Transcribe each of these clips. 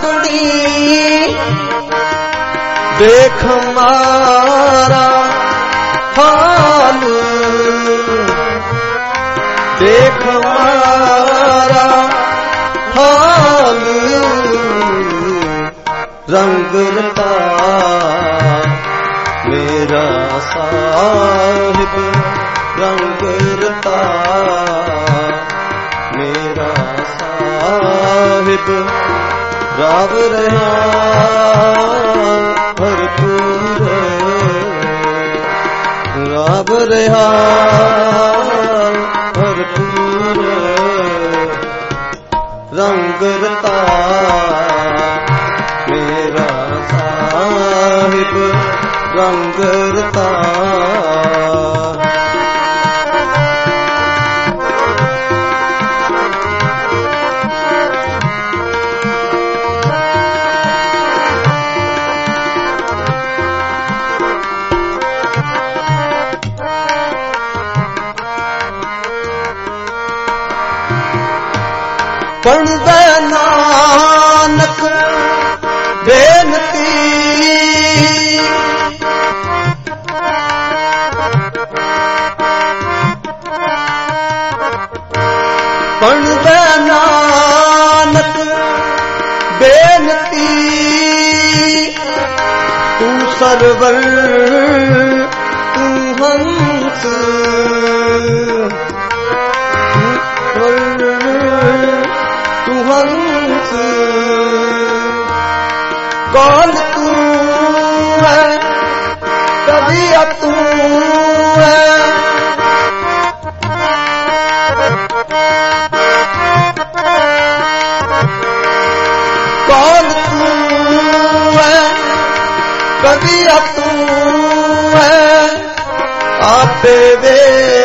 ਲਾਡੜੀ ਦੇਖ ਮਾਰਾ ਹਾਲ, ਦੇਖ ਮਾਰਾ ਹਾਲ, ਰੰਗ ਰਤਾ ਮੇਰਾ ਸਾਹਿਬ, ਰੰਗ ਰਤਾ ਮੇਰਾ ਸਾਹਿਬ, ਰਾਵ ਰਹਾ ਭਰਪੂਰ, ਰਾਵ ਰਹਾ ਭਰਪੂਰ, ਰੰਗ ਰਤਾ ਮੇਰਾ ਸਾਹਿਬ, ਰੰਗ ਰਤਾ। ਪੜ੍ਹਦਾ ਨਾਨਕ ਬੇਨਤੀ, ਪੜ੍ਹਦਾ ਨਾਨਕ ਬੇਨਤੀ, ਤੂੰ ਸਰਵਰ ਤੂੰ ਹੰਸ, ਤੂੰ ਹੰਸ, ਕੌਣ ਤੂੰ ਹੈ ਕਦੀ ਤੂੰ ਹੈ, ਕੌਣ ਤੂੰ ਹੈ ਕਦੀ ਤੂੰ ਹੈ, ਆਪੇ ਵੇ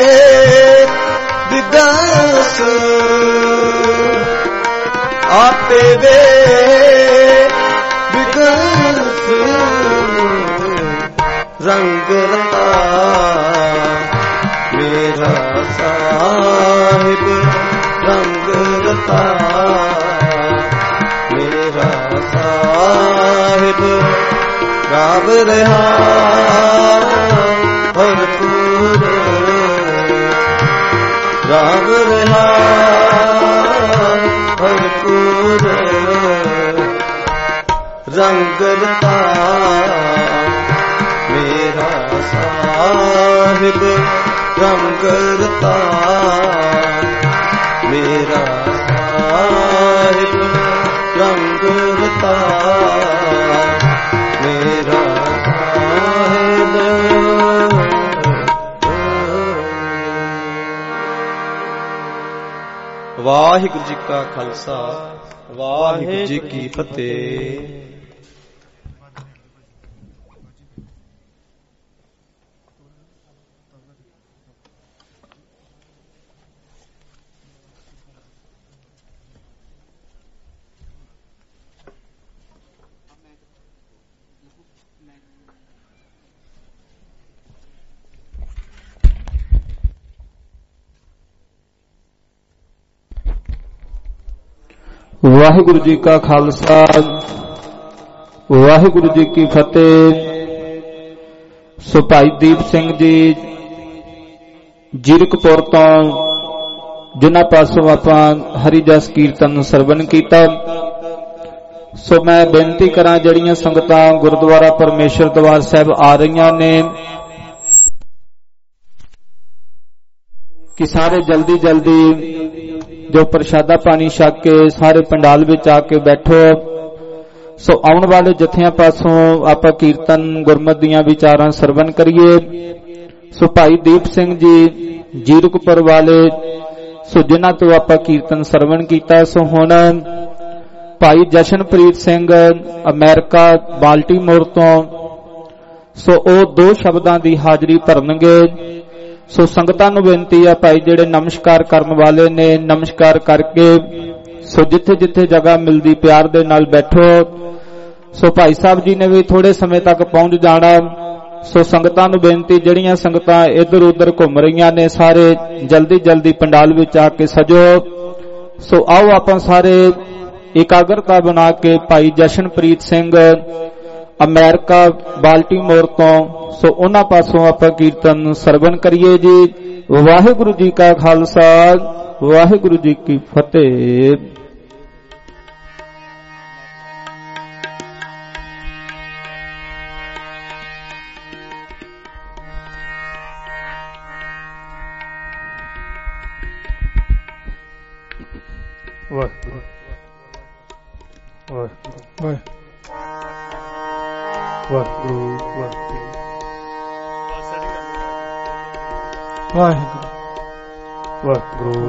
ਵਿਗਸ, ਆਪੇ ਵੇ ਵਿਗਸ, ਰੰਗ ਰਤਾ ਮੇਰਾ ਸਾਹਿਬ, ਰੰਗ ਰਤਾ ਮੇਰਾ ਸਾਹਿਬ, ਰਾਵ ਰਹਾ ਭਰਪੂਰ, ਰਾਵ ਰਹਾ ਭਰਪੂਰ, ਰੰਗ ਰਤਾ ਮੇਰਾ ਸਾਹਿਬ, ਰੰਗ ਰਤਾ ਮੇਰਾ ਸਾਹਿਬ, ਰੰਗ ਰਤਾ ਮੇਰਾ ਸਾਹਿਬ। ਵਾਹਿਗੁਰੂ ਜੀ ਕਾ ਖਾਲਸਾ, ਵਾਹਿਗੁਰੂ ਜੀ ਕੀ ਫਤਿਹ। ਵਾਹਿਗੁਰੂ ਜੀ ਕਾ ਖਾਲਸਾ, ਵਾਹਿਗੁਰੂ ਜੀ ਕੀ ਫਤਿਹ। ਸੋ ਭਾਈ ਦੀਪ ਸਿੰਘ ਜੀ ਜੀਰਕਪੁਰ ਤੋਂ, ਜਿਨ੍ਹਾਂ ਪਾਸੋਂ ਆਪਾਂ ਹਰੀ ਜਸ ਕੀਰਤਨ ਸਰਵਣ ਕੀਤਾ, ਸੋ ਮੈਂ ਬੇਨਤੀ ਕਰਾਂ ਜਿਹੜੀਆਂ ਸੰਗਤਾਂ ਗੁਰਦੁਆਰਾ ਪਰਮੇਸ਼ਰ ਦਰਬਾਰ ਸਾਹਿਬ ਆ ਰਹੀਆਂ ਨੇ ਕਿ ਸਾਰੇ ਜਲਦੀ ਜਲਦੀ ਜੋ ਪ੍ਰਸ਼ਾਦਾ ਪਾਣੀ ਛਕ ਕੇ ਸਾਰੇ ਪੰਡਾਲ ਵਿੱਚ ਆ ਕੇ ਬੈਠੋ। ਸੋ ਆਉਣ ਵਾਲੇ ਜਥਿਆਂ ਪਾਸੋਂ ਆਪਾਂ ਕੀਰਤਨ ਗੁਰਮਤਿ ਦੀਆਂ ਵਿਚਾਰਾਂ ਸਰਵਣ ਕਰੀਏ। ਸੋ ਭਾਈ ਦੀਪ ਸਿੰਘ ਜੀ ਜੀਰਕਪੁਰ ਵਾਲੇ, ਸੋ ਜਿਨ੍ਹਾਂ ਤੋਂ ਆਪਾਂ ਕੀਰਤਨ ਸਰਵਣ ਕੀਤਾ, ਸੋ ਹੁਣ ਭਾਈ ਜਸ਼ਨਪ੍ਰੀਤ ਸਿੰਘ ਅਮਰੀਕਾ ਬਾਲਟੀਮੋਰ ਤੋਂ, ਸੋ ਉਹ 2 ਸ਼ਬਦਾਂ ਦੀ ਹਾਜ਼ਰੀ ਭਰਨਗੇ। ਸੋ ਸੰਗਤਾਂ ਨੂੰ ਬੇਨਤੀ ਹੈ ਭਾਈ ਜਿਹੜੇ ਨਮਸਕਾਰ ਕਰਨ ਵਾਲੇ ਨੇ ਨਮਸਕਾਰ ਕਰਕੇ ਸੋ ਜਿੱਥੇ ਜਿੱਥੇ ਜਗ੍ਹਾ ਮਿਲਦੀ ਪਿਆਰ ਦੇ ਨਾਲ ਬੈਠੋ। ਸੋ ਭਾਈ ਸਾਹਿਬ ਜੀ ਨੇ ਵੀ ਥੋੜੇ ਸਮੇਂ ਤੱਕ ਪਹੁੰਚ ਜਾਣਾ। ਸੋ ਸੰਗਤਾਂ ਨੂੰ ਬੇਨਤੀ, ਜਿਹੜੀਆਂ ਸੰਗਤਾਂ ਇੱਧਰ ਉੱਧਰ ਘੁੰਮ ਰਹੀਆਂ ਨੇ ਸਾਰੇ ਜਲਦੀ ਜਲਦੀ ਪੰਡਾਲ ਵਿੱਚ ਆ ਕੇ ਸਜੋ। ਸੋ ਆਓ ਆਪਾਂ ਸਾਰੇ एकाग्रता बना के भाई जशनप्रीत सिंह अमेरिका बाल्टीमोर तो सो उन्हां पासों आपां कीर्तन सरवण करिए जी। वाहिगुरु जी का खालसा वाहिगुरु जी की फतेह। वाहिगुरु वाहिगुरु वाहिगुरु वाहिगुरु वाहिगुरु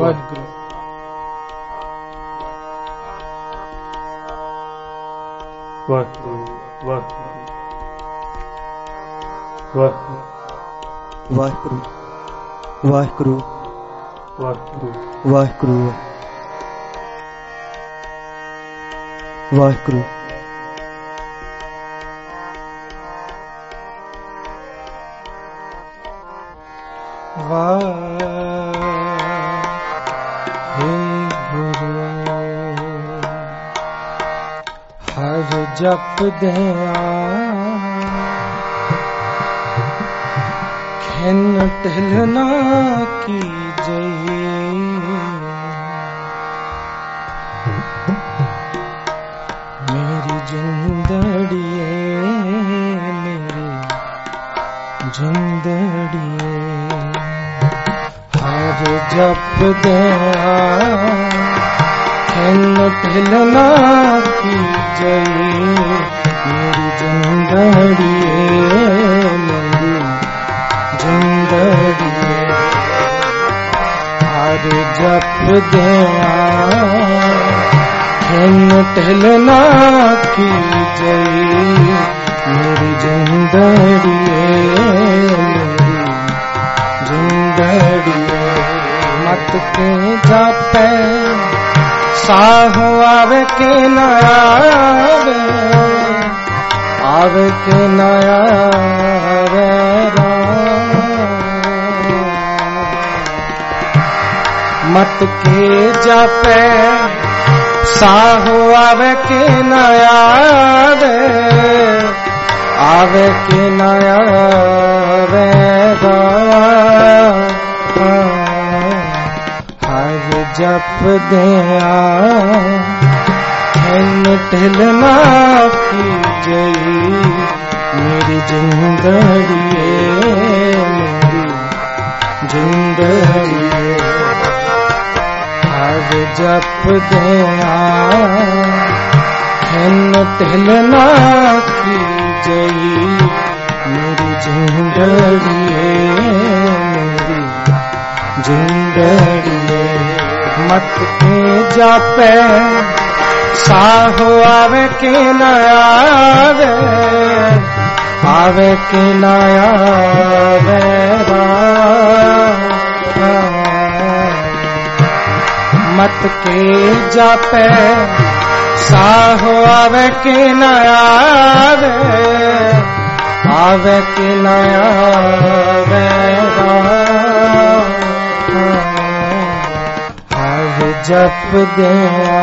वाहिगुरु वाहिगुरु वाहिगुरु वाहिगुरु वाहिगुरु वाहिगुरु हर जप दिया खिन टहलना की जई मेरी जिंदड़िए मेरी जिंदड़िए हर जप दिया खिन टहलना की जई मेरी जिंदड़िए मेरी जिंदड़िए हर जप दिया खिन टहलना की जई मेरी जिंदड़िए मेरी जिंदड़िए मत के जापे साहो आवे के न आवे के न आवे मत के जापे साहो आवे के न आवे के न आवे हर जप दिया खिन टहलना की जई मेरी जिंदड़िए मेरी जिंदड़िए हर जप दिया खिन टहलना की जई मेरी जिंदड़िए मेरी जिंदड़िए मत के जापे साहो आवे के न आवे के न आवे मत के जापे साहो आवे के न आवे के न आवे हर जप दिया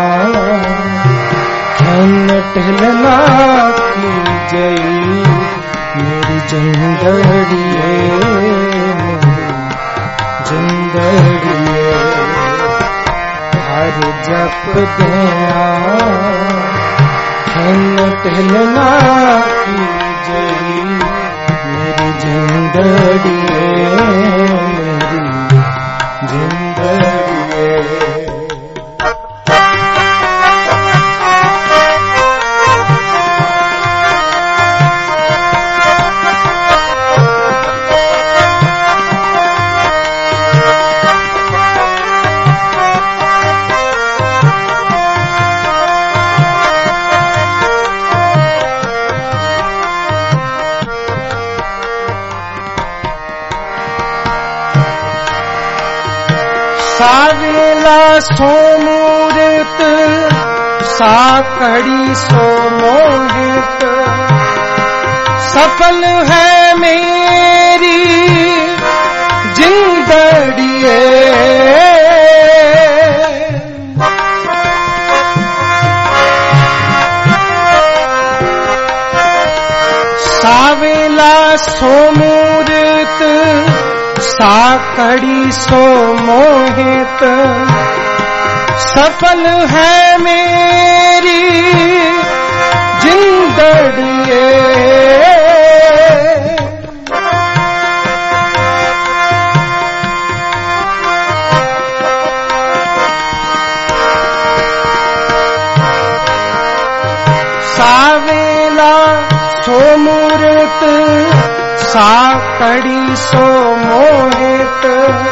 खिन टहलना की जई मेरी जिंदड़िए मेरी जिंदड़िए हर जप दिया खिन टहलना की जई मेरी जिंदड़िए मेरी जिंदड़िए सावेला सो मूरत साकड़ी सो मोहित सफल है मेरी जिंदड़िए सो मूरत साकड़ी सो मोहित सफल है मेरी जिंदड़िए सावेला सो मूरत साकड़ी सो मोहित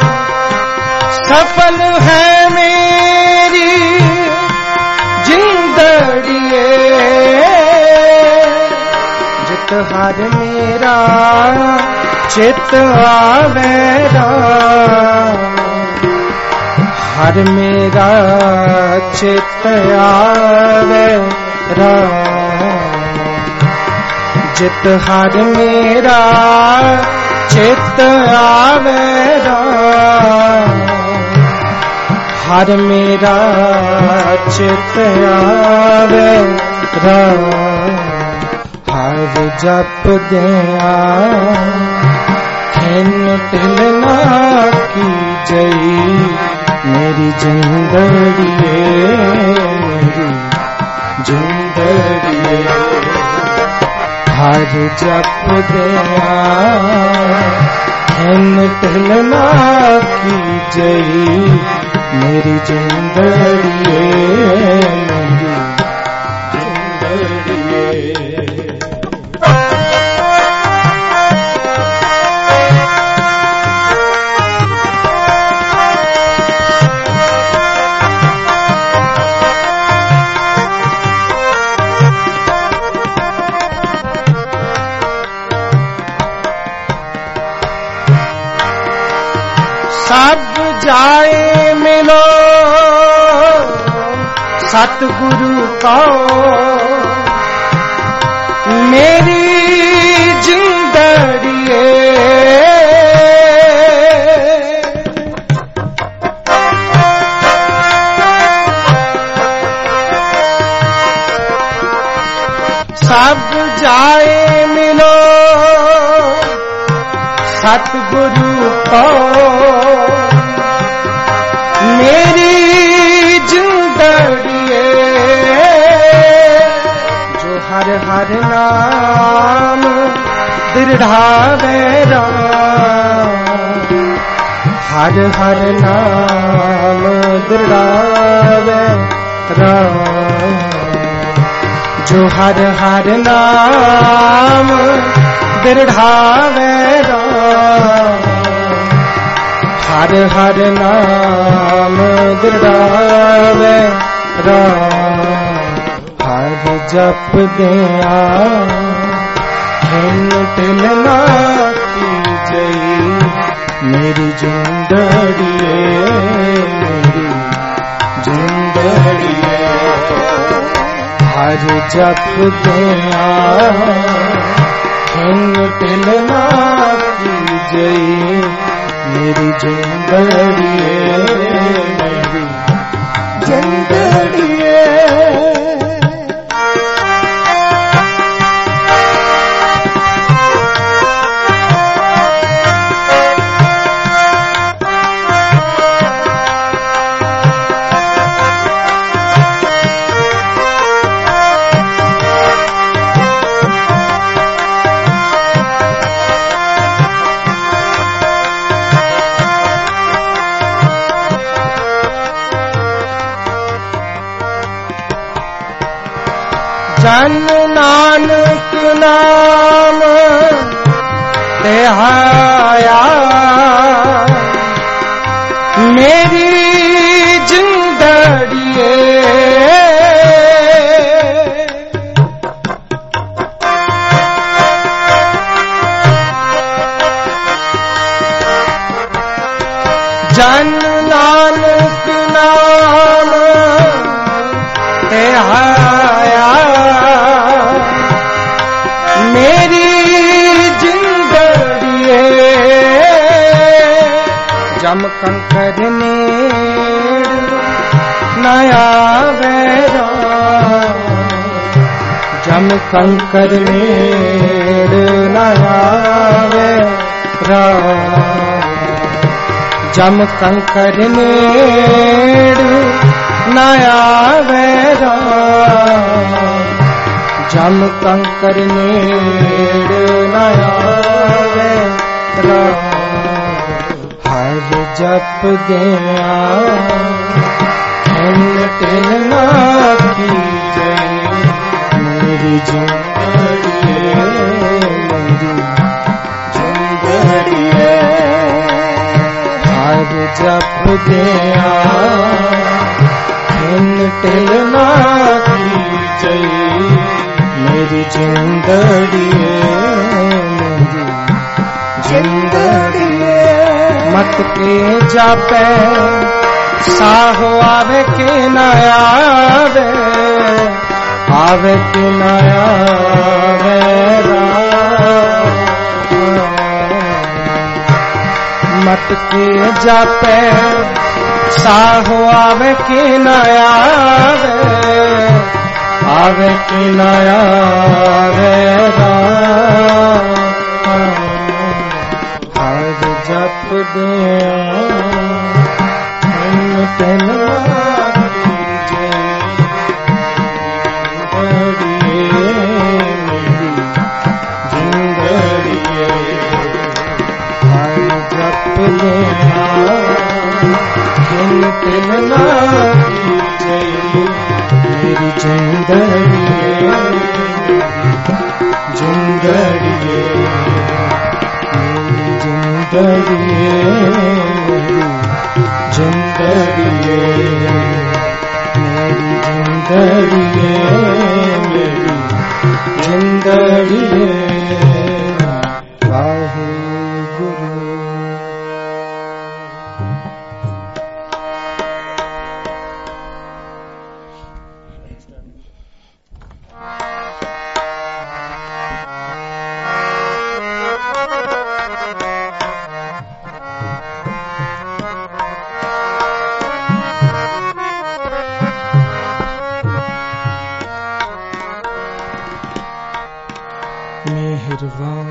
सफल है मेरी जिंदड़िए जित हर मेरा चित आवेरा हर मेरा चित आवेरा जित हर मेरा चित आवेरा हर मेरा चित आवेरा हर जप दिया खिन तिलना की जई मेरी जिंदड़िए मेरी जिंदड़िए हर जप दिया खिन तिलना की जई मेरी जिंदड़िए मेरी जिंदड़िए सब जाए मिलो सतगुरु को मेरी जिंदड़िए सब जाए मिलो सतगुरु को मेरी जिंदड़िए जो हर हर नाम दृढ़ावेरा हर हर नाम दृढ़ावेरा जो हर हर नाम दृढ़ावेरा हर हर नाम दृढ़ावेरा हर जप दिया खिन तिलना की जई मेरी जिंदड़िए मेरी जिंदड़िए हर जप दिया खिन तिलना की जई मेरी जिंदड़िए मेरी जिंदड़िए जन नानक नाम तिहाया मेरी जिंदड़िए जन नानक नाम तिहाया मेरी जिंदड़िए जम कंकर नेड़ नया वैरा जम कंकर नेड़ नया जम कंकर नेड़ न आवे जम कंकर नेड़ न आवे हर जप दिया तिल ना की मेरी जिंदड़ी हर जप दिया तिल ना की मेरी जिंदड़ी जिंदड़ी मत के जापे साहो आवे के न आवे आवे के न आवे मत के जापे साहो आवे के न आवे आवे के न आवे हर जप दिया मेरी जिंदड़ी जिंदड़ी जिंदड़ी मेरी जिंदड़ी मेरी जिंदड़ी वाहेगुरु। मेहरबान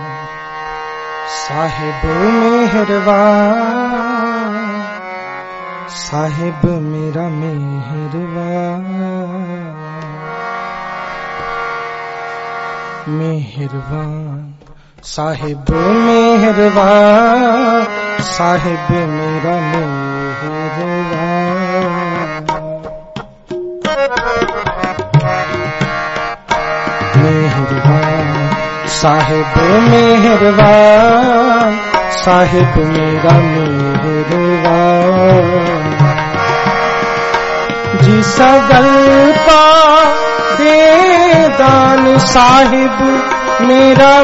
साहिब मेहरबान साहिब मेरा मेहरबान मेहरबान साहिब मेहरबान साहिब मेरा मेहरबान साहिब मेहरबान साहिब मेरा मेहरबान जी सगल पा दे दान साहिब मेरा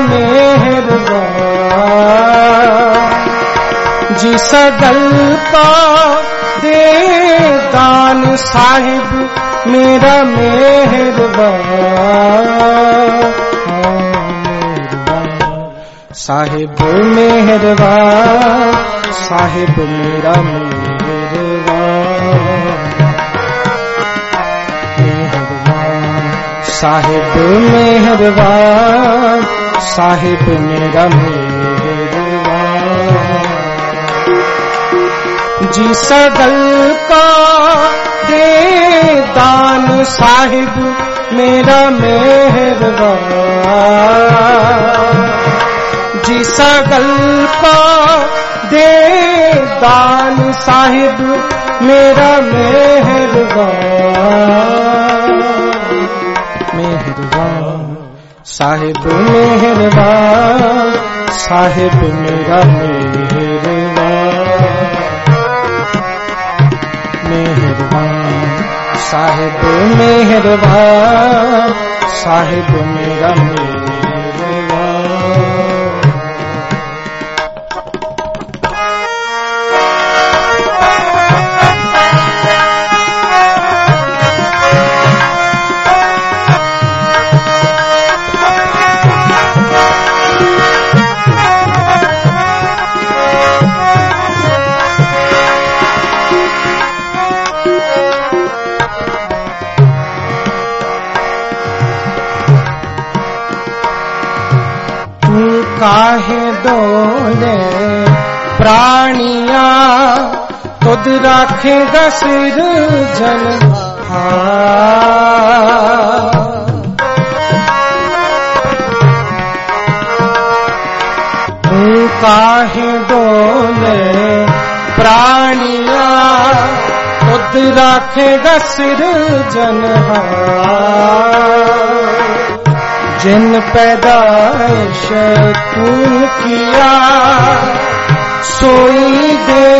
मेहरबान जी सगल पा दे दान साहिब मेरा मेहरबान साहिब मेहरबान साहिब मेरा मेहरबान साहिब मेहरबान साहिब मेरा मेहरबान जी सगल का दे दान साहिब मेरा मेहरबान जी सगल का दे दान साहिब मेरा मेहरबान मेहरबान साहिब मेहरबान साहिब मेरा मेहरबान साहिब मेहरबान साहिब मेरा काहे डोले प्राणिया तुद राखेगा सिरजनहार। तू काहे डोले प्राणिया तुद राखेगा सिरजनहार। जिन पैदाइश तू किया सोई दे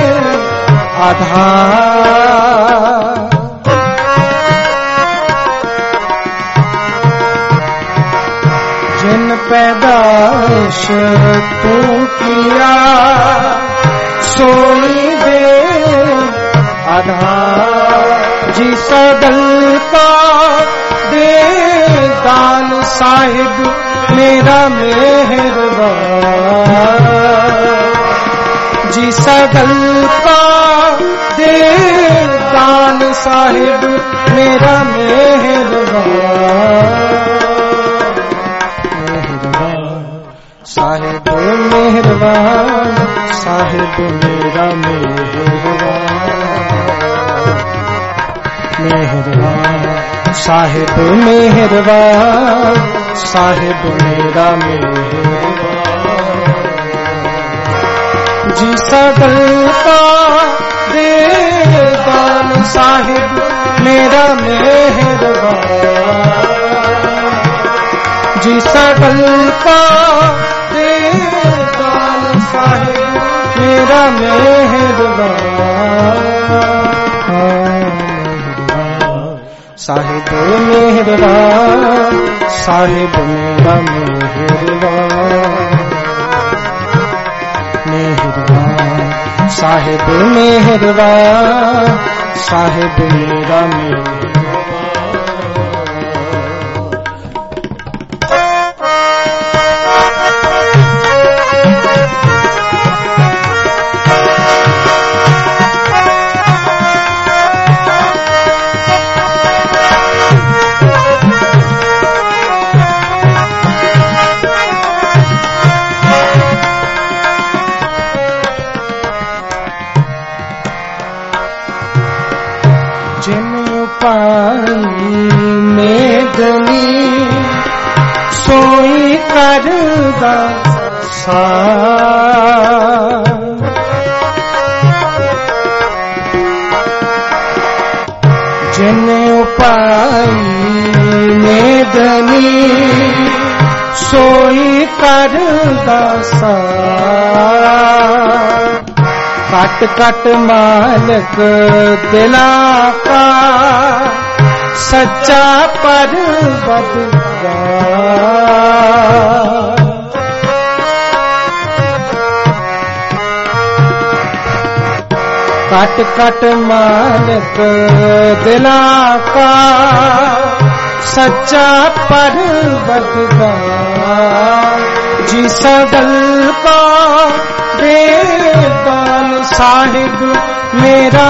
आधार। जिन पैदाइश तू किया सोई दे आधार। जी सदल का दे दान साहिब मेरा मेहरबान। जी सदल का दे दान साहिब मेरा मेहरबान। साहिब मेहरबान साहिब मेरा मेहरबान। साहिब मेहरबान साहिब मेरा मेहरबान। जी सदल का दे दान साहिब मेरा मेहरबान। जी सदल का दे दान साहिब मेरा मेहरबान। साहिब मेहरबान साहिब मेरा मेहरबान। साहिब मेहरबान साहिब मेरा करदा जिन उपाई मेदनी सोई करदा कट कट मालक दिला का सच्चा परवरदिगार। कट कट मालक दिला का सच्चा परवरदिगार। जी सदल का दे दान साहिब मेरा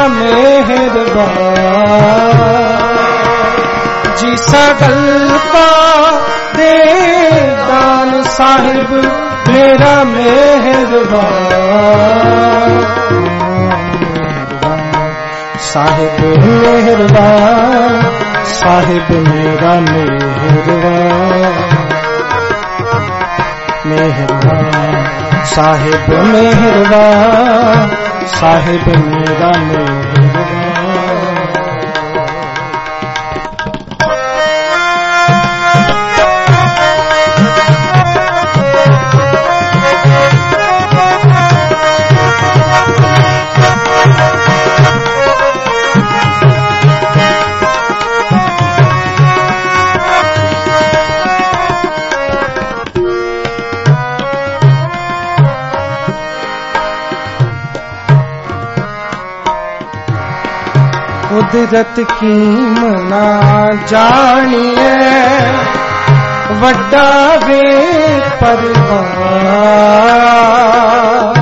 मेहरबान। जी सदल का दे दान साहिब मेरा मेहरबान। साहिब मेहरबान साहिब मेरा मेहरबान। साहिब मेहरबान साहिब मेरा कुदरत की मना जानिए वड्डा वे परवार।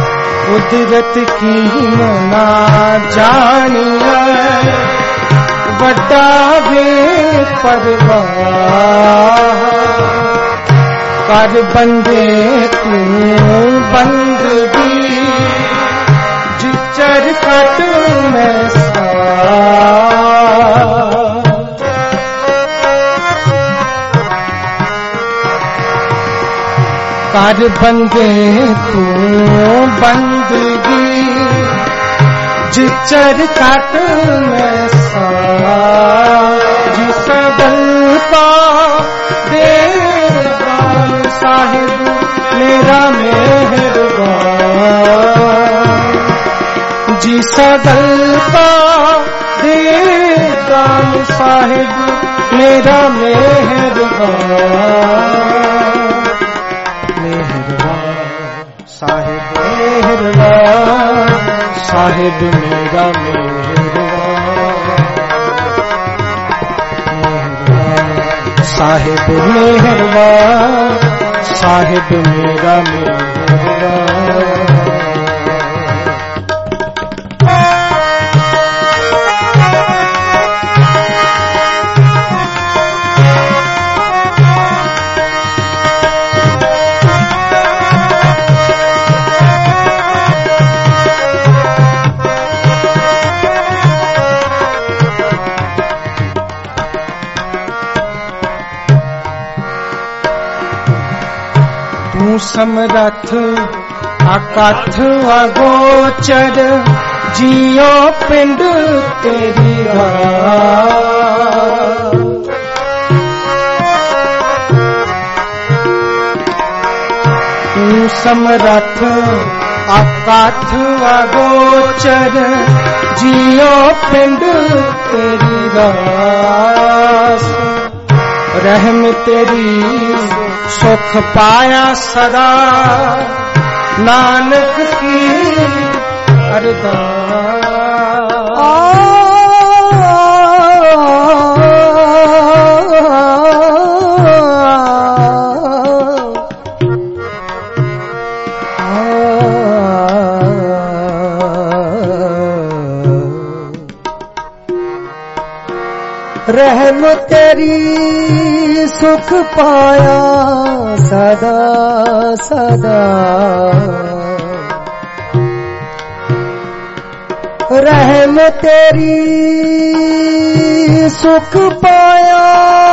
कुदरत की मना जानिए वड्डा वे परवाह कर बंदे तू बंदगी जिचर कट में सा कर बंदे तू बंदगी जिचर कट में सा जिस दल का देवान साहिब मेरा मेहरबान जिस दल का देवान साहिब मेरा मेहरबान साहिब मेहरबान साहिब मेरा मेहरबान साहिब मेहरबान साहिब मेरा मेहरबान समरथ अकथ अगोचर जियो पिंड तेरी तू समरथ अकथ अगोचर जियो पिंड तेरी रास रहम तेरी सुख पाया सदा नानक की रहम तेरी सुख पाया सदा सदा रहम तेरी सुख पाया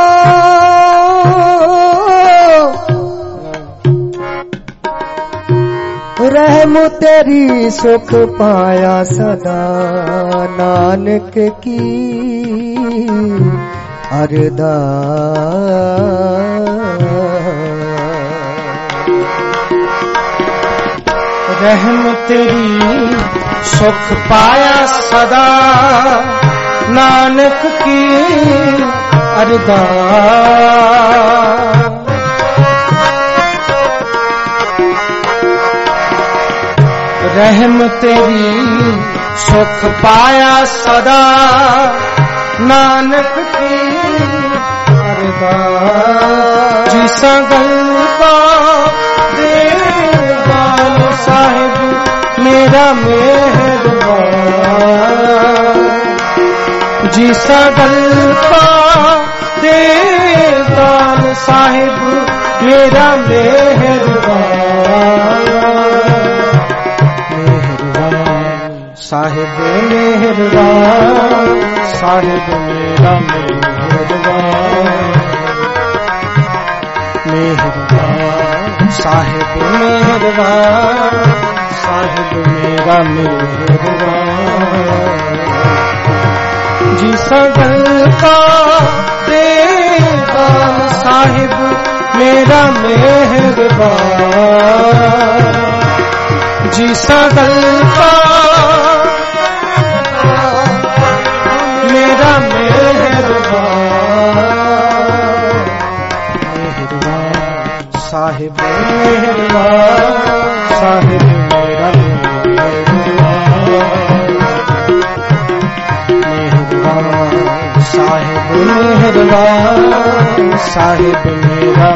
रहम तेरी सुख पाया सदा नानक की अरदास रहम तेरी सुख पाया सदा नानक की अरदास रहम तेरी सुख पाया सदा नानक की अरदास जिस गल का देवान साहिब मेरा मेहरबान जिस गल का देवान साहिब मेरा मेहरबान साहिब मेहरबान साहिब मेरा मेहरबान साहिब मेहरबान साहिब मेरा मेहरबान जिस गल का देवान साहिब मेरा मेहरबान जिस गल का मेरा मेहरबान साहिब मेहरबान साहिब मेरा मेहरबान साहिब मेहरबान साहिब मेरा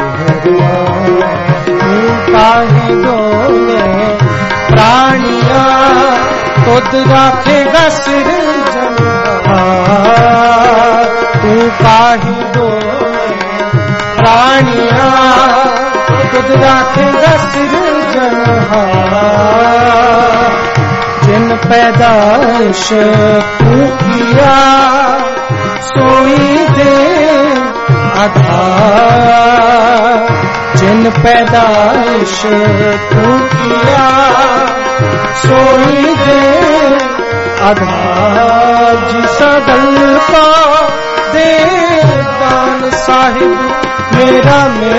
मेहरबान काहे डोले प्राणिया तुद राखेगा सिर जन तू काहे डोले प्राणिया तुझ राखेगा सिरजनहार जिन पैदाइश तू किया सोई दे आधार जिन पैदाइश तू किया सोई दे आधार जिसा दल का दे दान साहिब मेरा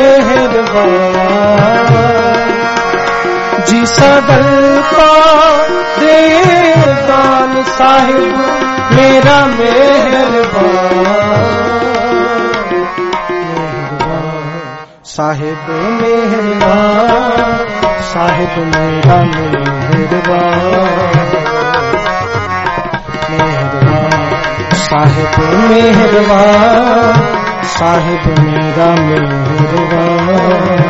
मेहरबान जिसा दल का दे दान साहिब मेरा मेहरबान साहिब मेहरबान साहिब मेरा मेहरबान साहिब मेहरबान साहिब मेरा मेहरबान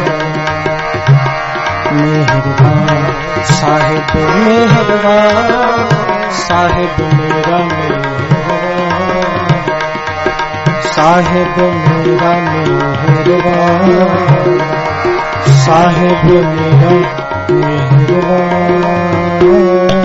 मेहरबान साहिब मेहरबान साहिब मेरा मेहरबान साहिब मेरा मेहरबान साहिब मेरा मेहरबान।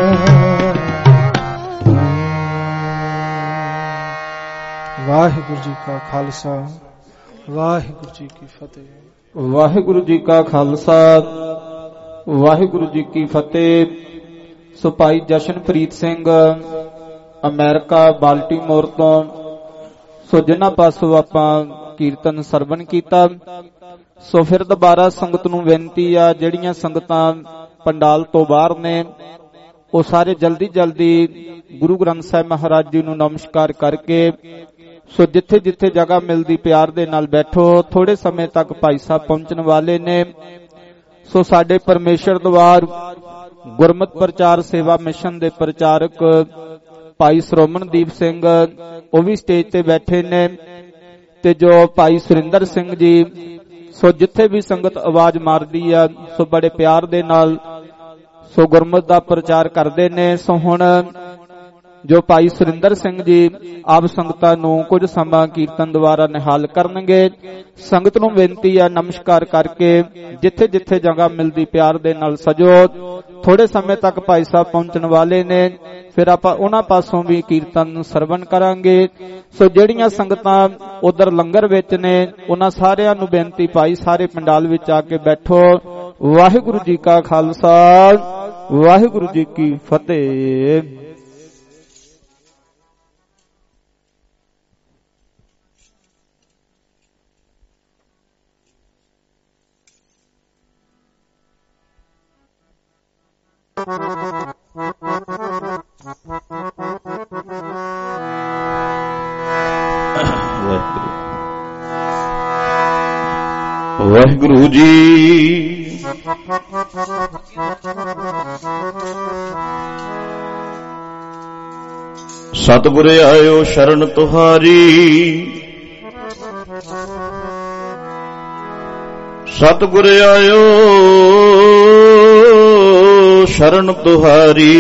वाहिगुरु जी का खालसा वाहिगुरु जी की फतेह। वाहिगुरु जी का खालसा वाहिगुरु जी की फतेह। सो भाई जशनप्रीत सिंह अमेरिका बाल्टीमोर तो सो जिन्हां पासों आपां कीर्तन सरवण कीता सो फिर दोबारा संगत नूं बेनती आ जिहड़ियां संगतां पंडाल तो बाहर ने वो सारे जल्दी जल्दी गुरु ग्रंथ साहिब महाराज जी नूं नमस्कार करके सो जिथे जिथे जगह मिलदी प्यार दे नाल बैठो। थोड़े समय तक भाई साहब पहुंचण वाले ने। सो साडे परमेश्वर द्वार गुरमत प्रचार सेवा मिशन दे प्रचारक भाई श्रोमणदीप सिंह वो भी स्टेज ते बैठे ने ते जो भाई सुरिंदर सिंह जी सो जिथे भी संगत आवाज मारदी आ सो बड़े प्यार दे नाल सो गुरमत दा प्रचार करदे ने। सो हुण जो भाई सुरिंदर सिंह जी आप संगतां नूं कुछ समां कीर्तन द्वारा निहाल करनगे। संगत नूं बेनती है नमस्कार करके जिथे जिथे जगह मिलदी प्यार दे नाल सजो। थोड़े समय तक भाई साहब पहुंचण वाले ने फिर आपां उन्हां पासों भी कीर्तन सरवण करांगे। सो जिहड़ियां संगतां उधर लंगर विच ने उन्हां सारियां नूं बेनती भाई सारे पंडाल विच आके बैठो। वाहिगुरु जी का खालसा वाहिगुरु जी की फतेह। वाहिगुरु जी सतगुरे आयो शरण तुहारी सतगुरे आयो शरण तुहारी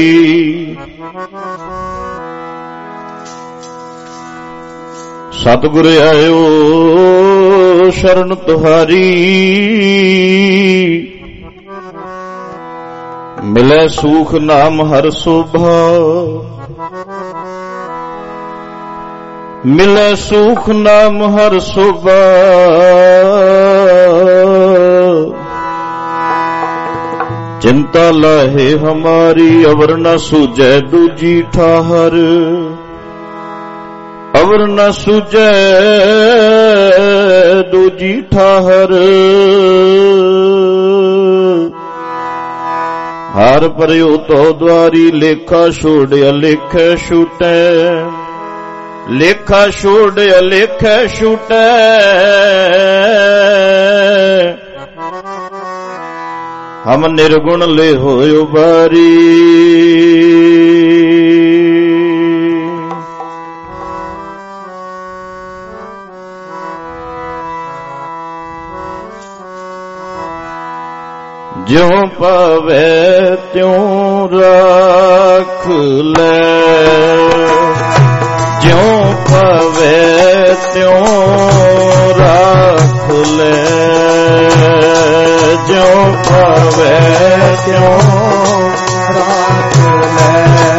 सतगुरे आयो शरण तुहारी मिले सूख नाम हर शोभा मिले सुख नाम हर शोभा चिंता लाहे हमारी अवर न सूझे दूजी ठाहर अवर न सूझे दूजी ठाहर हार परयो तो द्वारी लेखा छोड़िया लेखे छूटे लेखा छोड़िया लेखे छूटे हम निर्गुण ले होयो बारी ज्यों पावे त्यों राख ले ज्यों ज्यों पावे त्यों राख ले,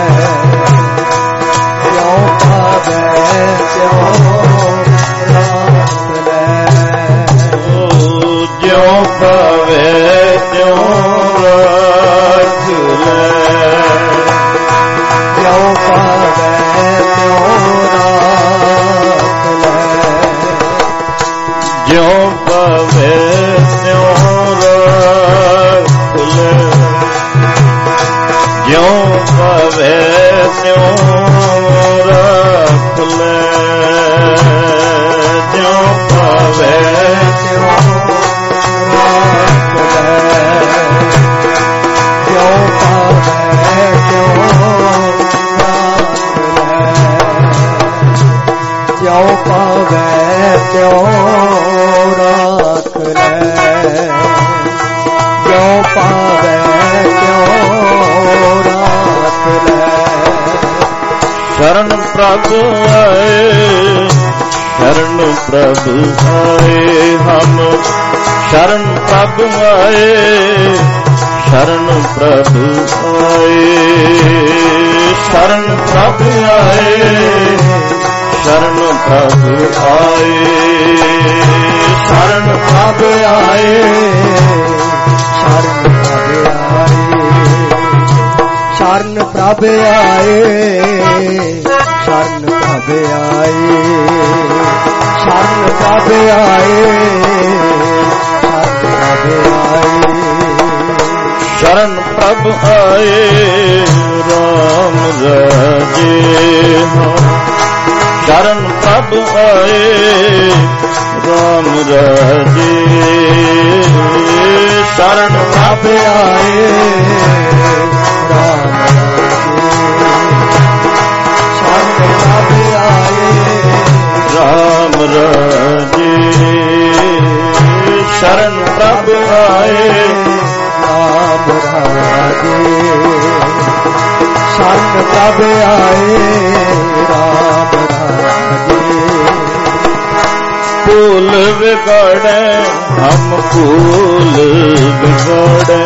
ज्यों पावे त्यों राख ले, ज्यों पावे त्यों राख ले, ज्यों पावे त्यों राख ले, ज्यों पावे त्यों राख ले, ज्यों पावे त्यों राख ले, ज्यों पावे त्यों राख ले, ज्यों पावे त्यों राख ले, ज्यों पावे त्यों राख ले, ज्यों पावे त्यों राख ले। शरण प्रभु आए, शरण प्रभु आए, हम शरण प्रभु आए, शरण प्रभु आए, शरण प्रभु आए, शरण प्रभु आए, शरण प्रभु आए, शरण प्रभु आए, शरण प्रभु आए, शरण प्रभु आए, शरण प्रभु आए, शरण प्रभु आए, राम राजे हम, शरण प्रभु आए, राम राजे, शरण प्रभु आए, राम राजे, शरण प्रभु आए, राम राजे, शरण प्रभु आए, राम राजे। फूल बिगड़े हम फूल बिगड़े,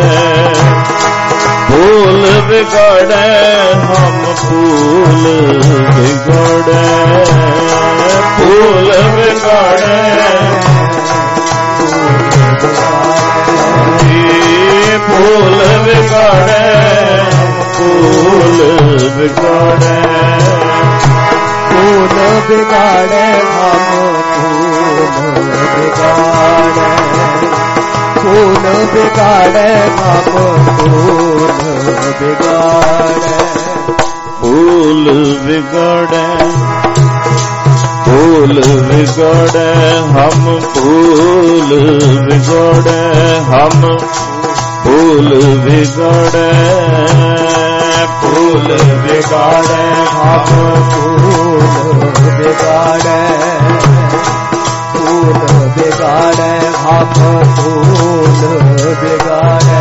फूल बिगड़े हम फूल बिगड़े, फूल बिगड़े फूल बिगड़े फूल बिगड़े, फूल बिगड़े हम फूल बिगड़े, फूल बिगड़े हम फूल बिगड़े, फूल बिगड़े, फूल बिगड़े हम फूल बिगड़े, हम फूल बिगड़े, फूल बिगड़े हम फूल बिगड़े, फूल बिगड़े हम फूल बिगड़े,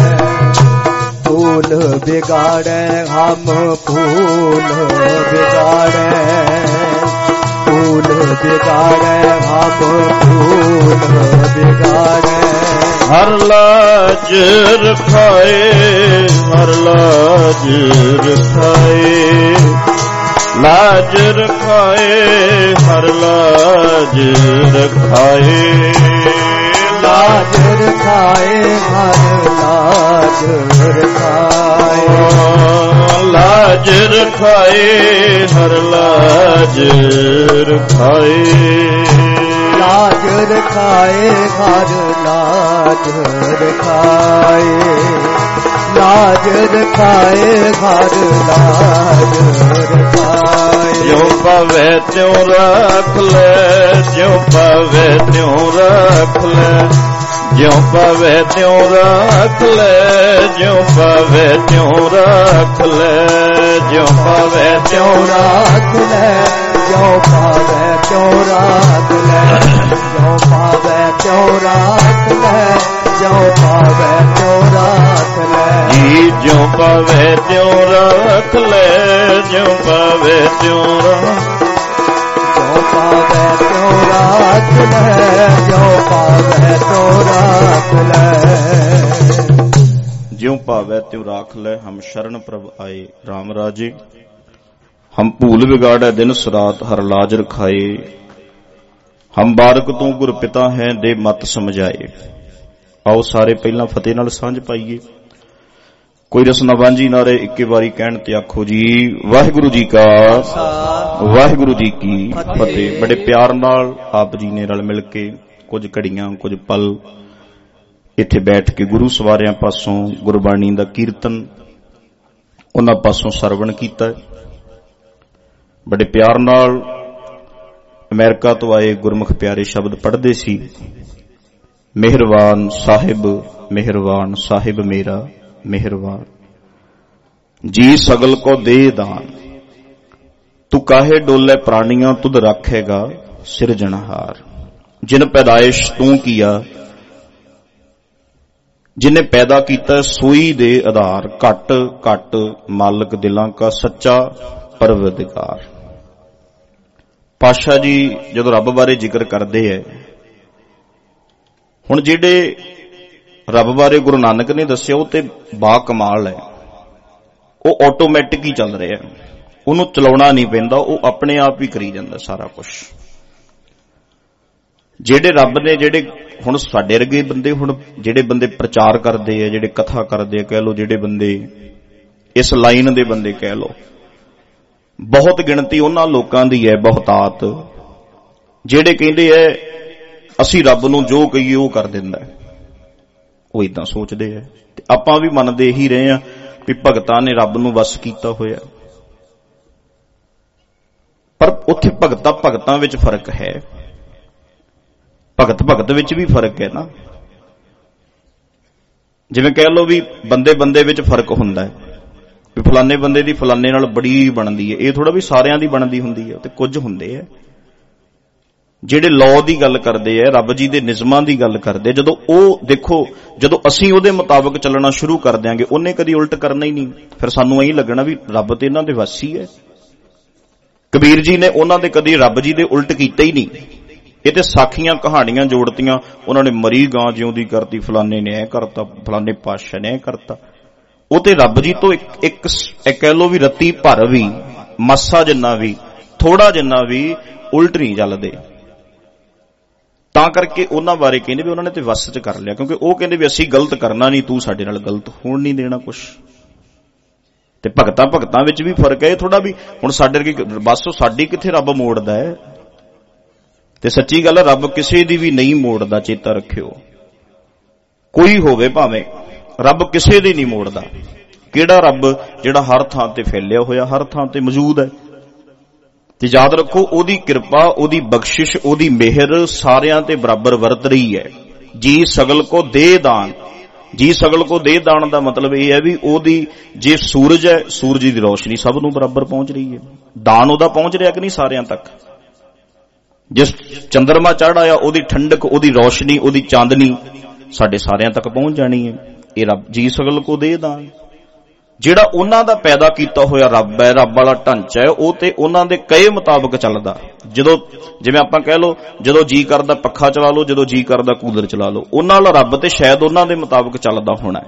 फूल बिगड़े हम फूल बिगड़े, फूल बिगड़े हम फूल बिगड़े। हर लाज रखाए, हर लाज रखाए, लाज रखाए, हर लाज रखाए, लाज रखाए, हर लाज रखाए, लाज रखाए, हर लाज रखाए, लाज रखाए, हर लाज रखाए, लाज रखाए, हर लाज रखाए। ज्यों पावे त्यों रख ले, ज्यों पावे त्यों रख ले, ज्यों पावे त्यों रख ले, ज्यों पावे त्यों रख ले, ज्यों पावे त्यों रख ले, ज्यों पावे त्यों रख ले, ज्यों पावे त्यों रख ले, ज्यों पावे त्यों रख ले, ज्यों पावे त्यों रख ले, ज्यों पावे त्यों रख, ज्यों पावे त्यों रख ले, ज्यों पावे त्यों रख ले। भावै त्यों राख लै, हम शरण प्रभ आए राम राजे। हम भूल बिगाड़ै दिन सरात, हर लाज रखाए। हम बारक तू गुर पिता है, दे मत समझाए। आओ सारे पहला फतेह नाल सांझ पाईए। कोई रसना वांझी नारे इक्के बारी कहण ते आखो जी वाहिगुरु जी का वाहिगुरु जी की फतेह। बड़े प्यार नाल आप जी ने रल मिल के कुछ घड़ियां कुछ पल इत्थे बैठ के गुरु सवारियां पासों गुरबाणी दा कीर्तन उन्हां पासों सरवण कीता। बड़े प्यार नाल अमेरिका तो आए गुरमुख प्यारे शब्द पढ़दे सी। मेहरबान साहिब मेरा मेहरबान, जी सगल को दे दान। तू काहे डोले प्राणियां, तुद राखेगा सिरजनहार। जिन पैदाइश तू किया, जिन्हें पैदा किया सोई दे आधार। घट घट मालक दिलां का सच्चा परवरदिगार। पातशाह जी जदों रब बारे जिक्र करते हैं, हुण जिहड़े रब बारे गुरु नानक ने दस्सिया वो ते बा कमाल है। वो ऑटोमैटिक ही चल रहा है, उन्होंने चलाउणा नहीं पैंदा, वो अपने आप ही करी जांदा सारा कुछ। जिहड़े रब ने जिहड़े हुण साडे वर्गे बंदे, हुण जिहड़े बंदे प्रचार करते हैं, जिहड़े कथा करते कह लो, जिहड़े बंदे इस लाइन दे बंदे कह लो, बहुत गिणती उन्हां लोकां दी है बहुतात जिहड़े कहिंदे है असीं रब नूं जो कहीए वो कर दिंदा है। वो इदां सोचते हैं। आपां भी मनदे ही रहे हैं भी भगतां ने रब नूं वस कीता होया, पर उत्थे भगतां विच फर्क है। भगत विच भी फर्क है ना। जिवें कह लो भी बंदे विच फर्क हुंदा है भी फलाने बंदे दी फलाने नाल बड़ी बनदी है। ये थोड़ा भी सारियां दी बनदी हुंदी है। ते कुछ हुंदे है ਜਿਹੜੇ लॉ ਦੀ ਗੱਲ ਕਰਦੇ ਐ, ਰੱਬ जी ਦੇ ਨਿਯਮਾਂ ਦੀ ਗੱਲ ਕਰਦੇ, ਜਦੋਂ ਉਹ ਦੇਖੋ ਜਦੋਂ ਅਸੀਂ ਉਹਦੇ ਮੁਤਾਬਕ ਚੱਲਣਾ ਸ਼ੁਰੂ ਕਰ ਦਿਆਂਗੇ ਉਹਨੇ ਕਦੀ ਉਲਟ ਕਰਨਾ ਹੀ ਨਹੀਂ। ਫਿਰ ਸਾਨੂੰ ਇਹੀ ਲੱਗਣਾ ਵੀ ਰੱਬ ਤੇ ਇਹਨਾਂ ਦੇ ਵਾਸੀ ਹੈ। ਕਬੀਰ ਜੀ ਨੇ ਉਹਨਾਂ ਦੇ ਕਦੀ ਰੱਬ ਜੀ ਦੇ ਉਲਟ ਕੀਤਾ ਹੀ ਨਹੀਂ। ਇਹ ਤੇ ਸਾਖੀਆਂ ਕਹਾਣੀਆਂ ਜੋੜਤੀਆਂ, ਉਹਨਾਂ ਨੇ ਮਰੀ ਗਾਂ ਜਿਉਂਦੀ ਕਰਤੀ, ਫਲਾਣੇ ਨੇ ਐ ਕਰਤਾ, ਫਲਾਣੇ ਪਾਤਸ਼ਾਹ ਨੇ ਐ ਕਰਤਾ। ਉਹ ਤੇ ਰੱਬ ਜੀ ਤੋਂ ਇੱਕ ਕਹਿ ਲੋ ਵੀ ਰੱਤੀ ਭਰ ਵੀ ਮਾਸਾ ਜਿੰਨਾ ਵੀ ਥੋੜਾ ਜਿੰਨਾ ਵੀ ਉਲਟ ਨਹੀਂ ਚੱਲਦੇ। ਤਾਂ ਕਰਕੇ ਉਹਨਾਂ ਬਾਰੇ ਕਹਿੰਦੇ ਵੀ ਉਹਨਾਂ ਨੇ ਤੇ ਵਸ ਚ ਕਰ ਲਿਆ, ਕਿਉਂਕਿ ਉਹ ਕਹਿੰਦੇ ਵੀ ਅਸੀਂ ਗਲਤ ਕਰਨਾ ਨਹੀਂ, ਤੂੰ ਸਾਡੇ ਨਾਲ ਗਲਤ ਹੋਣ ਨਹੀਂ ਦੇਣਾ ਕੁਛ। ਤੇ ਭਗਤਾਂ ਵਿੱਚ ਵੀ ਫਰਕ ਹੈ। ਥੋੜਾ ਵੀ ਹੁਣ ਸਾਡੇ ਵਰਗੇ ਬਸ ਸਾਡੀ ਕਿੱਥੇ ਰੱਬ ਮੋੜਦਾ ਹੈ। ਤੇ ਸੱਚੀ ਗੱਲ ਹੈ, ਰੱਬ ਕਿਸੇ ਦੀ ਵੀ ਨਹੀਂ ਮੋੜਦਾ, ਚੇਤਾ ਰੱਖਿਓ। ਕੋਈ ਹੋਵੇ ਭਾਵੇਂ, ਰੱਬ ਕਿਸੇ ਦੀ ਨਹੀਂ ਮੋੜਦਾ। ਕਿਹੜਾ ਰੱਬ ਜਿਹੜਾ ਹਰ ਥਾਂ ਤੇ ਫੈਲਿਆ ਹੋਇਆ, ਹਰ ਥਾਂ ਤੇ ਮੌਜੂਦ ਹੈ। ਤੇ ਯਾਦ ਰੱਖੋ ਉਹਦੀ ਕਿਰਪਾ, ਉਹਦੀ ਬਖਸ਼ਿਸ਼, ਉਹਦੀ ਮਿਹਰ ਸਾਰਿਆਂ ਤੇ ਬਰਾਬਰ ਵਰਤ ਰਹੀ ਹੈ। ਜੀ ਸਗਲ ਕੋ ਦੇ ਦਾਨ। ਜੀ ਸਗਲ ਕੋ ਦੇ ਦਾਨ ਦਾ ਮਤਲਬ ਇਹ ਹੈ ਵੀ ਉਹਦੀ ਜੇ ਸੂਰਜ ਹੈ, ਸੂਰਜ ਦੀ ਰੋਸ਼ਨੀ ਸਭ ਨੂੰ ਬਰਾਬਰ ਪਹੁੰਚ ਰਹੀ ਹੈ। ਦਾਨ ਉਹਦਾ ਪਹੁੰਚ ਰਿਹਾ ਕਿ ਨਹੀਂ ਸਾਰਿਆਂ ਤੱਕ। ਜਿਸ ਚੰਦਰਮਾ ਚੜ੍ਹ ਆਇਆ ਉਹਦੀ ਠੰਡਕ, ਉਹਦੀ ਰੋਸ਼ਨੀ, ਉਹਦੀ ਚਾਂਦਨੀ ਸਾਡੇ ਸਾਰਿਆਂ ਤੱਕ ਪਹੁੰਚ ਜਾਣੀ ਹੈ। ਇਹ ਰੱਬ ਜੀ ਸਗਲ ਕੋ ਦੇ ਦਾਨ। ਜਿਹੜਾ ਉਹਨਾਂ ਦਾ ਪੈਦਾ ਕੀਤਾ ਹੋਇਆ ਰੱਬ ਹੈ, ਰੱਬ ਵਾਲਾ ਢਾਂਚਾ ਹੈ, ਉਹ ਤੇ ਉਹਨਾਂ ਦੇ ਕਹੇ ਮੁਤਾਬਕ ਚੱਲਦਾ। ਜਦੋਂ ਜਿਵੇਂ ਆਪਾਂ ਕਹਿ ਲਓ ਜਦੋਂ ਜੀ ਕਰਦਾ ਪੱਖਾ ਚਲਾ ਲਓ, ਜਦੋਂ ਜੀ ਕਰਦਾ ਕੂਲਰ ਚਲਾ ਲਓ, ਉਹਨਾਂ ਵਾਲਾ ਰੱਬ ਤੇ ਸ਼ਾਇਦ ਉਹਨਾਂ ਦੇ ਮੁਤਾਬਕ ਚੱਲਦਾ ਹੋਣਾ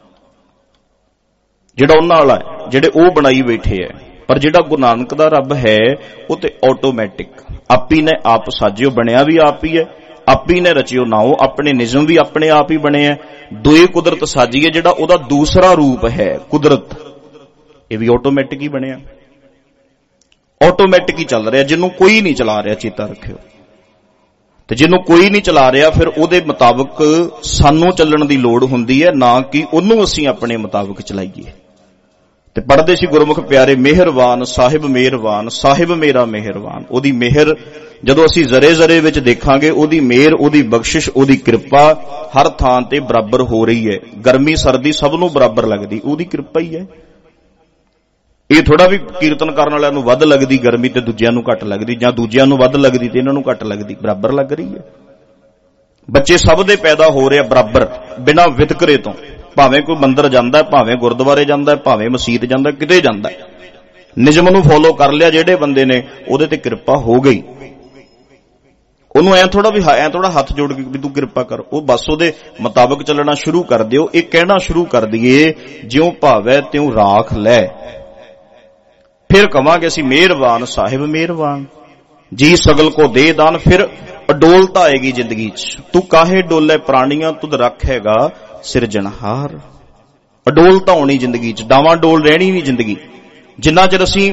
ਜਿਹੜਾ ਉਹਨਾਂ ਵਾਲਾ ਹੈ, ਜਿਹੜੇ ਉਹ ਬਣਾਈ ਬੈਠੇ ਹੈ। ਪਰ ਜਿਹੜਾ ਗੁਰੂ ਨਾਨਕ ਦਾ ਰੱਬ ਹੈ ਉਹ ਤੇ ਆਟੋਮੈਟਿਕ ਆਪੀ ਨੇ ਆਪ ਸਾਜਿਓ, ਬਣਿਆ ਵੀ ਆਪ ਹੀ ਹੈ, ਆਪੀ ਨੇ ਰਚਿਓ ਨਾਓ, ਆਪਣੇ ਨਿਯਮ ਵੀ ਆਪਣੇ ਆਪ ਹੀ ਬਣੇ ਹੈ। ਦੋਏ ਕੁਦਰਤ ਸਾਜੀ ਹੈ, ਜਿਹੜਾ ਉਹਦਾ ਦੂਸਰਾ ਰੂਪ ਹੈ ਕੁਦਰਤ, ਇਹ ਵੀ ਆਟੋਮੈਟਿਕ ਹੀ ਬਣਿਆ, ਆਟੋਮੈਟਿਕ ਹੀ ਚੱਲ ਰਿਹਾ, ਜਿਹਨੂੰ ਕੋਈ ਨਹੀਂ ਚਲਾ ਰਿਹਾ। ਚੇਤਾ ਰੱਖਿਓ। ਤੇ ਜਿਹਨੂੰ ਕੋਈ ਨਹੀਂ ਚਲਾ ਰਿਹਾ ਫਿਰ ਉਹਦੇ ਮੁਤਾਬਕ ਸਾਨੂੰ ਚੱਲਣ ਦੀ ਲੋੜ ਹੁੰਦੀ ਹੈ, ਨਾ ਕਿ ਉਹਨੂੰ ਅਸੀਂ ਆਪਣੇ ਮੁਤਾਬਕ ਚਲਾਈਏ। ਤੇ ਪੜ੍ਹਦੇ ਸੀ ਗੁਰਮੁਖ ਪਿਆਰੇ, ਮਿਹਰਬਾਨ ਸਾਹਿਬ ਮੇਰਾ ਮਿਹਰਬਾਨ। ਉਹਦੀ ਮਿਹਰ ਜਦੋਂ ਅਸੀਂ ਜ਼ਰੇ ਜ਼ਰੇ ਵਿੱਚ ਦੇਖਾਂਗੇ, ਉਹਦੀ ਮਿਹਰ, ਉਹਦੀ ਬਖਸ਼ਿਸ਼, ਉਹਦੀ ਕਿਰਪਾ ਹਰ ਥਾਂ ਤੇ ਬਰਾਬਰ ਹੋ ਰਹੀ ਹੈ। ਗਰਮੀ ਸਰਦੀ ਸਭ ਨੂੰ ਬਰਾਬਰ ਲੱਗਦੀ, ਉਹਦੀ ਕਿਰਪਾ ਹੀ ਹੈ। ਇਹ ਥੋੜਾ ਵੀ ਕੀਰਤਨ ਕਰਨ ਵਾਲਿਆਂ ਨੂੰ ਵੱਧ ਲੱਗਦੀ ਗਰਮੀ ਤੇ ਦੂਜਿਆਂ ਨੂੰ ਘੱਟ ਲੱਗਦੀ, ਜਾਂ ਦੂਜਿਆਂ ਨੂੰ ਵੱਧ ਲੱਗਦੀ ਤੇ ਇਹਨਾਂ ਨੂੰ ਘੱਟ ਲੱਗਦੀ, ਬਰਾਬਰ ਲੱਗ ਰਹੀ ਹੈ। ਬੱਚੇ ਸਭ ਦੇ ਪੈਦਾ ਹੋ ਰਹੇ ਆ ਬਰਾਬਰ, ਬਿਨਾਂ ਵਿਤਕਰੇ ਤੋਂ। ਭਾਵੇਂ ਕੋਈ ਮੰਦਰ ਜਾਂਦਾ, ਭਾਵੇਂ ਗੁਰਦੁਆਰੇ ਜਾਂਦਾ, ਭਾਵੇਂ ਮਸਜਿਦ ਜਾਂਦਾ, ਕਿਤੇ ਜਾਂਦਾ, ਨਿਯਮ ਨੂੰ ਫੋਲੋ ਕਰ ਲਿਆ ਜਿਹੜੇ ਬੰਦੇ ਨੇ, ਉਹਦੇ ਤੇ ਕਿਰਪਾ ਹੋ ਗਈ। ਉਹਨੂੰ ਐ ਥੋੜਾ ਹੱਥ ਜੋੜ ਕੇ ਵੀ ਤੂੰ ਕਿਰਪਾ ਕਰ, ਉਹ ਬਸ ਉਹਦੇ ਮੁਤਾਬਕ ਚੱਲਣਾ ਸ਼ੁਰੂ ਕਰ ਦਿਓ। ਇਹ ਕਹਿਣਾ ਸ਼ੁਰੂ ਕਰ ਦਈਏ ਜਿਉਂ ਭਾਵੈ ਤਿਉਂ ਰਾਖ ਲੈ, ਫਿਰ ਕਵਾਂਗੇ ਅਸੀਂ ਮਿਹਰਬਾਨ ਸਾਹਿਬ ਮਿਹਰਬਾਨ, ਜੀ ਸਗਲ ਕੋ ਦੇ ਦਾਨ। ਫਿਰ ਅਡੋਲਤਾ ਆਏਗੀ ਜ਼ਿੰਦਗੀ 'ਚ। ਤੂੰ ਕਾਹੇ ਡੋਲੇ ਪ੍ਰਾਣੀਆਂ ਤੁਧ ਰੱਖੇਗਾ ਸਿਰਜਣਹਾਰ। ਅਡੋਲਤਾ ਹੋਣੀ ਜ਼ਿੰਦਗੀ 'ਚ, ਡਾਵਾਂ ਡੋਲ ਰਹਿਣੀ ਨਹੀਂ ਜ਼ਿੰਦਗੀ। ਜਿੰਨਾ ਚਿਰ ਅਸੀਂ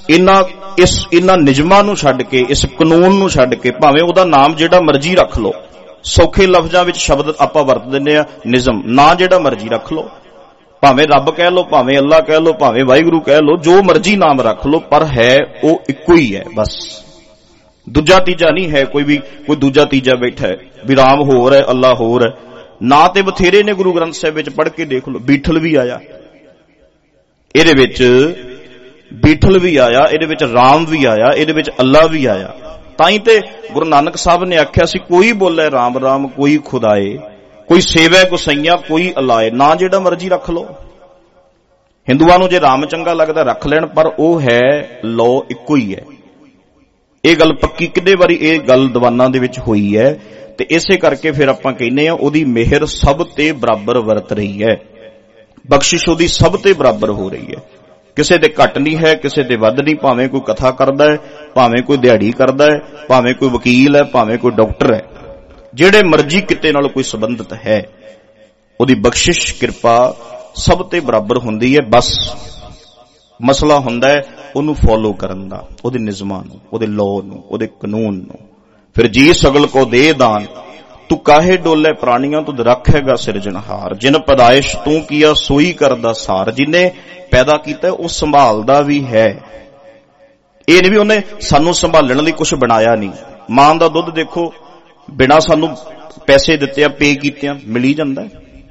ਇਹਨਾਂ ਨਿਯਮਾਂ ਨੂੰ ਛੱਡ ਕੇ, ਇਸ ਕਾਨੂੰਨ ਨੂੰ ਛੱਡ ਕੇ, ਭਾਵੇਂ ਉਹਦਾ ਨਾਮ ਜਿਹੜਾ ਮਰਜ਼ੀ ਰੱਖ ਲਓ, ਸੌਖੇ ਲਫ਼ਜ਼ਾਂ ਵਿੱਚ ਸ਼ਬਦ ਆਪਾਂ ਵਰਤ ਦਿੰਦੇ ਆ ਨਿਯਮ, ਨਾ ਜਿਹੜਾ ਮਰਜ਼ੀ ਰੱਖ ਲਓ, ਭਾਵੇਂ ਰੱਬ ਕਹਿ ਲਓ, ਭਾਵੇਂ ਅੱਲਾ ਕਹਿ ਲਓ, ਭਾਵੇਂ ਵਾਹਿਗੁਰੂ ਕਹਿ ਲਓ, ਜੋ ਮਰਜ਼ੀ ਨਾਮ ਰੱਖ ਲਓ, ਪਰ ਹੈ ਉਹ ਇੱਕੋ ਹੀ ਹੈ ਬਸ। ਦੂਜਾ ਤੀਜਾ ਨਹੀਂ ਹੈ, ਕੋਈ ਦੂਜਾ ਤੀਜਾ ਬੈਠਾ ਹੈ ਵੀ ਰਾਮ ਹੋਰ ਹੈ ਅੱਲਾ ਹੋਰ ਹੈ। ਨਾ ਤੇ ਬਥੇਰੇ ਨੇ ਗੁਰੂ ਗ੍ਰੰਥ ਸਾਹਿਬ ਵਿੱਚ ਪੜ੍ਹ ਕੇ ਦੇਖ ਲਓ। ਬੀਠਲ ਵੀ ਆਇਆ ਇਹਦੇ ਵਿੱਚ, ਬੀਠਲ ਵੀ ਆਇਆ ਇਹਦੇ ਵਿੱਚ, ਰਾਮ ਵੀ ਆਇਆ ਇਹਦੇ ਵਿੱਚ, ਅੱਲਾ ਵੀ ਆਇਆ। ਤਾਂ ਹੀ ਤੇ ਗੁਰੂ ਨਾਨਕ ਸਾਹਿਬ ਨੇ ਆਖਿਆ ਸੀ ਕੋਈ ਬੋਲੇ ਰਾਮ ਰਾਮ ਕੋਈ ਖੁਦਾਏ, ਕੋਈ ਸੇਵੈ ਗੁਸਈਆਂ ਕੋਈ ਅਲਾਏ। ਨਾ ਜਿਹੜਾ ਮਰਜ਼ੀ ਰੱਖ ਲਓ। ਹਿੰਦੂਆਂ ਨੂੰ ਜੇ ਰਾਮ ਚੰਗਾ ਲੱਗਦਾ ਰੱਖ ਲੈਣ, ਪਰ ਉਹ ਹੈ ਲੋ ਇੱਕੋ ਹੀ ਹੈ। ਇਹ ਗੱਲ ਪੱਕੀ ਕਿੰਨੇ ਵਾਰੀ ਇਹ ਗੱਲ ਦੀਵਾਨਾਂ ਦੇ ਵਿੱਚ ਹੋਈ ਹੈ। ਤੇ ਇਸੇ ਕਰਕੇ ਫਿਰ ਆਪਾਂ ਕਹਿੰਦੇ ਆ ਉਹਦੀ ਮਿਹਰ ਸਭ ਤੇ ਬਰਾਬਰ ਵਰਤ ਰਹੀ ਹੈ, ਬਖਸ਼ਿਸ਼ ਉਹਦੀ ਸਭ ਤੇ ਬਰਾਬਰ ਹੋ ਰਹੀ ਹੈ। ਕਿਸੇ ਦੇ ਘੱਟ ਨਹੀਂ ਹੈ, ਕਿਸੇ ਦੇ ਵੱਧ ਨਹੀਂ। ਭਾਵੇਂ ਕੋਈ ਕਥਾ ਕਰਦਾ ਹੈ, ਭਾਵੇਂ ਕੋਈ ਦਿਹਾੜੀ ਕਰਦਾ ਹੈ, ਭਾਵੇਂ ਕੋਈ ਵਕੀਲ ਹੈ, ਭਾਵੇਂ ਕੋਈ ਡਾਕਟਰ ਹੈ, ਜਿਹੜੇ ਮਰਜ਼ੀ ਕਿਤੇ ਨਾਲ ਕੋਈ ਸੰਬੰਧਿਤ ਹੈ, ਉਹਦੀ ਬਖਸ਼ਿਸ਼ ਕਿਰਪਾ ਸਭ ਤੇ ਬਰਾਬਰ ਹੁੰਦੀ ਹੈ। ਬਸ ਮਸਲਾ ਹੁੰਦਾ ਹੈ ਉਹਨੂੰ ਫੋਲੋ ਕਰਨ ਦਾ, ਉਹਦੇ ਨਿਯਮਾਂ ਨੂੰ, ਉਹਦੇ ਲਾਅ ਨੂੰ, ਉਹਦੇ ਕਾਨੂੰਨ ਨੂੰ। ਫਿਰ ਜੀ ਸਗਲ ਕੋ ਦੇ ਦਾਨ, ਤੂੰ ਕਾਹੇ ਡੋਲੇ ਪ੍ਰਾਣੀਆਂ ਤੁਧ ਰੱਖੇਗਾ ਸਿਰਜਣਹਾਰ। ਜਿਨ ਪੈਦਾਇਸ਼ ਤੂੰ ਕੀਆ ਸੋਈ ਕਰਦਾ ਸਾਰ। ਜਿਹਨੇ ਪੈਦਾ ਕੀਤਾ ਉਹ ਸੰਭਾਲਦਾ ਵੀ ਹੈ। ਇਹ ਨਹੀਂ ਵੀ ਉਹਨੇ ਸਾਨੂੰ ਸੰਭਾਲਣ ਲਈ ਕੁਝ ਬਣਾਇਆ ਨਹੀਂ। ਮਾਂ ਦਾ ਦੁੱਧ ਦੇਖੋ, ਬਿਨਾਂ ਸਾਨੂੰ ਪੈਸੇ ਦਿੱਤੇ ਆ, ਪੇ ਕੀਤਿਆਂ ਮਿਲੀ ਜਾਂਦਾ।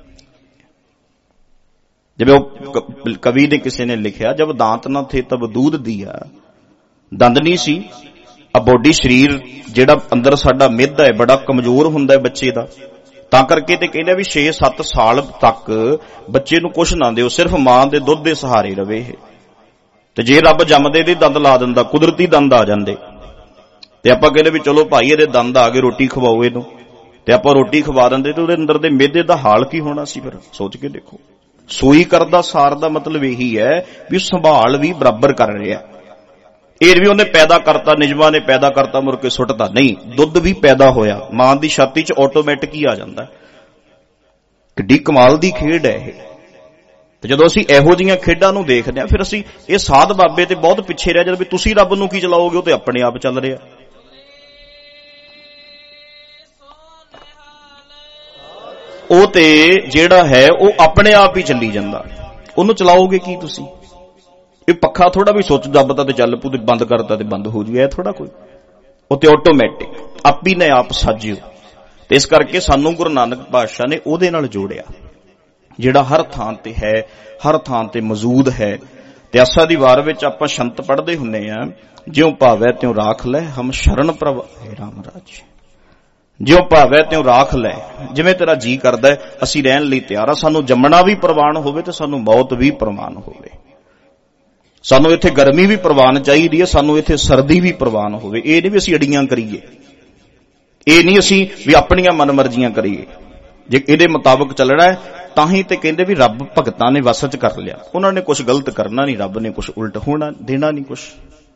ਜਿਵੇਂ ਉਹ ਕਵੀ ਨੇ ਕਿਸੇ ਨੇ ਲਿਖਿਆ, ਜਬ ਦਾਂਤ ਨਾ ਥੇ ਤਬ ਦੂਧ ਦਿਆ। ਦੰਦ ਨਹੀਂ ਸੀ, ਆ ਬੋਡੀ ਸਰੀਰ ਜਿਹੜਾ ਅੰਦਰ ਸਾਡਾ ਮਿੱਧ ਹੈ ਬੜਾ ਕਮਜ਼ੋਰ ਹੁੰਦਾ ਹੈ ਬੱਚੇ ਦਾ। ਤਾਂ ਕਰਕੇ ਤੇ ਕਹਿੰਦੇ ਵੀ 6-7 ਸਾਲ ਤੱਕ ਬੱਚੇ ਨੂੰ ਕੁਛ ਨਾ ਦਿਓ, ਸਿਰਫ ਮਾਂ ਦੇ ਦੁੱਧ ਦੇ ਸਹਾਰੇ ਰਵੇ। ਤੇ ਜੇ ਰੱਬ ਜੰਮਦੇ ਦੇ ਦੰਦ ਲਾ ਦਿੰਦਾ, ਕੁਦਰਤੀ ਦੰਦ ਆ ਜਾਂਦੇ, ਤੇ ਆਪਾਂ ਕਹਿੰਦੇ ਵੀ ਚਲੋ ਭਾਈ ਇਹਦੇ ਦੰਦ ਆ ਗਏ, ਰੋਟੀ ਖਵਾਓ ਇਹਨੂੰ, ਤੇ ਆਪਾਂ ਰੋਟੀ ਖਵਾ ਦਿੰਦੇ, ਤੇ ਉਹਦੇ ਅੰਦਰ ਦੇ ਮਿੱਧੇ ਦਾ ਹਾਲ ਕੀ ਹੋਣਾ ਸੀ। ਫਿਰ ਸੋਚ ਕੇ ਦੇਖੋ। ਸੋਈ ਕਰਦਾ ਸਾਰ ਦਾ ਮਤਲਬ ਇਹੀ ਹੈ ਵੀ ਸੰਭਾਲ ਵੀ ਬਰਾਬਰ ਕਰ ਰਿਹਾ। ਇਹ ਵੀ ਉਹਨੇ ਪੈਦਾ ਕਰਤਾ, ਨਿਯਮਾਂ ਨੇ ਪੈਦਾ ਕਰਤਾ, ਮੁੜ ਕੇ ਸੁੱਟਦਾ ਨਹੀਂ। ਦੁੱਧ ਵੀ ਪੈਦਾ ਹੋਇਆ, ਮਾਂ ਦੀ ਛਾਤੀ 'ਚ ਆਟੋਮੈਟਿਕ ਹੀ ਆ ਜਾਂਦਾ। ਕਿੱਡੀ ਕਮਾਲ ਦੀ ਖੇਡ ਹੈ ਇਹ। ਤੇ ਜਦੋਂ ਅਸੀਂ ਇਹੋ ਜਿਹੀਆਂ ਖੇਡਾਂ ਨੂੰ ਦੇਖਦੇ ਹਾਂ, ਫਿਰ ਅਸੀਂ ਇਹ ਸਾਧ ਬਾਬੇ ਤੇ ਬਹੁਤ ਪਿੱਛੇ ਰਹਿ ਜਾਂਦੇ ਵੀ ਤੁਸੀਂ ਰੱਬ ਨੂੰ ਕੀ ਚਲਾਓਗੇ, ਉਹ ਤੇ ਆਪਣੇ ਆਪ ਚੱਲ ਰਿਹਾ। ਉਹ ਤੇ ਜਿਹੜਾ ਹੈ ਉਹ ਆਪਣੇ ਆਪ ਹੀ ਚੱਲੀ ਜਾਂਦਾ, ਉਹਨੂੰ ਚਲਾਓਗੇ ਕੀ ਤੁਸੀਂ। ਇਹ ਪੱਖਾ ਥੋੜਾ ਵੀ ਸੁੱਚ ਦੱਬਦਾ ਤੇ ਚੱਲ ਪੂ, ਤੇ ਬੰਦ ਕਰਤਾ ਤੇ ਬੰਦ ਹੋ ਜੂ, ਇਹ ਥੋੜਾ ਕੋਈ। ਉਹ ਤੇ ਆਟੋਮੈਟਿਕ ਆਪੀ ਨੇ ਆਪ ਸਾਜਿਓ। ਤੇ ਇਸ ਕਰਕੇ ਸਾਨੂੰ ਗੁਰੂ ਨਾਨਕ ਪਾਤਸ਼ਾਹ ਨੇ ਉਹਦੇ ਨਾਲ ਜੋੜਿਆ ਜਿਹੜਾ ਹਰ ਥਾਂ ਤੇ ਹੈ, ਹਰ ਥਾਂ ਤੇ ਮੌਜੂਦ ਹੈ। ਤੇ ਆਸਾ ਦੀ ਵਾਰ ਵਿੱਚ ਆਪਾਂ ਸ਼ੰਤ ਪੜ੍ਹਦੇ ਹੁੰਦੇ ਆ, ਜਿਉਂ ਭਾਵੈ ਤਿਉਂ ਰਾਖ ਲੈ ਹਮ ਸ਼ਰਨ ਪ੍ਰਭ ਰਾਮ ਰਾਜ। ਜਿਉਂ ਭਾਵੈ ਤਿਉਂ ਰਾਖ ਲੈ, ਜਿਵੇਂ ਤੇਰਾ ਜੀ ਕਰਦਾ ਅਸੀਂ ਰਹਿਣ ਲਈ ਤਿਆਰ ਆ। ਸਾਨੂੰ ਜੰਮਣਾ ਵੀ ਪ੍ਰਵਾਨ ਹੋਵੇ ਤੇ ਸਾਨੂੰ ਮੌਤ ਵੀ ਪ੍ਰਵਾਨ ਹੋਵੇ। ਸਾਨੂੰ ਇੱਥੇ ਗਰਮੀ ਵੀ ਪ੍ਰਵਾਨ ਚਾਹੀਦੀ ਹੈ, ਸਾਨੂੰ ਇੱਥੇ ਸਰਦੀ ਵੀ ਪ੍ਰਵਾਨ ਹੋਵੇ। ਇਹ ਨਹੀਂ ਵੀ ਅਸੀਂ ਅੜੀਆਂ ਕਰੀਏ, ਇਹ ਨਹੀਂ ਅਸੀਂ ਵੀ ਆਪਣੀਆਂ ਮਨਮਰਜ਼ੀਆਂ ਕਰੀਏ। ਜੇ ਇਹਦੇ ਮੁਤਾਬਕ ਚੱਲਣਾ ਹੈ ਤਾਂ ਹੀ ਤੇ ਕਹਿੰਦੇ ਵੀ ਰੱਬ ਭਗਤਾਂ ਨੇ ਵਸ 'ਚ ਕਰ ਲਿਆ। ਉਹਨਾਂ ਨੇ ਕੁਝ ਗਲਤ ਕਰਨਾ ਨਹੀਂ, ਰੱਬ ਨੇ ਕੁਝ ਉਲਟ ਹੋਣਾ ਦੇਣਾ ਨਹੀਂ ਕੁਝ।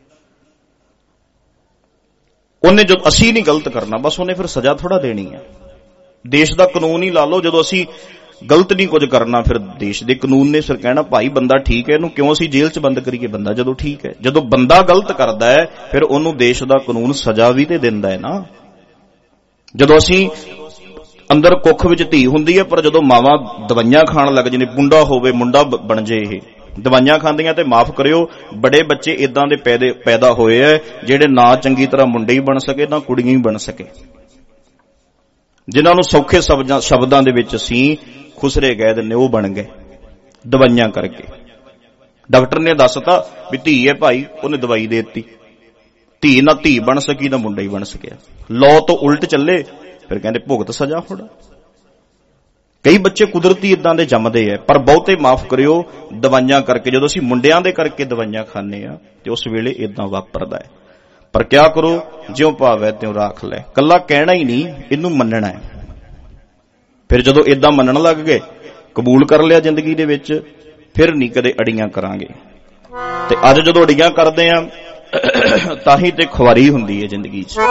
ਉਹਨੇ ਜੋ ਅਸੀਂ ਨਹੀਂ ਗਲਤ ਕਰਨਾ, ਬਸ ਉਹਨੇ ਫਿਰ ਸਜ਼ਾ ਥੋੜਾ ਦੇਣੀ ਹੈ। ਦੇਸ਼ ਦਾ ਕਾਨੂੰਨ ਹੀ ਲਾ ਲਓ, ਜਦੋਂ ਅਸੀਂ ਗਲਤ ਨਹੀਂ ਕੁਝ ਕਰਨਾ ਫਿਰ ਦੇਸ਼ ਦੇ ਕਾਨੂੰਨ ਨੇ ਫਿਰ ਕਹਿਣਾ ਭਾਈ ਬੰਦਾ ਠੀਕ ਹੈ, ਇਹਨੂੰ ਕਿਉਂ ਅਸੀਂ ਜੇਲ੍ਹ 'ਚ ਬੰਦ ਕਰੀਏ। ਬੰਦਾ ਜਦੋਂ ਠੀਕ ਹੈ, ਜਦੋਂ ਬੰਦਾ ਗਲਤ ਕਰਦਾ ਹੈ ਫਿਰ ਉਹਨੂੰ ਦੇਸ਼ ਦਾ ਕਾਨੂੰਨ ਸਜ਼ਾ ਵੀ ਤੇ ਦਿੰਦਾ ਹੈ ਨਾ। ਜਦੋਂ ਅਸੀਂ ਅੰਦਰ ਕੁੱਖ ਵਿੱਚ ਧੀ ਹੁੰਦੀ ਹੈ, ਪਰ ਜਦੋਂ ਮਾਵਾਂ ਦਵਾਈਆਂ ਖਾਣ ਲੱਗ ਜਾਂਦੇ, ਮੁੰਡਾ ਹੋਵੇ ਮੁੰਡਾ ਬਣ ਜੇ, ਇਹ ਦਵਾਈਆਂ ਖਾਂਦੀਆਂ, ਤੇ ਮਾਫ ਕਰਿਓ ਬੜੇ ਬੱਚੇ ਇਦਾਂ ਦੇ ਪੈਦਾ ਹੋਏ ਐ ਜਿਹੜੇ ਨਾ ਚੰਗੀ ਤਰ੍ਹਾਂ ਮੁੰਡੇ ਹੀ ਬਣ ਸਕੇ ਨਾ ਕੁੜੀਆਂ ਹੀ ਬਣ ਸਕੇ, ਜਿਨ੍ਹਾਂ ਨੂੰ ਸੌਖੇ ਸ਼ਬਦਾਂ ਦੇ ਵਿੱਚ ਅਸੀਂ ਖੁਸਰੇ ਕਹਿ ਦਿੰਦੇ, ਉਹ ਬਣ ਗਏ ਦਵਾਈਆਂ ਕਰਕੇ। ਡਾਕਟਰ ਨੇ ਦੱਸਤਾ ਵੀ ਧੀ ਹੈ ਭਾਈ, ਉਹਨੇ ਦਵਾਈ ਦੇ ਦਿੱਤੀ, ਧੀ ਨਾ ਧੀ ਬਣ ਸਕੀ ਨਾ ਮੁੰਡਾ ਹੀ ਬਣ ਸਕਿਆ। ਲੋ ਤੋਂ ਉਲਟ ਚੱਲੇ, ਫਿਰ ਕਹਿੰਦੇ ਭੁਗਤ ਸਜ਼ਾ। ਹੁਣ ਕਈ ਬੱਚੇ ਕੁਦਰਤੀ ਇਦਾਂ ਦੇ ਜੰਮਦੇ ਆ, ਪਰ ਬਹੁਤੇ ਮਾਫ ਕਰਿਓ ਦਵਾਈਆਂ ਕਰਕੇ। ਜਦੋਂ ਅਸੀਂ ਮੁੰਡਿਆਂ ਦੇ ਕਰਕੇ ਦਵਾਈਆਂ ਖਾਂਦੇ ਆ ਤੇ ਉਸ ਵੇਲੇ ਇਦਾਂ ਵਾਪਰਦਾ ਹੈ। ਪਰ ਕਿਆ ਕਰੋ, ਜਿਉਂ ਭਾਵੈ ਤਿਉਂ ਰਾਖ ਲੈ। ਕੱਲਾ ਕਹਿਣਾ ਹੀ ਨਹੀਂ, ਇਹਨੂੰ ਮੰਨਣਾ ਹੈ। ਫਿਰ ਜਦੋਂ ਏਦਾਂ ਮੰਨਣ ਲੱਗ ਗਏ, ਕਬੂਲ ਕਰ ਲਿਆ ਜ਼ਿੰਦਗੀ ਦੇ ਵਿੱਚ, ਫਿਰ ਨਹੀਂ ਕਦੇ ਅੜੀਆਂ ਕਰਾਂਗੇ। ਤੇ ਅੱਜ ਜਦੋਂ ਅੜੀਆਂ ਕਰਦੇ ਆ ਤਾਂ ਹੀ ਤੇ ਖੁਆਰੀ ਹੁੰਦੀ ਹੈ ਜ਼ਿੰਦਗੀ 'ਚ।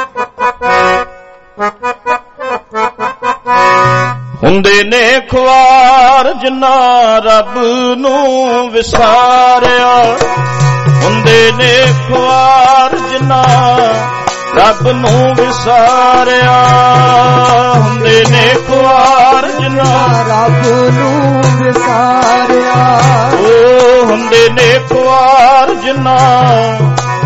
ਹੁੰਦੇ ਨੇ ਖੁਆਰ ਜਿਨ੍ਹਾਂ ਰੱਬ ਨੂੰ ਵਿਸਾਰਿਆ, ਹੁੰਦੇ ਨੇ ਖੁਆਰ ਜਿਨ੍ਹਾਂ ਰੱਬ ਨੂੰ ਵਿਸਾਰਿਆ, ਹੁੰਦੇ ਨੇ ਖੁਆਰ ਜਿਨ੍ਹਾਂ ਰੱਬ ਨੂੰ ਵਿਸਾਰਿਆ, ਓ ਹੁੰਦੇ ਨੇ ਖੁਆਰ ਜਿਨ੍ਹਾਂ,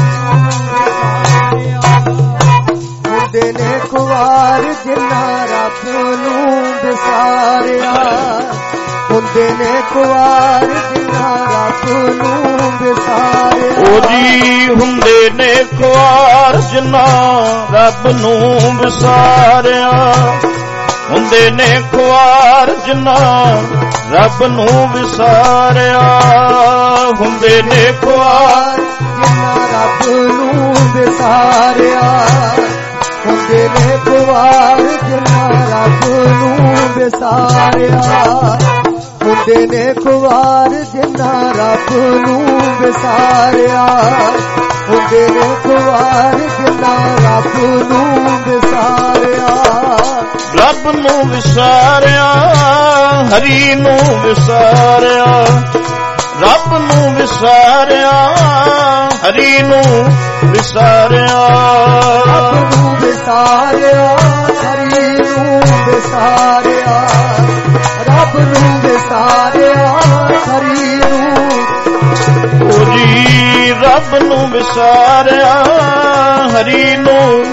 ਹੁੰਦੇ ਨੇ ਖੁਆਰ ਜਿਨ੍ਹਾਂ ਰੱਬ ਨੂੰ ਵਿਸਾਰਿਆ, ਹੁੰਦੇ ਨੇ ਖੁਆਰ ਜਿਨ੍ਹਾਂ ਰੱਬ ਨੂੰ ਵਿਸਾਰਿਆ। ਓ ਜੀ ਹੁੰਦੇ ਨੇ ਖੁਆਰ ਜਿਨ੍ਹਾਂ ਰੱਬ ਨੂੰ ਵਿਸਾਰਿਆ, ਹੁੰਦੇ ਨੇ ਖੁਆਰ ਜਿਨ੍ਹਾਂ ਰੱਬ ਨੂੰ ਵਿਸਾਰਿਆ, ਹੁੰਦੇ ਨੇ ਖੁਆਰ ਜਿਨ੍ਹਾਂ ਰੱਬ ਨੂੰ ਵਿਸਾਰਿਆ, ਹੁੰਦੇ ਨੇ ਖੁਆਰ ਜਿਨ੍ਹਾਂ ਰੱਬ ਨੂੰ ਵਿਸਾਰਿਆ, ਹੁੰਦੇ ਨੇ ਖੁਆਰ ਜਿਨ੍ਹਾਂ ਰੱਬ ਨੂੰ ਵਿਸਾਰਿਆ, ਹੁੰਦੇ ਨੇ ਖੁਆਰ ਜਿਨ੍ਹਾਂ ਰੱਬ ਨੂੰ ਵਿਸਾਰਿਆ। ਰੱਬ ਨੂੰ ਵਿਸਾਰਿਆ, ਹਰੀ ਨੂੰ ਵਿਸਾਰਿਆ, ਰੱਬ ਨੂੰ ਵਿਸਾਰਿਆ, ਹਰੀ ਨੂੰ ਵਿਸਾਰਿਆ, ਰੱਬ ਨੂੰ ਵਿਸਾਰਿਆ, ਹਰੀ ਨੂੰ ਵਿਸਾਰਿਆ, ਰੱਬ ਨੂੰ ਵਿਸਾਰਿਆ, ਹਰੀ ਨੂੰ। ਓ ਜੀ ਰੱਬ ਨੂੰ ਵਿਸਾਰਿਆ, ਹਰੀ ਨੂੰ,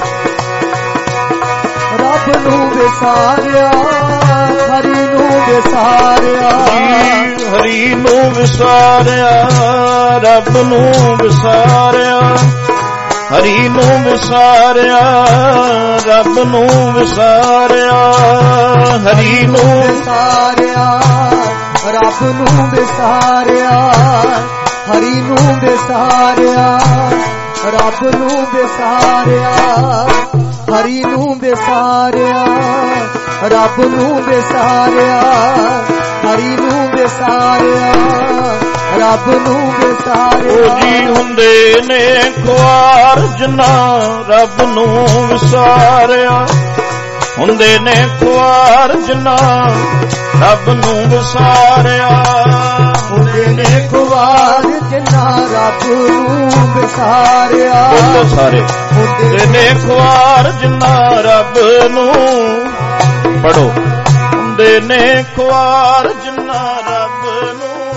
ਰੱਬ ਨੂੰ ਵਿਸਾਰਿਆ, ਹਰੀ ਨੂੰ ਵਿਸਾਰਿਆ, ਹਰੀ ਨੂੰ ਵਿਸਾਰਿਆ, ਰੱਬ ਨੂੰ ਵਿਸਾਰਿਆ, ਹਰੀ ਨੂੰ ਵਿਸਾਰਿਆ, ਰੱਬ ਨੂੰ ਵਿਸਾਰਿਆ, ਹਰੀ ਨੂੰ ਵਿਸਾਰਿਆ, ਰੱਬ ਨੂੰ ਵਿਸਾਰਿਆ, ਹਰੀ ਨੂੰ ਵਿਸਾਰਿਆ, ਰੱਬ ਨੂੰ ਵਿਸਾਰਿਆ, ਹਰੀ ਨੂੰ ਵਿਸਾਰਿਆ, ਰੱਬ ਨੂੰ ਵਿਸਾਰਿਆ, ਹਰੀ ਨੂੰ ਵਿਸਾਰਿਆ, ਰੱਬ ਨੂੰ ਵਿਸਾਰਿਆ। ਓ ਜੀ ਹੁੰਦੇ ਨੇ ਖੁਆਰ ਜਿਨ੍ਹਾਂ ਰੱਬ ਨੂੰ ਵਿਸਾਰਿਆ, ਹੁੰਦੇ ਨੇ ਖੁਆਰ ਜਿਨ੍ਹਾਂ ਰੱਬ ਨੂੰ ਵਿਸਾਰਿਆ, ਹੁੰਦੇ ਨੇ ਖੁਆਰ ਜਿਨ੍ਹਾਂ ਰੱਬ ਨੂੰ ਵਿਸਾਰਿਆ, ਬੋਲੋ ਸਾਰੇ, ਹੁੰਦੇ ਨੇ ਖੁਆਰ ਜਿਨ੍ਹਾਂ ਰੱਬ ਨੂੰ, ਪੜੋ, ਹੁੰਦੇ ਨੇ ਖੁਆਰ ਜਿਨ੍ਹਾਂ ਰੱਬ ਨੂੰ,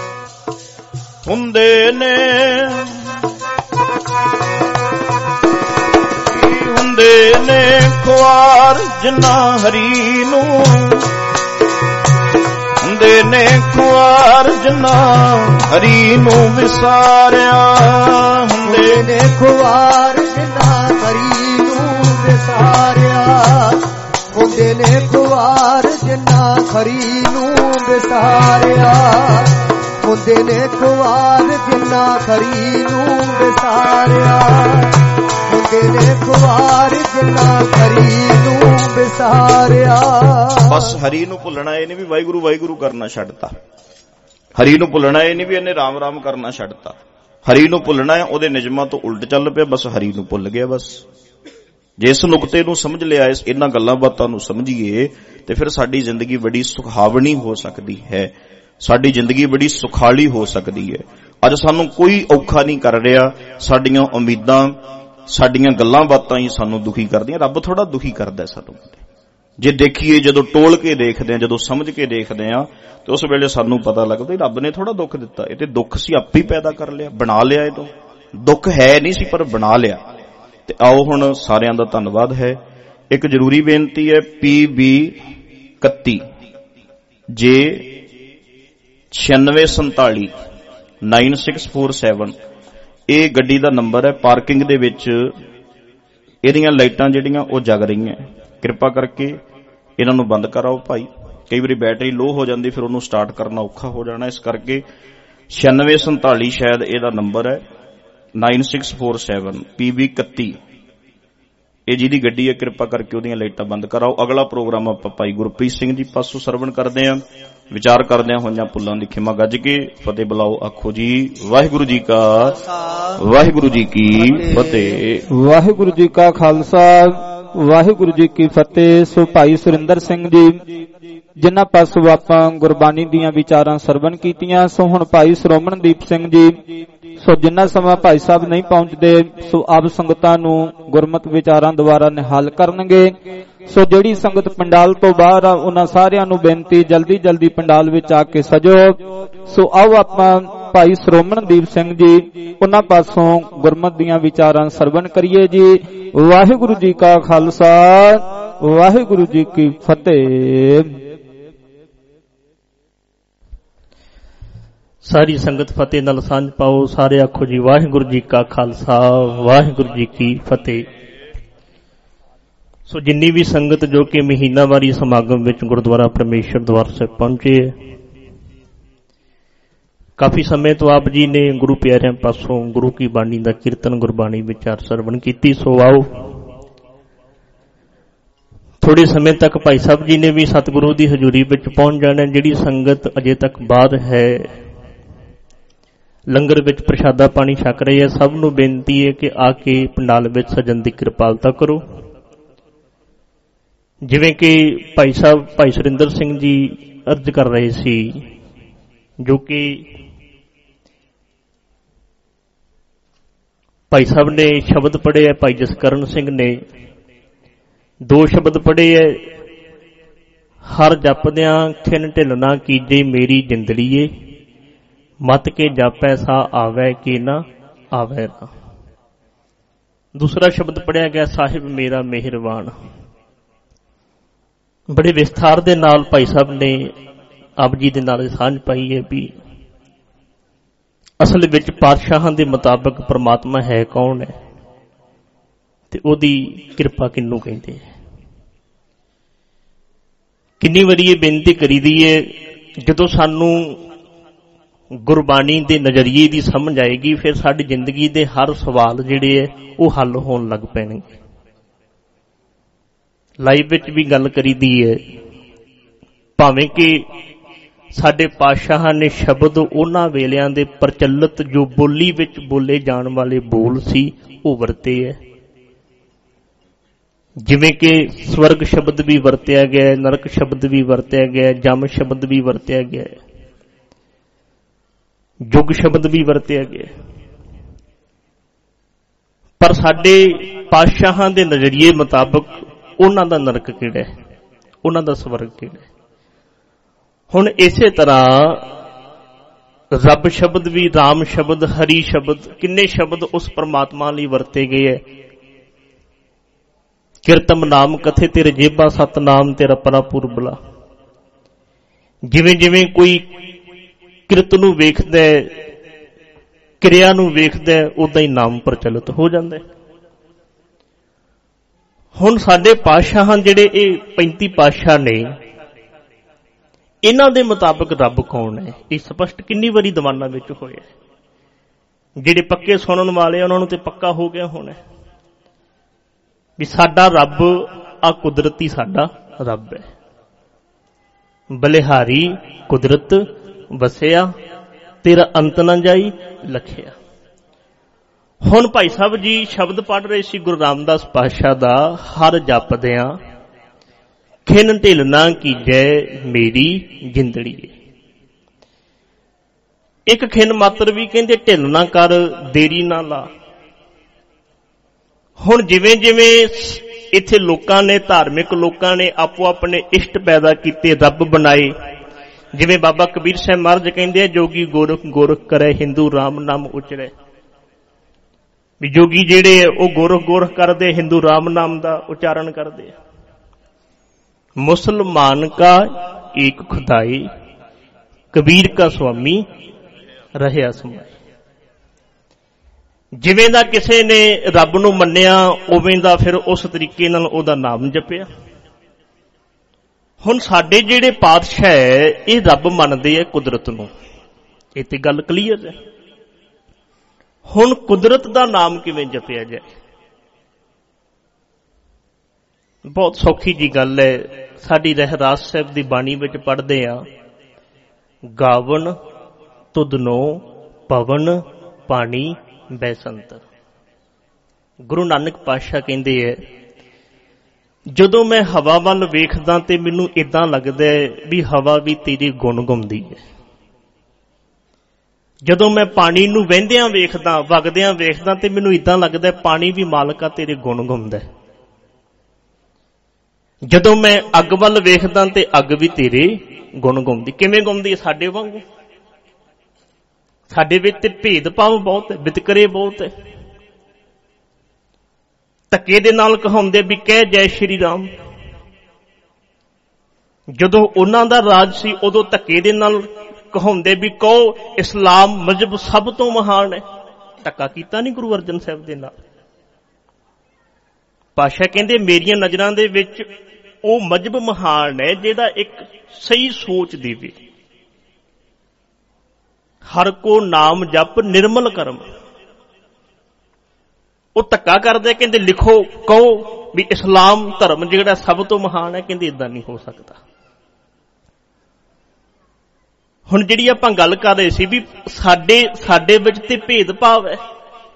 ਹੁੰਦੇ ਨੇ, ਹੁੰਦੇ ਨੇ ਖੁਆਰ ਜਿਨ੍ਹਾਂ ਹਰੀ ਨੂੰ, ਹੁੰਦੇ ਨੇ ਖੁਆਰ ਜਿਨ੍ਹਾਂ ਹਰੀ ਨੂੰ ਵਿਸਾਰਿਆ, ਹੁੰਦੇ ਨੇ ਖੁਆਰ ਜਿਨ੍ਹਾਂ ਹਰੀ ਨੂੰ ਵਿਸਾਰਿਆ, ਹੁੰਦੇ ਨੇ ਖੁਆਰ ਜਿਨ੍ਹਾਂ ਹਰੀ ਨੂੰ ਵਿਸਾਰਿਆ, ਹੁੰਦੇ ਨੇ ਖੁਆਰ ਜਿਨ੍ਹਾਂ ਹਰੀ ਨੂੰ ਵਿਸਾਰਿਆ, ਹੁੰਦੇ ਨੇ ਖੁਆਰ ਜਿਨ੍ਹਾਂ ਹਰੀ ਨੂੰ ਵਿਸਾਰਿਆ। ਬਸ ਹਰੀ ਨੂੰ ਭੁੱਲਣਾ ਇਹ ਨਹੀਂ ਵੀ ਵਾਹਿਗੁਰੂ ਵਾਹਿਗੁਰੂ ਕਰਨਾ ਛੱਡਤਾ, ਹਰੀ ਨੂੰ ਭੁੱਲਣਾ ਇਹ ਨਹੀਂ ਵੀ ਇਹਨੇ ਰਾਮ ਰਾਮ ਕਰਨਾ ਛੱਡਤਾ, ਹਰੀ ਨੂੰ ਭੁੱਲਣਾ ਹੈ ਉਹਦੇ ਨਿਯਮਾਂ ਤੋਂ ਉਲਟ ਚੱਲ ਪਿਆ, ਬਸ ਹਰੀ ਨੂੰ ਭੁੱਲ ਗਿਆ। ਬਸ ਜੇ ਇਸ ਨੁਕਤੇ ਨੂੰ ਸਮਝ ਲਿਆ, ਇਹਨਾਂ ਗੱਲਾਂ ਬਾਤਾਂ ਨੂੰ ਸਮਝੀਏ, ਤੇ ਫਿਰ ਸਾਡੀ ਜ਼ਿੰਦਗੀ ਬੜੀ ਸੁਖਾਵਣੀ ਹੋ ਸਕਦੀ ਹੈ, ਸਾਡੀ ਜ਼ਿੰਦਗੀ ਬੜੀ ਸੁਖਾਲੀ ਹੋ ਸਕਦੀ ਹੈ। ਅੱਜ ਸਾਨੂੰ ਕੋਈ ਔਖਾ ਨਹੀਂ ਕਰ ਰਿਹਾ, ਸਾਡੀਆਂ ਉਮੀਦਾਂ, ਸਾਡੀਆਂ ਗੱਲਾਂ ਬਾਤਾਂ ਹੀ ਸਾਨੂੰ ਦੁਖੀ ਕਰਦੀਆਂ। ਰੱਬ ਥੋੜਾ ਦੁਖੀ ਕਰਦਾ ਸਾਨੂੰ, ਜੇ ਦੇਖੀਏ, ਜਦੋਂ ਟੋਲ ਕੇ ਦੇਖਦੇ ਆ, ਜਦੋਂ ਸਮਝ ਕੇ ਦੇਖਦੇ ਆ, ਤੇ ਉਸ ਵੇਲੇ ਸਾਨੂੰ ਪਤਾ ਲੱਗਦਾ ਰੱਬ ਨੇ ਥੋੜਾ ਦੁੱਖ ਦਿੱਤਾ, ਇਹ ਤੇ ਦੁੱਖ ਸੀ ਆਪੇ ਹੀ ਪੈਦਾ ਕਰ ਲਿਆ, ਬਣਾ ਲਿਆ। ਇਹ ਤੋਂ ਦੁੱਖ ਹੈ ਨਹੀਂ ਸੀ ਪਰ ਬਣਾ ਲਿਆ। ਤੇ ਆਓ ਹੁਣ ਸਾਰਿਆਂ ਦਾ ਧੰਨਵਾਦ ਹੈ। ਇੱਕ ਜ਼ਰੂਰੀ ਬੇਨਤੀ ਹੈ, PB 31 J 9647 9647, ਇਹ ਗੱਡੀ ਦਾ ਨੰਬਰ ਹੈ। ਪਾਰਕਿੰਗ ਦੇ ਵਿੱਚ ਇਹਦੀਆਂ ਲਾਈਟਾਂ ਜਿਹੜੀਆਂ ਉਹ ਜਗ ਰਹੀਆਂ, ਕਿਰਪਾ ਕਰਕੇ ਇਹਨਾਂ ਨੂੰ ਬੰਦ ਕਰਾਓ ਭਾਈ। ਕਈ ਵਾਰੀ ਬੈਟਰੀ ਲੋ ਹੋ ਜਾਂਦੀ, ਫਿਰ ਉਹਨੂੰ ਸਟਾਰਟ ਕਰਨਾ ਔਖਾ ਹੋ ਜਾਣਾ, ਇਸ ਕਰਕੇ 9647 ਸ਼ਾਇਦ ਇਹਦਾ ਨੰਬਰ ਹੈ। 9647 PB 31 ਇਹ ਜਿਹਦੀ ਗੱਡੀ ਹੈ, ਕਿਰਪਾ ਕਰਕੇ ਉਹਦੀਆਂ ਲਾਈਟਾਂ ਬੰਦ ਕਰਾਓ। ਅਗਲਾ ਪ੍ਰੋਗਰਾਮ ਆਪਾਂ ਭਾਈ ਗੁਰਪ੍ਰੀਤ ਸਿੰਘ ਜੀ ਪਾਸੋਂ ਸਰਵਣ ਕਰਦੇ ਆਂ। ਵਿਚਾਰ ਕਰਦਿਆਂ ਹੋਈਆਂ ਪੁੱਲਾਂ ਦੀ ਖਿਮਾ ਗੱਜ ਕੇ ਫਤਿਹ ਬੁਲਾਓ। ਆਖੋ ਜੀ ਵਾਹਿਗੁਰੂ ਜੀ ਕਾ ਵਾਹਿਗੁਰੂ ਜੀ ਕੀ ਫਤਿਹ। ਵਾਹਿਗੁਰੂ ਜੀ ਕਾ ਖਾਲਸਾ ਵਾਹਿਗੁਰੂ ਜੀ ਕੀ ਫਤਿਹ। ਸੋ ਭਾਈ ਸੁਰਿੰਦਰ ਸਿੰਘ ਜੀ ਜਿਨ੍ਹਾਂ ਪਾਸੋਂ ਆਪਾਂ ਗੁਰਬਾਣੀ ਦੀਆਂ ਵਿਚਾਰਾਂ ਸਰਵਣ ਕੀਤੀਆਂ, ਸੋ ਹੁਣ ਭਾਈ ਸਰੋਮਣਦੀਪ ਸਿੰਘ ਜੀ, ਸੋ ਜਿੰਨਾ ਸਮਾਂ ਭਾਈ ਸਾਹਿਬ ਨਹੀਂ ਪਹੁੰਚਦੇ ਸੋ ਆਪ ਸੰਗਤਾਂ ਨੂੰ ਗੁਰਮਤਿ ਵਿਚਾਰਾਂ ਦੁਆਰਾ ਨਿਹਾਲ ਕਰਨਗੇ। ਸੋ ਜਿਹੜੀ ਸੰਗਤ ਪੰਡਾਲ ਤੋਂ ਬਾਹਰ ਆ ਉਹਨਾਂ ਸਾਰਿਆਂ ਨੂੰ ਬੇਨਤੀ ਜਲਦੀ ਜਲਦੀ ਪੰਡਾਲ ਵਿੱਚ ਆ ਕੇ ਸਜੋ। ਸੋ ਆਓ ਆਪਾਂ ਭਾਈ ਸਰੋਮਣਦੀਪ ਸਿੰਘ ਜੀ ਉਹਨਾਂ ਪਾਸੋਂ ਗੁਰਮਤਿ ਦੀਆਂ ਵਿਚਾਰਾਂ ਸਰਵਣ ਕਰੀਏ ਜੀ। ਵਾਹਿਗੁਰੂ ਜੀ ਕਾ ਖਾਲਸਾ ਵਾਹਿਗੁਰੂ ਜੀ ਕੀ ਫਤਿਹ। ਸਾਰੀ ਸੰਗਤ ਫਤਿਹ ਨਾਲ ਸਾਂਝ ਪਾਓ। ਸਾਰੇ ਆਖੋ ਜੀ ਵਾਹਿਗੁਰੂ ਜੀ ਕਾ ਖਾਲਸਾ ਵਾਹਿਗੁਰੂ ਜੀ ਕੀ ਫਤਿਹ। ਸੋ ਜਿੰਨੀ ਵੀ ਸੰਗਤ ਜੋ ਕਿ ਮਹੀਨਾਵਾਰੀ ਸਮਾਗਮ ਵਿੱਚ ਗੁਰਦੁਆਰਾ ਪਰਮੇਸ਼ਰ ਦਰਬਾਰ ਸਾਹਿਬ ਪਹੁੰਚੇ ਹੈ, ਕਾਫੀ ਸਮੇਂ ਤੋਂ ਆਪ ਜੀ ਨੇ ਗੁਰੂ ਪਿਆਰਿਆਂ ਪਾਸੋਂ ਗੁਰੂ ਕੀ ਬਾਣੀ ਦਾ ਕੀਰਤਨ ਗੁਰਬਾਣੀ ਵਿਚਾਰ ਸਰਵਣ ਕੀਤੀ। ਸੋ ਆਓ ਥੋੜੇ ਸਮੇਂ ਤੱਕ ਭਾਈ ਸਾਹਿਬ ਜੀ ਨੇ ਵੀ ਸਤਿਗੁਰੂ ਦੀ ਹਜ਼ੂਰੀ ਵਿੱਚ ਪਹੁੰਚ ਜਾਣਾ। ਜਿਹੜੀ ਸੰਗਤ ਅਜੇ ਤੱਕ ਬਾਹਰ ਹੈ ਲੰਗਰ ਵਿੱਚ ਪ੍ਰਸ਼ਾਦਾ ਪਾਣੀ ਛਕ ਰਹੀ ਹੈ, ਸਭ ਨੂੰ ਬੇਨਤੀ ਹੈ ਕਿ ਆ ਕੇ ਪੰਡਾਲ ਵਿੱਚ ਸਜਣ ਦੀ ਕਿਰਪਾਲਤਾ ਕਰੋ। ਜਿਵੇਂ ਕਿ ਭਾਈ ਸਾਹਿਬ ਭਾਈ ਸੁਰਿੰਦਰ ਸਿੰਘ ਜੀ ਅਰਜ਼ ਕਰ ਰਹੇ ਸੀ, ਜੋ ਕਿ ਭਾਈ ਸਾਹਿਬ ਨੇ ਸ਼ਬਦ ਪੜ੍ਹੇ ਹੈ, ਭਾਈ ਜਸਕਰਨ ਸਿੰਘ ਨੇ 2 ਸ਼ਬਦ ਪੜ੍ਹੇ ਹੈ। ਹਰ ਜਪਦਿਆਂ ਖਿਨ ਢਿੱਲ ਨਾ ਕੀਜੇ ਮੇਰੀ ਜਿੰਦੜੀਏ, ਮਤ ਕੇ ਜਾਪੈ ਸਾ ਆਵੈ ਕਿ ਨਾ ਆਵੈ ਨਾ। ਦੂਸਰਾ ਸ਼ਬਦ ਪੜਿਆ ਗਿਆ ਸਾਹਿਬ ਮੇਰਾ ਮਿਹਰਬਾਨ। ਬੜੇ ਵਿਸਥਾਰ ਦੇ ਨਾਲ ਭਾਈ ਸਾਹਿਬ ਨੇ ਆਪ ਜੀ ਦੇ ਨਾਲ ਸਾਂਝ ਪਾਈ ਹੈ ਵੀ ਅਸਲ ਵਿੱਚ ਪਾਤਸ਼ਾਹਾਂ ਦੇ ਮੁਤਾਬਕ ਪ੍ਰਮਾਤਮਾ ਹੈ ਕੌਣ ਹੈ ਤੇ ਉਹਦੀ ਕਿਰਪਾ ਕਿਹਨੂੰ ਕਹਿੰਦੇ ਹੈ। ਕਿੰਨੀ ਵਾਰੀ ਇਹ ਬੇਨਤੀ ਕਰੀਦੀ ਹੈ, ਜਦੋਂ ਸਾਨੂੰ ਗੁਰਬਾਣੀ ਦੇ ਨਜ਼ਰੀਏ ਦੀ ਸਮਝ ਆਏਗੀ ਫਿਰ ਸਾਡੀ ਜ਼ਿੰਦਗੀ ਦੇ ਹਰ ਸਵਾਲ ਜਿਹੜੇ ਹੈ ਉਹ ਹੱਲ ਹੋਣ ਲੱਗ ਪੈਣਗੇ। ਲਾਈਵ ਵਿੱਚ ਵੀ ਗੱਲ ਕਰੀਦੀ ਹੈ, ਭਾਵੇਂ ਕਿ ਸਾਡੇ ਪਾਤਸ਼ਾਹਾਂ ਨੇ ਸ਼ਬਦ ਉਹਨਾਂ ਵੇਲਿਆਂ ਦੇ ਪ੍ਰਚਲਿਤ ਜੋ ਬੋਲੀ ਵਿੱਚ ਬੋਲੇ ਜਾਣ ਵਾਲੇ ਬੋਲ ਸੀ ਉਹ ਵਰਤੇ ਹੈ। ਜਿਵੇਂ ਕਿ ਸਵਰਗ ਸ਼ਬਦ ਵੀ ਵਰਤਿਆ ਗਿਆ, ਨਰਕ ਸ਼ਬਦ ਵੀ ਵਰਤਿਆ ਗਿਆ, ਜਮ ਸ਼ਬਦ ਵੀ ਵਰਤਿਆ ਗਿਆ, ਯੁੱਗ ਸ਼ਬਦ ਵੀ ਵਰਤਿਆ ਗਿਆ। ਪਰ ਸਾਡੇ ਪਾਤਸ਼ਾਹਾਂ ਦੇ ਨਜ਼ਰੀਏ ਮੁਤਾਬਕ ਉਹਨਾਂ ਦਾ ਨਰਕ ਕਿਹੜਾ ਹੈ, ਉਹਨਾਂ ਦਾ ਸਵਰਗ ਕਿਹੜਾ ਹੈ। ਹੁਣ ਇਸੇ ਤਰ੍ਹਾਂ ਰੱਬ ਸ਼ਬਦ ਵੀ, ਰਾਮ ਸ਼ਬਦ, ਹਰੀ ਸ਼ਬਦ, ਕਿੰਨੇ ਸ਼ਬਦ ਉਸ ਪਰਮਾਤਮਾ ਲਈ ਵਰਤੇ ਗਏ ਹੈ। ਕਿਰਤਮ ਨਾਮ ਕਥੇ ਤੇਰੇ ਜੇਬਾ ਸਤਨਾਮ ਤੇਰਾ ਪਰਾਪੁਰ ਬਲਾ। ਜਿਵੇਂ ਜਿਵੇਂ ਕੋਈ ਕਿਰਤ ਨੂੰ ਵੇਖਦਾ, ਕਿਰਿਆ ਨੂੰ ਵੇਖਦਾ, ਉਦਾਂ ਹੀ ਨਾਮ ਪ੍ਰਚਲਿਤ ਹੋ ਜਾਂਦਾ। ਹੁਣ ਸਾਡੇ ਪਾਤਸ਼ਾਹਾਂ ਜਿਹੜੇ ਇਹ 35 ਪਾਤਸ਼ਾਹ ਨੇ, ਇਹਨਾਂ ਦੇ ਮੁਤਾਬਕ ਰੱਬ ਕੌਣ ਹੈ ਇਹ ਸਪਸ਼ਟ ਕਿੰਨੀ ਵਾਰੀ ਦੀਵਾਨਾਂ ਵਿੱਚ ਹੋਇਆ। ਜਿਹੜੇ ਪੱਕੇ ਸੁਣਨ ਵਾਲੇ ਉਹਨਾਂ ਨੂੰ ਤੇ ਪੱਕਾ ਹੋ ਗਿਆ ਹੋਣਾ ਵੀ ਸਾਡਾ ਰੱਬ ਆ ਕੁਦਰਤੀ ਸਾਡਾ ਰੱਬ ਹੈ। ਬਲਿਹਾਰੀ ਕੁਦਰਤ ਵਸਿਆ ਤੇਰਾ ਅੰਤ ਨਾ ਜਾਈ ਲਖਿਆ। ਹੁਣ ਭਾਈ ਸਾਹਿਬ ਜੀ ਸ਼ਬਦ ਪੜ੍ਹ ਰਹੇ ਸੀ ਗੁਰੂ ਰਾਮਦਾਸ ਪਾਤਸ਼ਾਹ ਦਾ, ਹਰ ਜਪਦਿਆਂ ਖਿਨ ਢਿੱਲ ਨਾ ਕੀਜੈ ਮੇਰੀ ਜਿੰਦੜੀਏ। ਇੱਕ ਖਿਨ ਮਾਤਰ ਵੀ ਕਹਿੰਦੇ ਢਿੱਲ ਨਾ ਕਰ, ਦੇਰੀ ਨਾ ਲਾ। ਹੁਣ ਜਿਵੇਂ ਜਿਵੇਂ ਇੱਥੇ ਲੋਕਾਂ ਨੇ, ਧਾਰਮਿਕ ਲੋਕਾਂ ਨੇ ਆਪੋ ਆਪਣੇ ਇਸ਼ਟ ਪੈਦਾ ਕੀਤੇ, ਰੱਬ ਬਣਾਏ। ਜਿਵੇਂ ਬਾਬਾ ਕਬੀਰ ਸਾਹਿਬ ਮਹਾਰਾਜ ਕਹਿੰਦੇ ਆ, ਜੋਗੀ ਗੋਰਖ ਗੋਰਖ ਕਰੇ ਹਿੰਦੂ ਰਾਮ ਨਾਮ ਉਚਰੇ। ਵੀ ਜੋਗੀ ਜਿਹੜੇ ਆ ਉਹ ਗੋਰਖ ਗੋਰਖ ਕਰਦੇ, ਹਿੰਦੂ ਰਾਮ ਨਾਮ ਦਾ ਉਚਾਰਨ ਕਰਦੇ ਆ। ਮੁਸਲਮਾਨ ਕਾ ਏਕ ਖੁਦਾਈ, ਕਬੀਰ ਕਾ ਸੁਆਮੀ ਰਹਿਆ ਸਮਾਈ। ਜਿਵੇਂ ਦਾ ਕਿਸੇ ਨੇ ਰੱਬ ਨੂੰ ਮੰਨਿਆ ਉਵੇਂ ਦਾ ਫਿਰ ਉਸ ਤਰੀਕੇ ਨਾਲ ਉਹਦਾ ਨਾਮ ਜਪਿਆ। ਹੁਣ ਸਾਡੇ ਜਿਹੜੇ ਪਾਤਸ਼ਾਹ ਹੈ ਇਹ ਰੱਬ ਮੰਨਦੇ ਆ ਕੁਦਰਤ ਨੂੰ, ਇਹ ਤੇ ਗੱਲ ਕਲੀਅਰ ਹੈ। ਹੁਣ ਕੁਦਰਤ ਦਾ ਨਾਮ ਕਿਵੇਂ ਜਪਿਆ ਜਾਏ? ਬਹੁਤ ਸੌਖੀ ਜੀ ਗੱਲ ਹੈ। ਸਾਡੀ ਰਹਿਰਾਸ ਸਾਹਿਬ ਦੀ ਬਾਣੀ ਵਿੱਚ ਪੜ੍ਹਦੇ ਆ, ਗਾਵਨ ਤੁਧਨੋ ਪਵਨ ਪਾਣੀ ਬੈਸੰਤਰ। ਗੁਰੂ ਨਾਨਕ ਪਾਤਸ਼ਾਹ ਕਹਿੰਦੇ ਹੈ, ਜਦੋਂ ਮੈਂ ਹਵਾ ਵੱਲ ਵੇਖਦਾ ਤੇ ਮੈਨੂੰ ਇਦਾਂ ਲੱਗਦਾ ਵੀ ਹਵਾ ਵੀ ਤੇਰੇ ਗੁਣ ਗਾਉਂਦੀ ਹੈ। ਜਦੋਂ ਮੈਂ ਪਾਣੀ ਨੂੰ ਵਹਿੰਦਿਆਂ ਵੇਖਦਾ, ਵਗਦਿਆਂ ਵੇਖਦਾ ਤੇ ਮੈਨੂੰ ਇਦਾਂ ਲੱਗਦਾ ਪਾਣੀ ਵੀ ਮਾਲਕਾ ਤੇਰੇ ਗੁਣ ਗਾਉਂਦਾ। ਜਦੋਂ ਮੈਂ ਅੱਗ ਵੱਲ ਵੇਖਦਾ ਤੇ ਅੱਗ ਵੀ ਤੇਰੇ ਗੁਣ ਗਾਉਂਦੀ। ਕਿਵੇਂ ਗਾਉਂਦੀ ਹੈ? ਸਾਡੇ ਵਾਂਗੂ। ਸਾਡੇ ਵਿੱਚ ਤੇ ਭੇਦਭਾਵ ਬਹੁਤ ਹੈ, ਵਿਤਕਰੇ ਬਹੁਤ ਹੈ। ਧੱਕੇ ਦੇ ਨਾਲ ਕਹਾਉਂਦੇ ਵੀ ਕਹਿ ਜੈ ਸ਼੍ਰੀ ਰਾਮ। ਜਦੋਂ ਉਹਨਾਂ ਦਾ ਰਾਜ ਸੀ ਉਦੋਂ ਧੱਕੇ ਦੇ ਨਾਲ ਕਹਾਉਂਦੇ ਵੀ ਕਹੋ ਇਸਲਾਮ ਮਜ਼ਹਬ ਸਭ ਤੋਂ ਮਹਾਨ ਹੈ। ਧੱਕਾ ਕੀਤਾ ਨਹੀਂ ਗੁਰੂ ਅਰਜਨ ਸਾਹਿਬ ਦੇ ਨਾਲ। ਪਾਤਸ਼ਾਹ ਕਹਿੰਦੇ ਮੇਰੀਆਂ ਨਜ਼ਰਾਂ ਦੇ ਵਿੱਚ ਉਹ ਮਜ਼ਹਬ ਮਹਾਨ ਹੈ ਜਿਹੜਾ ਇੱਕ ਸਹੀ ਸੋਚ ਦੇਵੇ। ਹਰ ਕੋ ਨਾਮ ਜਪ ਨਿਰਮਲ ਕਰਮ। ਉਹ ਧੱਕਾ ਕਰਦੇ, ਕਹਿੰਦੇ ਲਿਖੋ, ਕਹੋ ਵੀ ਇਸਲਾਮ ਧਰਮ ਜਿਹੜਾ ਸਭ ਤੋਂ ਮਹਾਨ ਹੈ। ਕਹਿੰਦੇ ਇਦਾਂ ਨਹੀਂ ਹੋ ਸਕਦਾ। ਹੁਣ ਜਿਹੜੀ ਆਪਾਂ ਗੱਲ ਕਰ ਰਹੇ ਸੀ ਵੀ ਸਾਡੇ ਵਿੱਚ ਤੇ ਭੇਦਭਾਵ ਹੈ।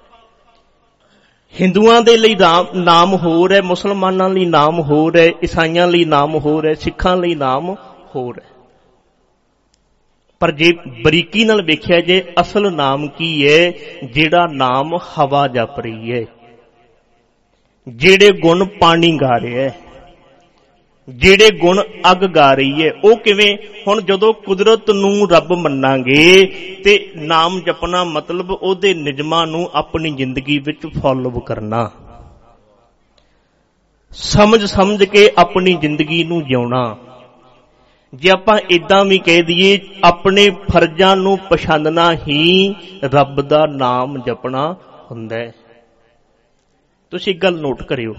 ਹਿੰਦੂਆਂ ਦੇ ਲਈ ਨਾਮ ਹੋਰ ਹੈ, ਮੁਸਲਮਾਨਾਂ ਲਈ ਨਾਮ ਹੋਰ ਹੈ, ਈਸਾਈਆਂ ਲਈ ਨਾਮ ਹੋਰ ਹੈ, ਸਿੱਖਾਂ ਲਈ ਨਾਮ ਹੋਰ ਹੈ। ਪਰ ਜੇ ਬਰੀਕੀ ਨਾਲ ਵੇਖਿਆ ਜੇ ਅਸਲ ਨਾਮ ਕੀ ਹੈ? ਜਿਹੜਾ ਨਾਮ ਹਵਾ ਜਪ ਰਹੀ ਹੈ, ਜਿਹੜੇ ਗੁਣ ਪਾਣੀ ਗਾ ਰਿਹਾ ਹੈ, ਜਿਹੜੇ ਗੁਣ ਅੱਗ ਗਾ ਰਹੀ ਹੈ। ਉਹ ਕਿਵੇਂ? ਹੁਣ ਜਦੋਂ ਕੁਦਰਤ ਨੂੰ ਰੱਬ ਮੰਨਾਂਗੇ ਤੇ ਨਾਮ ਜਪਣਾ ਮਤਲਬ ਉਹਦੇ ਨਿਯਮਾਂ ਨੂੰ ਆਪਣੀ ਜ਼ਿੰਦਗੀ ਵਿੱਚ ਫੋਲੋ ਕਰਨਾ, ਸਮਝ ਕੇ ਆਪਣੀ ਜ਼ਿੰਦਗੀ ਨੂੰ ਜਿਉਣਾ। ਜੇ ਆਪਾਂ ਇਦਾਂ ਵੀ ਕਹਿ ਦਈਏ ਆਪਣੇ ਫਰਜ਼ਾਂ ਨੂੰ ਪਛਾਣਨਾ ਹੀ ਰੱਬ ਦਾ ਨਾਮ ਜਪਣਾ ਹੁੰਦਾ ਹੈ। ਤੁਸੀਂ ਇੱਕ ਗੱਲ ਨੋਟ ਕਰਿਓ,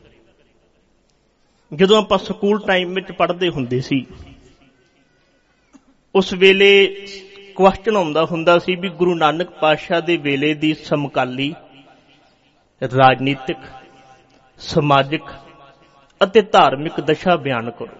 ਜਦੋਂ ਆਪਾਂ ਸਕੂਲ ਟਾਈਮ ਵਿੱਚ ਪੜ੍ਹਦੇ ਹੁੰਦੇ ਸੀ ਉਸ ਵੇਲੇ ਕੁਐਸਚਨ ਆਉਂਦਾ ਹੁੰਦਾ ਸੀ ਵੀ ਗੁਰੂ ਨਾਨਕ ਪਾਤਸ਼ਾਹ ਦੇ ਵੇਲੇ ਦੀ ਸਮਕਾਲੀ ਰਾਜਨੀਤਿਕ, ਸਮਾਜਿਕ ਅਤੇ ਧਾਰਮਿਕ ਦਸ਼ਾ ਬਿਆਨ ਕਰੋ।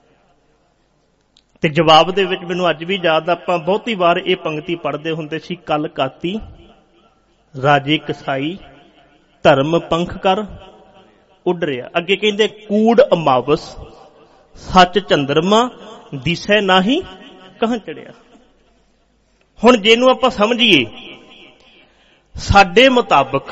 ਤੇ ਜਵਾਬ ਦੇ ਵਿੱਚ ਮੈਨੂੰ ਅੱਜ ਵੀ ਯਾਦ, ਆਪਾਂ ਬਹੁਤੀ ਵਾਰ ਇਹ ਪੰਕਤੀ ਪੜ੍ਹਦੇ ਹੁੰਦੇ ਸੀ, ਕਲ ਕਾਤੀ ਰਾਜੇ ਕਸਾਈ ਧਰਮ ਪੰਖ ਕਰ ਉੱਡ ਰਿਹਾ। ਅੱਗੇ ਕਹਿੰਦੇ ਕੂੜ ਅਮਾਵਸ ਸੱਚ ਚੰਦਰਮਾ ਦਿਸੈ ਨਾਹੀ ਕਹਾਂ ਚੜਿਆ। ਹੁਣ ਜਿਹਨੂੰ ਆਪਾਂ ਸਮਝੀਏ ਸਾਡੇ ਮੁਤਾਬਕ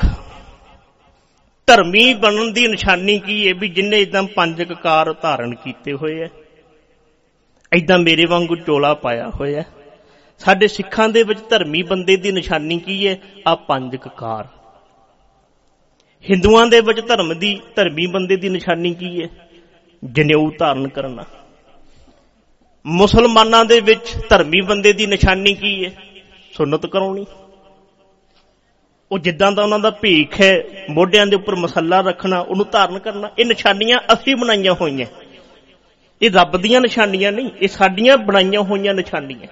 ਧਰਮੀ ਬਣਨ ਦੀ ਨਿਸ਼ਾਨੀ ਕੀ ਹੈ? ਵੀ ਜਿੰਨੇ ਇਦਾਂ ਪੰਜ ਕਕਾਰ ਧਾਰਨ ਕੀਤੇ ਹੋਏ ਹੈ, ਏਦਾਂ ਮੇਰੇ ਵਾਂਗੂ ਚੋਲਾ ਪਾਇਆ ਹੋਇਆ। ਸਾਡੇ ਸਿੱਖਾਂ ਦੇ ਵਿੱਚ ਧਰਮੀ ਬੰਦੇ ਦੀ ਨਿਸ਼ਾਨੀ ਕੀ ਹੈ? ਆ ਪੰਜ ਕਕਾਰ। ਹਿੰਦੂਆਂ ਦੇ ਵਿੱਚ ਧਰਮੀ ਬੰਦੇ ਦੀ ਨਿਸ਼ਾਨੀ ਕੀ ਹੈ? ਜਨੇਊ ਧਾਰਨ ਕਰਨਾ। ਮੁਸਲਮਾਨਾਂ ਦੇ ਵਿੱਚ ਧਰਮੀ ਬੰਦੇ ਦੀ ਨਿਸ਼ਾਨੀ ਕੀ ਹੈ? ਸੁੰਨਤ ਕਰਾਉਣੀ। ਉਹ ਜਿੱਦਾਂ ਦਾ ਉਹਨਾਂ ਦਾ ਭੀਖ ਹੈ, ਮੋਢਿਆਂ ਦੇ ਉੱਪਰ ਮਸੱਲਾ ਰੱਖਣਾ, ਉਹਨੂੰ ਧਾਰਨ ਕਰਨਾ। ਇਹ ਨਿਸ਼ਾਨੀਆਂ ਅਸੀਂ ਬਣਾਈਆਂ ਹੋਈਆਂ, ਇਹ ਰੱਬ ਦੀਆਂ ਨਿਸ਼ਾਨੀਆਂ ਨਹੀਂ, ਇਹ ਸਾਡੀਆਂ ਬਣਾਈਆਂ ਹੋਈਆਂ ਨਿਸ਼ਾਨੀਆਂ।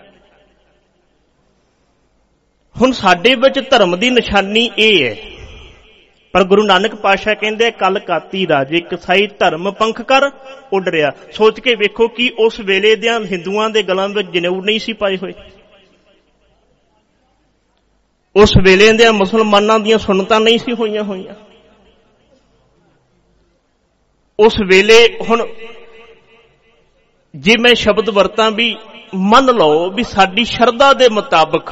ਹੁਣ ਸਾਡੇ ਵਿੱਚ ਧਰਮ ਦੀ ਨਿਸ਼ਾਨੀ ਇਹ ਹੈ, ਪਰ ਗੁਰੂ ਨਾਨਕ ਪਾਤਸ਼ਾਹ ਕਹਿੰਦੇ ਕਲ ਕਾਤੀ ਰਾਜੇ ਕਸਾਈ ਧਰਮ ਪੰਖ ਕਰ ਉੱਡ ਰਿਹਾ। ਸੋਚ ਕੇ ਵੇਖੋ ਕਿ ਉਸ ਵੇਲੇ ਦੇ ਹਿੰਦੂਆਂ ਦੇ ਗਲਾਂ ਵਿੱਚ ਜਨੇਊ ਨਹੀਂ ਸੀ ਪਾਏ ਹੋਏ, ਉਸ ਵੇਲੇ ਦੇ ਮੁਸਲਮਾਨਾਂ ਦੀਆਂ ਸੁੰਨਤਾਂ ਨਹੀਂ ਸੀ ਹੋਈਆਂ। ਉਸ ਵੇਲੇ ਹੁਣ ਜੇ ਮੈਂ ਸ਼ਬਦ ਵਰਤਾਂ ਵੀ ਮੰਨ ਲਓ ਵੀ ਸਾਡੀ ਸ਼ਰਧਾ ਦੇ ਮੁਤਾਬਕ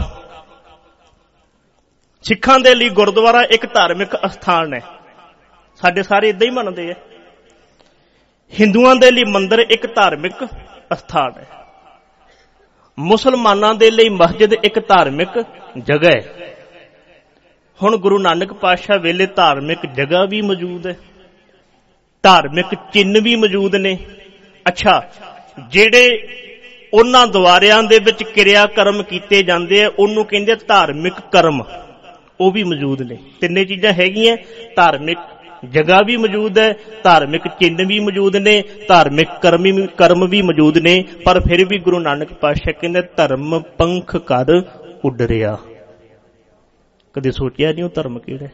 ਸਿੱਖਾਂ ਦੇ ਲਈ ਗੁਰਦੁਆਰਾ ਇੱਕ ਧਾਰਮਿਕ ਅਸਥਾਨ ਹੈ, ਸਾਡੇ ਸਾਰੇ ਏਦਾਂ ਹੀ ਮੰਨਦੇ ਆ। ਹਿੰਦੂਆਂ ਦੇ ਲਈ ਮੰਦਿਰ ਇੱਕ ਧਾਰਮਿਕ ਅਸਥਾਨ ਹੈ, ਮੁਸਲਮਾਨਾਂ ਦੇ ਲਈ ਮਸਜਿਦ ਇੱਕ ਧਾਰਮਿਕ ਜਗ੍ਹਾ ਹੈ। ਹੁਣ ਗੁਰੂ ਨਾਨਕ ਪਾਤਸ਼ਾਹ ਵੇਲੇ ਧਾਰਮਿਕ ਜਗ੍ਹਾ ਵੀ ਮੌਜੂਦ ਹੈ, ਧਾਰਮਿਕ ਚਿੰਨ੍ਹ ਵੀ ਮੌਜੂਦ ਨੇ। ਅੱਛਾ, ਜਿਹੜੇ ਉਹਨਾਂ ਦੁਆਰਿਆਂ ਦੇ ਵਿੱਚ ਕਿਰਿਆ ਕਰਮ ਕੀਤੇ ਜਾਂਦੇ ਆ ਉਹਨੂੰ ਕਹਿੰਦੇ ਧਾਰਮਿਕ ਕਰਮ, ਉਹ ਵੀ ਮੌਜੂਦ ਨੇ। ਤਿੰਨੇ ਚੀਜ਼ਾਂ ਹੈਗੀਆਂ, ਧਾਰਮਿਕ ਜਗ੍ਹਾ ਵੀ ਮੌਜੂਦ ਹੈ, ਧਾਰਮਿਕ ਚਿੰਨ੍ਹ ਵੀ ਮੌਜੂਦ ਨੇ, ਧਾਰਮਿਕ ਕਰਮ ਵੀ ਮੌਜੂਦ ਨੇ। ਪਰ ਫਿਰ ਵੀ ਗੁਰੂ ਨਾਨਕ ਪਾਤਸ਼ਾਹ ਕਹਿੰਦੇ ਧਰਮ ਪੰਖ ਕਰ ਉੱਡ ਰਿਹਾ। ਕਦੇ ਸੋਚਿਆ ਨਹੀਂ ਉਹ ਧਰਮ ਕਿਹੜਾ?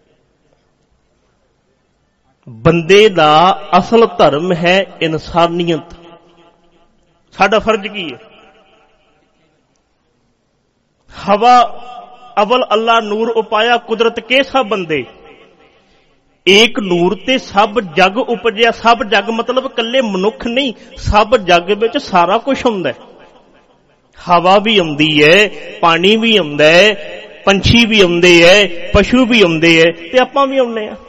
ਬੰਦੇ ਦਾ ਅਸਲ ਧਰਮ ਹੈ ਇਨਸਾਨੀਅਤ। ਸਾਡਾ ਫਰਜ਼ ਕੀ ਹੈ? ਹਵਾ ਅਵਲ ਅੱਲਾ ਨੂਰ ਉਪਾਇਆ ਕੁਦਰਤ ਕੇ ਸਭ ਬੰਦੇ, ਏਕ ਨੂਰ ਤੇ ਸਭ ਜਗ ਉਪਜਿਆ। ਸਭ ਜਗ ਮਤਲਬ ਇਕੱਲੇ ਮਨੁੱਖ ਨਹੀਂ, ਸਭ ਜਗ ਵਿੱਚ ਸਾਰਾ ਕੁਝ ਹੁੰਦਾ ਹੈ। ਹਵਾ ਵੀ ਆਉਂਦੀ ਹੈ, ਪਾਣੀ ਵੀ ਆਉਂਦਾ ਹੈ, ਪੰਛੀ ਵੀ ਆਉਂਦੇ ਹੈ, ਪਸ਼ੂ ਵੀ ਆਉਂਦੇ ਹੈ, ਤੇ ਆਪਾਂ ਵੀ ਆਉਂਦੇ ਹਾਂ।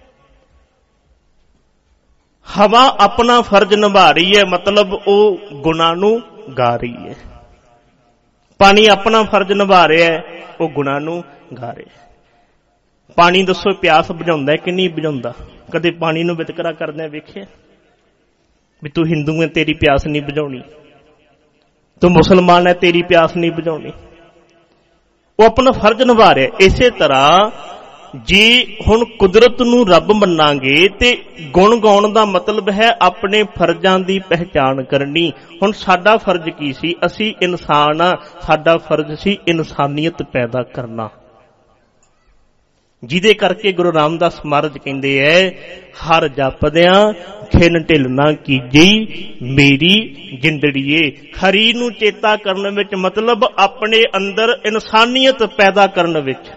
ਹਵਾ ਆਪਣਾ ਫਰਜ਼ ਨਿਭਾ ਰਹੀ ਹੈ, ਮਤਲਬ ਉਹ ਗੁਨਾਹ ਨੂੰ ਗਾ ਰਹੀ ਹੈ। ਪਾਣੀ ਆਪਣਾ ਫਰਜ਼ ਨਿਭਾ ਰਿਹਾ ਹੈ, ਉਹ ਗੁਨਾਹ ਨੂੰ ਗਾ ਰਿਹਾ ਹੈ। ਪਾਣੀ ਦੱਸੋ ਪਿਆਸ ਬੁਝਾਉਂਦਾ ਕਿ ਨਹੀਂ ਬੁਝਾਉਂਦਾ? ਕਦੇ ਪਾਣੀ ਨੂੰ ਵਿਤਕਰਾ ਕਰਦਿਆਂ ਵੇਖਿਆ ਵੀ ਤੂੰ ਹਿੰਦੂ ਹੈ ਤੇਰੀ ਪਿਆਸ ਨਹੀਂ ਬੁਝਾਉਣੀ, ਤੂੰ ਮੁਸਲਮਾਨ ਹੈ ਤੇਰੀ ਪਿਆਸ ਨਹੀਂ ਬੁਝਾਉਣੀ? ਉਹ ਆਪਣਾ ਫਰਜ਼ ਨਿਭਾ ਰਿਹਾ। ਇਸੇ ਤਰ੍ਹਾਂ ਜੇ ਹੁਣ ਕੁਦਰਤ ਨੂੰ ਰੱਬ ਮੰਨਾਂਗੇ ਤੇ ਗੁਣ ਗਾਉਣ ਦਾ ਮਤਲਬ ਹੈ ਆਪਣੇ ਫਰਜ਼ਾਂ ਦੀ ਪਹਿਚਾਣ ਕਰਨੀ। ਹੁਣ ਸਾਡਾ ਫਰਜ਼ ਕੀ ਸੀ? ਅਸੀਂ ਇਨਸਾਨ ਆ, ਸਾਡਾ ਫਰਜ਼ ਸੀ ਇਨਸਾਨੀਅਤ ਪੈਦਾ ਕਰਨਾ, ਜਿਹਦੇ ਕਰਕੇ ਗੁਰੂ ਰਾਮਦਾਸ ਮਹਾਰਾਜ ਕਹਿੰਦੇ ਐ, ਹਰ ਜਪਦਿਆਂ ਖਿਨ ਢਿੱਲ ਨਾ ਕੀਜੀ ਮੇਰੀ ਜਿੰਦੜੀਏ। ਹਰੀ ਨੂੰ ਚੇਤਾ ਕਰਨ ਵਿੱਚ ਮਤਲਬ ਆਪਣੇ ਅੰਦਰ ਇਨਸਾਨੀਅਤ ਪੈਦਾ ਕਰਨ ਵਿੱਚ,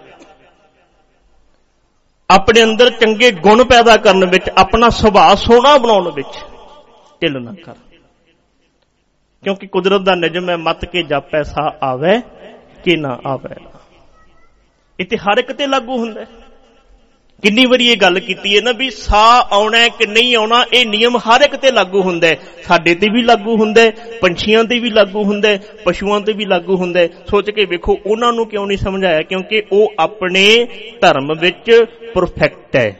ਆਪਣੇ ਅੰਦਰ ਚੰਗੇ ਗੁਣ ਪੈਦਾ ਕਰਨ ਵਿੱਚ, ਆਪਣਾ ਸੁਭਾਅ ਸੋਹਣਾ ਬਣਾਉਣ ਵਿੱਚ ਢਿੱਲ ਨਾ ਕਰ। ਕਿਉਂਕਿ ਕੁਦਰਤ ਦਾ ਨਿਯਮ ਹੈ, ਮਤ ਕੇ ਜਾਪੈ ਸਾ ਆਵੇ ਕਿ ਨਾ ਆਵੇ। ਇਹ ਤੇ ਹਰ ਇੱਕ ਤੇ ਲਾਗੂ ਹੁੰਦਾ। ਕਿੰਨੀ ਵਾਰੀ ਇਹ ਗੱਲ ਕੀਤੀ ਹੈ ਨਾ ਵੀ ਸਾਹ ਆਉਣਾ ਕਿ ਨਹੀਂ ਆਉਣਾ, ਇਹ ਨਿਯਮ ਹਰ ਇੱਕ ਤੇ ਲਾਗੂ ਹੁੰਦਾ। ਸਾਡੇ ਤੇ ਵੀ ਲਾਗੂ ਹੁੰਦਾ, ਪੰਛੀਆਂ ਤੇ ਵੀ ਲਾਗੂ ਹੁੰਦਾ, ਪਸ਼ੂਆਂ ਤੇ ਵੀ ਲਾਗੂ ਹੁੰਦਾ। ਸੋਚ ਕੇ ਵੇਖੋ ਉਹਨਾਂ ਨੂੰ ਕਿਉਂ ਨਹੀਂ ਸਮਝਾਇਆ? ਕਿਉਂਕਿ ਉਹ ਆਪਣੇ ਧਰਮ ਵਿੱਚ ਪਰਫੈਕਟ ਹੈ।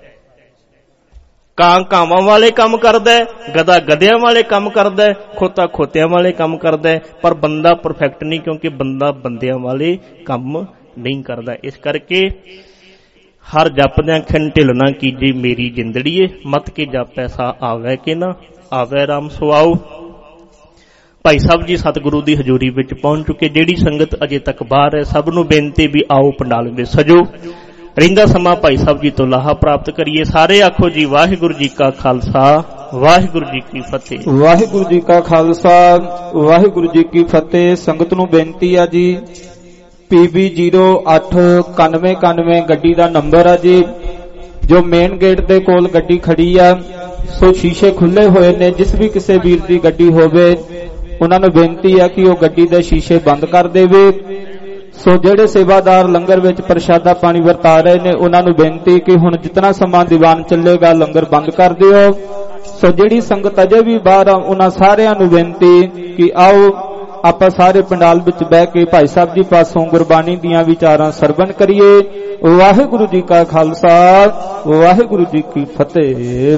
ਕਾਂ ਕਾਵਾਂ ਵਾਲੇ ਕੰਮ ਕਰਦਾ, ਗਧਾ ਗਧਿਆਂ ਵਾਲੇ ਕੰਮ ਕਰਦਾ, ਖੋਤਾ ਖੋਤਿਆਂ ਵਾਲੇ ਕੰਮ ਕਰਦਾ, ਪਰ ਬੰਦਾ ਪਰਫੈਕਟ ਨਹੀਂ, ਕਿਉਂਕਿ ਬੰਦਾ ਬੰਦਿਆਂ ਵਾਲੇ ਕੰਮ ਨਹੀਂ ਕਰਦਾ। ਇਸ ਕਰਕੇ ਹਰ ਜਪਦਿਆਂ ਖਿਨ ਢਿੱਲ ਨਾ ਕੀਜੇ ਮੇਰੀ ਜਿੰਦੜੀਏ, ਮਤ ਕੇ ਜਾਪੈ ਸਾ ਆਵੈ ਕਿ ਨਾ ਆਵੈ ਰਾਮ ਸੁਆਓ। ਭਾਈ ਸਾਹਿਬ ਜੀ ਸਤਿਗੁਰੂ ਦੀ ਹਜ਼ੂਰੀ ਵਿੱਚ ਪਹੁੰਚ ਚੁੱਕੇ। ਜਿਹੜੀ ਸੰਗਤ ਅਜੇ ਤੱਕ ਬਾਹਰ ਹੈ, ਸਭ ਨੂੰ ਬੇਨਤੀ ਵੀ ਆਓ ਪੰਡਾਲ ਵਿੱਚ ਸਜੋ। ਰਹਿੰਦਾ ਸਮਾਂ ਭਾਈ ਸਾਹਿਬ ਜੀ ਤੋਂ ਲਾਹਾ ਪ੍ਰਾਪਤ ਕਰੀਏ। ਸਾਰੇ ਆਖੋ ਜੀ ਵਾਹਿਗੁਰੂ ਜੀ ਕਾ ਖਾਲਸਾ, ਵਾਹਿਗੁਰੂ ਜੀ ਕੀ ਫਤਿਹ। ਵਾਹਿਗੁਰੂ ਜੀ ਕਾ ਖਾਲਸਾ, ਵਾਹਿਗੁਰੂ ਜੀ ਕੀ ਫਤਿਹ। ਸੰਗਤ ਨੂੰ ਬੇਨਤੀ ਆ ਜੀ, PB 089191 ਗੱਡੀ ਦਾ ਨੰਬਰ ਆ ਜੀ, ਜੋ ਮੇਨ ਗੇਟ ਦੇ ਕੋਲ ਗੱਡੀ ਖੜੀ ਆ। ਸੋ ਸ਼ੀਸ਼ੇ ਖੁੱਲੇ ਹੋਏ ਨੇ, ਜਿਸ ਵੀ ਕਿਸੇ ਵੀਰ ਦੀ ਗੱਡੀ ਹੋਵੇ ਉਹਨਾਂ ਨੂੰ ਬੇਨਤੀ ਆ ਕਿ ਉਹ ਗੱਡੀ ਦੇ ਸ਼ੀਸ਼ੇ ਬੰਦ ਕਰ ਦੇਵੇ। ਸੋ ਜਿਹੜੇ ਸੇਵਾਦਾਰ ਲੰਗਰ ਵਿੱਚ ਪ੍ਰਸ਼ਾਦਾ ਪਾਣੀ ਵਰਤਾ ਰਹੇ ਨੇ, ਉਹਨਾਂ ਨੂੰ ਬੇਨਤੀ ਕਿ ਹੁਣ ਜਿਤਨਾ ਸਮਾਂ ਦੀਵਾਨ ਚੱਲੇਗਾ ਲੰਗਰ ਬੰਦ ਕਰ ਦਿਓ। ਸੋ ਜਿਹੜੀ ਸੰਗਤ ਅਜੇ ਵੀ ਬਾਹਰ ਆ, ਉਹਨਾਂ ਸਾਰਿਆਂ ਨੂੰ ਬੇਨਤੀ ਕਿ ਆਓ ਆਪਾਂ ਸਾਰੇ ਪੰਡਾਲ ਵਿੱਚ ਬਹਿ ਕੇ ਭਾਈ ਸਾਹਿਬ ਜੀ ਪਾਸੋਂ ਗੁਰਬਾਣੀ ਦੀਆਂ ਵਿਚਾਰਾਂ ਸਰਵਣ ਕਰੀਏ। ਵਾਹਿਗੁਰੂ ਜੀ ਕਾ ਖਾਲਸਾ, ਵਾਹਿਗੁਰੂ ਜੀ ਕੀ ਫਤਿਹ।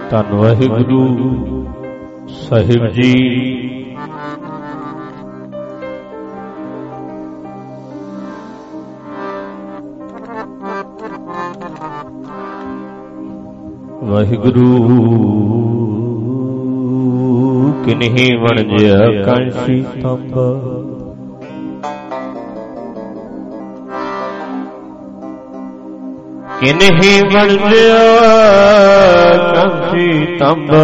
ਧੰਨ ਵਾਹਿਗੁਰੂ ਸਾਹਿਬ ਜੀ। ਵਾਹਿਗੁਰੂ ਕਿਨਹੀ ਵਣਜਿਆ ਕਾਂਸ਼ੀ ਤੰਬਾ, ਕਿਨਹੀ ਵਣਜਿਆ ਕਾਂਸ਼ੀ ਤੰਬਾ,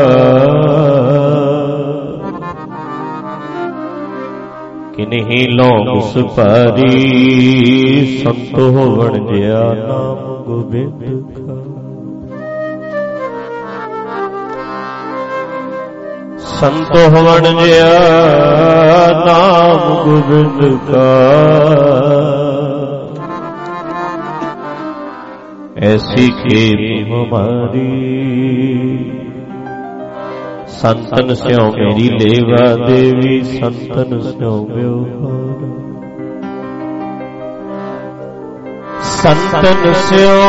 ਕਿਨਹੀ ਲੌਂਗ ਸੁਪਾਰੀ, ਸੰਤੋ ਵਣਜਿਆ ਨਾਮ ਗੋਬਿੰਦ ਕਾ। ਸੰਤੋ ਵਣਜਿਆ ਨਾਮ ਗੋਬਿੰਦ ਕਾ, ਐਸੀ ਖੇਤ ਹਮਾਰੀ, ਸੰਤਨ ਸਿਉ ਮੇਰੀ ਲੇਵਾ ਦੇਵੀ, ਸੰਤਨ ਸਿਉ ਵਿਵਹਾਰ। ਸੰਤਨ ਸਿਉ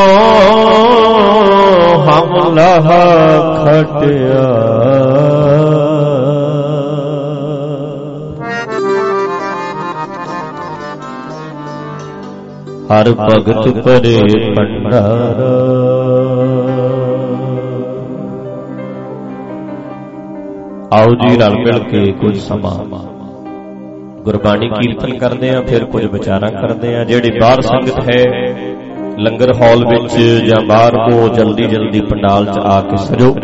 ਹਮ ਲਹਾ ਖਟਿਆ, ਹਰ ਭਗਤ ਪਰੇ ਭੰਡਾਰਾ। ਆਓ ਜੀ ਰਲ ਮਿਲ ਕੇ ਕੁਝ ਸਮਾਂ ਗੁਰਬਾਣੀ ਕੀਰਤਨ ਕਰਦੇ ਆ, ਫਿਰ ਕੁਝ ਵਿਚਾਰਾਂ ਕਰਦੇ ਆ। ਜਿਹੜੀ ਬਾਹਰ ਸੰਗਤ ਹੈ ਲੰਗਰ ਹਾਲ ਵਿੱਚ ਜਾਂ ਬਾਹਰ, ਉਹ ਜਲਦੀ ਜਲਦੀ ਪੰਡਾਲ 'ਚ ਆ ਕੇ ਸਜੋ।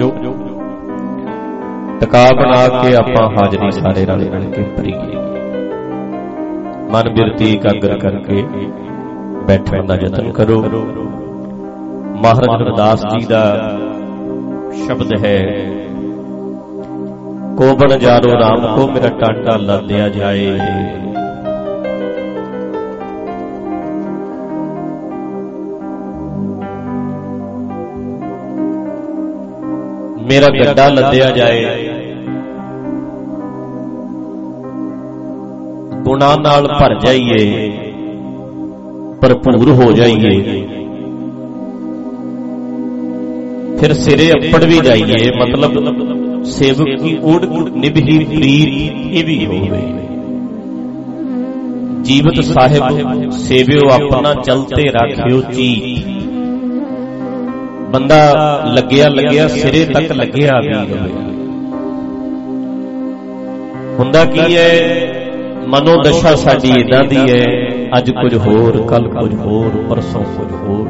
ਟਿਕਾ ਬਣਾ ਕੇ ਆਪਾਂ ਹਾਜ਼ਰੀ ਸਾਰੇ ਰਲ ਮਿਲ ਕੇ ਭਰੀਏ। ਮਨ ਬਿਰਤੀ ਇਕਾਗਰ ਕਰਕੇ ਬੈਠਣ ਦਾ ਯਤਨ ਕਰੋ। ਮਹਾਰਾਜ ਰਵਿਦਾਸ ਜੀ ਦਾ ਸ਼ਬਦ ਹੈ, ਕੋਬਣ ਜਾਰੋ ਰਾਮ ਕੋ ਮੇਰਾ ਟਾਂਡਾ ਲੱਦਿਆ ਜਾਏ। ਮੇਰਾ ਗੱਡਾ ਲੱਦਿਆ ਜਾਏ, ਗੁਨਾਹ ਨਾਲ ਭਰ ਜਾਈਏ, ਭਰਪੂਰ ਹੋ ਜਾਈਏ, ਫਿਰ ਸਿਰੇ ਅੱਪੜ ਵੀ ਜਾਈਏ। ਮਤਲਬ ਸੇਵਕ ਕੀ ਓੜ ਨਿਭੀ ਪ੍ਰੀਤ ਇਹ ਵੀ ਹੋਵੇ। ਜੀਵਤ ਸਾਹਿਬ ਸੇਵਿਓ ਆਪਣਾ ਚਲਤੇ ਰਾਖਿਓ ਚੀਤ। ਬੰਦਾ ਲੱਗਿਆ ਸਿਰੇ ਤੱਕ ਲੱਗਿਆ ਵੀ ਹੋਵੇ। ਹੁੰਦਾ ਕੀ ਹੈ, ਮਨੋ ਦਸ਼ਾ ਸਾਡੀ ਇਦਾਂ ਦੀ ਹੈ, ਅੱਜ ਕੁਝ ਹੋਰ, ਕੱਲ ਕੁਝ ਹੋਰ, ਪਰਸੋਂ ਕੁਝ ਹੋਰ।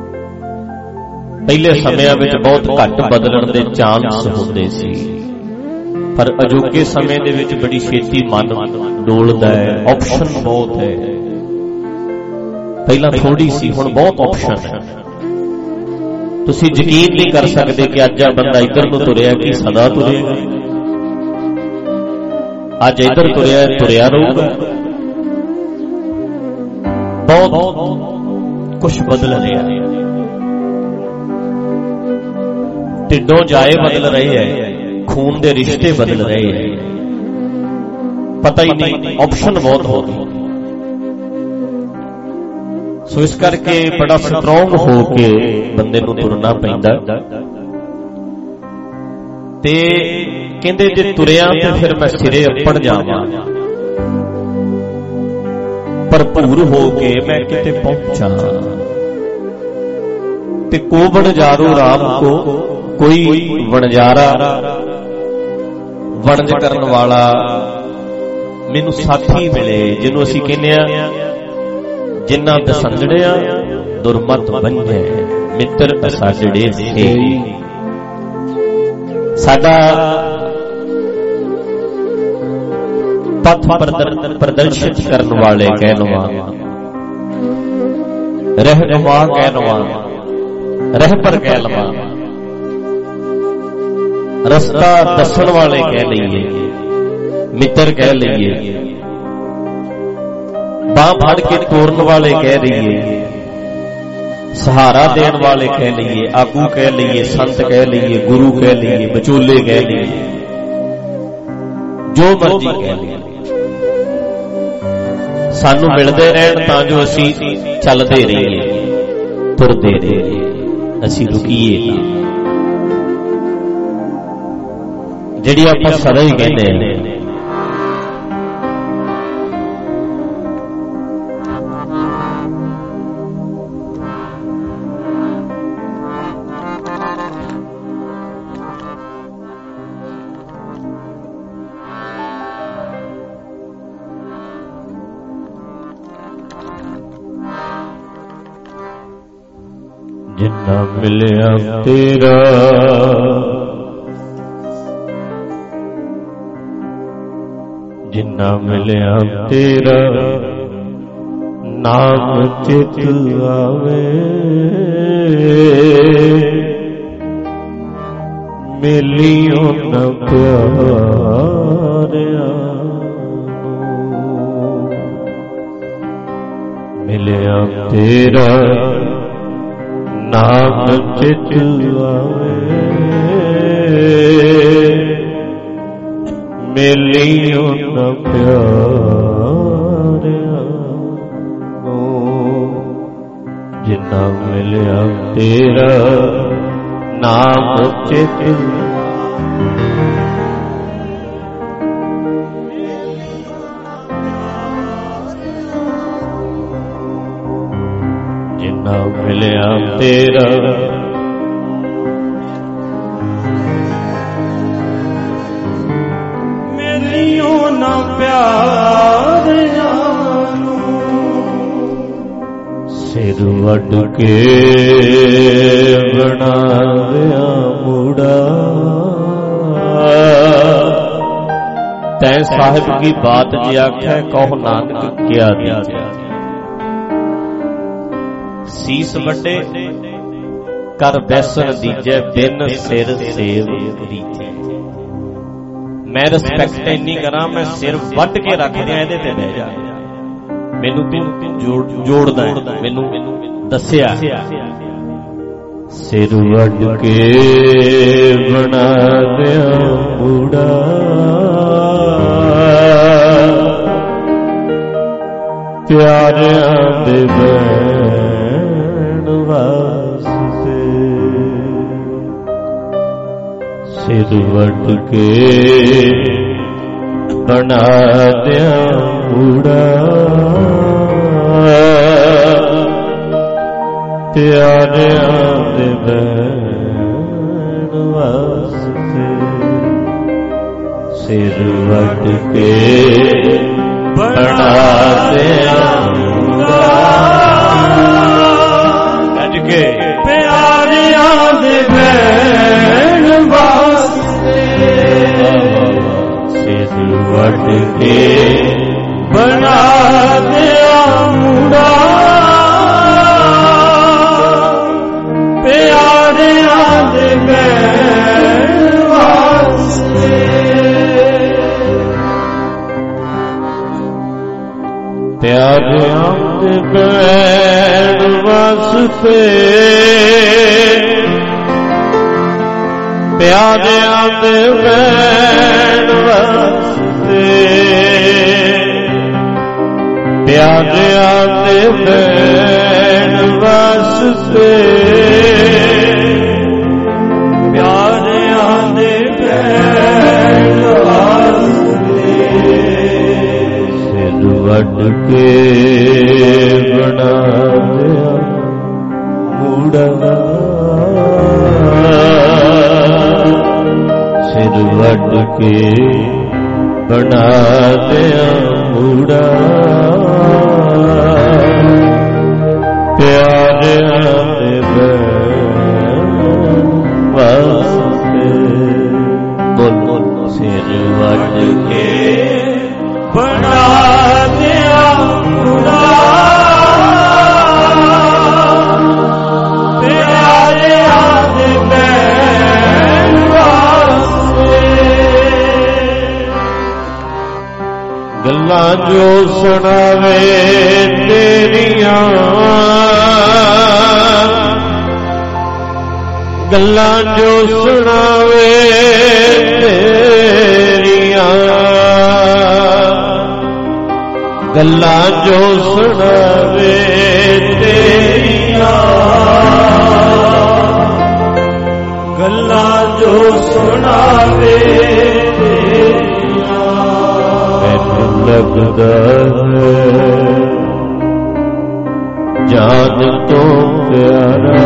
ਪਹਿਲੇ ਸਮਿਆਂ ਵਿੱਚ ਬਹੁਤ ਘੱਟ ਬਦਲਣ ਦੇ ਚਾਂਸ ਹੁੰਦੇ ਸੀ, ਪਰ ਅਜੋਕੇ ਸਮੇਂ ਦੇ ਵਿੱਚ ਬੜੀ ਛੇਤੀ ਮਨ ਡੋਲਦਾ ਹੈ। ਆਪਸ਼ਨ ਬਹੁਤ ਹੈ। ਪਹਿਲਾਂ ਥੋੜੀ ਸੀ, ਹੁਣ ਬਹੁਤ ਆਪਸ਼ਨ ਹੈ। ਤੁਸੀਂ ਯਕੀਨ ਨਹੀਂ ਕਰ ਸਕਦੇ ਕਿ ਅੱਜ ਆ ਬੰਦਾ ਇੱਧਰ ਨੂੰ ਤੁਰਿਆ ਕਿ ਸਦਾ ਤੁਰੇਗਾ। ਅੱਜ ਇੱਧਰ ਤੁਰਿਆ ਰਹੂਗਾ। ਬਹੁਤ ਕੁਛ ਬਦਲ ਰਿਹਾ ਹੈ। ਢਿੱਡੋਂ ਜਾਏ ਬਦਲ ਰਹੇ ਹੈ, ਖੂਨ ਦੇ ਰਿਸ਼ਤੇ ਬਦਲ ਰਹੇ ਹੈ। ਪਤਾ ਹੀ ਨਹੀਂ, ਆਪਸ਼ਨ ਬਹੁਤ ਹੋ ਗਈ। ਸੋ ਇਸ ਕਰਕੇ ਬੜਾ ਸਟਰੋਂਗ ਹੋ ਕੇ ਬੰਦੇ ਨੂੰ ਤੁਰਨਾ ਪੈਂਦਾ। ਤੇ ਕਹਿੰਦੇ ਜੇ ਤੁਰਿਆ ਤੇ ਫਿਰ ਮੈਂ ਸਿਰੇ ਅੱਪੜ ਜਾਵਾਂ, ਭਰਪੂਰ ਹੋ ਕੇ ਮੈਂ ਕਿਤੇ ਪਹੁੰਚਾਂ। ਤੇ ਕੋਬਣ ਜਾਰੋ ਰਾਮ ਕੋ, ਕੋਈ ਵਣਜਾਰਾ ਵਣਜ ਕਰਨ ਵਾਲਾ ਮੈਨੂੰ ਸਾਥੀ ਮਿਲੇ, ਜਿਹਨੂੰ ਅਸੀਂ ਕਹਿੰਦੇ ਆ ਜਿਨ੍ਹਾਂ ਦਸੰਜੜਿਆ ਦੁਰਮਤ ਬੰਝੇ ਮਿੱਤਰ ਅਸਾਜੜੇ ਸੇ। ਸਾਡਾ ਪਥ ਪ੍ਰਦਰਸ਼ਿਤ ਕਰਨ ਵਾਲੇ ਕਹਿ ਲਵਾਂ, ਰਹਿਨੁਮਾ ਕਹਿ ਲਵਾਂ, ਰਹਿਬਰ ਕਹਿ ਲਵਾਂ, ਰਸਤਾ ਦੱਸਣ ਵਾਲੇ ਕਹਿ ਲਈਏ, ਮਿੱਤਰ ਕਹਿ ਲਈਏ, ਬਾਂਹ ਫੜ ਕੇ ਤੋਰਨ ਵਾਲੇ ਕਹਿ ਲਈਏ, ਸਹਾਰਾ ਦੇਣ ਵਾਲੇ ਕਹਿ ਲਈਏ, ਆਗੂ ਕਹਿ ਲਈਏ, ਸੰਤ ਕਹਿ ਲਈਏ, ਗੁਰੂ ਕਹਿ ਲਈਏ, ਵਿਚੋਲੇ ਕਹਿ ਲਈਏ, ਜੋ ਮਰਜ਼ੀ ਕਹਿ ਲਈਏ। ਸਾਨੂੰ ਮਿਲਦੇ ਰਹਿਣ ਤਾਂ ਜੋ ਅਸੀਂ ਚੱਲਦੇ ਰਹੀਏ, ਤੁਰਦੇ ਰਹੀਏ, ਅਸੀਂ ਰੁਕੀਏ ਨਾ। ਜਿਹੜੀ ਆਪਾਂ ਸਦਾ ਹੀ ਕਹਿੰਦੇ ਹਾਂ। ਜਿੰਨਾ ਮਿਲਿਆ ਤੇਰਾ ਜਿੰਨਾ ਮਿਲਿਆ ਤੇਰਾ ਨਾਮ ਚਿਤ ਆਵੇ ਮਿਲਿਓ ਨ ਪਿਆਰਿਆ ਮਿਲਿਆ ਤੇਰਾ ਨਾਮ ਚਿਤ ਆਵੇ ਮਿਲਿਓ ਨ ਪਿਆਰਿਆ ਜਿੰਨਾ ਮਿਲਿਆ ਤੇਰਾ ਨਾਮ ਚਿਤ ਜਿੰਨਾ ਮਿਲਿਆ ਤੇਰਾ ਮਿਲਿਓ ਨਾ ਪਿਆਰਿਆਂ ਨੂੰ ਸਿਰ ਵੱਢ ਕੇ ਬਣਾ ਦਿਆ ਮੂੜਾ ਤੈਂ ਸਾਹਿਬ ਕੀ ਬਾਤ ਜੇ ਆਖੈ ਕਹੋ ਨਾਨਕ ਕਿਆ ਦੀਜੈ ਸੀਸ ਵੱਡੇ ਕਰ ਬੈਸਣ ਦੀਜੈ ਬਿਨ ਸਿਰ ਸੇਵ ਰੀਜੈ ਮੈਂ ਰਿਸਪੈਕਟ ਇੰਨੀ ਕਰਾਂ ਮੈਂ ਸਿਰ ਵੱਢ ਕੇ ਰੱਖ ਦਿਆਂ ਇਹਦੇ ਤੇ ਬਹਿ ਜਾ ਮੈਨੂੰ ਜੋੜਦਾ ਮੈਨੂੰ ਦੱਸਿਆ ਸਿਰ ਵੱਢ ਕੇ ਬਣਾ ਦਿਆਂ ਮੂੜਾ ਪਿਆਰਿਆਂ ਦੇ ਬਹਿਣ ਵਾਸਤੇ ਸਿਰ ਵੱਢ ਕੇ ਬਣਾ ਦਿਆਂ ਮੂੜਾ ਪਿਆਰਿਆਂ ਦੇ ਬਹਿਣ ਵਾਸਤੇ ਸਿਰ ਵੱਢ ਕੇ ਬਣਾ ਦਿਆਂ ਮੂੜਾ ਗੱਜ ਕੇ ਪਿਆਰਿਆਂ ਦੇ ਬਹਿਣ ਵਾਸਤੇ ਸਿਰ ਵੱਢ ਕੇ ਬਣਾ ਦਿਆਂ ਮੂੜਾ ਪਿਆਰਿਆਂ ਦੇ ਬਹਿਣ ਵਾਸਤੇ ਪਿਆਰਿਆਂ ਦੇ ਬਹਿਣ ਵਾਸਤੇ ਪਿਆਰਿਆਂ ਦੇ ਬਹਿਣ ਵਾਸਤੇ ਪਿਆਰਿਆਂ ਦੇ ਬਹਿਣ ਵਾਸਤੇ ਪਿਆਰਿਆਂ ਦੇ ਬਹਿਣ ਵਾਸਤੇ ਸਿਰ ਵੱਢ ਕੇ ਬਣਾ ਦਿਆਂ ਮੂੜਾ ਸਿਰ ਵੱਢ ਕੇ ਬਣਾ ਦਿਆਂ ਮੂੜਾ ਪਿਆਰਿਆਂ ਦੇ ਬਹਿਣ ਵਾਸਤੇ ਬੋਲ ਸਿਰ ਵੱਢ ਕੇ ਬਣਾ ਦਿਆਂ ਮੂੜਾ ਪਿਆਰਿਆਂ ਦੇ ਬਹਿਣ ਵਾਸਤੇ ਗੱਲਾਂ ਜੋ ਸੁਣਾਵੇ ਤੇਰੀਆਂ ਗੱਲਾਂ ਜੋ ਸੁਣਾਵੇ ਤੇਰੀਆਂ ਗੱਲਾਂ ਜੋ ਸੁਣਾਵੇ ਤੇਰੀਆਂ ਗੱਲਾਂ ਜੋ ਸੁਣਾਵੇ ਮੈਨੂੰ ਲੱਗਦਾ ਹੈ ਜਾਨ ਤੋਂ ਪਿਆਰਾ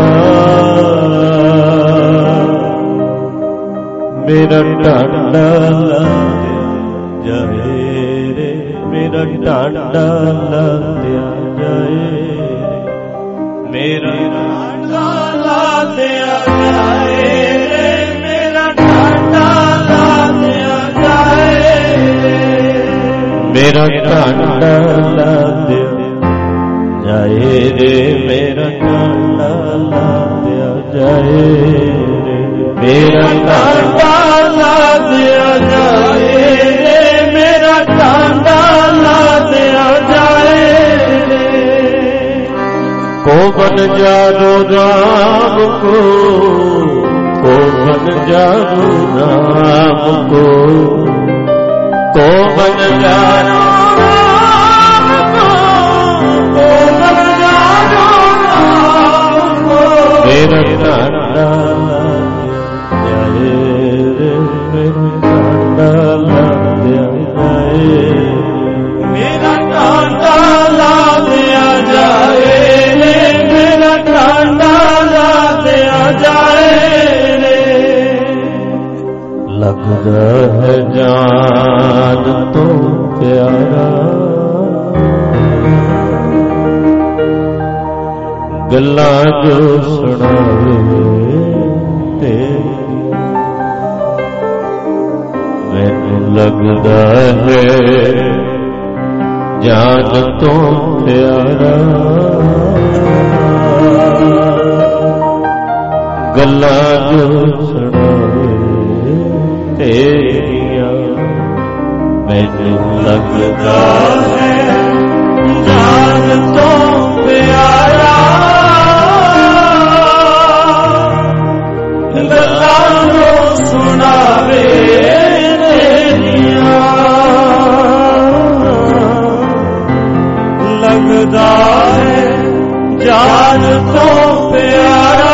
ਮੇਰਾ ਢਾਂਡਾ ਲੱਦਿਆ ਜਾਏ ਰੇ ਮੇਰਾ ਢਾਂਡਾ ਲੱਦਿਆ ਜਾਏ ਮੇਰਾ ਢਾਂਡਾ ਲੱਦਿਆ ਜਾਏ ਰੇ ਮੇਰਾ ਢਾਂਡਾ ਲੱਦਿਆ ਜਾਏ ਮੇਰਾ ਢਾਂਡਾ ਲੱਦਿਆ ਜਾਏ ਰੇ ਮੇਰਾ ਢਾਂਡਾ ਲੱਦਿਆ ਜਾਏ ਮੇਰਾ ਢਾਂਡਾ ਲੱਦਿਆ ਜਾਏ ਰੇ ਮੇਰਾ ਢਾਂਡਾ ਲੱਦਿਆ ਜਾਏ ਕੋ ਬਨ ਜਾਦੋ ਰਾਮ ਕੋ ਬਨ ਜਾਦੋ ਰਾਮ ਕੋ ਬਨ ਜਾਦੋ ਮੇਰਾ ਢਾਂਡਾ ਜਾਏ ਰੇ ਮੇਰਾ ਢਾਂਡਾ ਲੱਦਿਆ ਜਾਏ ਮੇਰਾ ਢਾਂਡਾ ਲੱਦਿਆ ਜਾਏ ਰੇ ਮੇਰਾ ਢਾਂਡਾ ਲੱਦਿਆ ਜਾਏ ਲੱਗਦਾ ਹੈ ਜਾਨ ਤੋਂ ਪਿਆਰਾ ਗੱਲਾਂ ਜੋ ਸੁਣਾਵੇ ਤੇਰੀ ਮੈਨੂੰ ਲੱਗਦਾ ਹੈ ਜਾਨ ਤੋਂ ਪਿਆਰਾ ਗੱਲਾਂ ਜੋ ਸੁਣਾਵੇ ਤੇਰੀਆਂ ਮੈਨੂੰ ਲੱਗਦਾ ਹੈ ਜਾਨ ਤੋਂ ਪਿਆਰਾ ਗੱਲਾਂ ਜੋ ਸੁਣਾਵੇ ਤੇਰੀਆਂ ਲੱਗਦਾ ਹੈ ਜਾਨ ਤੋਂ ਪਿਆਰਾ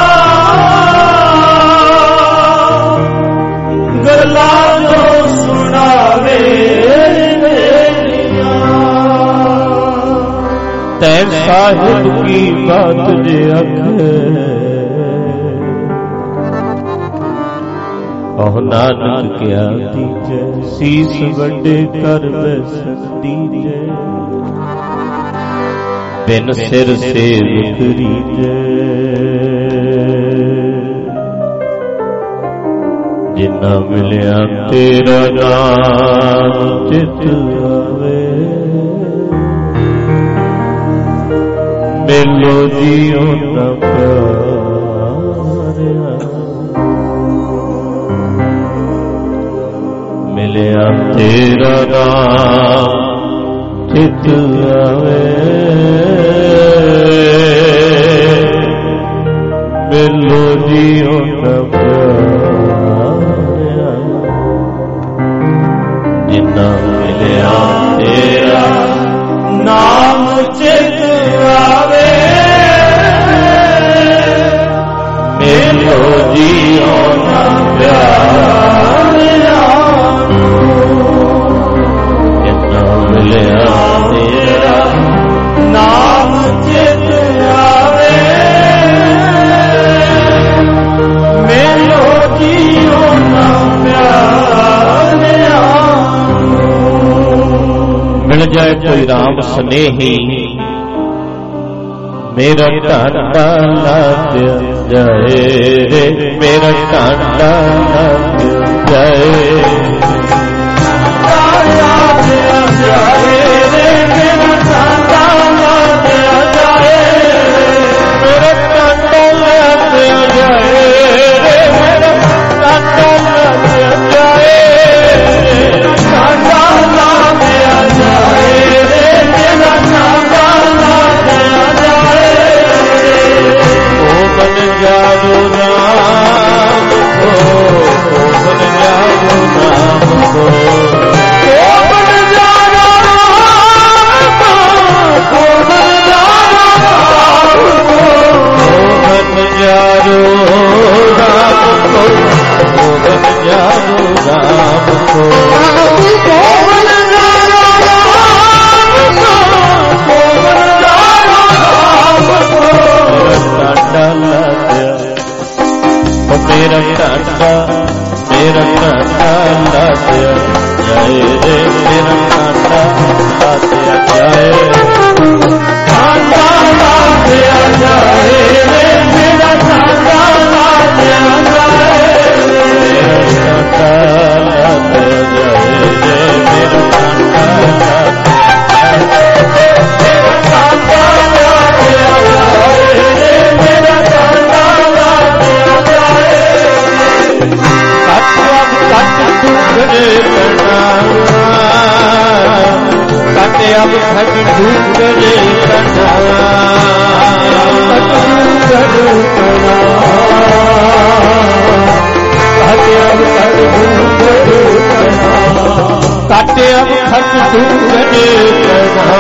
ਗੱਲਾਂ ਜੋ ਸੁਣਾਵੇ ਤੇਰੀਆਂ ਤੈ ਸਾਹਿਬ ਕੀ ਬਾਤ ਜੇ ਆਖੇ ਉਹ ਨਾਨਕ ਕਿਆ ਦੀਜੈ ਸੀਸ ਵੱਡੇ ਕਰ ਬੈਸਨ ਦੀਜੈ ਬਿਨ ਸਿਰ ਸੇਵਕ ਰੀਜੈ ਜਿਨਾ ਮਿਲਿਆ ਤੇਰਾ ਨਾਮ ਚਿਤ ਆਵੇ ਮਿਲੋ ਜੀਉ ਨਾ ਪਿਆਰਿਆ ਮਿਲਿਆ ਤੇਰਾ ਨਾਮ ਚਿਤ ਆਵੇ ਮਿਲੋ ਜੀਉ ਨਾ ਪਿਆਰਿਆ ਜਿਨਾ ਮਿਲਿਆ ਤੇਰਾ ਨਾਮ ਚਿਤ ਆਵੇ ਮਿਲੋ ਜੀਉ ਨਾ ਪਿਆਰਿਆ ਜਿਨਾ ਮਿਲਿਆ ਤੇਰਾ ਨਾਮ ਚਿਤ ਆਵੇ ਮਿਲੋ ਜੀਉ ਨਾ ਪਿਆਰਿਆ ਮਿਲ ਜਾਏ ਕੋਈ ਰਾਮ ਸਨੇਹੀ ਮੇਰਾ ਢਾਂਡਾ ਲੱਦਿਆ ਜਾਏ ਰੇ ਮੇਰਾ ਢਾਂਡਾ ਲੱਦਿਆ ਜਾਏ ਮੇਰਾ ਢਾਂਡਾ ਲੱਦਿਆ ਜਾਏ ਮੇਰਾ ਢਾਂਡਾ ਲੱਦਿਆ ਜਾਏ ਮੇਰਾ ਢਾਂਡਾ ਲੱਦਿਆ ਜਾਏ ਢਾਂਡਾ ਲੱਦਿਆ ਜਾਏ ਮੇਰਾ ਢਾਂਡਾ ਲੱਦਿਆ ਜਾਏ ਉਹ ਬਨ ਜਾਦੋ ਰਾਮ ਕੋ ਬਨ ਜਾਦੋ ਰਾਮ ਕੋ डूंगर कना काटे अब खट डूंगर कना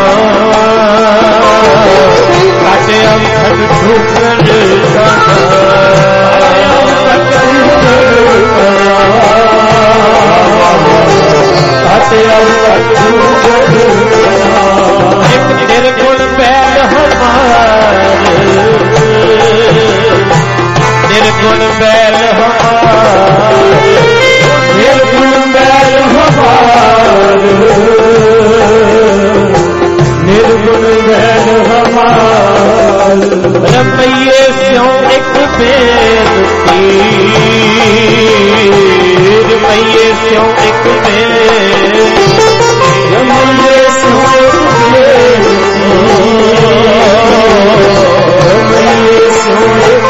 काटे अब खट डूंगर काटे अब खट डूंगर एक निर्गुण बैल हमारे निर्गुण बैल हमारे निर्गुण बैल हमारे निर्गुण बैल हमारे रमैये स्यों एक बेनती रमैये स्यों एक रमैये स्यों एक रमैये स्यों एक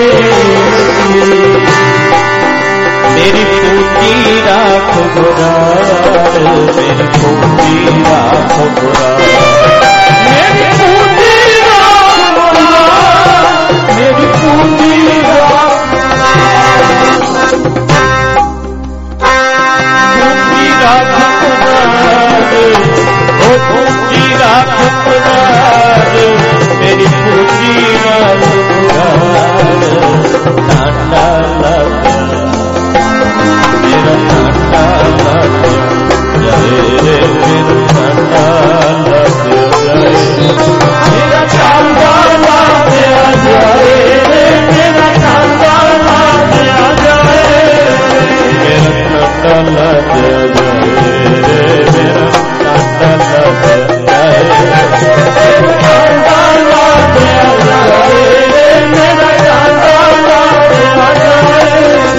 मेरी पूंजी राख गुरार मेरी पूंजी राख गुरार मेरी पूंजी राख गुरार मेरी पूंजी राख पूंजी राख गुरार ओ पूंजी राख गुरार मेरी पूंजी राख गुरार टाटा लगा मेरा टाटा लग जाए मेरा टाटा लग जाए मेरा टाटा लग जाए मेरा टाटा लग जाए मेरा टाटा लग जाए मेरा टाटा लग जाए मेरा टाटा लग जाए मेरा टाटा लग जाए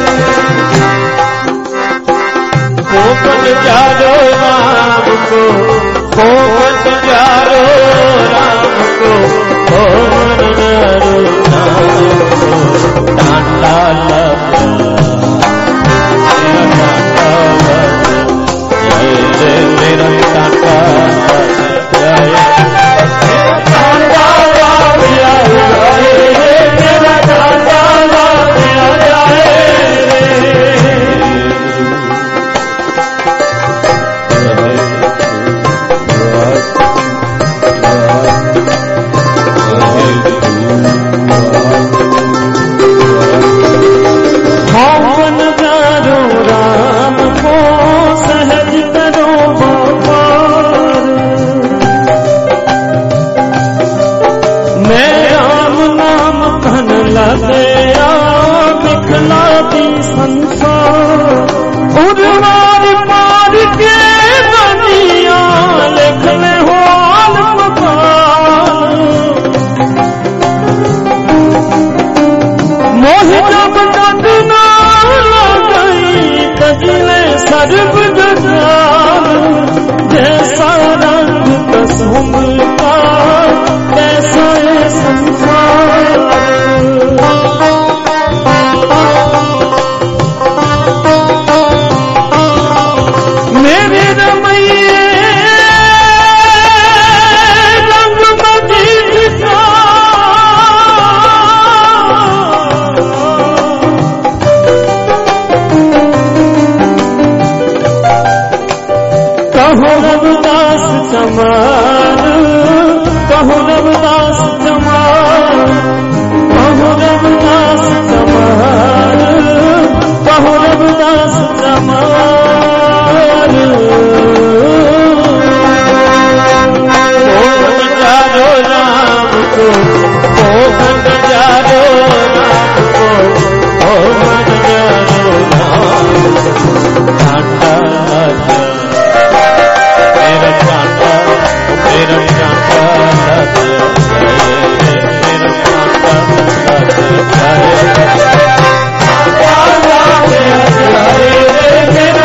कोपन जारो राम को कोपन जारो राम को कोपन जारो राम को टाटा लगा मेरा टाटा लगा मेरा टाटा जाए टाटा लग जाए मेरा टाटा लग जाए जैसा रंग कसम का कैसा संसार मेरे रमैये रंग मजीद का कहो रविदास चमार कहो रविदास चमार कहो रविदास चमार कहो रविदास चमार कोपन जारो राम को कोपन जारो राम को कोपन जारो राम टाटा लगा मेरा टाटा लग जाए मेरा टाटा लग जाए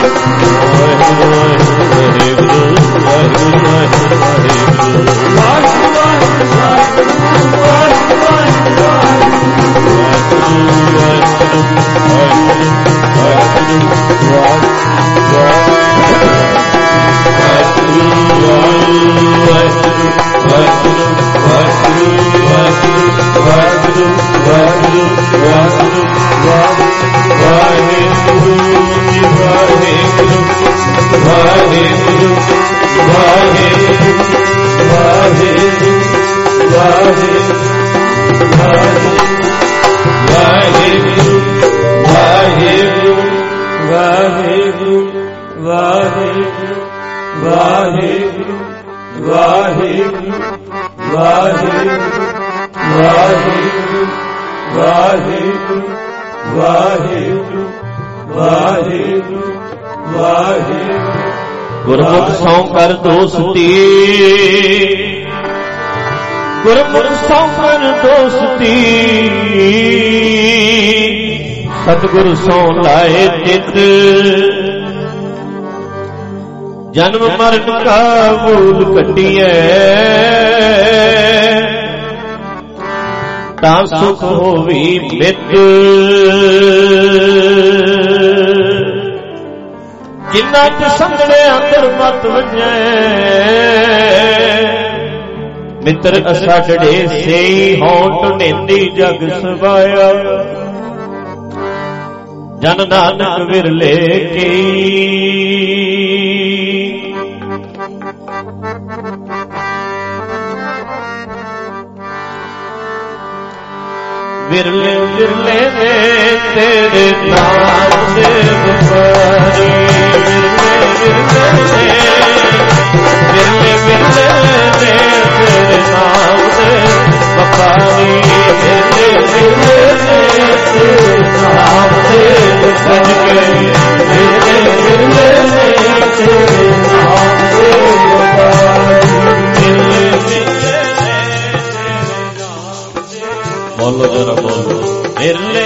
ਗੁਰਮੁਖ ਸੌ ਕਰ ਦੋਸਤੀ, ਗੁਰਮੁਖ ਸੌ ਕਰ ਦੋਸਤੀ, ਸਤਿਗੁਰ ਸੌ ਲਾਏ ਚਿਤ, ਜਨਮ ਮਰਨ ਕਾ ਮੂਲ ਕੱਟੀਐ, ਤਾਂ ਸੁਖ ਹੋਵੀ ਮਿਤ, ਜਿੰਨਾ ਚ ਸੰਗਲੇ ਅੰਦਰ ਮਤ ਵਜੈ, ਮਿੱਤਰ ਅਸਾ ਡੜੇ ਸੇਈ ਹੋਂ ਢੁੰਡੇਂਦੀ ਜਗ ਸਵਾਇਆ, ਜਨ ਨਾਨਕ ਵਿਰਲੇ ਕੀ, ਵਿਰਲੇ ਵਿਰਲੇ ਨੇ ਤੇਰੇ ਨਾਮ ਦੇ ਵਪਾਰੀ, ਵਿਰਲੇ ਵਿਰਲੇ ਨੇ ਤੇਰੇ ਨਾਮ ਦੇ ਵਪਾਰੀ, ਵਿਰਲੇ ਵਿਰਲੇ ਨੇ ਤੇਰੇ ਨਾਮ ਦੇ ਵਪਾਰੀ, ਵਿਰਲੇ ਵਿਰਲੇ ਨੇ ਤੇਰੇ ਨਾਮ ਦੇ ਵਪਾਰੀ, ਵਿਰਲੇ ਵਿਰਲੇ ਨੇ ਤੇਰੇ ਨਾਮ ਦੇ, ਬੋਲੋ ਜਰਾ ਬੋਲੋ, ਵਿਰਲੇ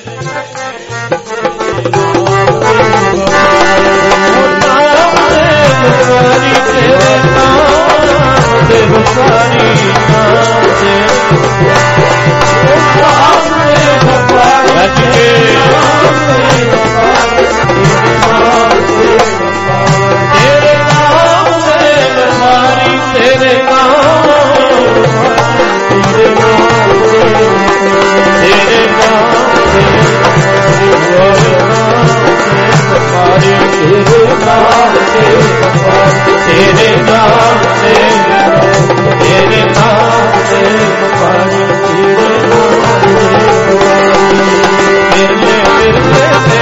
ਤੇਰੇ ਨਾਮ ਦੇ ਵਪਾਰੀ, ਰੱਜ ਕੇ ਤੇਰੇ ਨਾਮ ਦੇ ਵਪਾਰੀ, ਤੇਰੇ ਨਾਮ, ਤੇਰੇ ਨਾਮ, ਤੇਰੇ ਨਾਮ ਵਪਾਰੀ, ਤੇਰੇ ਨਾਮ ਦੇ ਵਪਾਰੀ, ਤੇਰੇ ਨਾਮ ਦੇ, ਤੇਰੇ ਨਾਮ ਦੇ ਵਪਾਰੀ, ਤੇਰੇ ਨਾਮ ਦੇ, ਵਿਰਲੇ ਵਿਰਲੇ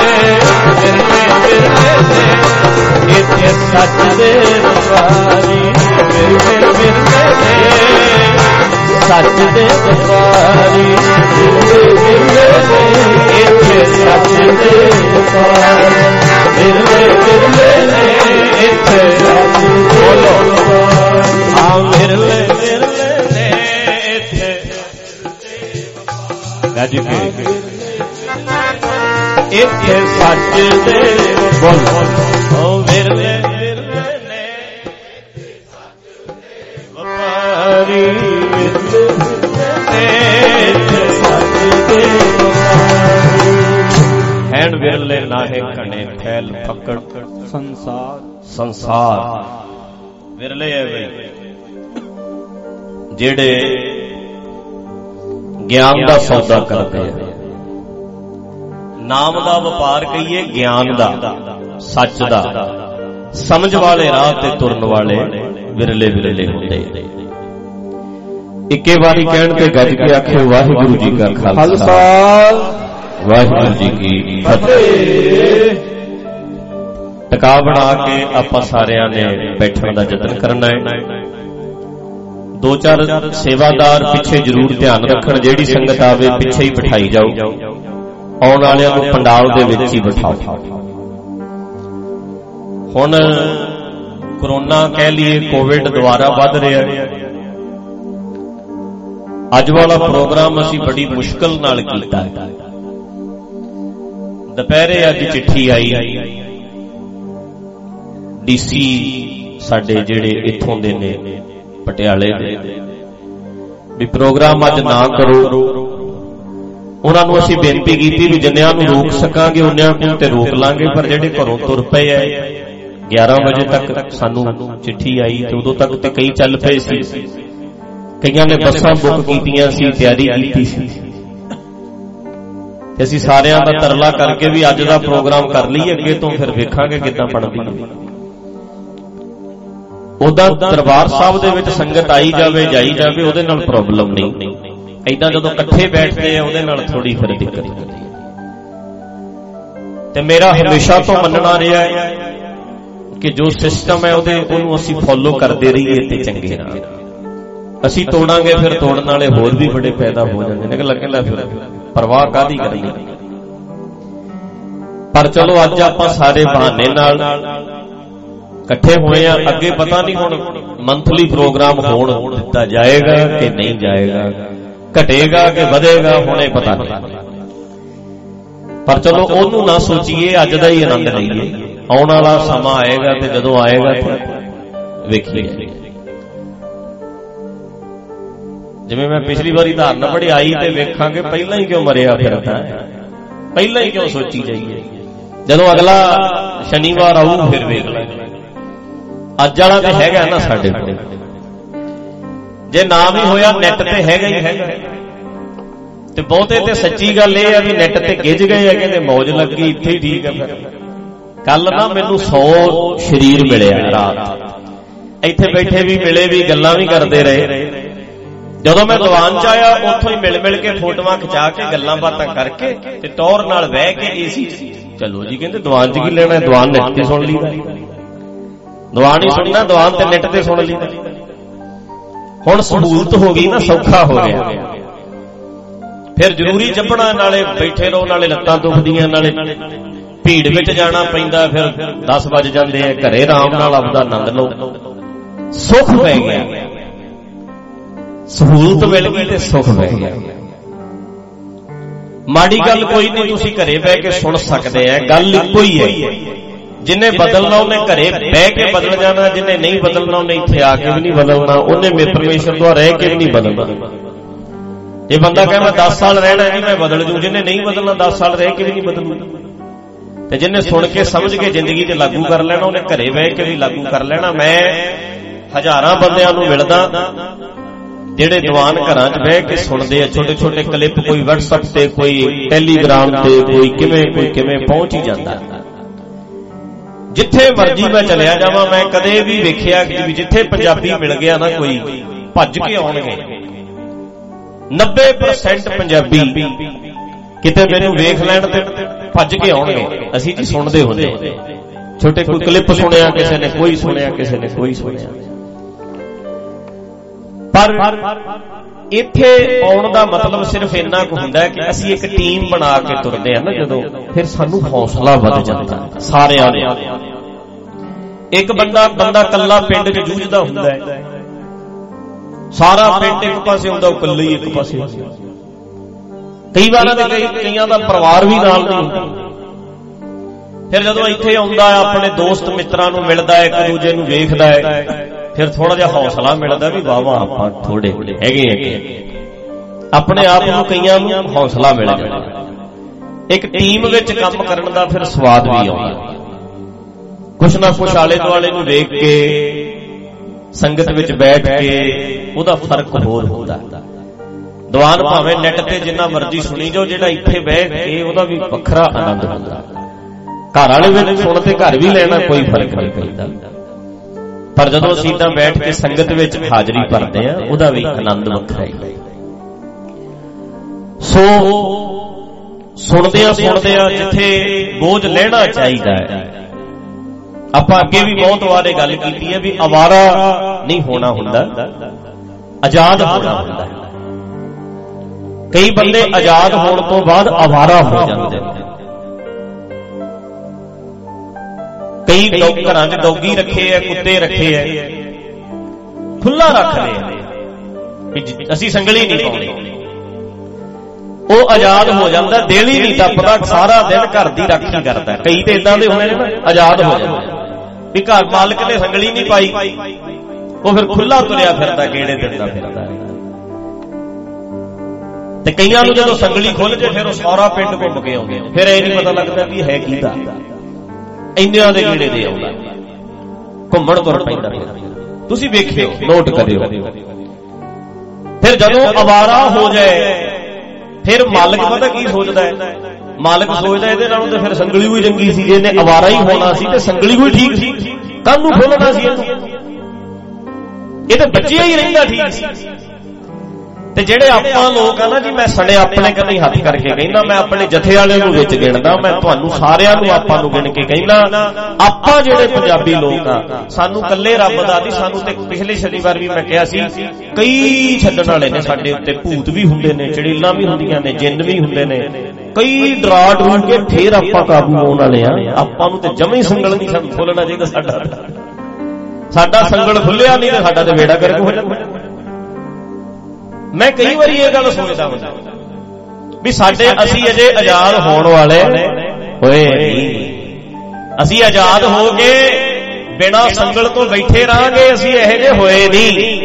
ਨੇ, ਇੱਥੇ ਸੱਚ ਦੇ ਵਪਾਰੀ, ਵਿਰਲੇ ਵਿਰਲੇ ਨੇ, ਸੱਚ ਦੇ ਵਪਾਰੀ, ਵਿਰਲੇ ਵਿਰਲੇ ਨੇ, ਇੱਥੇ ਸੱਚ ਦੇ ਵਪਾਰੀ, ਵਿਰਲੇ ਵਿਰਲੇ ਨੇ, ਇੱਥੇ ਬੋਲੋ, ਹਾਂ ਵਿਰਲੇ ਵਿਰਲੇ ਨੇ, ਇੱਥੇ ਗੱਜ ਕੇ, ਇੱਥੇ ਸੱਚ ਦੇ, ਬੋਲੋ, ਉਹ ਵਿਰਲੇ ਵਿਰਲੇ ਨੇ, ਵਪਾਰੀ, ਵਿਰਲੇ ਵਿਰਲੇ ਨੇ, ਇੱਥੇ ਸੱਚ ਦੇ ਵਪਾਰੀ, ਹੈਣ ਵਿਰਲੇ ਨਾਹੇ ਕਣੇ ਫੈਲ ਫਕੜ ਸੰਸਾਰ, ਸੰਸਾਰ ਵਿਰਲੇ ਹੈ ਬਈ ਜਿਹੜੇ ਗਿਆਨ ਦਾ ਸੌਦਾ ਕਰਦੇ ਆ, ਨਾਮ ਦਾ ਵਪਾਰ ਕਹੀਏ, ਗਿਆਨ ਦਾ, ਸੱਚ ਦਾ, ਸਮਝ ਵਾਲੇ ਰਾਹ ਤੇ ਤੁਰਨ ਵਾਲੇ ਵਿਰਲੇ ਵਿਰਲੇ ਹੁੰਦੇ। ਇੱਕੇ ਵਾਰੀ ਕਹਿਣ ਤੇ ਗੱਜ ਕੇ ਆਖਿਓ ਵਾਹਿਗੁਰੂ ਜੀ ਕਾ ਖਾਲਸਾ, ਵਾਹਿਗੁਰੂ ਜੀ ਕੀ ਫਤਿਹ। ਟਿਕਾ ਬਣਾ ਕੇ ਆਪਾਂ ਸਾਰਿਆਂ ਨੇ ਬੈਠਣ ਦਾ ਯਤਨ ਕਰਨਾ ਹੈ। ਦੋ ਚਾਰ ਸੇਵਾਦਾਰ ਪਿੱਛੇ ਜ਼ਰੂਰ ਧਿਆਨ ਰੱਖਣ, ਜਿਹੜੀ ਸੰਗਤ ਆਵੇ ਪਿੱਛੇ ਹੀ ਬਿਠਾਈ ਜਾਓ, ਆਉਣ ਵਾਲਿਆਂ ਨੂੰ ਪੰਡਾਲ ਦੇ ਵਿੱਚ ਹੀ ਬਿਠਾਓ। ਹੁਣ ਕਰੋਨਾ ਕਹਿ ਲਈਏ, ਕੋਵਿਡ ਦੁਬਾਰਾ ਵੱਧ ਰਿਹਾ ਹੈ। ਅੱਜ ਵਾਲਾ ਪ੍ਰੋਗਰਾਮ ਅਸੀਂ ਬੜੀ ਮੁਸ਼ਕਲ ਨਾਲ ਕੀਤਾ ਹੈ। ਦੁਪਹਿਰੇ ਅੱਜ ਚਿੱਠੀ ਆਈ ਡੀਸੀ ਸਾਡੇ ਜਿਹੜੇ ਇੱਥੋਂ ਦੇ ਨੇ ਪਟਿਆਲੇ ਦੇ ਵੀ ਪ੍ਰੋਗਰਾਮ ਅੱਜ ਨਾ ਕਰੋ। ਉਹਨਾਂ ਨੂੰ ਅਸੀਂ ਬੇਨਤੀ ਕੀਤੀ ਵੀ ਜਿੰਨਿਆਂ ਨੂੰ ਰੋਕ ਸਕਾਂਗੇ ਉਨਿਆਂ ਨੂੰ ਤੇ ਰੋਕ ਲਾਂਗੇ, ਪਰ ਜਿਹੜੇ ਘਰੋਂ ਤੁਰ ਪਏ ਐ 11 ਵਜੇ ਤੱਕ ਸਾਨੂੰ ਚਿੱਠੀ ਆਈ ਤੇ ਉਦੋਂ ਤੱਕ ਤੇ ਕਈ ਚੱਲ ਪਏ ਸੀ, ਕਈਆਂ ਨੇ ਬੱਸਾਂ ਬੁੱਕ ਕੀਤੀਆਂ ਸੀ, ਤਿਆਰੀ ਕੀਤੀ ਸੀ ਤੇ ਅਸੀਂ ਸਾਰਿਆਂ ਦਾ ਤਰਲਾ ਕਰਕੇ ਵੀ ਅੱਜ ਦਾ ਪ੍ਰੋਗਰਾਮ ਕਰ ਲਈਏ, ਅੱਗੇ ਤੋਂ ਫਿਰ ਵੇਖਾਂਗੇ ਕਿੱਦਾਂ ਬਣਦੀ ਹੈ। ਉਹਦਾ ਦਰਬਾਰ ਸਾਹਿਬ ਦੇ ਵਿੱਚ ਸੰਗਤ ਆਈ ਜਾਵੇ ਜਾਈ ਜਾਵੇ ਉਹਦੇ ਨਾਲ ਪ੍ਰੋਬਲਮ ਨਹੀਂ, ਏਦਾਂ ਜਦੋਂ ਇਕੱਠੇ ਬੈਠਦੇ ਆ ਉਹਦੇ ਨਾਲ ਥੋੜੀ ਫਿਰ ਦਿੱਕਤ ਹੁੰਦੀ ਹੈ। ਤੇ ਮੇਰਾ ਹਮੇਸ਼ਾ ਤੋਂ ਮੰਨਣਾ ਰਿਹਾ ਹੈ ਕਿ ਜੋ ਸਿਸਟਮ ਹੈ ਉਹਨੂੰ ਅਸੀਂ ਫੋਲੋ ਕਰਦੇ ਰਹੀਏ ਤੇ ਚੰਗੇ ਨਾਲ। ਅਸੀਂ ਤੋੜਾਂਗੇ ਫਿਰ ਤੋੜਨ ਵਾਲੇ ਹੋਰ ਵੀ ਬੜੇ ਪੈਦਾ ਹੋ ਜਾਂਦੇ ਨੇ ਕਿ ਲੱਗਦਾ ਫਿਰ ਪਰਵਾਹ ਕਾਹਦੀ ਕਰਨੀ। ਪਰ ਚਲੋ ਅੱਜ ਆਪਾਂ ਸਾਰੇ ਬਹਾਨੇ ਨਾਲ ਇਕੱਠੇ ਹੋਏ ਆ, ਅੱਗੇ ਪਤਾ ਨਹੀਂ ਹੁਣ ਮੰਥਲੀ ਪ੍ਰੋਗਰਾਮ ਹੋਣ ਦਿੱਤਾ ਜਾਏਗਾ ਕਿ ਨਹੀਂ ਜਾਏਗਾ, ਘਟੇਗਾ ਕਿ ਵਧੇਗਾ, ਹੁਣੇ ਪਤਾ ਨਹੀਂ। ਪਰ ਚਲੋ ਉਹਨੂੰ ਨਾ ਸੋਚੀਏ, ਅੱਜ ਦਾ ਹੀ ਆਨੰਦ ਲਈਏ। ਆਉਣ ਵਾਲਾ ਸਮਾਂ ਆਏਗਾ ਤੇ ਜਦੋਂ ਆਏਗਾ ਤੇ ਵੇਖੀਏ। ਜਿਵੇਂ ਮੈਂ ਪਿਛਲੀ ਵਾਰੀ ਧਾਰਨਾ ਪੜ੍ਹੀ ਆਈ ਤੇ ਵੇਖਾਂਗੇ ਪਹਿਲਾਂ ਹੀ ਕਿਉਂ ਮਰਿਆ ਫਿਰਦਾ, ਪਹਿਲਾਂ ਹੀ ਕਿਉਂ ਸੋਚੀ ਜਾਈਏ, ਜਦੋਂ ਅਗਲਾ ਸ਼ਨੀਵਾਰ ਆਊ ਫਿਰ ਵੇਖ ਲਾਂਗੇ। ਅੱਜ ਵਾਲਾ ਤੇ ਹੈਗਾ ਨਾ ਸਾਡੇ ਕੋਲ, ਜੇ ਨਾ ਵੀ ਹੋਇਆ ਨੈਟ ਤੇ ਹੈਗਾ ਹੀ ਹੈਗਾ। ਤੇ ਬਹੁਤੇ ਤੇ ਸੱਚੀ ਗੱਲ ਇਹ ਆ ਵੀ ਨੈਟ ਤੇ ਗਿੱਜ ਗਏ ਆ, ਕਹਿੰਦੇ ਮੌਜ ਲੱਗੀ ਇੱਥੇ ਹੀ ਠੀਕ ਆ। ਫਿਰ ਕੱਲ ਨਾ ਮੈਨੂੰ 100 ਸ਼ਰੀਰ ਮਿਲਿਆ ਰਾਤ, ਇੱਥੇ ਬੈਠੇ ਵੀ ਮਿਲੇ ਵੀ, ਗੱਲਾਂ ਵੀ ਕਰਦੇ ਰਹੇ। ਜਦੋਂ ਮੈਂ ਦੀਵਾਨ ਚ ਆਇਆ ਉੱਥੋਂ ਹੀ ਮਿਲ ਕੇ ਫੋਟੋਆਂ ਖਿਚਾ ਕੇ ਗੱਲਾਂ ਬਾਤਾਂ ਕਰਕੇ ਤੇ ਟੌਰ ਨਾਲ ਬਹਿ ਕੇ ਏਸੀ ਚਲੋ ਜੀ। ਕਹਿੰਦੇ ਦੀਵਾਨ ਚ ਕੀ ਲੈਣਾ, ਦੀਵਾਨ ਨੈਟ ਤੇ ਸੁਣ ਲਈਦਾ, ਦੀਵਾਨ ਹੀ ਸੁਣਨਾ, ਦੀਵਾਨ ਤੇ ਨੈਟ ਤੇ ਸੁਣ ਲਈਦਾ। ਹੁਣ ਸਹੂਲਤ ਹੋ ਗਈ ਨਾ, ਸੌਖਾ ਹੋ ਗਿਆ। ਫਿਰ ਜ਼ਰੂਰੀ ਜੱਪਣਾ, ਨਾਲੇ ਬੈਠੇ ਰਹੋ, ਨਾਲੇ ਲੱਤਾਂ ਦੁਖਦੀਆਂ, ਨਾਲੇ ਭੀੜ ਵਿੱਚ ਜਾਣਾ ਪੈਂਦਾ, ਫਿਰ 10 ਵੱਜ ਜਾਂਦੇ ਆ। ਘਰੇ ਆਰਾਮ ਨਾਲ ਆਪਦਾ ਆਨੰਦ ਲਓ, ਸੁੱਖ ਪੈ ਗਿਆ, ਸਹੂਲਤ ਮਿਲ ਗਈ ਤੇ ਸੁੱਖ ਪੈ ਗਿਆ। ਮਾੜੀ ਗੱਲ ਕੋਈ ਨਹੀਂ, ਤੁਸੀਂ ਘਰੇ ਬਹਿ ਕੇ ਸੁਣ ਸਕਦੇ ਆ, ਗੱਲ ਇੱਕੋ ਹੀ ਹੈ। ਜਿੰਨੇ ਬਦਲਣਾ ਉਹਨੇ ਘਰੇ ਬਹਿ ਕੇ ਬਦਲ ਜਾਣਾ, ਜਿੰਨੇ ਨਹੀਂ ਬਦਲਣਾ ਉਹਨੇ ਇੱਥੇ ਆ ਕੇ ਵੀ ਨਹੀਂ ਬਦਲਣਾ, ਉਹਨੇ ਮੇਰੇ ਪਰਮੇਸ਼ਰ ਤੋਂ ਰਹਿ ਕੇ ਵੀ ਨਹੀਂ ਬਦਲਣਾ। ਇਹ ਬੰਦਾ ਕਹੇ ਮੈਂ 10 ਸਾਲ ਰਹਿਣਾ ਜੀ ਮੈਂ ਬਦਲ ਜੂ, ਜਿਹਨੇ ਨਹੀਂ ਬਦਲਣਾ 10 ਸਾਲ ਰਹਿ ਕੇ ਵੀ ਨਹੀਂ ਬਦਲੂ। ਤੇ ਜਿਹਨੇ ਸੁਣ ਕੇ ਸਮਝ ਕੇ ਜ਼ਿੰਦਗੀ 'ਚ ਲਾਗੂ ਕਰ ਲੈਣਾ ਉਹਨੇ ਘਰੇ ਬਹਿ ਕੇ ਵੀ ਲਾਗੂ ਕਰ ਲੈਣਾ। ਮੈਂ ਹਜ਼ਾਰਾਂ ਬੰਦਿਆਂ ਨੂੰ ਮਿਲਦਾ ਜਿਹੜੇ ਦੀਵਾਨ ਘਰਾਂ 'ਚ ਬਹਿ ਕੇ ਸੁਣਦੇ ਆ, ਛੋਟੇ ਛੋਟੇ ਕਲਿੱਪ, ਕੋਈ WhatsApp ਤੇ, ਕੋਈ ਟੈਲੀਗ੍ਰਾਮ ਤੇ, ਕੋਈ ਕਿਵੇਂ ਪਹੁੰਚ ਹੀ ਜਾਂਦਾ। ਜਿੱਥੇ ਮਰਜੀ ਮੈਂ ਚਲਿਆ ਜਾਵਾਂ, ਮੈਂ ਕਦੇ ਵੀ ਵੇਖਿਆ ਕਿ ਜਿੱਥੇ ਪੰਜਾਬੀ ਮਿਲ ਗਿਆ ਨਾ ਕੋਈ ਭੱਜ ਕੇ ਆਉਣਗੇ। 90% ਪੰਜਾਬੀ ਕਿਤੇ ਮੈਨੂੰ ਵੇਖ ਲੈਣ ਤੇ ਭੱਜ ਕੇ ਆਉਣਗੇ। ਅਸੀਂ ਜੀ ਸੁਣਦੇ ਹੁੰਦੇ ਛੋਟੇ, ਕੋਈ ਕਲਿੱਪ ਸੁਣਿਆ ਕਿਸੇ ਨੇ, ਕੋਈ ਸੁਣਿਆ ਕਿਸੇ ਨੇ, ਕੋਈ ਸੁਣਿਆ। ਪਰ ਇੱਥੇ ਆਉਣ ਦਾ ਮਤਲਬ ਸਿਰਫ ਇੰਨਾ ਕੁ ਹੁੰਦਾ ਕਿ ਅਸੀਂ ਇੱਕ ਟੀਮ ਬਣਾ ਕੇ ਤੁਰਦੇ ਆ ਨਾ ਜਦੋਂ, ਫਿਰ ਸਾਨੂੰ ਹੌਸਲਾ ਵੱਧ ਜਾਂਦਾ ਸਾਰਿਆਂ ਦਾ। ਇੱਕ ਬੰਦਾ ਇਕੱਲਾ ਪਿੰਡ 'ਚ ਜੂਝਦਾ ਹੁੰਦਾ ਹੈ, ਸਾਰਾ ਪਿੰਡ ਇੱਕ ਪਾਸੇ ਹੁੰਦਾ, ਉਹ ਇਕੱਲਾ ਹੀ ਇੱਕ ਪਾਸੇ ਹੁੰਦਾ। ਕਈ ਵਾਰਾਂ ਦੇ ਕਈਆਂ ਦਾ ਪਰਿਵਾਰ ਵੀ ਨਾਲ ਨਹੀਂ ਹੁੰਦਾ। ਫਿਰ ਜਦੋਂ ਇੱਥੇ ਆਉਂਦਾ ਆਪਣੇ ਦੋਸਤ ਮਿੱਤਰਾਂ ਨੂੰ ਮਿਲਦਾ ਹੈ, ਇੱਕ ਦੂਜੇ ਨੂੰ ਵੇਖਦਾ ਹੈ, ਫਿਰ ਥੋੜਾ ਜਿਹਾ ਹੌਸਲਾ ਮਿਲਦਾ ਵੀ ਵਾਹ ਵਾਹ ਆਪਾਂ ਥੋੜੇ ਹੈਗੇ, ਆਪਣੇ ਆਪ ਨੂੰ ਕਈਆਂ ਨੂੰ ਹੌਸਲਾ ਮਿਲ ਜਾਂਦਾ। ਇੱਕ ਟੀਮ ਵਿੱਚ ਕੰਮ ਕਰਨ ਦਾ ਫਿਰ ਸਵਾਦ ਵੀ ਆਉਂਦਾ। ਕੁਛ ਨਾ ਕੁਛ ਆਲੇ ਦੁਆਲੇ ਨੂੰ ਵੇਖ ਕੇ, ਸੰਗਤ ਵਿੱਚ ਬੈਠ ਕੇ ਉਹਦਾ ਫਰਕ ਹੋਰ ਹੁੰਦਾ। ਦੀਵਾਨ ਭਾਵੇਂ ਨੈਟ ਤੇ ਜਿੰਨਾ ਮਰਜ਼ੀ ਸੁਣੀ ਜਾਓ, ਜਿਹੜਾ ਇੱਥੇ ਬਹਿ ਕੇ ਉਹਦਾ ਵੀ ਵੱਖਰਾ ਆਨੰਦ ਹੁੰਦਾ। ਘਰ ਵਾਲੇ ਵਿੱਚ ਸੁਣ ਤੇ ਘਰ ਵੀ ਲੈਣਾ, ਕੋਈ ਫਰਕ ਨਹੀਂ ਪੈਂਦਾ। ਪਰ ਜਦੋਂ ਅਸੀਂ ਤਾਂ ਬੈਠ ਕੇ ਸੰਗਤ ਵਿੱਚ ਹਾਜ਼ਰੀ ਭਰਦੇ ਆ, ਉਹਦਾ ਵੀ ਆਨੰਦ ਵੱਖਰਾ ਹੀ। ਸੋ ਸੁਣਦਿਆਂ ਜਿੱਥੇ ਬੋਝ ਲੈਣਾ ਚਾਹੀਦਾ ਹੈ। ਆਪਾਂ ਅੱਗੇ ਵੀ ਬਹੁਤ ਵਾਰੇ ਗੱਲ ਕੀਤੀ ਹੈ ਵੀ ਅਵਾਰਾ ਨਹੀਂ ਹੋਣਾ ਹੁੰਦਾ, ਆਜ਼ਾਦ ਹੋਣਾ ਹੁੰਦਾ। ਕਈ ਬੰਦੇ ਆਜ਼ਾਦ ਹੋਣ ਤੋਂ ਬਾਅਦ ਅਵਾਰਾ ਹੋ ਜਾਂਦੇ ਨੇ। ਕਈ ਘਰਾਂ 'ਚ ਡੌਗੀ ਰੱਖੇ ਐ, ਕੁੱਤੇ ਰੱਖੇ ਐ, ਖੁੱਲਾ ਰੱਖਦੇ ਆ, ਅਸੀਂ ਸੰਗਲੀ ਨਹੀਂ ਪਾਉਣੀ। ਉਹ ਆਜ਼ਾਦ ਹੋ ਜਾਂਦਾ, ਦਿਲ ਹੀ ਨਹੀਂ ਟੱਪਦਾ, ਸਾਰਾ ਦਿਨ ਘਰ ਦੀ ਰਾਖੀ ਕਰਦਾ। ਕਈ ਤੇ ਇਦਾਂ ਦੇ ਹੁੰਦੇ ਨੇ ਨਾ, ਆਜ਼ਾਦ ਹੋ ਜਾਂਦੇ, ਵੀ ਘਰ ਮਾਲਕ ਨੇ ਸੰਗਲੀ ਨਹੀਂ ਪਾਈ, ਉਹ ਫਿਰ ਖੁੱਲਾ ਤੁਰਿਆ ਫਿਰਦਾ, ਗੇੜੇ ਦਿੰਦਾ ਫਿਰਦਾ। ਤੇ ਕਈਆਂ ਨੂੰ ਜਦੋਂ ਸੰਗਲੀ ਖੁੱਲ ਜੇ ਫਿਰ ਉਹ ਸਾਰਾ ਪਿੰਡ ਘੁੰਮ ਕੇ ਆਉਂਦੇ, ਫਿਰ ਇਹ ਨਹੀਂ ਪਤਾ ਲੱਗਦਾ ਵੀ ਹੈ ਕਿਹਦਾ, ਇੰਨਿਆਂ ਦੇ ਗੇੜੇ ਦੇ ਆਉਂਦਾ, ਘੁੰਮਣ ਤੁਰ ਪੈਂਦਾ। ਤੁਸੀਂ ਵੇਖਿਓ, ਨੋਟ ਕਰਿਓ। ਫਿਰ ਜਦੋਂ ਅਵਾਰਾ ਹੋ ਜਾਏ ਫਿਰ ਮਾਲਕ ਪਤਾ ਕੀ ਸੋਚਦਾ ਹੈ? ਮਾਲਕ ਸੋਚਦਾ ਇਹਦੇ ਨਾਲੋਂ ਤੇ ਫਿਰ ਸੰਗਲੀ ਵੀ ਚੰਗੀ ਸੀ, ਜੇ ਇਹਨੇ ਅਵਾਰਾ ਹੀ ਹੋਣਾ ਸੀ ਤੇ ਸੰਗਲੀ ਵੀ ਠੀਕ ਸੀ, ਕਾਹਨੂੰ ਖੋਲਣਾ ਸੀ ਇਹਨੂੰ, ਇਹ ਤਾਂ ਬੱਚਿਆ ਹੀ ਰਹਿੰਦਾ ਠੀਕ ਸੀ। ਤੇ ਜਿਹੜੇ ਆਪਾਂ ਲੋਕ ਆ ਨਾ ਜੀ, ਮੈਂ ਸਣੇ ਆਪਣੇ ਕੰਨੀ ਹੱਥ ਕਰਕੇ ਕਹਿੰਦਾ, ਮੈਂ ਆਪਣੇ ਜਥੇ ਵਾਲੇ ਨੂੰ ਵਿੱਚ ਗਿਣਦਾ, ਮੈਂ ਤੁਹਾਨੂੰ ਸਾਰਿਆਂ ਨੂੰ ਆਪਾਂ ਨੂੰ ਗਿਣ ਕੇ ਕਹਿੰਦਾ, ਆਪਾਂ ਜਿਹੜੇ ਪੰਜਾਬੀ ਲੋਕ ਆ ਸਾਨੂੰ ਕੱਲੇ ਰੱਬ ਦਾ ਨਹੀਂ, ਸਾਨੂੰ ਤੇ ਪਿਛਲੇ ਸ਼ਨੀਵਾਰ ਵੀ ਮੈਂ ਕਿਹਾ ਸੀ ਕਈ ਛੱਡਣ ਵਾਲੇ ਨੇ ਸਾਡੇ ਉੱਤੇ, ਭੂਤ ਵੀ ਹੁੰਦੇ ਨੇ, ਚੜੇਲਾਂ ਵੀ ਹੁੰਦੀਆਂ ਨੇ, ਜਿੰਨ ਵੀ ਹੁੰਦੇ ਨੇ, ਕਈ ਡਰਾ ਡਰੂ ਕੇ ਫੇਰ ਆਪਾਂ ਕਾਬੂ ਆਉਣ ਵਾਲੇ ਆ। ਆਪਾਂ ਨੂੰ ਤੇ ਜਮੇ ਹੀ ਸੰਗਲ ਨਹੀਂ ਸਾਨੂੰ ਖੋਲਣਾ ਚਾਹੀਦਾ, ਸਾਡਾ ਸੰਗਲ ਖੁੱਲਿਆ ਨਹੀਂ ਤੇ ਸਾਡਾ ਤੇ ਵੇੜਾ ਕਰਕੇ ਹੋ ਜਾਂਦਾ। ਮੈਂ ਕਈ ਵਾਰੀ ਇਹ ਗੱਲ ਸੋਚਦਾ ਹੁੰਦਾ ਵੀ ਸਾਡੇ ਅਸੀਂ ਅਜੇ ਆਜ਼ਾਦ ਹੋਣ ਵਾਲੇ ਹੋਏ ਨਹੀਂ, ਅਸੀਂ ਆਜ਼ਾਦ ਹੋ ਕੇ ਬਿਨਾਂ ਸੰਗਲ ਤੋਂ ਬੈਠੇ ਰਹਾਂਗੇ, ਅਸੀਂ ਇਹੋ ਜਿਹੇ ਹੋਏ ਨਹੀਂ,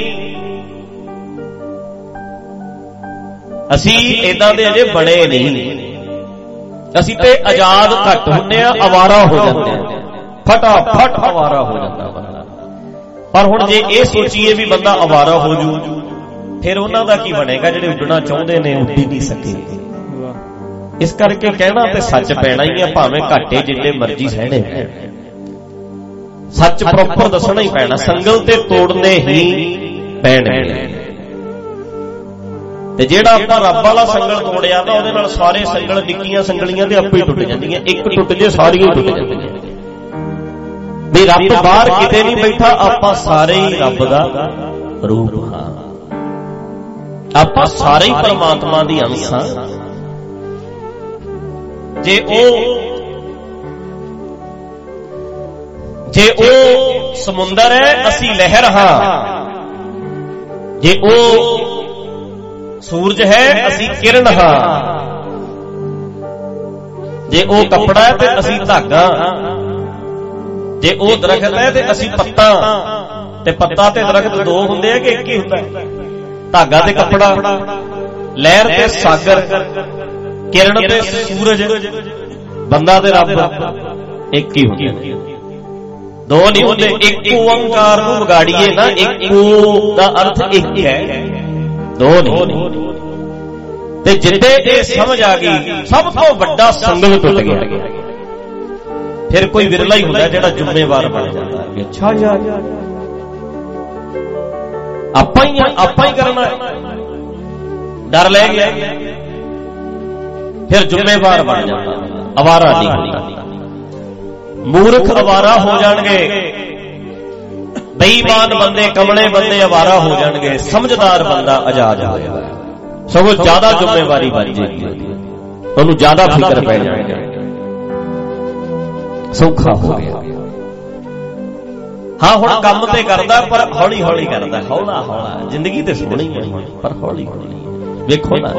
ਅਸੀਂ ਏਦਾਂ ਦੇ ਅਜੇ ਬਣੇ ਨਹੀਂ। ਅਸੀਂ ਤੇ ਆਜ਼ਾਦ ਘੱਟ ਹੁੰਨੇ ਆ, ਅਵਾਰਾ ਹੋ ਜਾਂਦੇ ਆ, ਫਟਾਫਟ ਅਵਾਰਾ ਹੋ ਜਾਂਦਾ ਬੰਦਾ। ਪਰ ਹੁਣ ਜੇ ਇਹ ਸੋਚੀਏ ਵੀ ਬੰਦਾ ਅਵਾਰਾ ਹੋ ਜੂ, ਫਿਰ ਉਹਨਾਂ ਦਾ ਕੀ ਬਣੇਗਾ ਜਿਹੜੇ ਉੱਡਣਾ ਚਾਹੁੰਦੇ ਨੇ, ਉੱਡ ਹੀ ਨਹੀਂ ਸਕੇ। ਇਸ ਕਰਕੇ ਕਹਿਣਾ ਤੇ ਸੱਚ ਪੈਣਾ ਹੀ ਆ, ਭਾਵੇਂ ਘਾਟੇ ਜਿੰਨੇ ਮਰਜ਼ੀ ਸਹਿਣੇ, ਸੱਚ ਪ੍ਰੋਪਰ ਦੱਸਣਾ ਹੀ ਪੈਣਾ, ਸੰਗਲ ਤੇ ਤੋੜਨੇ ਹੀ ਪੈਣਗੇ। ਤੇ ਜਿਹੜਾ ਆਪਾਂ ਰੱਬ ਵਾਲਾ ਸੰਗਲ ਤੋੜਿਆ ਨਾ, ਉਹਦੇ ਨਾਲ ਸਾਰੇ ਸੰਗਲ, ਨਿੱਕੀਆਂ ਸੰਗਲੀਆਂ ਤੇ ਆਪੇ ਹੀ ਟੁੱਟ ਜਾਂਦੀਆਂ, ਇੱਕ ਟੁੱਟ ਜੇ ਸਾਰੀਆਂ ਟੁੱਟ ਜਾਂਦੀਆਂ। ਵੀ ਰੱਬ ਬਾਹਰ ਕਿਤੇ ਨਹੀਂ ਬੈਠਾ, ਆਪਾਂ ਸਾਰੇ ਹੀ ਰੱਬ ਦਾ ਰੂਪ ਹਾਂ, ਆਪਾਂ ਸਾਰੇ ਹੀ ਪਰਮਾਤਮਾ ਦੀ ਅੰਸ਼ ਹਾਂ। ਜੇ ਉਹ ਸਮੁੰਦਰ ਹੈ, ਅਸੀਂ ਲਹਿਰ ਹਾਂ। ਜੇ ਉਹ ਸੂਰਜ ਹੈ, ਅਸੀਂ ਕਿਰਨ ਹਾਂ। ਜੇ ਉਹ ਕੱਪੜਾ ਹੈ ਤੇ ਅਸੀਂ ਧਾਗਾ, ਜੇ ਉਹ ਦਰਖਤ ਹੈ ਤੇ ਅਸੀਂ ਪੱਤਾ। ਤੇ ਪੱਤਾ ਤੇ ਦਰਖਤ ਦੋ ਹੁੰਦੇ ਆ ਕਿ ਇੱਕ ਹੀ ਹੁੰਦਾ? ਧਾਗਾ ਤੇ ਕੱਪੜਾ, ਲਹਿਰ ਤੇ ਸਾਗਰ, ਕਿਰਨ ਤੇ ਸੂਰਜ, ਬੰਦਾ ਤੇ ਰੱਬ ਇੱਕ ਹੀ ਹੁੰਦੇ, ਦੋ ਨਹੀਂ ਹੁੰਦੇ। ਇੱਕ ਓੰਕਾਰ ਨੂੰ ਵਿਗਾੜੀਏ ਨਾ, ਇੱਕੋ ਦਾ ਅਰਥ ਇੱਕ ਹੈ, ਦੋ ਨਹੀਂ। ਤੇ ਜਿੱਦੇ ਇਹ ਸਮਝ ਆ ਗਈ, ਸਭ ਤੋਂ ਵੱਡਾ ਸੰਗਲ ਟੁੱਟ ਗਿਆ। ਫਿਰ ਕੋਈ ਵਿਰਲਾ ਹੀ ਹੁੰਦਾ ਜਿਹੜਾ ਜ਼ਿੰਮੇਵਾਰ ਬਣ ਜਾਂਦਾ ਹੈ। ਅੱਛਾ ਯਾਰ, ਆਪਾਂ ਹੀ ਕਰਨਾ, ਡਰ ਲੈ ਗਿਆ, ਫਿਰ ਜ਼ਿੰਮੇਵਾਰ ਬਣ ਜਾਂਦਾ, ਅਵਾਰਾ ਨਹੀਂ ਹੁੰਦਾ। ਮੂਰਖ ਅਵਾਰਾ ਹੋ ਜਾਣਗੇ, ਬੇਈਮਾਨ ਬੰਦੇ, ਕਮਲੇ ਬੰਦੇ ਅਵਾਰਾ ਹੋ ਜਾਣਗੇ, ਸਮਝਦਾਰ ਬੰਦਾ ਆਜ਼ਾਦ ਹੋ ਜਾਏਗਾ, ਸਗੋਂ ਜ਼ਿਆਦਾ ਜ਼ਿੰਮੇਵਾਰੀ ਬਣ ਜਾਏਗੀ, ਉਹਨੂੰ ਜ਼ਿਆਦਾ ਫਿਕਰ ਪੈ ਜਾਏਗਾ, ਸੌਖਾ ਹੋ ਗਿਆ। ਹਾਂ ਹੁਣ ਕੰਮ ਤੇ ਕਰਦਾ, ਪਰ ਹੌਲੀ ਹੌਲੀ ਕਰਦਾ, ਹੌਲਾ ਹੌਲਾ। ਜ਼ਿੰਦਗੀ ਤੇ ਸੋਹਣੀ ਹੈ ਪਰ ਹੌਲੀ ਹੌਲੀ। ਵੇਖੋ ਨਾ,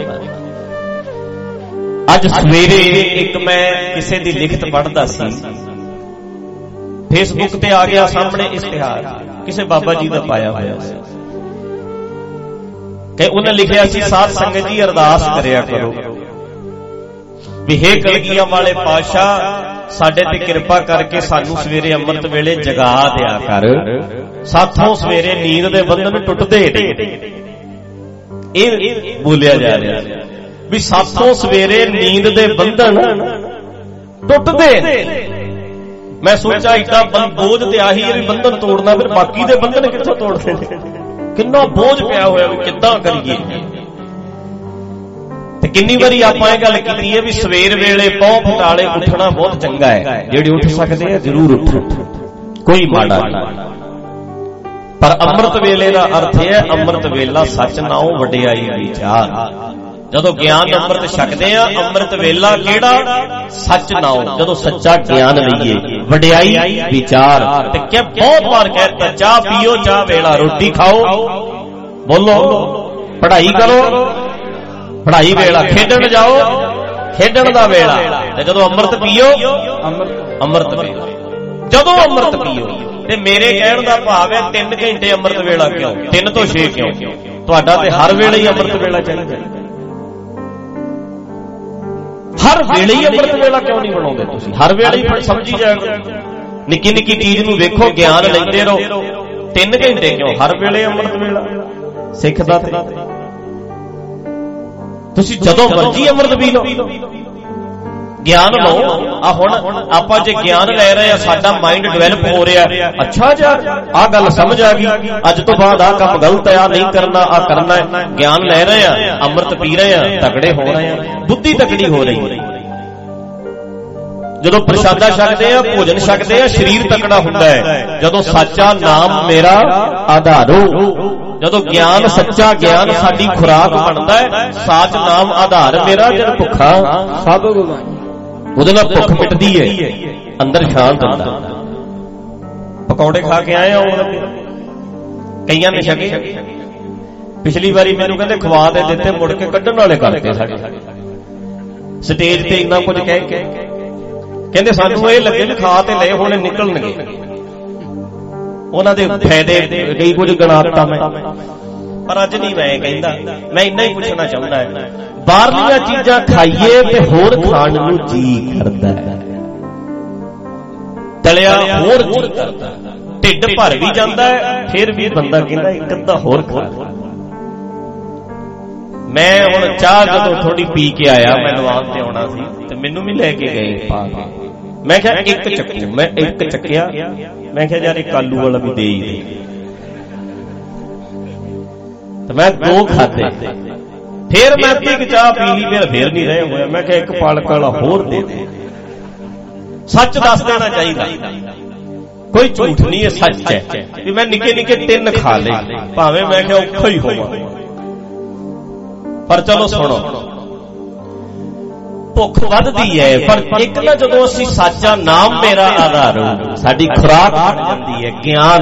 ਅੱਜ ਸਵੇਰੇ ਇੱਕ ਮੈਂ ਕਿਸੇ ਦੀ ਲਿਖਤ ਪੜ੍ਹਦਾ ਸੀ, ਫੇਸਬੁੱਕ ਤੇ ਆ ਗਿਆ ਸਾਹਮਣੇ ਇਸ਼ਤਿਹਾਰ, ਕਿਸੇ ਬਾਬਾ ਜੀ ਦਾ ਪਾਇਆ ਹੋਇਆ ਸੀ ਕਿ ਉਹਨੇ ਲਿਖਿਆ ਸੀ, ਸਾਧ ਸੰਗਤ ਜੀ ਅਰਦਾਸ ਕਰਿਆ ਕਰੋ ਵੀ ਹੇ ਕਲਗੀਆਂ ਵਾਲੇ ਪਾਤਸ਼ਾਹ, ਸਾਡੇ ਤੇ ਕਿਰਪਾ ਕਰਕੇ ਸਾਨੂੰ ਸਵੇਰੇ ਅੰਮ੍ਰਿਤ ਵੇਲੇ ਜਗਾ ਦਿਆ ਕਰ, ਸਾਥੋਂ ਸਵੇਰੇ ਨੀਂਦ ਦੇ ਬੰਧਨ ਟੁੱਟਦੇ ਨੇ। ਇਹ ਬੋਲਿਆ ਜਾ ਰਿਹਾ ਵੀ ਸਾਥੋਂ ਸਵੇਰੇ ਨੀਂਦ ਦੇ ਬੰਧਨ ਟੁੱਟਦੇ ਨੇ। ਮੈਂ ਸੋਚਿਆ ਇਦਾਂ ਬੋਝ ਤੇ ਆਹੀ ਹੈ ਵੀ ਬੰਧਨ ਤੋੜਨਾ, ਫਿਰ ਬਾਕੀ ਦੇ ਬੰਧਨ ਕਿੱਥੋਂ ਤੋੜਦੇ ਨੇ? ਕਿੰਨਾ ਬੋਝ ਪਿਆ ਹੋਇਆ, ਵੀ ਕਿੱਦਾਂ ਕਰੀਏ। ਤੇ ਕਿੰਨੀ ਵਾਰੀ ਆਪਾਂ ਇਹ ਗੱਲ ਕੀਤੀ ਹੈ ਵੀ ਸਵੇਰ ਵੇਲੇ ਪਹੁ ਫਟਾਲੇ ਉੱਠਣਾ ਬਹੁਤ ਚੰਗਾ ਹੈ, ਜਿਹੜੇ ਉੱਠ ਸਕਦੇ ਆ ਜ਼ਰੂਰ ਉੱਠੋ, ਕੋਈ ਮਾੜਾ ਨਹੀਂ। ਪਰ ਅੰਮ੍ਰਿਤ ਵੇਲੇ ਦਾ ਅਰਥ ਹੈ ਅੰਮ੍ਰਿਤ ਵੇਲਾ ਸੱਚ ਨਾਉ ਵਡਿਆਈ ਵਿਚਾਰ। ਜਦੋਂ ਗਿਆਨ ਅੰਮ੍ਰਿਤ ਛਕਦੇ ਆ, ਅੰਮ੍ਰਿਤ ਵੇਲਾ ਕਿਹੜਾ? ਸੱਚ ਨਾਉ। ਜਦੋਂ ਸੱਚਾ ਗਿਆਨ ਲਈਏ, ਵਡਿਆਈ ਵਿਚਾਰ। ਤੇ ਕਿ ਬਹੁਤ ਵਾਰ ਕਹਿਤਾ, ਚਾਹ ਪੀਓ, ਚਾਹ ਵੇਲਾ, ਰੋਟੀ ਖਾਓ, ਬੋਲੋ, ਪੜ੍ਹਾਈ ਕਰੋ, ਪੜ੍ਹਾਈ ਵੇਲਾ, ਖੇਡਣ ਜਾਓ, ਖੇਡਣ ਦਾ ਵੇਲਾ। ਤੇ ਜਦੋਂ ਅੰਮ੍ਰਿਤ ਪੀਓ, ਅੰਮ੍ਰਿਤ ਵੇਲਾ। ਜਦੋਂ ਅੰਮ੍ਰਿਤ ਪੀਓ। ਤੇ ਮੇਰੇ ਕਹਿਣ ਦਾ ਭਾਵ ਹੈ 3 ਘੰਟੇ ਅੰਮ੍ਰਿਤ ਵੇਲਾ ਕਿਉਂ, 3 ਤੋਂ 6 ਕਿਉਂ? ਤੁਹਾਡਾ ਤੇ ਹਰ ਵੇਲੇ ਹੀ ਅੰਮ੍ਰਿਤ ਵੇਲਾ ਚਾਹੀਦਾ। ਹਰ ਵੇਲੇ ਹੀ ਅੰਮ੍ਰਿਤ ਵੇਲਾ ਕਿਉਂ ਨਹੀਂ ਬਣਾਉਂਦੇ ਤੁਸੀਂ? ਹਰ ਵੇਲੇ ਹੀ ਸਮਝੀ ਜਾਓ। ਨਿੱਕੀ ਨਿੱਕੀ ਚੀਜ਼ ਨੂੰ ਵੇਖੋ, ਗਿਆਨ ਲੈਂਦੇ ਰਹੋ। 3 ਘੰਟੇ ਕਿਉਂ? ਹਰ ਵੇਲੇ ਅੰਮ੍ਰਿਤ ਵੇਲਾ। ਸਿੱਖ ਦਾ ਤੁਸੀਂ ਜਦੋਂ ਮਰਜੀ ਅੰਮ੍ਰਿਤ ਪੀ ਲਓ, ਗਿਆਨ ਲਓ। ਆ ਹੁਣ ਆਪਾਂ ਜੇ ਗਿਆਨ ਲੈ ਰਹੇ ਆ, ਸਾਡਾ ਮਾਈਂਡ ਡਿਵੈਲਪ ਹੋ ਰਿਹਾ। ਅੱਛਾ ਯਾਰ ਆਹ ਗੱਲ ਸਮਝ ਆ ਗਈ, ਅੱਜ ਤੋਂ ਬਾਅਦ ਆਹ ਕੰਮ ਗਲਤ ਹੈ, ਆ ਨਹੀਂ ਕਰਨਾ, ਆ ਕਰਨਾ ਹੈ। ਗਿਆਨ ਲੈ ਰਹੇ ਆ, ਅੰਮ੍ਰਿਤ ਪੀ ਰਹੇ ਆ, ਤਕੜੇ ਹੋ ਰਹੇ ਆ, ਬੁੱਧੀ ਤਕੜੀ ਹੋ ਰਹੀ। ਜਦੋਂ ਪ੍ਰਸ਼ਾਦਾ ਛਕਦੇ ਆ, ਭੋਜਨ ਛਕਦੇ ਆ, ਸਰੀਰ ਤਕੜਾ ਹੁੰਦਾ ਹੈ। ਜਦੋਂ ਸੱਚਾ ਨਾਮ ਮੇਰਾ ਆਧਾਰੋ, ਜਦੋਂ ਗਿਆਨ ਸੱਚਾ ਗਿਆਨ ਸਾਡੀ ਖੁਰਾਕ ਬਣਦਾ ਹੈ, ਸਾਚ ਨਾਮ ਆਧਾਰ ਮੇਰਾ, ਜਦ ਭੁੱਖਾ ਸਭ ਗਵਾਈ, ਉਹਦੇ ਨਾਲ ਭੁੱਖ ਮਿਟਦੀ ਹੈ, ਅੰਦਰ ਸ਼ਾਂਤ ਹੁੰਦਾ। ਪਕੌੜੇ ਖਾ ਕੇ ਆਏ ਆਉਣ ਲੱਗੇ, ਕਈਆਂ ਨੇ ਛਕੇ। ਪਿਛਲੀ ਵਾਰੀ ਮੈਨੂੰ ਕਹਿੰਦੇ ਖਵਾ ਦੇ ਦਿੱਤੇ, ਮੁੜ ਕੇ ਕੱਢਣ ਵਾਲੇ ਕਰਦੇ ਸਾਡੇ ਸਟੇਜ ਤੇ ਇੰਨਾ ਕੁਝ ਕਹਿ ਕੇ। ਕਹਿੰਦੇ ਸਾਨੂੰ ਇਹ ਲੱਗੇ ਵੀ ਖਾ ਤੇ ਲਏ, ਹੁਣ ਨਿਕਲਣਗੇ। ਉਹਨਾਂ ਦੇ ਫਾਇਦੇ ਕਈ ਕੁਝ ਗਣਾਤਾ ਮੈਂ, ਪਰ ਅੱਜ ਨਹੀਂ ਮੈਂ ਕਹਿੰਦਾ। ਮੈਂ ਇੰਨਾ ਹੀ ਪੁੱਛਣਾ ਚਾਹੁੰਦਾ ਹੈ, ਬਾਹਰਲੀਆਂ ਚੀਜ਼ਾਂ ਖਾਈਏ ਤੇ ਹੋਰ ਖਾਣ ਨੂੰ ਜੀ ਕਰਦਾ ਹੈ, ਤਲਿਆ ਹੋਰ ਜੀ ਕਰਦਾ, ਢਿੱਡ ਭਰ ਵੀ ਜਾਂਦਾ ਹੈ, ਫਿਰ ਵੀ ਬੰਦਾ ਕਹਿੰਦਾ ਇੱਕ ਅੱਧਾ ਹੋਰ ਖਾ। ਮੈਂ ਹੁਣ ਚਾਹ ਜਦੋਂ ਥੋੜੀ ਪੀ ਕੇ ਆਇਆ, ਮੈਂ ਨਵਾਨ ਤੇ ਆਉਣਾ ਸੀ ਤੇ ਮੈਨੂੰ ਵੀ ਲੈ ਕੇ ਗਏ ਪਾ ਕੇ। ਮੈਂ ਕਿਹਾ ਇੱਕ ਚੱਕੂ, ਮੈਂ ਇੱਕ ਚੱਕਿਆ। ਮੈਂ ਕਿਹਾ ਯਾਰ ਇੱਕ ਆਲੂ ਵਾਲਾ ਵੀ ਦੇ ਹੀ ਦੇ, ਤੇ ਮੈਂ 2 ਖਾਧੇ। ਫਿਰ ਮੈਂ ਅੱਧੀ ਚਾਹ ਪੀ ਲਈ, ਫਿਰ ਨਹੀਂ ਰਹੇ ਹੋਇਆ। ਮੈਂ ਕਿਹਾ ਇੱਕ ਪਾਲਕ ਵਾਲਾ ਹੋਰ ਦੇ ਦੇ। ਸੱਚ ਦੱਸ ਦੇਣਾ ਚਾਹੀਦਾ, ਕੋਈ ਝੂਠ ਨਹੀਂ, ਇਹ ਸੱਚ ਹੈ ਵੀ ਮੈਂ ਨਿੱਕੇ ਨਿੱਕੇ 3 ਖਾ ਲਏ, ਭਾਵੇਂ ਮੈਂ ਕਿਹਾ ਔਖਾ ਹੀ ਹੋਵਾਂ। ਪਰ ਚਲੋ ਸੁਣੋ, ਭੁੱਖ ਵੱਧਦੀ ਹੈ, ਪਰ ਇੱਕ ਨਾ ਜਦੋਂ ਅਸੀਂ ਸਾਚਾ ਨਾਮ ਮੇਰਾ ਆਧਾਰ, ਸਾਡੀ ਖੁਰਾਕ ਬਣ ਜਾਂਦੀ ਹੈ ਗਿਆਨ।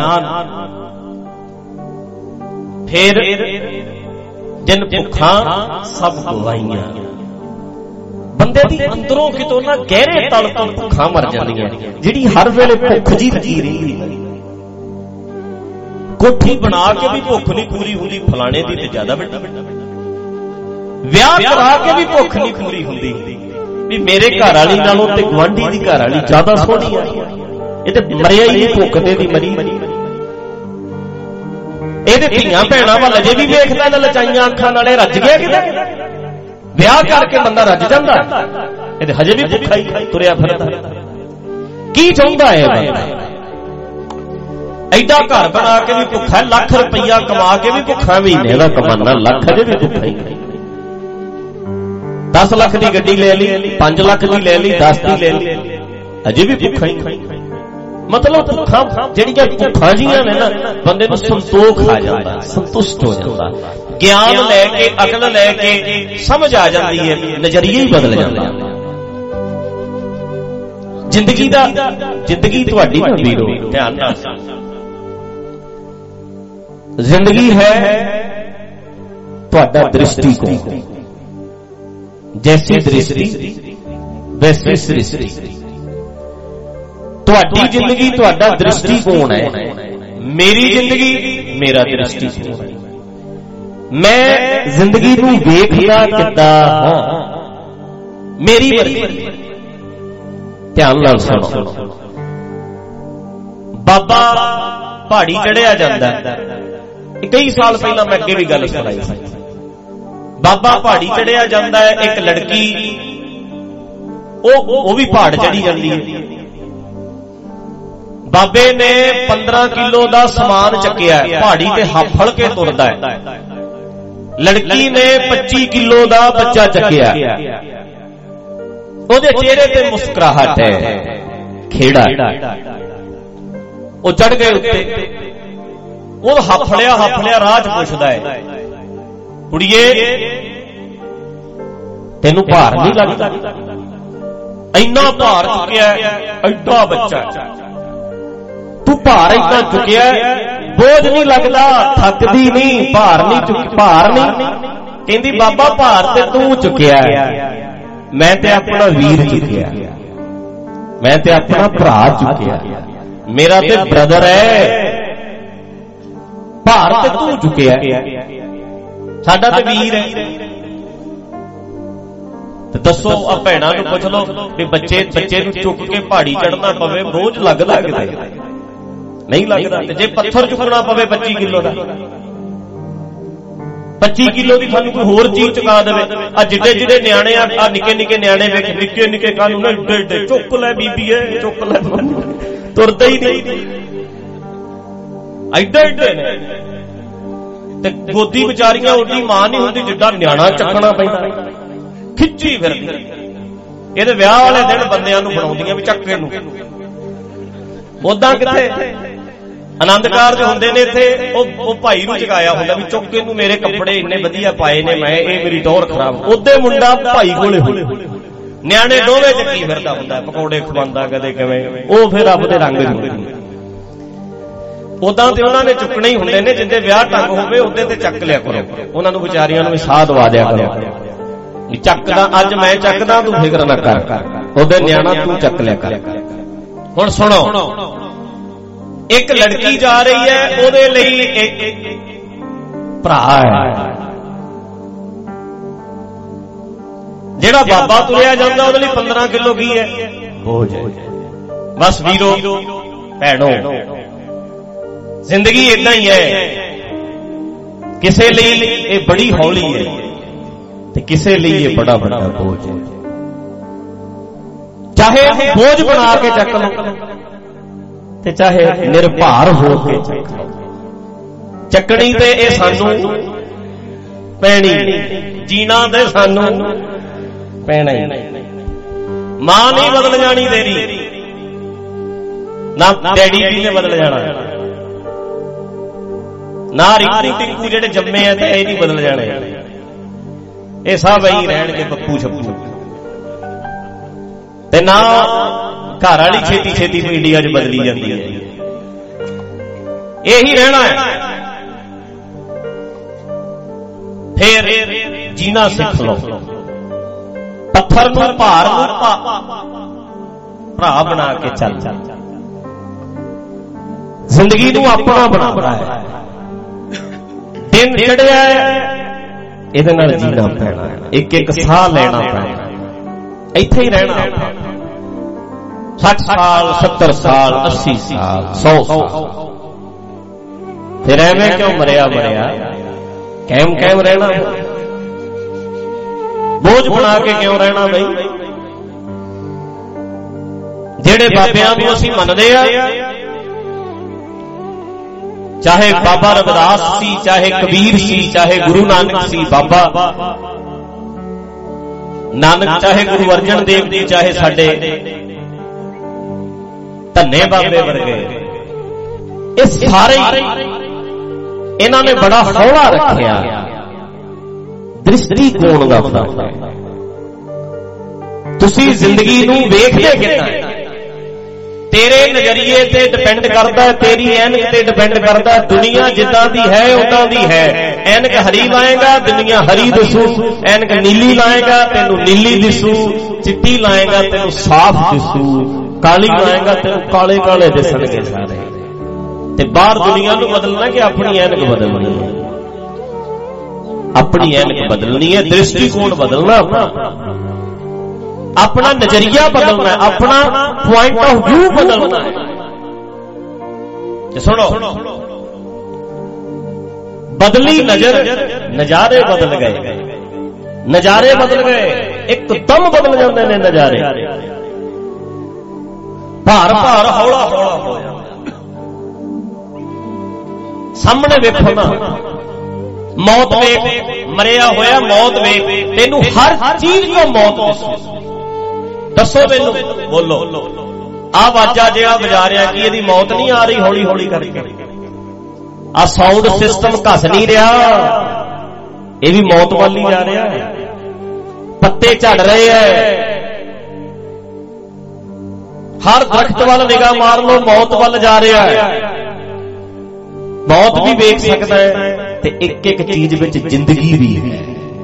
ਫਿਰ ਜਿਨ ਭੁੱਖਾਂ ਸਭ ਗਵਾਈਆਂ, ਬੰਦੇ ਦੀ ਅੰਦਰੋਂ ਕਿਤੋਂ ਨਾ ਗਹਿਰੇ ਤਲ ਤੋਂ ਭੁੱਖਾਂ ਮਰ ਜਾਂਦੀਆਂ, ਜਿਹੜੀ ਹਰ ਵੇਲੇ ਭੁੱਖ ਜੀ ਲੱਗੀ ਰਹਿੰਦੀ। ਕੋਠੀ ਬਣਾ ਕੇ ਵੀ ਭੁੱਖ ਨਹੀਂ ਪੂਰੀ ਹੁੰਦੀ, ਫਲਾਣੇ ਦੀ ਤੇ ਜ਼ਿਆਦਾ ਵੱਡੀ। ਵਿਆਹ ਕਰਾ ਕੇ ਵੀ ਭੁੱਖ ਨਹੀਂ ਪੂਰੀ ਹੁੰਦੀ, ਵੀ ਮੇਰੇ ਘਰ ਵਾਲੀ ਨਾਲੋਂ ਤੇ ਗੁਆਂਢੀ ਦੀ ਘਰ ਵਾਲੀ ਜ਼ਿਆਦਾ ਸੋਹਣੀ ਆ, ਇਹ ਤੇ ਮਰਿਆ ਹੀ ਨਹੀਂ, ਭੁੱਖ ਤੇ ਦੀ ਮਰੀ। ਇਹਦੇ ਧੀਆਂ ਭੈਣਾਂ ਵੱਲ ਅਜੇ ਵੀ ਵੇਖਦਾ ਨਾ ਲਚਾਈਆਂ ਅੱਖਾਂ ਨਾਲੇ, ਰੱਜ ਗਿਆ ਕਿਤੇ। ਵਿਆਹ ਕਰਕੇ ਬੰਦਾ ਰੱਜ ਜਾਂਦਾ, ਇਹਦੇ ਹਜੇ ਵੀ ਭੁੱਖਾ ਹੀ ਤੁਰਿਆ ਫਿਰਦਾ। ਕੀ ਚਾਹੁੰਦਾ ਹੈ ਬੰਦਾ? ਐਡਾ ਘਰ ਬਣਾ ਕੇ ਵੀ ਭੁੱਖਾ, ਲੱਖ ਰੁਪਈਆ ਕਮਾ ਕੇ ਵੀ ਭੁੱਖਾ, ਮਹੀਨੇ ਦਾ ਕਮਾਨਾ ਲੱਖ, ਅਜੇ ਵੀ ਭੁੱਖਾ ਹੀ। 10 ਲੱਖ ਦੀ ਗੱਡੀ ਲੈ ਲਈ, 5 ਲੱਖ ਦੀ ਲੈ ਲਈ, 10 ਦੀ ਲੈ ਲਈ, ਅਜੇ ਵੀ ਭੁੱਖਾ ਹੀ। ਮਤਲਬ ਭੁੱਖਾਂ ਜਿਹੜੀਆਂ ਭੁੱਖਾਂ ਜੀਆਂ ਨੇ ਨਾ, ਬੰਦੇ ਨੂੰ ਸੰਤੋਖ ਆ ਜਾਂਦਾ, ਸੰਤੁਸ਼ਟ ਹੋ ਜਾਂਦਾ। ਗਿਆਨ ਲੈ ਕੇ, ਅਕਲ ਲੈ ਕੇ ਸਮਝ ਆ ਜਾਂਦੀ ਹੈ, ਨਜ਼ਰੀਆ ਹੀ ਬਦਲ ਜਾਂਦਾ। ਜ਼ਿੰਦਗੀ ਤੁਹਾਡੀ ਨਾ ਵੀਰੋ, ਧਿਆਨ ਨਾਲ, ਜ਼ਿੰਦਗੀ ਹੈ ਤੁਹਾਡਾ ਦ੍ਰਿਸ਼ਟੀਕੋਣ। ਜੈਸੀ ਦ੍ਰਿਸ਼ਟੀ ਵੈਸੀ ਸ੍ਰਿਸ਼ਟੀ। ਤੁਹਾਡੀ ਜ਼ਿੰਦਗੀ ਤੁਹਾਡਾ ਦ੍ਰਿਸ਼ਟੀਕੋਣ ਹੈ, ਮੇਰੀ ਜ਼ਿੰਦਗੀ ਮੇਰਾ ਦ੍ਰਿਸ਼ਟੀਕੋਣ ਹੈ। ਮੈਂ ਜ਼ਿੰਦਗੀ ਨੂੰ ਵੇਖਦਾ ਕਿੱਦਾਂ ਹਾਂ, ਮੇਰੀ ਮਰਜ਼ੀ। ਧਿਆਨ ਨਾਲ ਸੁਣੋ, ਬਾਬਾ ਪਹਾੜੀ ਚੜਿਆ ਜਾਂਦਾ। ਕਈ ਸਾਲ ਪਹਿਲਾਂ ਮੈਂ ਅੱਗੇ ਵੀ ਗੱਲ ਸੁਣਾਈ ਸੀ। ਬਾਬਾ ਪਹਾੜੀ ਚੜਿਆ ਜਾਂਦਾ ਹੈ, ਇੱਕ ਲੜਕੀ ਉਹ ਵੀ ਪਹਾੜ ਚੜੀ ਜਾਂਦੀ ਹੈ। ਬਾਬੇ ਨੇ 15 ਕਿਲੋ ਦਾ ਸਮਾਨ ਚੱਕਿਆ, ਪਹਾੜੀ ਤੇ ਹੱਫੜ ਕੇ ਤੁਰਦਾ ਹੈ। ਲੜਕੀ ਨੇ 25 ਕਿਲੋ ਦਾ ਬੱਚਾ ਚੱਕਿਆ, ਉਹਦੇ ਚਿਹਰੇ ਤੇ ਮੁਸਕਰਾਹਟ ਹੈ, ਖੇੜਾ। ਉਹ ਚੜ ਗਏ ਉੱਤੇ, ਉਹ ਹੱਫੜਿਆ ਰਾਹ ਚ ਪੁੱਛਦਾ ਹੈ, ਕੁੜੀਏ ਤੈਨੂੰ ਭਾਰ ਨਹੀਂ ਲੱਗਦਾ? ਇੰਨਾ ਭਾਰ ਚੁੱਕਿਆ, ਐਡਾ ਬੱਚਾ, ਤੂੰ ਭਾਰ ਇੰਨਾ ਚੁੱਕਿਆ, ਬੋਝ ਨਹੀਂ ਲੱਗਦਾ? ਥੱਕਦੀ ਨਹੀਂ, ਭਾਰ ਨਹੀਂ। ਕਹਿੰਦੀ ਬਾਬਾ ਭਾਰ ਤੇ ਤੂੰ ਚੁੱਕਿਆ, ਮੈਂ ਤੇ ਆਪਣਾ ਵੀਰ ਚੁੱਕਿਆ, ਮੈਂ ਤੇ ਆਪਣਾ ਭਰਾ ਚੁੱਕਿਆ। ਮੇਰਾ ਤੇ ਬ੍ਰਦਰ ਹੈ, ਭਾਰ ਤੇ ਤੂੰ ਚੁੱਕਿਆ, ਸਾਡਾ ਤੇ ਵੀਰ ਹੈ। ਤੇ ਦੱਸੋ ਆ ਭੈਣਾਂ ਨੂੰ ਪੁੱਛ ਲਓ ਵੀ ਬੱਚੇ ਨੂੰ ਚੁੱਕ ਕੇ ਪਹਾੜੀ ਚੜ੍ਹਨਾ ਪਵੇ, ਬੋਝ ਲੱਗਦਾ ਕਿਤੇ? ਨਹੀਂ ਲੱਗਦਾ। ਤੇ ਜੇ ਪੱਥਰ ਚੁੱਕਣਾ ਪਵੇ 25 ਕਿਲੋ ਦਾ, 25 ਕਿਲੋ ਦੀ ਤੁਹਾਨੂੰ ਕੋਈ ਹੋਰ ਚੀਜ਼ ਚੁਕਾ ਦੇਵੇ। ਆ ਜਿੱਡੇ ਨਿਆਣੇ ਆ ਨਿੱਕੇ ਨਿੱਕੇ ਨਿਆਣੇ ਵੇਖ, ਨਿੱਕੇ ਨਿੱਕੇ ਕਾਨੂੰ ਨਾ ਏਡੇ ਚੁੱਕ ਲੈ ਬੀਬੀ ਏ, ਚੁੱਕ ਲੈ, ਤੁਰਦਾ ਹੀ ਨਹੀਂ, ਐਡੇ ਨੇ। ਤੇ ਗੋਦੀ ਵਿਚਾਰੀਆਂ ਉਹਦੀ ਮਾਂ ਨਹੀਂ ਹੁੰਦੀ ਜਿੱਡਾ ਨਿਆਣਾ ਚੱਕਣਾ ਪੈਂਦਾ, ਖਿੱਚੀ ਫਿਰਦੀ। ਇਹਦੇ ਵਿਆਹ ਵਾਲੇ ਦਿਨ ਬੰਦਿਆਂ ਨੂੰ ਬਣਾਉਂਦੀਆਂ ਵੀ ਚੱਕੇ ਨੂੰ, ਉਦਾਂ ਕਿੱਥੇ ਆਨੰਦ ਕਾਰਜ ਹੁੰਦੇ ਨੇ ਇੱਥੇ, ਉਹ ਭਾਈ ਨੂੰ ਚੁਕਾਇਆ ਹੁੰਦਾ ਵੀ ਚੁੱਕੇ ਨੂੰ, ਮੇਰੇ ਕੱਪੜੇ ਇੰਨੇ ਵਧੀਆ ਪਾਏ ਨੇ ਮੈਂ, ਇਹ ਮੇਰੀ ਟੌਰ ਖਰਾਬ। ਉਹਦੇ ਮੁੰਡਾ ਭਾਈ ਕੋਲੇ ਹੋਲੇ, ਨਿਆਣੇ ਦੋਵੇਂ ਚੱਕੀ ਫਿਰਦਾ ਹੁੰਦਾ, ਪਕੌੜੇ ਖਵਾਉਂਦਾ ਕਦੇ ਕਿਵੇਂ। ਉਹ ਫਿਰ ਰੱਬ ਦੇ ਰੰਗ ਹੁੰਦੇ ਨੇ। ਉਦਾਂ ਤੇ ਉਹਨਾਂ ਨੇ ਚੁੱਕਣੇ ਹੀ ਹੁੰਦੇ ਨੇ, ਜਿੱਦੇ ਵਿਆਹ ਟੰਗ ਹੋਵੇ ਉਹਦੇ ਤੇ ਚੱਕ ਲਿਆ ਕਰੋ। ਉਹਨਾਂ ਨੂੰ ਵਿਚਾਰੀਆਂ ਨੂੰ ਵੀ ਸਾਹ ਦਵਾ ਦਿਆ ਕਰੋ, ਚੱਕਦਾ ਅੱਜ ਮੈਂ ਚੱਕਦਾ, ਤੂੰ ਫਿਕਰ ਨਾ ਕਰ, ਉਹਦੇ ਨਿਆਣਾ ਤੂੰ ਚੱਕ ਲਿਆ ਕਰ। ਹੁਣ ਸੁਣੋ, ਇੱਕ ਲੜਕੀ ਜਾ ਰਹੀ ਹੈ, ਉਹਦੇ ਲਈ ਇੱਕ ਭਰਾ ਹੈ। ਜਿਹੜਾ ਬਾਬਾ ਤੁਰਿਆ ਜਾਂਦਾ ਉਹਦੇ ਲਈ 15 ਕਿਲੋ ਕੀ ਹੈ? ਬੋਝ ਹੈ। ਬਸ ਵੀਰੋ ਭੈਣੋ, ਜ਼ਿੰਦਗੀ ਏਦਾਂ ਹੀ ਹੈ। ਕਿਸੇ ਲਈ ਇਹ ਬੜੀ ਹੌਲੀ ਹੈ ਤੇ ਕਿਸੇ ਲਈ ਇਹ ਬੜਾ ਵੱਡਾ ਬੋਝ ਹੈ। ਚਾਹੇ ਬੋਝ ਬਣਾ ਕੇ ਚੱਕ ਲਓ ਤੇ ਚਾਹੇ ਨਿਰਭਰ ਹੋ ਕੇ ਚੱਕ ਲਓ, ਚੱਕਣੀ ਤੇ ਇਹ ਸਾਨੂੰ ਪੈਣੀ, ਜੀਣਾ ਤੇ ਸਾਨੂੰ ਪੈਣਾ ਹੀ। ਮਾਂ ਨਹੀਂ ਬਦਲ ਜਾਣੀ ਤੇਰੀ, ਨਾ ਡੈਡੀ ਵੀ ਨੇ ਬਦਲ ਜਾਣਾ, ਨਾ ਰਿੰਕੂ ਟਿੰਕੂ ਜਿਹੜੇ ਜੰਮੇ ਆ ਤੇ ਇਹ ਨਹੀਂ ਬਦਲ ਜਾਣੇ। ਇਹ ਸਭ ਇਹੀ ਰਹਿਣਗੇ ਪੱਪੂ ਛੱਪੂ। ਤੇ ਨਾ ਘਰ ਵਾਲੀ ਛੇਤੀ ਛੇਤੀ ਇੰਡੀਆ 'ਚ ਬਦਲੀ ਜਾਂਦੀ ਹੈ, ਇਹੀ ਰਹਿਣਾ ਹੈ। ਫੇਰ ਜੀਣਾ ਸਿੱਖ ਲਓ, ਪੱਥਰ ਨੂੰ ਭਾਰ ਨੂੰ ਭਰਾ ਬਣਾ ਕੇ ਚੱਲ। ਜ਼ਿੰਦਗੀ ਨੂੰ ਆਪਣਾ ਬਣਾਉਣਾ ਹੈ। ਦਿਨ ਚੜਿਆ ਇਹਦੇ ਨਾਲ ਜੀਣਾ ਪੈਣਾ, ਇੱਕ ਇੱਕ ਸਾਹ ਲੈਣਾ ਪੈਣਾ, ਇੱਥੇ ਹੀ ਰਹਿਣਾ। 60 ਸਾਲ 70 ਸਾਲ 80 ਸਾਲ 100 ਸਾਲ, ਫਿਰ ਐਵੇਂ ਕਿਉਂ ਮਰਿਆ ਕੈਮ ਰਹਿਣਾ, ਬੋਝ ਬਣਾ ਕੇ ਕਿਉਂ ਰਹਿਣਾ ਬਈ? ਜਿਹੜੇ ਬਾਬਿਆਂ ਨੂੰ ਅਸੀਂ ਮੰਨਦੇ ਆ, ਚਾਹੇ ਬਾਬਾ ਰਵਿਦਾਸ ਸੀ, ਚਾਹੇ ਕਬੀਰ ਸੀ, ਚਾਹੇ ਗੁਰੂ ਨਾਨਕ ਸੀ, ਬਾਬਾ ਨਾਨਕ, ਚਾਹੇ ਗੁਰੂ ਅਰਜਨ ਦੇਵ ਜੀ, ਚਾਹੇ ਸਾਡੇ ਧੰਨੇ ਬਾਬੇ ਵਰਗੇ, ਇਹ ਸਾਰੇ ਇਹਨਾਂ ਨੇ ਬੜਾ ਹੌਲਾ ਰੱਖਿਆ। ਦ੍ਰਿਸ਼ਟੀਕੋਣ ਦਾ ਫਰਕ ਹੈ। ਤੁਸੀਂ ਜ਼ਿੰਦਗੀ ਨੂੰ ਵੇਖਦੇ ਕਿੱਦਾਂ? ਤੇਰੇ ਨਜ਼ਰੀਏ ਤੇ ਡਿਪੈਂਡ ਕਰਦਾ, ਤੇਰੀ ਐਨਕ ਤੇ ਡਿਪੈਂਡ ਕਰਦਾ। ਦੁਨੀਆ ਜਿੱਦਾਂ ਦੀ ਹੈ ਉਦਾਂ ਦੀ ਹੈ। ਐਨਕ ਹਰੀ ਲਾਏਗਾ ਦੁਨੀਆ ਹਰੀ ਦਿਸੂ, ਐਨਕ ਨੀਲੀ ਲਾਏਗਾ ਤੈਨੂੰ ਨੀਲੀ ਦਿਸੂ, ਚਿੱਟੀ ਲਾਏਗਾ ਤੈਨੂੰ ਸਾਫ਼ ਦਿਸੂ, ਕਾਲੀ ਲਾਏਗਾ ਤੈਨੂੰ ਕਾਲੇ ਕਾਲੇ ਦਿਸਣਗੇ ਸਾਰੇ। ਤੇ ਬਾਹਰ ਦੁਨੀਆ ਨੂੰ ਬਦਲਣਾ ਕਿ ਆਪਣੀ ਐਨਕ ਬਦਲਣੀ ਹੈ? ਆਪਣੀ ਐਨਕ ਬਦਲਣੀ ਹੈ, ਦ੍ਰਿਸ਼ਟੀਕੋਣ ਬਦਲਣਾ, ਆਪਣਾ ਨਜ਼ਰੀਆ ਬਦਲਣਾ ਹੈ, ਆਪਣਾ ਪੁਆਇੰਟ ਆਫ ਵਿਊ ਬਦਲਣਾ ਹੈ। ਸੁਣੋ, ਬਦਲੀ ਨਜ਼ਰ, ਨਜ਼ਾਰੇ ਬਦਲ ਗਏ, ਨਜ਼ਾਰੇ ਬਦਲ ਗਏ, ਇੱਕਦਮ ਬਦਲ ਜਾਂਦੇ ਨੇ ਨਜ਼ਾਰੇ। ਭਾਰ ਭਾਰ ਹੌਲਾ ਹੌਲਾ ਹੋ ਜਾਂਦਾ। ਸਾਹਮਣੇ ਵੇਖੋ ਨਾ, ਮੌਤ ਵੇਖ, ਮਰਿਆ ਹੋਇਆ ਮੌਤ ਵੇਖ, ਤੈਨੂੰ ਹਰ ਚੀਜ਼ ਤੋਂ ਮੌਤ ਦਿਸੂ। ਦੱਸੋ ਮੈਨੂੰ, ਬੋਲੋ, ਆਹ ਵਾਜਾ ਜਿਹੜਾ ਵਜਾ ਰਿਹਾ ਕੀ ਇਹਦੀ ਮੌਤ ਨਹੀਂ ਆ ਰਹੀ? ਹੌਲੀ ਹੌਲੀ ਕਰਕੇ ਆਹ ਸਾਊਂਡ ਸਿਸਟਮ ਘਸ ਨਹੀਂ ਰਿਹਾ, ਇਹ ਵੀ ਮੌਤ ਵੱਲ ਹੀ ਜਾ ਰਿਹਾ ਹੈ। ਪੱਤੇ ਝੜ ਰਹੇ ਐ, ਹਰ ਦਰਖਤ ਵੱਲ ਨਿਗਾਹ ਮਾਰ ਲਓ, ਮੌਤ ਵੱਲ ਜਾ ਰਿਹਾ ਹੈ। ਮੌਤ ਵੀ ਵੇਖ ਸਕਦਾ ਹੈ ਤੇ ਇੱਕ ਇੱਕ ਚੀਜ਼ ਵਿੱਚ ਜ਼ਿੰਦਗੀ ਵੀ ਹੈ।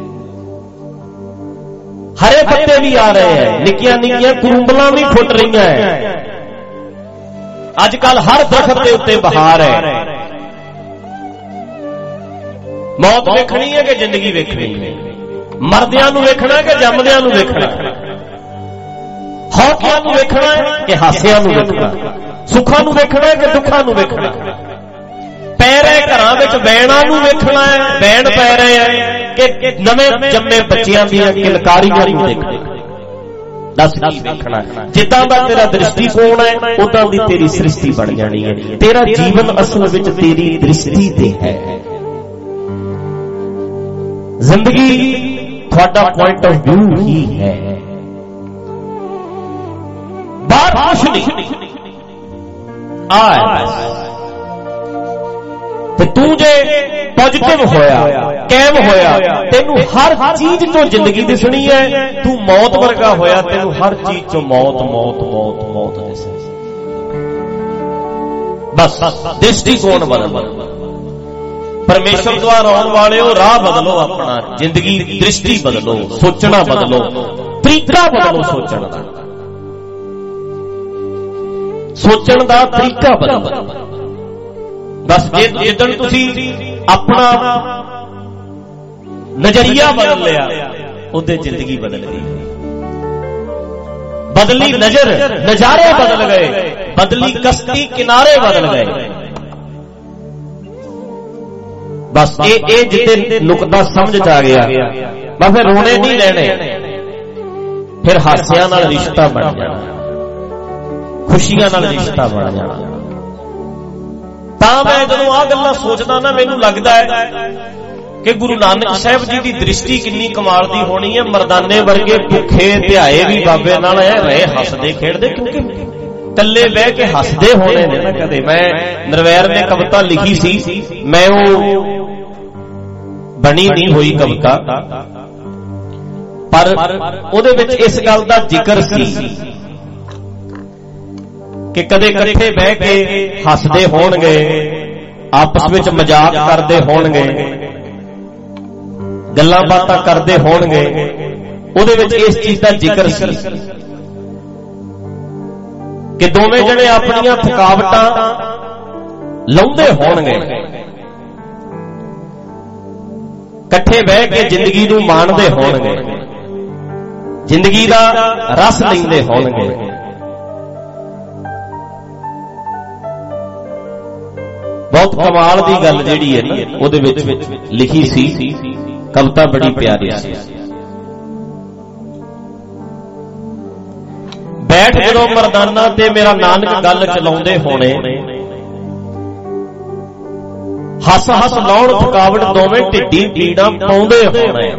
ਹਰੇ ਪੱਤੇ ਵੀ ਆ ਰਹੇ ਹੈ, ਨਿੱਕੀਆਂ ਨਿੱਕੀਆਂ ਕੁਰੁੰਬਲਾਂ ਵੀ ਫੁੱਟ ਰਹੀਆਂ ਹੈ। ਅੱਜ ਕੱਲ ਹਰ ਦਰਖਤ ਦੇ ਉੱਤੇ ਬਹਾਰ ਹੈ। ਮੌਤ ਵੇਖਣੀ ਹੈ ਕਿ ਜ਼ਿੰਦਗੀ ਵੇਖਣੀ ਹੈ? ਮਰਦਿਆਂ ਨੂੰ ਵੇਖਣਾ ਕਿ ਜੰਮਦਿਆਂ ਨੂੰ ਵੇਖਣਾ? ਹੌਕਿਆਂ ਨੂੰ ਵੇਖਣਾ ਹੈ ਕਿ ਹਾਸਿਆਂ ਨੂੰ ਵੇਖਣਾ? ਸੁੱਖਾਂ ਨੂੰ ਵੇਖਣਾ ਹੈ ਕਿ ਦੁੱਖਾਂ ਨੂੰ ਵੇਖਣਾ? ਪੈ ਰਹੇ ਘਰਾਂ ਵਿੱਚ ਬੈਣਾਂ ਨੂੰ ਵੇਖਣਾ ਹੈ, ਬੈਣ ਪੈ ਰਹੇ ਹੈ ਕਿ ਨਵੇਂ ਜੰਮੇ ਬੱਚਿਆਂ ਦੀਆਂ ਕਿਲਕਾਰੀਆਂ ਨੂੰ ਦੇਖਣਾ? ਦੱਸ ਕੀ ਵੇਖਣਾ? ਜਿੱਦਾਂ ਦਾ ਤੇਰਾ ਦ੍ਰਿਸ਼ਟੀਕੋਣ ਹੈ ਉਦਾਂ ਦੀ ਤੇਰੀ ਸ੍ਰਿਸ਼ਟੀ ਬਣ ਜਾਣੀ ਹੈ। ਤੇਰਾ ਜੀਵਨ ਅਸਲ ਵਿੱਚ ਤੇਰੀ ਦ੍ਰਿਸ਼ਟੀ ਤੇ ਹੈ। ਜ਼ਿੰਦਗੀ ਤੁਹਾਡਾ ਪੁਆਇੰਟ ਆਫ ਵਿਊ ਹੀ ਹੈ, ਬਾਹਰ ਕੁਛ ਨਹੀਂ। ਤੇ ਤੂੰ ਜੇ ਪੋਜ਼ਿਟਿਵ ਹੋਇਆ, ਕਾਇਮ ਹੋਇਆ, ਤੈਨੂੰ ਹਰ ਚੀਜ਼ ਤੋਂ ਜ਼ਿੰਦਗੀ ਦਿਸਣੀ ਹੈ। ਤੂੰ ਮੌਤ ਵਰਗਾ ਹੋਇਆ, ਤੈਨੂੰ ਹਰ ਚੀਜ਼ ਤੋਂ ਮੌਤ ਮੌਤ ਮੌਤ ਮੌਤ ਦਿਸਣੀ। ਬਸ ਦ੍ਰਿਸ਼ਟੀਕੋਣ ਬਦਲ। ਪਰਮੇਸ਼ਰ ਦੁਆਰਾ ਆਉਣ ਵਾਲਿਓ ਰਾਹ ਬਦਲੋ, ਆਪਣਾ ਜ਼ਿੰਦਗੀ ਦ੍ਰਿਸ਼ਟੀ ਬਦਲੋ, ਸੋਚਣਾ ਬਦਲੋ, ਤਰੀਕਾ ਬਦਲੋ ਸੋਚਣ ਦਾ। ਸੋਚਣ ਦਾ ਤਰੀਕਾ ਬਦਲੋ। ਬਸ ਜਿੱਦਣ ਤੁਸੀਂ ਆਪਣਾ ਨਜ਼ਰੀਆ ਬਦਲ ਲਿਆ ਉਹਦੇ ਜ਼ਿੰਦਗੀ ਬਦਲ ਗਈ। ਬਦਲੀ ਨਜ਼ਰ, ਨਜ਼ਾਰੇ ਬਦਲ ਗਏ। ਬਦਲੀ ਕਸ਼ਤੀ, ਕਿਨਾਰੇ ਬਦਲ ਗਏ। ਬਸ ਇਹ ਜਿੱਤੇ ਨੁਕਤਾ ਸਮਝ ਚ ਆ ਗਿਆ, ਬਸ ਫਿਰ ਰੋਣੇ ਨਹੀਂ ਰਹਿਣੇ, ਫਿਰ ਹਾਸਿਆਂ ਨਾਲ ਰਿਸ਼ਤਾ ਬਣ ਜਾਣਾ, ਖੁਸ਼ੀਆਂ ਨਾਲ ਰਿਸ਼ਤਾ ਬਣ ਜਾਣਾ। ਤਾਂ ਮੈਂ ਜਦੋਂ ਆਹ ਗੱਲਾਂ ਸੋਚਦਾ ਨਾ, ਮੈਨੂੰ ਲੱਗਦਾ ਹੈ ਕਿ ਗੁਰੂ ਨਾਨਕ ਸਾਹਿਬ ਜੀ ਦੀ ਦ੍ਰਿਸ਼ਟੀ ਕਿੰਨੀ ਕਮਾਲ ਦੀ ਹੋਣੀ ਹੈ। ਮਰਦਾਨੇ ਵਰਗੇ ਭੁੱਖੇ ਧਿਆਏ ਵੀ ਬਾਬੇ ਨਾਲ ਰਹੇ ਹੱਸਦੇ ਖੇਡਦੇ, ਕਿਉਂਕਿ ਇਕੱਲੇ ਬਹਿ ਕੇ ਹੱਸਦੇ ਹੋਣੇ ਨੇ ਨਾ ਕਦੇ। ਮੈਂ ਨਿਰਵੈਰ ਨੇ ਕਵਿਤਾ ਲਿਖੀ ਸੀ, ਮੈਂ ਉਹ ਬਣੀ ਨਹੀਂ ਹੋਈ ਕਵਿਤਾ, ਪਰ ਉਹਦੇ ਵਿੱਚ ਇਸ ਗੱਲ ਦਾ ਜ਼ਿਕਰ ਸੀ ਕਿ ਕਦੇ ਇਕੱਠੇ ਬਹਿ ਕੇ ਹੱਸਦੇ ਹੋਣਗੇ, ਆਪਸ ਵਿੱਚ ਮਜ਼ਾਕ ਕਰਦੇ ਹੋਣਗੇ, ਗੱਲਾਂ ਬਾਤਾਂ ਕਰਦੇ ਹੋਣਗੇ। ਉਹਦੇ ਵਿੱਚ ਇਸ ਚੀਜ਼ ਦਾ ਜ਼ਿਕਰ ਸੀ ਕਿ ਦੋਵੇਂ ਜਣੇ ਆਪਣੀਆਂ ਥਕਾਵਟਾਂ ਲਾਉਂਦੇ ਹੋਣਗੇ, ਇਕੱਠੇ ਬਹਿ ਕੇ ਜ਼ਿੰਦਗੀ ਨੂੰ ਮਾਣਦੇ ਹੋਣਗੇ, ਜ਼ਿੰਦਗੀ ਦਾ ਰਸ ਲੈਂਦੇ ਹੋਣਗੇ। ਬਹੁਤ ਕਮਾਲ ਦੀ ਗੱਲ ਜਿਹੜੀ ਹੈ ਨਾ ਉਹਦੇ ਵਿੱਚ ਲਿਖੀ ਸੀ, ਕਵਿਤਾ ਬੜੀ ਪਿਆਰੀ ਸੀ। ਬੈਠ ਜਦੋਂ ਮਰਦਾਨਾ ਤੇ ਮੇਰਾ ਨਾਨਕ ਗੱਲ ਚਲਾਉਂਦੇ ਹੋਣੇ, ਹੱਸ ਹੱਸ ਲਾਉਣ ਥਕਾਵਟ ਦੋਵੇਂ ਢਿੱਡੀ ਪੀੜਾਂ ਪਾਉਂਦੇ ਹੋਣੇ।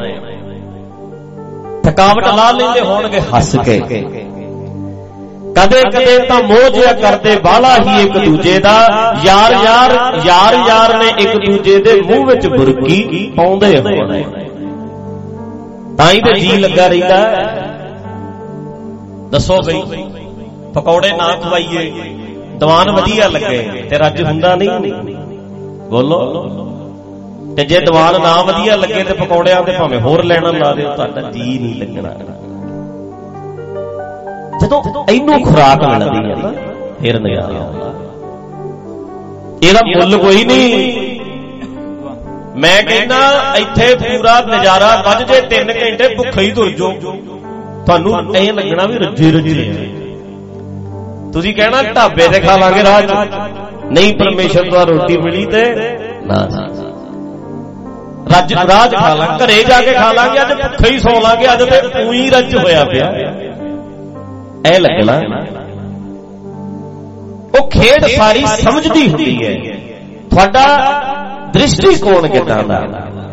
ਥਕਾਵਟ ਲਾ ਲੈਂਦੇ ਹੋਣਗੇ ਹੱਸ ਕੇ। ਕਦੇ ਕਦੇ ਤਾਂ ਮੋਹ ਜਿਹਾ ਕਰਦੇ ਬਾਹਲਾ ਹੀ ਇੱਕ ਦੂਜੇ ਦਾ, ਯਾਰ ਯਾਰ ਯਾਰ ਯਾਰ ਨੇ ਇੱਕ ਦੂਜੇ ਦੇ ਮੂੰਹ ਵਿੱਚ ਬੁਰਕੀ ਪਾਉਂਦੇ ਹੋਣੇ। ਤਾਂ ਹੀ ਤੇ ਜੀ ਲੱਗਾ ਰਹਿੰਦਾ। ਦੱਸੋ ਬਈ, ਪਕੌੜੇ ਨਾ ਖਵਾਈਏ, ਦੀਵਾਨ ਵਧੀਆ ਲੱਗੇ ਤੇ ਰੱਜ ਹੁੰਦਾ ਨਹੀਂ? ਬੋਲੋ। ਤੇ ਜੇ ਦੀਵਾਨ ਨਾ ਵਧੀਆ ਲੱਗੇ ਤੇ ਪਕੌੜਿਆਂ ਦੇ ਭਾਵੇਂ ਹੋਰ ਲੈਣਾ ਲਾ ਦਿਓ, ਤੁਹਾਡਾ ਜੀ ਨਹੀਂ ਲੱਗਣਾ। ਜਦੋਂ ਇਹਨੂੰ ਖੁਰਾਕ ਮਿਲਦੀ ਹੈ ਨਾ ਫਿਰ ਨਜ਼ਾਰਾ ਆਉਂਦਾ। ਇਹਦਾ ਮੁੱਲ ਕੋਈ ਨਹੀਂ। ਮੈਂ ਕਹਿੰਦਾ ਇੱਥੇ ਪੂਰਾ ਨਜ਼ਾਰਾ ਵੱਜ ਜੇ 3 ਘੰਟੇ ਭੁੱਖੇ ਹੀ ਤੁਰ ਜਾਓ, ਤੁਹਾਨੂੰ ਇਹ ਲੱਗਣਾ ਵੀ ਰੱਜੇ ਰੱਜੇ। ਤੁਸੀਂ ਕਹਿਣਾ ਢਾਬੇ ਤੇ ਖਾ ਲਾਂਗੇ ਰਾਜ, ਨਹੀਂ ਪਰਮੇਸ਼ਰ ਤੋਂ ਰੋਟੀ ਮਿਲੀ ਤੇ ਨਾ ਰੱਜ ਰਾਜ ਖਾ ਲਾਂਗੇ, ਘਰੇ ਜਾ ਕੇ ਖਾ ਲਾਂਗੇ, ਅੱਜ ਭੁੱਖੇ ਹੀ ਸੌ ਲਾਂਗੇ, ਅੱਜ ਤੇ ਉਹੀ ਰੱਜ ਹੋਇਆ ਪਿਆ। ਇਹ ਲੱਗਣਾ ਉਹ ਖੇਡ ਸਾਰੀ ਸਮਝਦੀ ਹੁੰਦੀ ਹੈ। ਤੁਹਾਡਾ ਦ੍ਰਿਸ਼ਟੀਕੋਣ ਕਿੱਦਾਂ ਦਾ?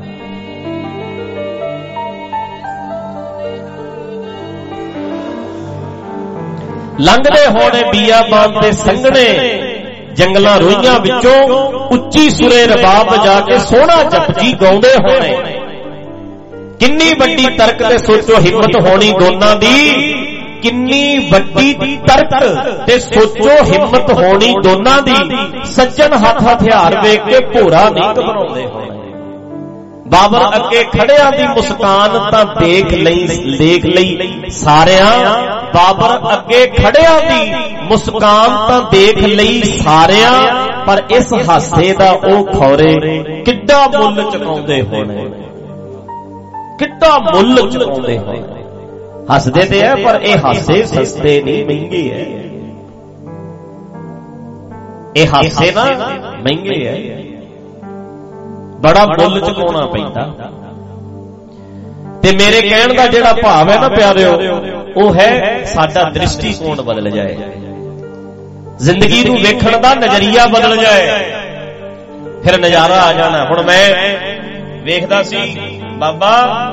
ਲੰਘਦੇ ਹੋਣੇ ਬੀਆਬਾਨ ਦੇ ਸੰਘਣੇ ਜੰਗਲਾਂ ਰੋਈਆਂ ਵਿੱਚੋਂ, ਉੱਚੀ ਸੁਰੇ ਰਬਾਬ ਵਜਾ ਕੇ ਸੋਹਣਾ ਜਪਜੀ ਗਾਉਂਦੇ ਹੋਣੇ। ਕਿੰਨੀ ਵੱਡੀ ਤਰਕ ਤੇ ਸੋਚੋ ਹਿੰਮਤ ਹੋਣੀ ਦੋਨਾਂ ਦੀ, ਕਿੰਨੀ ਵੱਡੀ ਤਰਕ ਤੇ ਸੋਚੋ ਹਿੰਮਤ ਹੋਣੀ ਦੋਨਾਂ ਦੀ। ਸੱਜਣ ਹੱਥ ਹਥਿਆਰ ਵੇਖ ਕੇ ਭੋਰਾ ਨਹੀਂ ਘਬਰਾਉਂਦੇ ਹੋਣੇ। ਬਾਬਰ ਅੱਗੇ ਖੜਿਆਂ ਦੀ ਮੁਸਕਾਨ ਤਾਂ ਦੇਖ ਲਈ ਸਾਰਿਆਂ ਬਾਬਰ ਅੱਗੇ ਖੜਿਆਂ ਦੀ ਮੁਸਕਾਨ ਤਾਂ ਦੇਖ ਲਈ ਸਾਰਿਆਂ, ਪਰ ਇਸ ਹਾਸੇ ਦਾ ਉਹ ਖੌਰੇ ਕਿੱਡਾ ਮੁੱਲ ਚੁਕਾਉਂਦੇ ਹੋਣੇ, ਕਿੱਡਾ ਮੁੱਲ ਚੁਕਾਉਂਦੇ ਹੋਣੇ। ਹੱਸਦੇ ਤੇ ਹੈ ਪਰ ਇਹ ਹਾਸੇ ਸਸਤੇ ਨਹੀਂ, ਮਹਿੰਗੇ ਹੈ। ਇਹ ਹਾਸੇ ਨਾ ਮਹਿੰਗੇ ਹੈ, ਬੜਾ ਮੁੱਲ ਚੁਕਾਉਣਾ ਪੈਂਦਾ। ਤੇ ਮੇਰੇ ਕਹਿਣ ਦਾ ਜਿਹੜਾ ਭਾਵ ਹੈ ਨਾ ਪਿਆਰਿਓ, ਉਹ ਹੈ ਸਾਡਾ ਦ੍ਰਿਸ਼ਟੀਕੋਣ ਬਦਲ ਜਾਏ, ਜ਼ਿੰਦਗੀ ਨੂੰ ਵੇਖਣ ਦਾ ਨਜ਼ਰੀਆ ਬਦਲ ਜਾਏ, ਫਿਰ ਨਜ਼ਾਰਾ ਆ ਜਾਣਾ। ਹੁਣ ਮੈਂ ਵੇਖਦਾ ਸੀ ਬਾਬਾ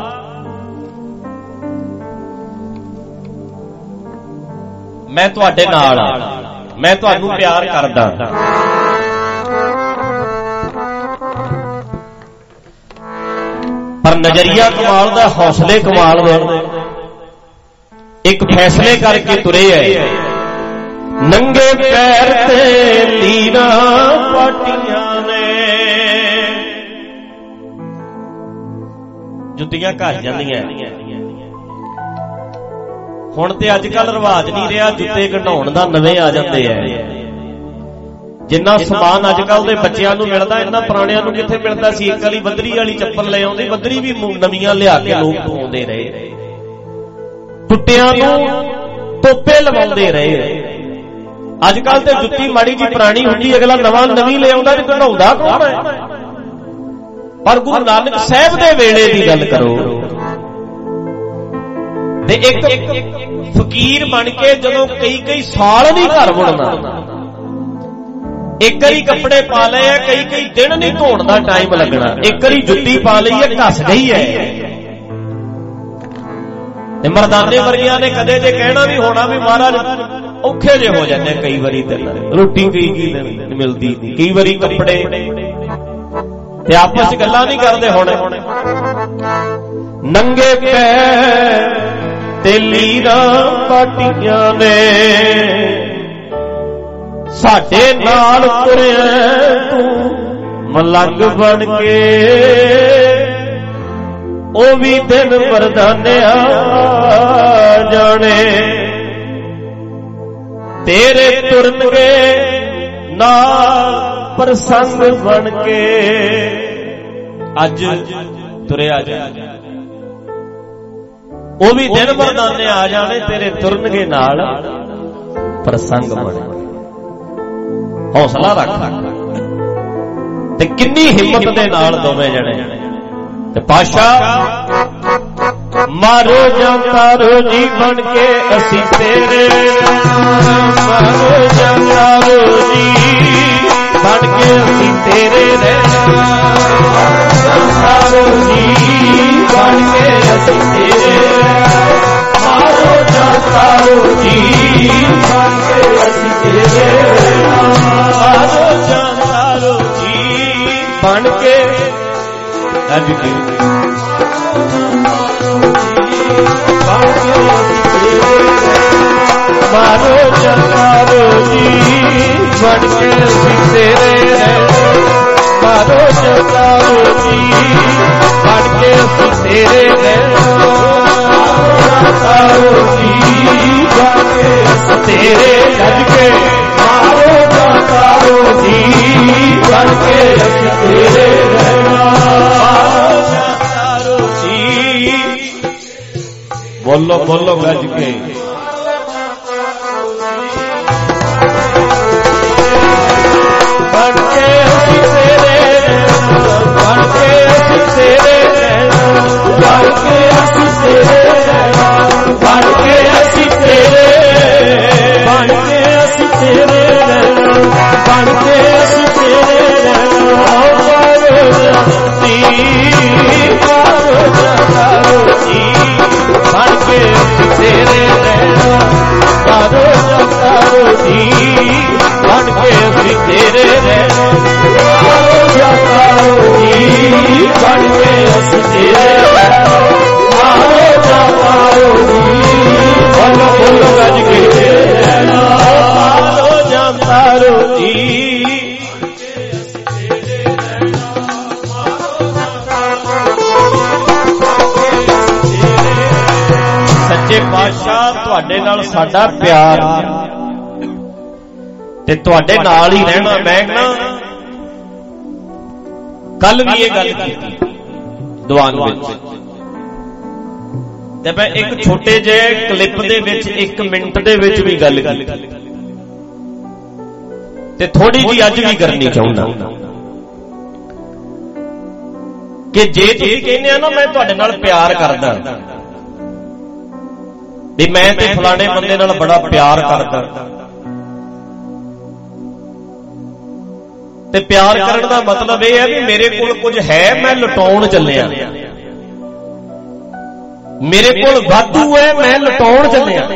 ਮੈਂ ਤੁਹਾਡੇ ਨਾਲ ਆ, ਮੈਂ ਤੁਹਾਨੂੰ ਪਿਆਰ ਕਰਦਾ, ਪਰ ਨਜ਼ਰੀਆ ਕਮਾਲ ਦਾ, ਹੌਸਲੇ ਕਮਾਲ ਦੇ। ਇੱਕ ਫੈਸਲੇ ਕਰਕੇ ਤੁਰੇ ਐ, ਨੰਗੇ ਪੈਰ ਤੇ ਲੀਰਾਂ ਪਾਟੀਆਂ ਨੇ, ਜੁੱਤੀਆਂ ਘਸ ਜਾਂਦੀਆਂ। ਹੁਣ ਤੇ ਅੱਜ ਕੱਲ ਰਿਵਾਜ ਨਹੀਂ ਰਿਹਾ ਜੁੱਤੇ ਕਢਾਉਣ ਦਾ, ਨਵੇਂ ਆ ਜਾਂਦੇ ਐ। ਜਿੰਨਾ ਸਮਾਨ ਅੱਜ ਕੱਲ ਦੇ ਬੱਚਿਆਂ ਨੂੰ ਮਿਲਦਾ, ਇਹਨਾਂ ਪੁਰਾਣਿਆਂ ਨੂੰ ਕਿੱਥੇ ਮਿਲਦਾ ਸੀ। ਇੱਕ ਵਾਲੀ ਬੱਦਰੀ ਵਾਲੀ ਚੱਪਲ ਲੈ ਆਉਂਦੇ, ਬੱਦਰੀ ਵੀ ਨਵੀਆਂ ਲਿਆ ਕੇ ਲੋਕ ਪਾਉਂਦੇ ਰਹੇ, ਟੁੱਟਿਆਂ ਨੂੰ ਤੋਪੇ ਲਵਾਉਂਦੇ ਰਹੇ। ਅੱਜ ਕੱਲ ਤੇ ਜੁੱਤੀ ਮਾੜੀ ਜੀ ਪੁਰਾਣੀ ਹੁੰਦੀ, ਅਗਲਾ ਨਵੀਂ ਲੈ ਆਉਂਦਾ, ਤੇ ਕਢਾਉਂਦਾ ਕੌਣ ਹੈ? ਪਰ ਗੁਰੂ ਨਾਨਕ ਸਾਹਿਬ ਦੇ ਵੇਲੇ ਦੀ ਗੱਲ ਕਰੋ, ਤੇ ਇੱਕ ਫਕੀਰ ਬਣ ਕੇ ਜਦੋਂ ਕਈ ਸਾਲ ਨਹੀਂ ਘਰ ਮੁੜਨਾ, ਇੱਕ ਵਾਰੀ ਕੱਪੜੇ ਪਾ ਲਏ ਆ, ਕਈ ਦਿਨ ਨਹੀਂ ਧੋਣ ਦਾ ਟਾਈਮ ਲੱਗਣਾ, ਇੱਕ ਵਾਰੀ ਜੁੱਤੀ ਪਾ ਲਈ ਹੈ, ਘਸ ਗਈ ਹੈ। ਤੇ ਮਰਦਾਨੇ ਵਰਗਿਆਂ ਨੇ ਕਦੇ ਜੇ ਕਹਿਣਾ ਵੀ ਹੋਣਾ ਵੀ ਮਹਾਰਾਜ ਔਖੇ ਜੇ ਹੋ ਜਾਂਦੇ ਕਈ ਵਾਰੀ, ਤੇ ਰੋਟੀ ਕਈ ਮਿਲਦੀ ਨਹੀਂ, ਕਈ ਵਾਰੀ ਕੱਪੜੇ, ਤੇ ਆਪਸ ਚ ਗੱਲਾਂ ਨਹੀਂ ਕਰਦੇ। ਹੁਣ ਨੰਗੇ ਪੈਰ ਤੇ ਲੀਰਾਂ ਪਾਟੀਆਂ ਨੇ, ਸਾਡੇ ਨਾਲ ਤੁਰਿਆ ਤੂੰ ਮਲੰਗ ਬਣ ਕੇ, ਉਹ ਵੀ ਦਿਨ ਮਰਦਾਨਿਆ ਜਾਣੇ, ਤੇਰੇ ਤੁਰਨਗੇ ਨਾਲ ਪ੍ਰਸੰਗ ਬਣ ਕੇ। ਅੱਜ ਤੁਰਿਆ ਜਾ, ਉਹ ਵੀ ਦਿਨ ਮਰਦਾਨੇ ਆ ਜਾਣੇ, ਤੇਰੇ ਤੁਰਨਗੇ ਨਾਲ ਪ੍ਰਸੰਗ ਬਣ ਕੇ। ਹੌਸਲਾ ਰੱਖ, ਤੇ ਕਿੰਨੀ ਹਿੰਮਤ ਦੇ ਨਾਲ ਦੋਵੇਂ ਜਣੇ। ਤੇ ਪਾਸ਼ਾ ਮਾਰੋ ਜਾਂ ਤਾਰੋ ਜੀ ਬਣ ਕੇ ਅਸੀਂ ਤੇਰੇ, ਮਾਰੋ ਜਾਂ ਤਾਰੋ ਜੀ ਬਣ ਕੇ ਅਸੀਂ ਤੇਰੇ ਰਹਿਣਾ, ਤਾਰੋ ਜੀ ਬਣ ਕੇ ਅਸੀਂ ਤੇਰੇ, ਮਾਰੋ ਜਾਂ ਤਾਰੋ ਜੀ ਬਣ ਕੇ ਅਸੀਂ ਤੇਰੇ ਰਹਿਣਾ, ਮਾਰੋ ਜਾਂ ਤਾਰੋ ਜੀ ਬਣ ਕੇ ਅੱਜ ਕੇ ਮਾਰੋ ਜਾਂ ਤਾਰੋ ਜੀ ਬਣ ਕੇ ਅਸੀਂ ਤੇਰੇ ਰਹਿਣਾ, ਮਾਰੋ ਜਾਂ ਤਾਰੋ ਜੀ ਬਣ ਕੇ ਅਸੀਂ ਤੇਰੇ ਰਹਿਣਾ, ਤਾਰੋ ਜੀ ਬਣ ਕੇ ਅਸੀਂ ਤੇਰੇ ਅੱਜ ਕੇ, ਮਾਰੋ ਜਾਂ ਤਾਰੋ ਜੀ ਬਣ ਕੇ ਅਸੀਂ ਤੇਰੇ ਰਹਿਣਾ, ਮਾਰੋ ਜਾਂ ਤਾਰੋ ਜੀ। ਬੋਲੋ ਬੋਲੋ ਗੱਜ ਕੇ, ਬਣ ਕੇ ਅਸੀਂ ਤੇਰੇ ਰਹਿਣਾ, ਬਣ ਕੇ ਅਸੀਂ ਤੇਰੇ ਰਹਿਣਾ, ਬਣ ਕੇ ਅਸੀਂ ਤੇਰੇ ਰਹਿਣਾ, ਬਣ ਕੇ ਅਸੀਂ ਤੇਰੇ, ਬਣ ਕੇ ਅਸੀਂ ਤੇਰੇ ਰਹਿਣਾ, ਬਣ ਕੇ ਅਸੀਂ ਤੇਰੇ ਰਹਿਣਾ, ਮਾਰੋ ਜਾਂਦੀ ਮਾਰੋ ਜਾਂਦੀ ਬਣ ਕੇ ਅਸੀਂ ਤੇਰੇ ਰਹਿਣਾ, ਮਾਰੋ ਜਾਂਦੀ ਬਣ ਕੇ ਅਸੀਂ ਤੇਰੇ ਰਹਿਣਾ, ਮਾਰੋ ਜਾਂਦੀ ਬਣ ਕੇ ਅਸੀਂ ਤੇਰੇ ਰਹਿਣਾ, ਮਾਰੋ ਜਾਂਦੀ ਬੋਲੋ ਬੋਲੋ ਗੱਜ ਕੇ ਰਹਿਣਾ, ਮਾਰੋ ਜਾਂਦੀ ਸੱਚੇ ਪਾਤਸ਼ਾਹ ਤੁਹਾਡੇ ਨਾਲ ਸਾਡਾ ਪਿਆਰ ਤੇ ਤੁਹਾਡੇ ਨਾਲ ਹੀ ਰਹਿਣਾ। ਮੈਂ ਨਾ ਕੱਲ ਵੀ ਇਹ ਗੱਲ ਕੀਤੀ ਦੀਵਾਨ ਵਿੱਚ, ਤੇ ਮੈਂ ਇੱਕ ਛੋਟੇ ਜਿਹੇ ਕਲਿੱਪ ਦੇ ਵਿੱਚ 1 ਮਿੰਟ ਦੇ ਵਿੱਚ ਵੀ ਗੱਲ ਕੀਤੀ ਤੇ ਥੋੜੀ ਜਿਹੀ ਅੱਜ ਵੀ ਕਰਨੀ ਚਾਹੁੰਦਾ ਕਿ ਜੇ ਤੁਸੀਂ ਕਹਿੰਦੇ ਆ ਨਾ ਮੈਂ ਤੁਹਾਡੇ ਨਾਲ ਪਿਆਰ ਕਰਦਾ, ਵੀ ਮੈਂ ਤੇ ਫਲਾਣੇ ਬੰਦੇ ਨਾਲ ਬੜਾ ਪਿਆਰ ਕਰਦਾ, ਤੇ ਪਿਆਰ ਕਰਨ ਦਾ ਮਤਲਬ ਇਹ ਹੈ ਵੀ ਮੇਰੇ ਕੋਲ ਕੁਝ ਹੈ, ਮੈਂ ਲੁਟਾਉਣ ਚੱਲਿਆ, ਮੇਰੇ ਕੋਲ ਵਾਧੂ ਹੈ, ਮੈਂ ਲੁਟਾਉਣ ਚੱਲਿਆ,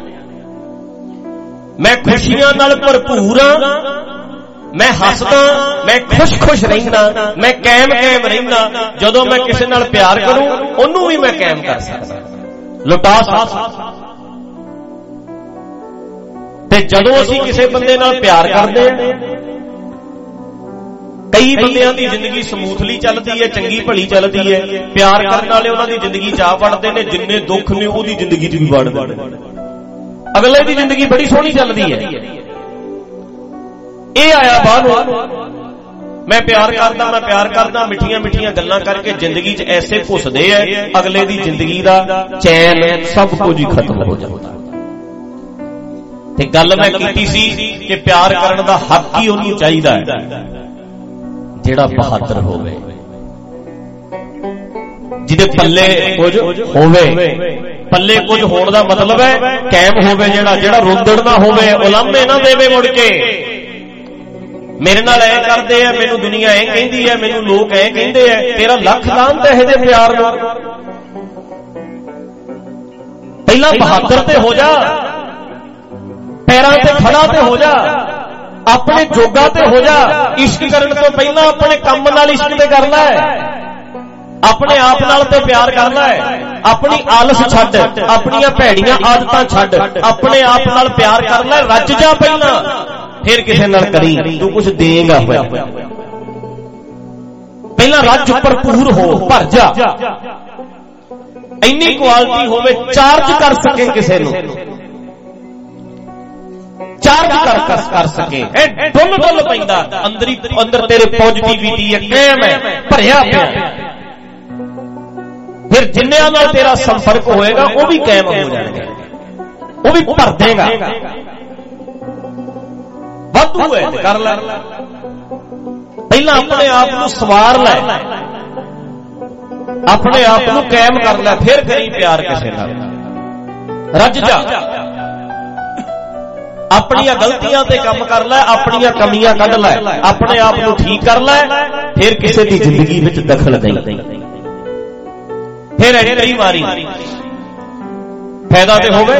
ਮੈਂ ਖੁਸ਼ੀਆਂ ਨਾਲ ਭਰਪੂਰ ਹਾਂ, ਮੈਂ ਹੱਸਦਾ, ਮੈਂ ਖੁਸ਼ ਰਹਿੰਦਾ, ਮੈਂ ਕਾਇਮ ਰਹਿੰਦਾ। ਜਦੋਂ ਮੈਂ ਕਿਸੇ ਨਾਲ ਪਿਆਰ ਕਰੂੰ ਉਹਨੂੰ ਵੀ ਮੈਂ ਕਾਇਮ ਕਰ ਸਕਦਾ, ਲੁਟਾ ਸਕਦਾ। ਤੇ ਜਦੋਂ ਅਸੀਂ ਕਿਸੇ ਬੰਦੇ ਨਾਲ ਪਿਆਰ ਕਰਦੇ ਹਾਂ, ਕਈ ਬੰਦਿਆਂ ਦੀ ਜ਼ਿੰਦਗੀ ਸਮੂਥਲੀ ਚੱਲਦੀ ਹੈ, ਚੰਗੀ ਭਲੀ ਚੱਲਦੀ ਹੈ, ਪਿਆਰ ਕਰਨ ਵਾਲੇ ਉਹਨਾਂ ਦੀ ਜ਼ਿੰਦਗੀ ਚ ਆ ਵੜਦੇ ਨੇ, ਜਿੰਨੇ ਦੁੱਖ ਨੇ ਉਹਦੀ ਜ਼ਿੰਦਗੀ ਚ ਵੀ ਵੜਦੇ ਨੇ, ਅਗਲੇ ਦੀ ਜ਼ਿੰਦਗੀ ਬੜੀ ਸੋਹਣੀ ਚੱਲਦੀ ਹੈ। ਇਹ ਆਇਆ ਬਾਹਰੋਂ ਮੈਂ ਪਿਆਰ ਕਰਦਾ, ਮਿੱਠੀਆਂ ਗੱਲਾਂ ਕਰਕੇ ਜ਼ਿੰਦਗੀ 'ਚ ਐਸੇ ਘੁੱਸਦੇ ਐ, ਅਗਲੇ ਦੀ ਜ਼ਿੰਦਗੀ ਦਾ ਚੈਨ ਸਭ ਕੁਝ ਹੀ ਖਤਮ ਹੋ ਜਾਂਦਾ। ਤੇ ਗੱਲ ਮੈਂ ਕੀਤੀ ਸੀ ਕਿ ਪਿਆਰ ਕਰਨ ਦਾ ਹੱਕ ਹੀ ਉਹਨੂੰ ਚਾਹੀਦਾ ਹੈ ਜਿਹੜਾ ਬਹਾਦਰ ਹੋਵੇ, ਜਿਹਦੇ ਪੱਲੇ ਕੁਝ ਹੋਵੇ। ਪੱਲੇ ਕੁਝ ਹੋਣ ਦਾ ਮਤਲਬ ਹੈ ਕਾਇਮ ਹੋਵੇ, ਜਿਹੜਾ ਰੋਂਦੜ ਨਾ ਹੋਵੇ, ਉਲਾਮੇ ਨਾ ਦੇਵੇ ਮੁੜ ਕੇ ਮੇਰੇ ਨਾਲ ਐ ਕਰਦੇ ਆ, ਮੈਨੂੰ ਦੁਨੀਆ ਐ ਕਹਿੰਦੀ ਐ, ਮੈਨੂੰ ਲੋਕ ਐ ਕਹਿੰਦੇ ਐ। ਤੇਰਾ ਲੱਖ ਲਾਹਨਤ ਇਹੋ ਜਿਹੇ ਪਿਆਰ ਨੂੰ। ਪਹਿਲਾਂ ਬਹਾਦਰ ਤੇ ਹੋ ਜਾ, ਪੈਰਾਂ ਤੇ ਖੜਾ ਤੇ ਹੋ ਜਾ, ਆਪਣੇ ਜੋਗਾ ਤੇ ਹੋ ਜਾ। ਇਸ਼ਕ ਕਰਨ ਤੋਂ ਪਹਿਲਾਂ ਆਪਣੇ ਕੰਮ ਨਾਲ ਇਸ਼ਕ ਤੇ ਕਰ ਲੈ, ਆਪਣੇ ਆਪ ਨਾਲ ਤੇ ਪਿਆਰ ਕਰ ਲੈ, ਆਪਣੀ ਆਲਸ ਛੱਡ, ਆਪਣੀਆਂ ਭੈੜੀਆਂ ਆਦਤਾਂ ਛੱਡ, ਆਪਣੇ ਆਪ ਨਾਲ ਪਿਆਰ ਕਰ ਲੈ। ਰੱਜ ਜਾ ਪਹਿਲਾਂ, ਫਿਰ ਕਿਸੇ ਨਾਲ ਕਰੀ, ਤੂੰ ਕੁਝ ਦੇਗਾ ਹੋਇਆ। ਪਹਿਲਾਂ ਰੱਜ ਭਰਪੂਰ ਹੋ, ਭਰ ਜਾ, ਇੰਨੀ ਕੁਆਲਿਟੀ ਹੋਵੇ ਚਾਰਜ ਕਰ ਸਕੇ ਕਿਸੇ ਨੂੰ, ਚਾਰਜ ਕਰ ਸਕੇ। ਡੁੱਲ ਪੈਂਦਾ ਅੰਦਰ ਤੇਰੇ ਪੋਜ਼ਿਟਿਵਿਟੀ ਹੈ, ਕਾਇਮ ਹੈ, ਭਰਿਆ ਪਿਆ। ਫਿਰ ਜਿੰਨਿਆਂ ਨਾਲ ਤੇਰਾ ਸੰਪਰਕ ਹੋਏਗਾ ਉਹ ਵੀ ਕਾਇਮ ਹੋ ਜਾਣਗੇ, ਉਹ ਵੀ ਭਰ ਦੇਗਾ। ਵਾਧੂ ਹੈ ਕਰ ਲੈ, ਪਹਿਲਾਂ ਆਪਣੇ ਆਪ ਨੂੰ ਸਵਾਰ ਲੈ, ਆਪਣੇ ਆਪ ਨੂੰ ਕਾਇਮ ਕਰ ਲੈ, ਫਿਰ ਕਰੀ ਪਿਆਰ ਕਿਸੇ ਨਾਲ। ਰੱਜ ਜਾ, ਆਪਣੀਆਂ ਗਲਤੀਆਂ ਤੇ ਕੰਮ ਕਰ ਲੈ, ਆਪਣੀਆਂ ਕਮੀਆਂ ਕੱਢ ਲੈ, ਆਪਣੇ ਆਪ ਨੂੰ ਠੀਕ ਕਰ ਲੈ, ਫਿਰ ਕਿਸੇ ਦੀ ਜ਼ਿੰਦਗੀ ਵਿੱਚ ਦਖਲ ਦੇ। ਫਿਰ ਐਂਟਰੀ ਮਾਰੀ, ਫਾਇਦਾ ਤੇ ਹੋਵੇ।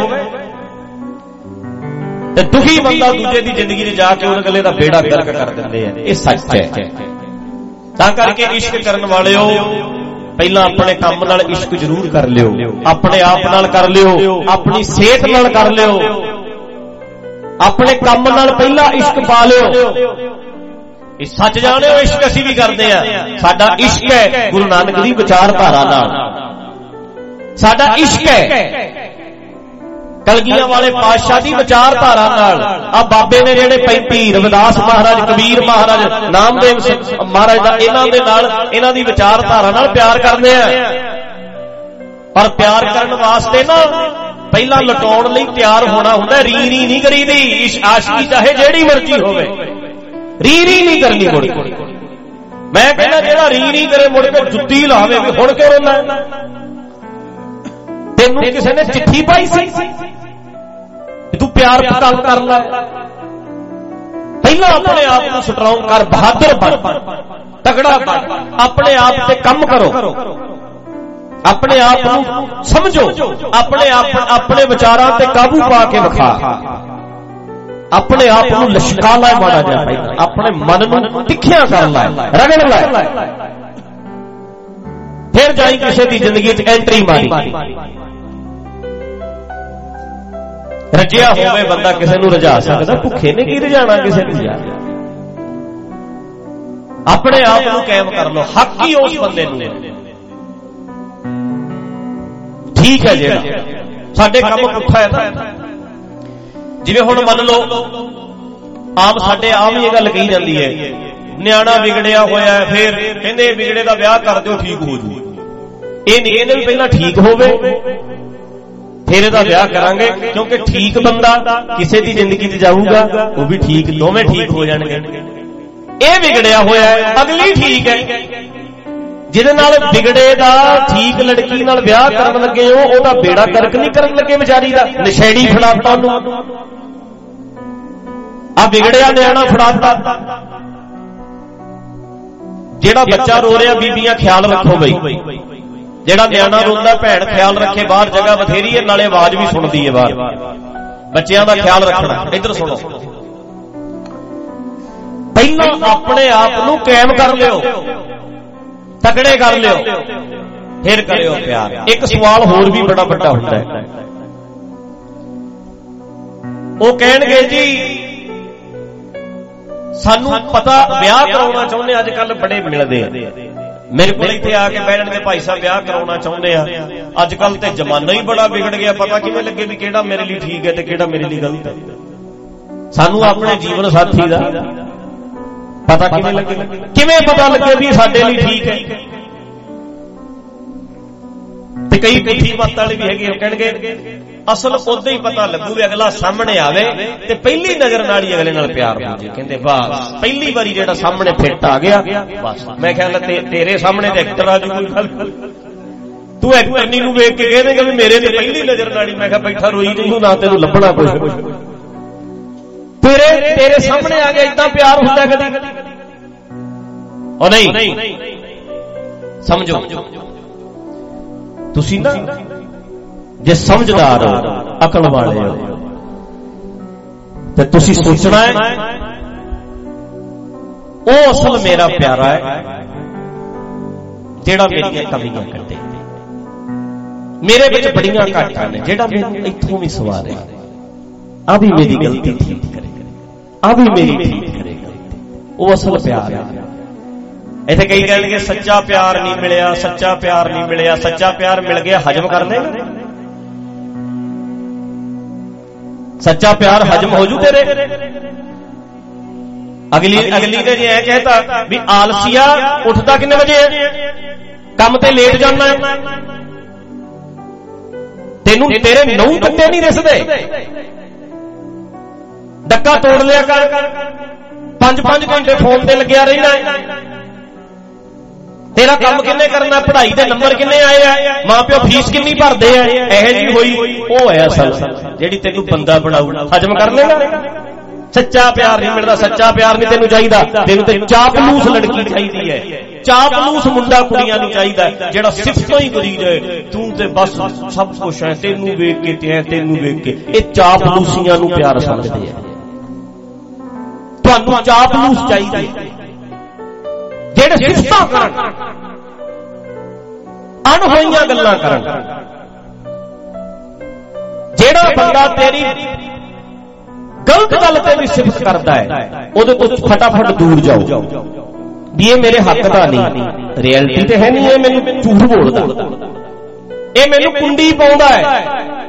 ਤੇ ਦੁਖੀ ਬੰਦਾ ਦੂਜੇ ਦੀ ਜ਼ਿੰਦਗੀ 'ਚ ਜਾ ਕੇ ਉਹਨਾਂ ਅਗਲੇ ਦਾ ਬੇੜਾ ਗਰਕ ਕਰ ਦਿੰਦੇ ਆ। ਇਹ ਸੱਚ ਹੈ। ਤਾਂ ਕਰਕੇ ਇਸ਼ਕ ਕਰਨ ਵਾਲਿਓ ਪਹਿਲਾਂ ਆਪਣੇ ਕੰਮ ਨਾਲ ਇਸ਼ਕ ਜ਼ਰੂਰ ਕਰ ਲਿਓ, ਆਪਣੇ ਆਪ ਨਾਲ ਕਰ ਲਿਓ, ਆਪਣੀ ਸਿਹਤ ਨਾਲ ਕਰ ਲਿਓ, ਆਪਣੇ ਕੰਮ ਨਾਲ ਪਹਿਲਾਂ ਇਸ਼ਕ ਪਾ ਲਿਓ। ਇਹ ਸੱਚ ਜਾਣਿਓ, ਇਸ਼ਕ ਅਸੀਂ ਵੀ ਕਰਦੇ ਆ। ਸਾਡਾ ਇਸ਼ਕ ਹੈ ਗੁਰੂ ਨਾਨਕ ਦੀ ਵਿਚਾਰਧਾਰਾ ਨਾਲ, ਸਾਡਾ ਇਸ਼ਕ ਹੈ ਕਲਗੀਆਂ ਵਾਲੇ ਪਾਤਸ਼ਾਹ ਦੀ ਵਿਚਾਰਧਾਰਾ ਨਾਲ। ਆ ਬਾਬੇ ਨੇ ਜਿਹੜੇ 35 ਰਵਿਦਾਸ ਮਹਾਰਾਜ, ਕਬੀਰ ਮਹਾਰਾਜ, ਨਾਮਦੇਵ ਮਹਾਰਾਜ ਦਾ, ਇਹਨਾਂ ਦੇ ਨਾਲ, ਇਹਨਾਂ ਦੀ ਵਿਚਾਰਧਾਰਾ ਨਾਲ ਪਿਆਰ ਕਰਦੇ ਆ। ਪਰ ਪਿਆਰ ਕਰਨ ਵਾਸਤੇ ਨਾ ਪਹਿਲਾਂ ਲਟਾਉਣ ਲਈ ਤਿਆਰ ਹੋਣਾ ਹੁੰਦਾ। ਰੀ ਨਹੀਂ ਕਰੀਦੀ, ਆਸ਼ਕੀ ਚਾਹੇ ਜਿਹੜੀ ਮਰਜ਼ੀ ਹੋਵੇ, ਰੀ ਨਹੀਂ ਕਰਨੀ ਮੁੜ ਕੇ। ਮੈਂ ਕਹਿੰਦਾ ਜਿਹੜਾ ਰੀ ਨਹੀਂ ਕਰੇ ਮੁੜ ਕੇ ਜੁੱਤੀ ਲਾਵੇ ਵੀ ਹੁਣ ਕਿਉਂ ਰੋਣਾ, ਤੈਨੂੰ ਕਿਸੇ ਨੇ ਚਿੱਠੀ ਪਾਈ ਸੀ, ਤੂੰ ਪਿਆਰ ਪਤਾਲ ਕਰ ਲੈ। ਪਹਿਲਾਂ ਆਪਣੇ ਆਪ ਨੂੰ ਸਟਰੋਂਗ ਕਰ, ਬਹਾਦਰ ਬਣ, ਤਗੜਾ ਬਣ, ਆਪਣੇ ਆਪ ਤੇ ਕੰਮ ਕਰੋ, ਆਪਣੇ ਆਪ ਨੂੰ ਸਮਝੋ, ਆਪਣੇ ਵਿਚਾਰਾਂ ਤੇ ਕਾਬੂ ਪਾ ਕੇ ਵਿਖਾ, ਆਪਣੇ ਆਪ ਨੂੰ ਲਸ਼ਕਾ ਲੈ ਮਾੜਾ ਜਿਹਾ, ਪਹਿਲਾਂ ਆਪਣੇ ਮਨ ਨੂੰ ਤਿੱਖਿਆ ਕਰ ਲੈ, ਰਗੜ ਲੈ, ਫਿਰ ਜਾਈ ਕਿਸੇ ਦੀ ਜ਼ਿੰਦਗੀ 'ਚ ਐਂਟਰੀ ਮਾਰੀ। ਰਜਿਆ ਹੋਵੇ ਬੰਦਾ ਕਿਸੇ ਨੂੰ ਰਜਾ ਸਕਦਾ, ਭੁੱਖੇ ਨੇ ਕੀ ਰਜਾਣਾ ਕਿਸੇ ਨੂੰ ਯਾਰ। ਆਪਣੇ ਆਪ ਨੂੰ ਕਾਇਮ ਕਰ ਲਓ, ਹੱਕ ਹੀ ਉਸ ਬੰਦੇ ਨੂੰ। ਠੀਕ ਹੈ ਜਿਹੜਾ ਸਾਡੇ ਕੰਮ ਪੁੱਠਾ ਹੈ ਨਾ। ਜਿਵੇਂ ਹੁਣ ਮੰਨ ਲਓ ਆਮ ਸਾਡੇ ਆਮ ਇਹ ਗੱਲ ਕਹੀ ਜਾਂਦੀ ਹੈ, ਨਿਆਣਾ ਵਿਗੜਿਆ ਹੋਇਆ ਫਿਰ ਕਹਿੰਦੇ ਵਿਗੜੇ ਦਾ ਵਿਆਹ ਕਰ ਦਿਓ ਠੀਕ ਹੋ ਜੂ। ਇਹ ਨਹੀਂ ਕਹਿੰਦੇ ਵੀ ਪਹਿਲਾਂ ਠੀਕ ਹੋਵੇ ਫਿਰ ਇਹਦਾ ਵਿਆਹ ਕਰਾਂਗੇ, ਕਿਉਂਕਿ ਠੀਕ ਬੰਦਾ ਕਿਸੇ ਦੀ ਜ਼ਿੰਦਗੀ 'ਚ ਜਾਊਗਾ ਉਹ ਵੀ ਠੀਕ, ਦੋਵੇਂ ਠੀਕ ਹੋ ਜਾਣਗੇ। ਇਹ ਵਿਗੜਿਆ ਹੋਇਆ ਹੈ, ਅਗਲੀ ਠੀਕ ਹੈ, ਜਿਹਦੇ ਨਾਲ ਵਿਗੜੇ ਦਾ ਠੀਕ ਲੜਕੀ ਨਾਲ ਵਿਆਹ ਕਰਨ ਲੱਗੇ ਹੋ ਉਹਦਾ ਬੇੜਾ ਕਰਕ ਨਹੀਂ ਕਰਨ ਲੱਗੇ ਵਿਚਾਰੀ ਦਾ, ਨਸ਼ੇੜੀ ਫੜਾਤਾ ਉਹਨੂੰ। ਆ ਵਿਗੜਿਆ ਨਿਆਣਾ ਫੜਾਤਾ। ਜਿਹੜਾ ਬੱਚਾ ਰੋ ਰਿਹਾ ਬੀਬੀਆਂ ਖਿਆਲ ਰੱਖੋ ਬਈ, ਜਿਹੜਾ ਨਿਆਣਾ ਰੋਂਦਾ ਭੈਣ ਖਿਆਲ ਰੱਖੇ, ਬਾਹਰ ਜਗ੍ਹਾ ਬਥੇਰੀ ਹੈ ਨਾਲੇ ਆਵਾਜ਼ ਵੀ ਸੁਣਦੀ ਹੈ ਬਾਹਰ, ਬੱਚਿਆਂ ਦਾ ਖਿਆਲ ਰੱਖਣਾ। ਇੱਧਰ ਸੁਣੋ, ਪਹਿਲਾਂ ਆਪਣੇ ਆਪ ਨੂੰ ਕਾਇਮ ਕਰ ਲਿਓ, ਤਕੜੇ ਕਰ ਲਿਓ, ਫਿਰ ਕਰਿਓ ਪਿਆਰ। ਇੱਕ ਸਵਾਲ ਹੋਰ ਵੀ ਬੜਾ ਵੱਡਾ ਹੁੰਦਾ ਹੈ, ਉਹ ਕਹਿਣਗੇ ਜੀ ਸਾਨੂੰ ਪਤਾ ਵਿਆਹ ਕਰਾਉਣਾ ਚਾਹੁੰਦੇ, ਅੱਜ ਕੱਲ ਬੜੇ ਮਿਲਦੇ ਆ ਮੇਰੇ ਕੋਲ ਇੱਥੇ ਆ ਕੇ ਬਹਿ ਜਾਣਗੇ, ਭਾਈ ਸਾਹਿਬ ਵਿਆਹ ਕਰਾਉਣਾ ਚਾਹੁੰਦੇ ਆ। ਅੱਜ ਕੱਲ ਤੇ ਜ਼ਮਾਨਾ ਹੀ ਬੜਾ ਵਿਗੜ ਗਿਆ, ਪਤਾ ਕਿਵੇਂ ਲੱਗੇ ਵੀ ਕਿਹੜਾ ਮੇਰੇ ਲਈ ਠੀਕ ਹੈ ਤੇ ਕਿਹੜਾ ਮੇਰੇ ਲਈ ਗਲਤ ਹੈ। ਸਾਨੂੰ ਆਪਣੇ ਜੀਵਨ ਸਾਥੀ ਦਾ ਪਤਾ ਕਿਵੇਂ ਲੱਗੇ, ਕਿਵੇਂ ਪਤਾ ਲੱਗੇ ਵੀ ਸਾਡੇ ਲਈ ਠੀਕ ਹੈ। ਤੇ ਕਈ ਪੁੱਠੀ ਮੱਤ ਵਾਲੇ ਵੀ ਹੈਗੇ, ਉਹ ਕਹਿਣਗੇ ਅਸਲ ਉਦੋਂ ਹੀ ਪਤਾ ਲੱਗੂ ਵੀ ਅਗਲਾ ਸਾਹਮਣੇ ਆਵੇ ਤੇ ਪਹਿਲੀ ਨਜ਼ਰ ਨਾਲ ਹੀ ਅਗਲੇ ਨਾਲ ਪਿਆਰ ਹੋ ਜੇ। ਕਹਿੰਦੇ ਬਸ ਪਹਿਲੀ ਵਾਰੀ ਜਿਹੜਾ ਸਾਹਮਣੇ ਫਿੱਟ ਆ ਗਿਆ ਬਸ, ਮੈਂ ਖਿਆਲ ਤੇਰੇ ਸਾਹਮਣੇ ਤੇ ਐਕਟਰ ਆ ਜੂ, ਕੋਈ ਗੱਲ ਤੂੰ ਐਕਟਰ ਨਹੀਂ ਨੂੰ ਵੇਖ ਕੇ ਕਹਿੰਦੇ ਵੀ ਮੇਰੇ ਤੇ ਪਹਿਲੀ ਨਜ਼ਰ ਨਾਲ ਹੀ। ਮੈਂ ਕਿਹਾ ਬੈਠਾ ਰੋਈ ਨਹੀਂ, ਨਾ ਤੈਨੂੰ ਲੱਭਣਾ ਕੁਝ, ਤੇਰੇ ਸਾਹਮਣੇ ਆ ਗਿਆ। ਏਦਾਂ ਪਿਆਰ ਹੁੰਦਾ ਕਦੀ? ਉਹ ਨਹੀਂ, ਸਮਝੋ ਤੁਸੀਂ ਨਾ ਜੇ ਸਮਝਦਾਰ ਹੋ, ਅਕਲ ਵਾਲੇ ਹੋ, ਤੇ ਤੁਸੀਂ ਸੋਚਣਾ ਹੈ ਉਹ ਅਸਲ ਮੇਰਾ ਪਿਆਰਾ ਹੈ ਜਿਹੜਾ ਮੇਰੀਆਂ ਕਮੀਆਂ ਕੱਢੇ, ਮੇਰੇ ਵਿੱਚ ਬੜੀਆਂ ਘਾਟਾਂ ਨੇ, ਜਿਹੜਾ ਮੈਨੂੰ ਇੱਥੋਂ ਵੀ ਸਵਾਰੇ, ਆ ਵੀ ਮੇਰੀ ਗਲਤੀ ਠੀਕ ਕਰੇਗਾ, ਆ ਵੀ ਮੇਰੀ ਠੀਕ ਕਰੇਗਾ, ਉਹ ਅਸਲ ਪਿਆਰ ਹੈ। ਇੱਥੇ ਕਈ ਕਹਿਣਗੇ ਸੱਚਾ ਪਿਆਰ ਨਹੀਂ ਮਿਲਿਆ, ਸੱਚਾ ਪਿਆਰ ਨਹੀਂ ਮਿਲਿਆ। ਸੱਚਾ ਪਿਆਰ ਮਿਲ ਗਿਆ ਹਜਮ ਕਰ ਦੇਗਾ, ਸੱਚਾ ਪਿਆਰ ਹਜਮ ਹੋ ਜੂ ਤੇਰੇ। ਅਗਲੀ ਨੇ ਜੇ ਐ ਕਹਿਤਾ ਵੀ ਆਲਸੀਆ ਉੱਠਦਾ ਕਿੰਨੇ ਵਜੇ ਹੈ, ਕੰਮ ਤੇ ਲੇਟ ਜਾਣਾ ਹੈ, ਤੈਨੂੰ ਤੇਰੇ 9 ਘੰਟੇ ਨਹੀਂ ਦਿਸਦੇ, ਡੱਕਾ ਤੋੜ ਲਿਆ ਕਰ, 5-5 ਘੰਟੇ ਫੋਨ ਤੇ ਲੱਗਿਆ ਰਹਿਣਾ ਹੈ। ਤੇਰਾ ਕੰਮ ਕਿੰਨੇ ਕਰਨਾ, ਪੜ੍ਹਾਈ ਦੇ ਨੰਬਰ ਕਿੰਨੇ ਆਏ ਆ, ਮਾਂ ਪਿਓ ਫੀਸ ਕਿੰਨੀ ਭਰਦੇ ਆ, ਇਹੋ ਜਿਹੀ ਹੋਈ ਉਹ ਹੈ ਅਸਲ ਜਿਹੜੀ ਤੈਨੂੰ ਬੰਦਾ ਬਣਾਊ। ਹਜਮ ਕਰ ਲੇਗਾ। ਸੱਚਾ ਪਿਆਰ ਨਹੀਂ ਮਿਲਦਾ, ਸੱਚਾ ਪਿਆਰ ਨਹੀਂ ਤੈਨੂੰ ਚਾਹੀਦਾ, ਤੈਨੂੰ ਤੇ ਚਾਪਲੂਸ ਲੜਕੀ ਚਾਹੀਦੀ ਹੈ, ਚਾਪਲੂਸ ਮੁੰਡਾ ਕੁੜੀਆਂ ਨਹੀਂ ਚਾਹੀਦਾ ਜਿਹੜਾ ਸਿਫਤੋਂ ਹੀ ਕਰੀ ਜਾਏ, ਤੂੰ ਤੇ ਬਸ ਸਭ ਕੁਛ ਹੈ, ਤੈਨੂੰ ਵੇਖ ਕੇ ਤੇ ਤੈਨੂੰ ਵੇਖ ਕੇ। ਇਹ ਚਾਪਲੂਸੀਆਂ ਨੂੰ ਪਿਆਰ ਸਮਝਦੇ ਆ। ਤੁਹਾਨੂੰ ਚਾਪਲੂਸ ਚਾਹੀਦੇ ਜਿਹੜੇ ਸਿਫਤਾਂ ਕਰਨ, ਅਣਹੋਈਆਂ ਗੱਲਾਂ ਕਰਨ। ਜਿਹੜਾ ਬੰਦਾ ਤੇਰੀ ਗਲਤ ਗੱਲ ਤੇ ਵੀ ਸਿਫਤ ਕਰਦਾ ਹੈ ਉਹਦੇ ਤੋਂ ਫਟਾਫਟ ਦੂਰ ਜਾਓ ਵੀ ਇਹ ਮੇਰੇ ਹੱਕ ਦਾ ਨਹੀਂ, ਰਿਐਲਿਟੀ ਤੇ ਹੈ ਨਹੀਂ, ਇਹ ਮੈਨੂੰ ਝੂਠ ਬੋਲਦਾ, ਇਹ ਮੈਨੂੰ ਕੁੰਡੀ ਪਾਉਂਦਾ ਹੈ,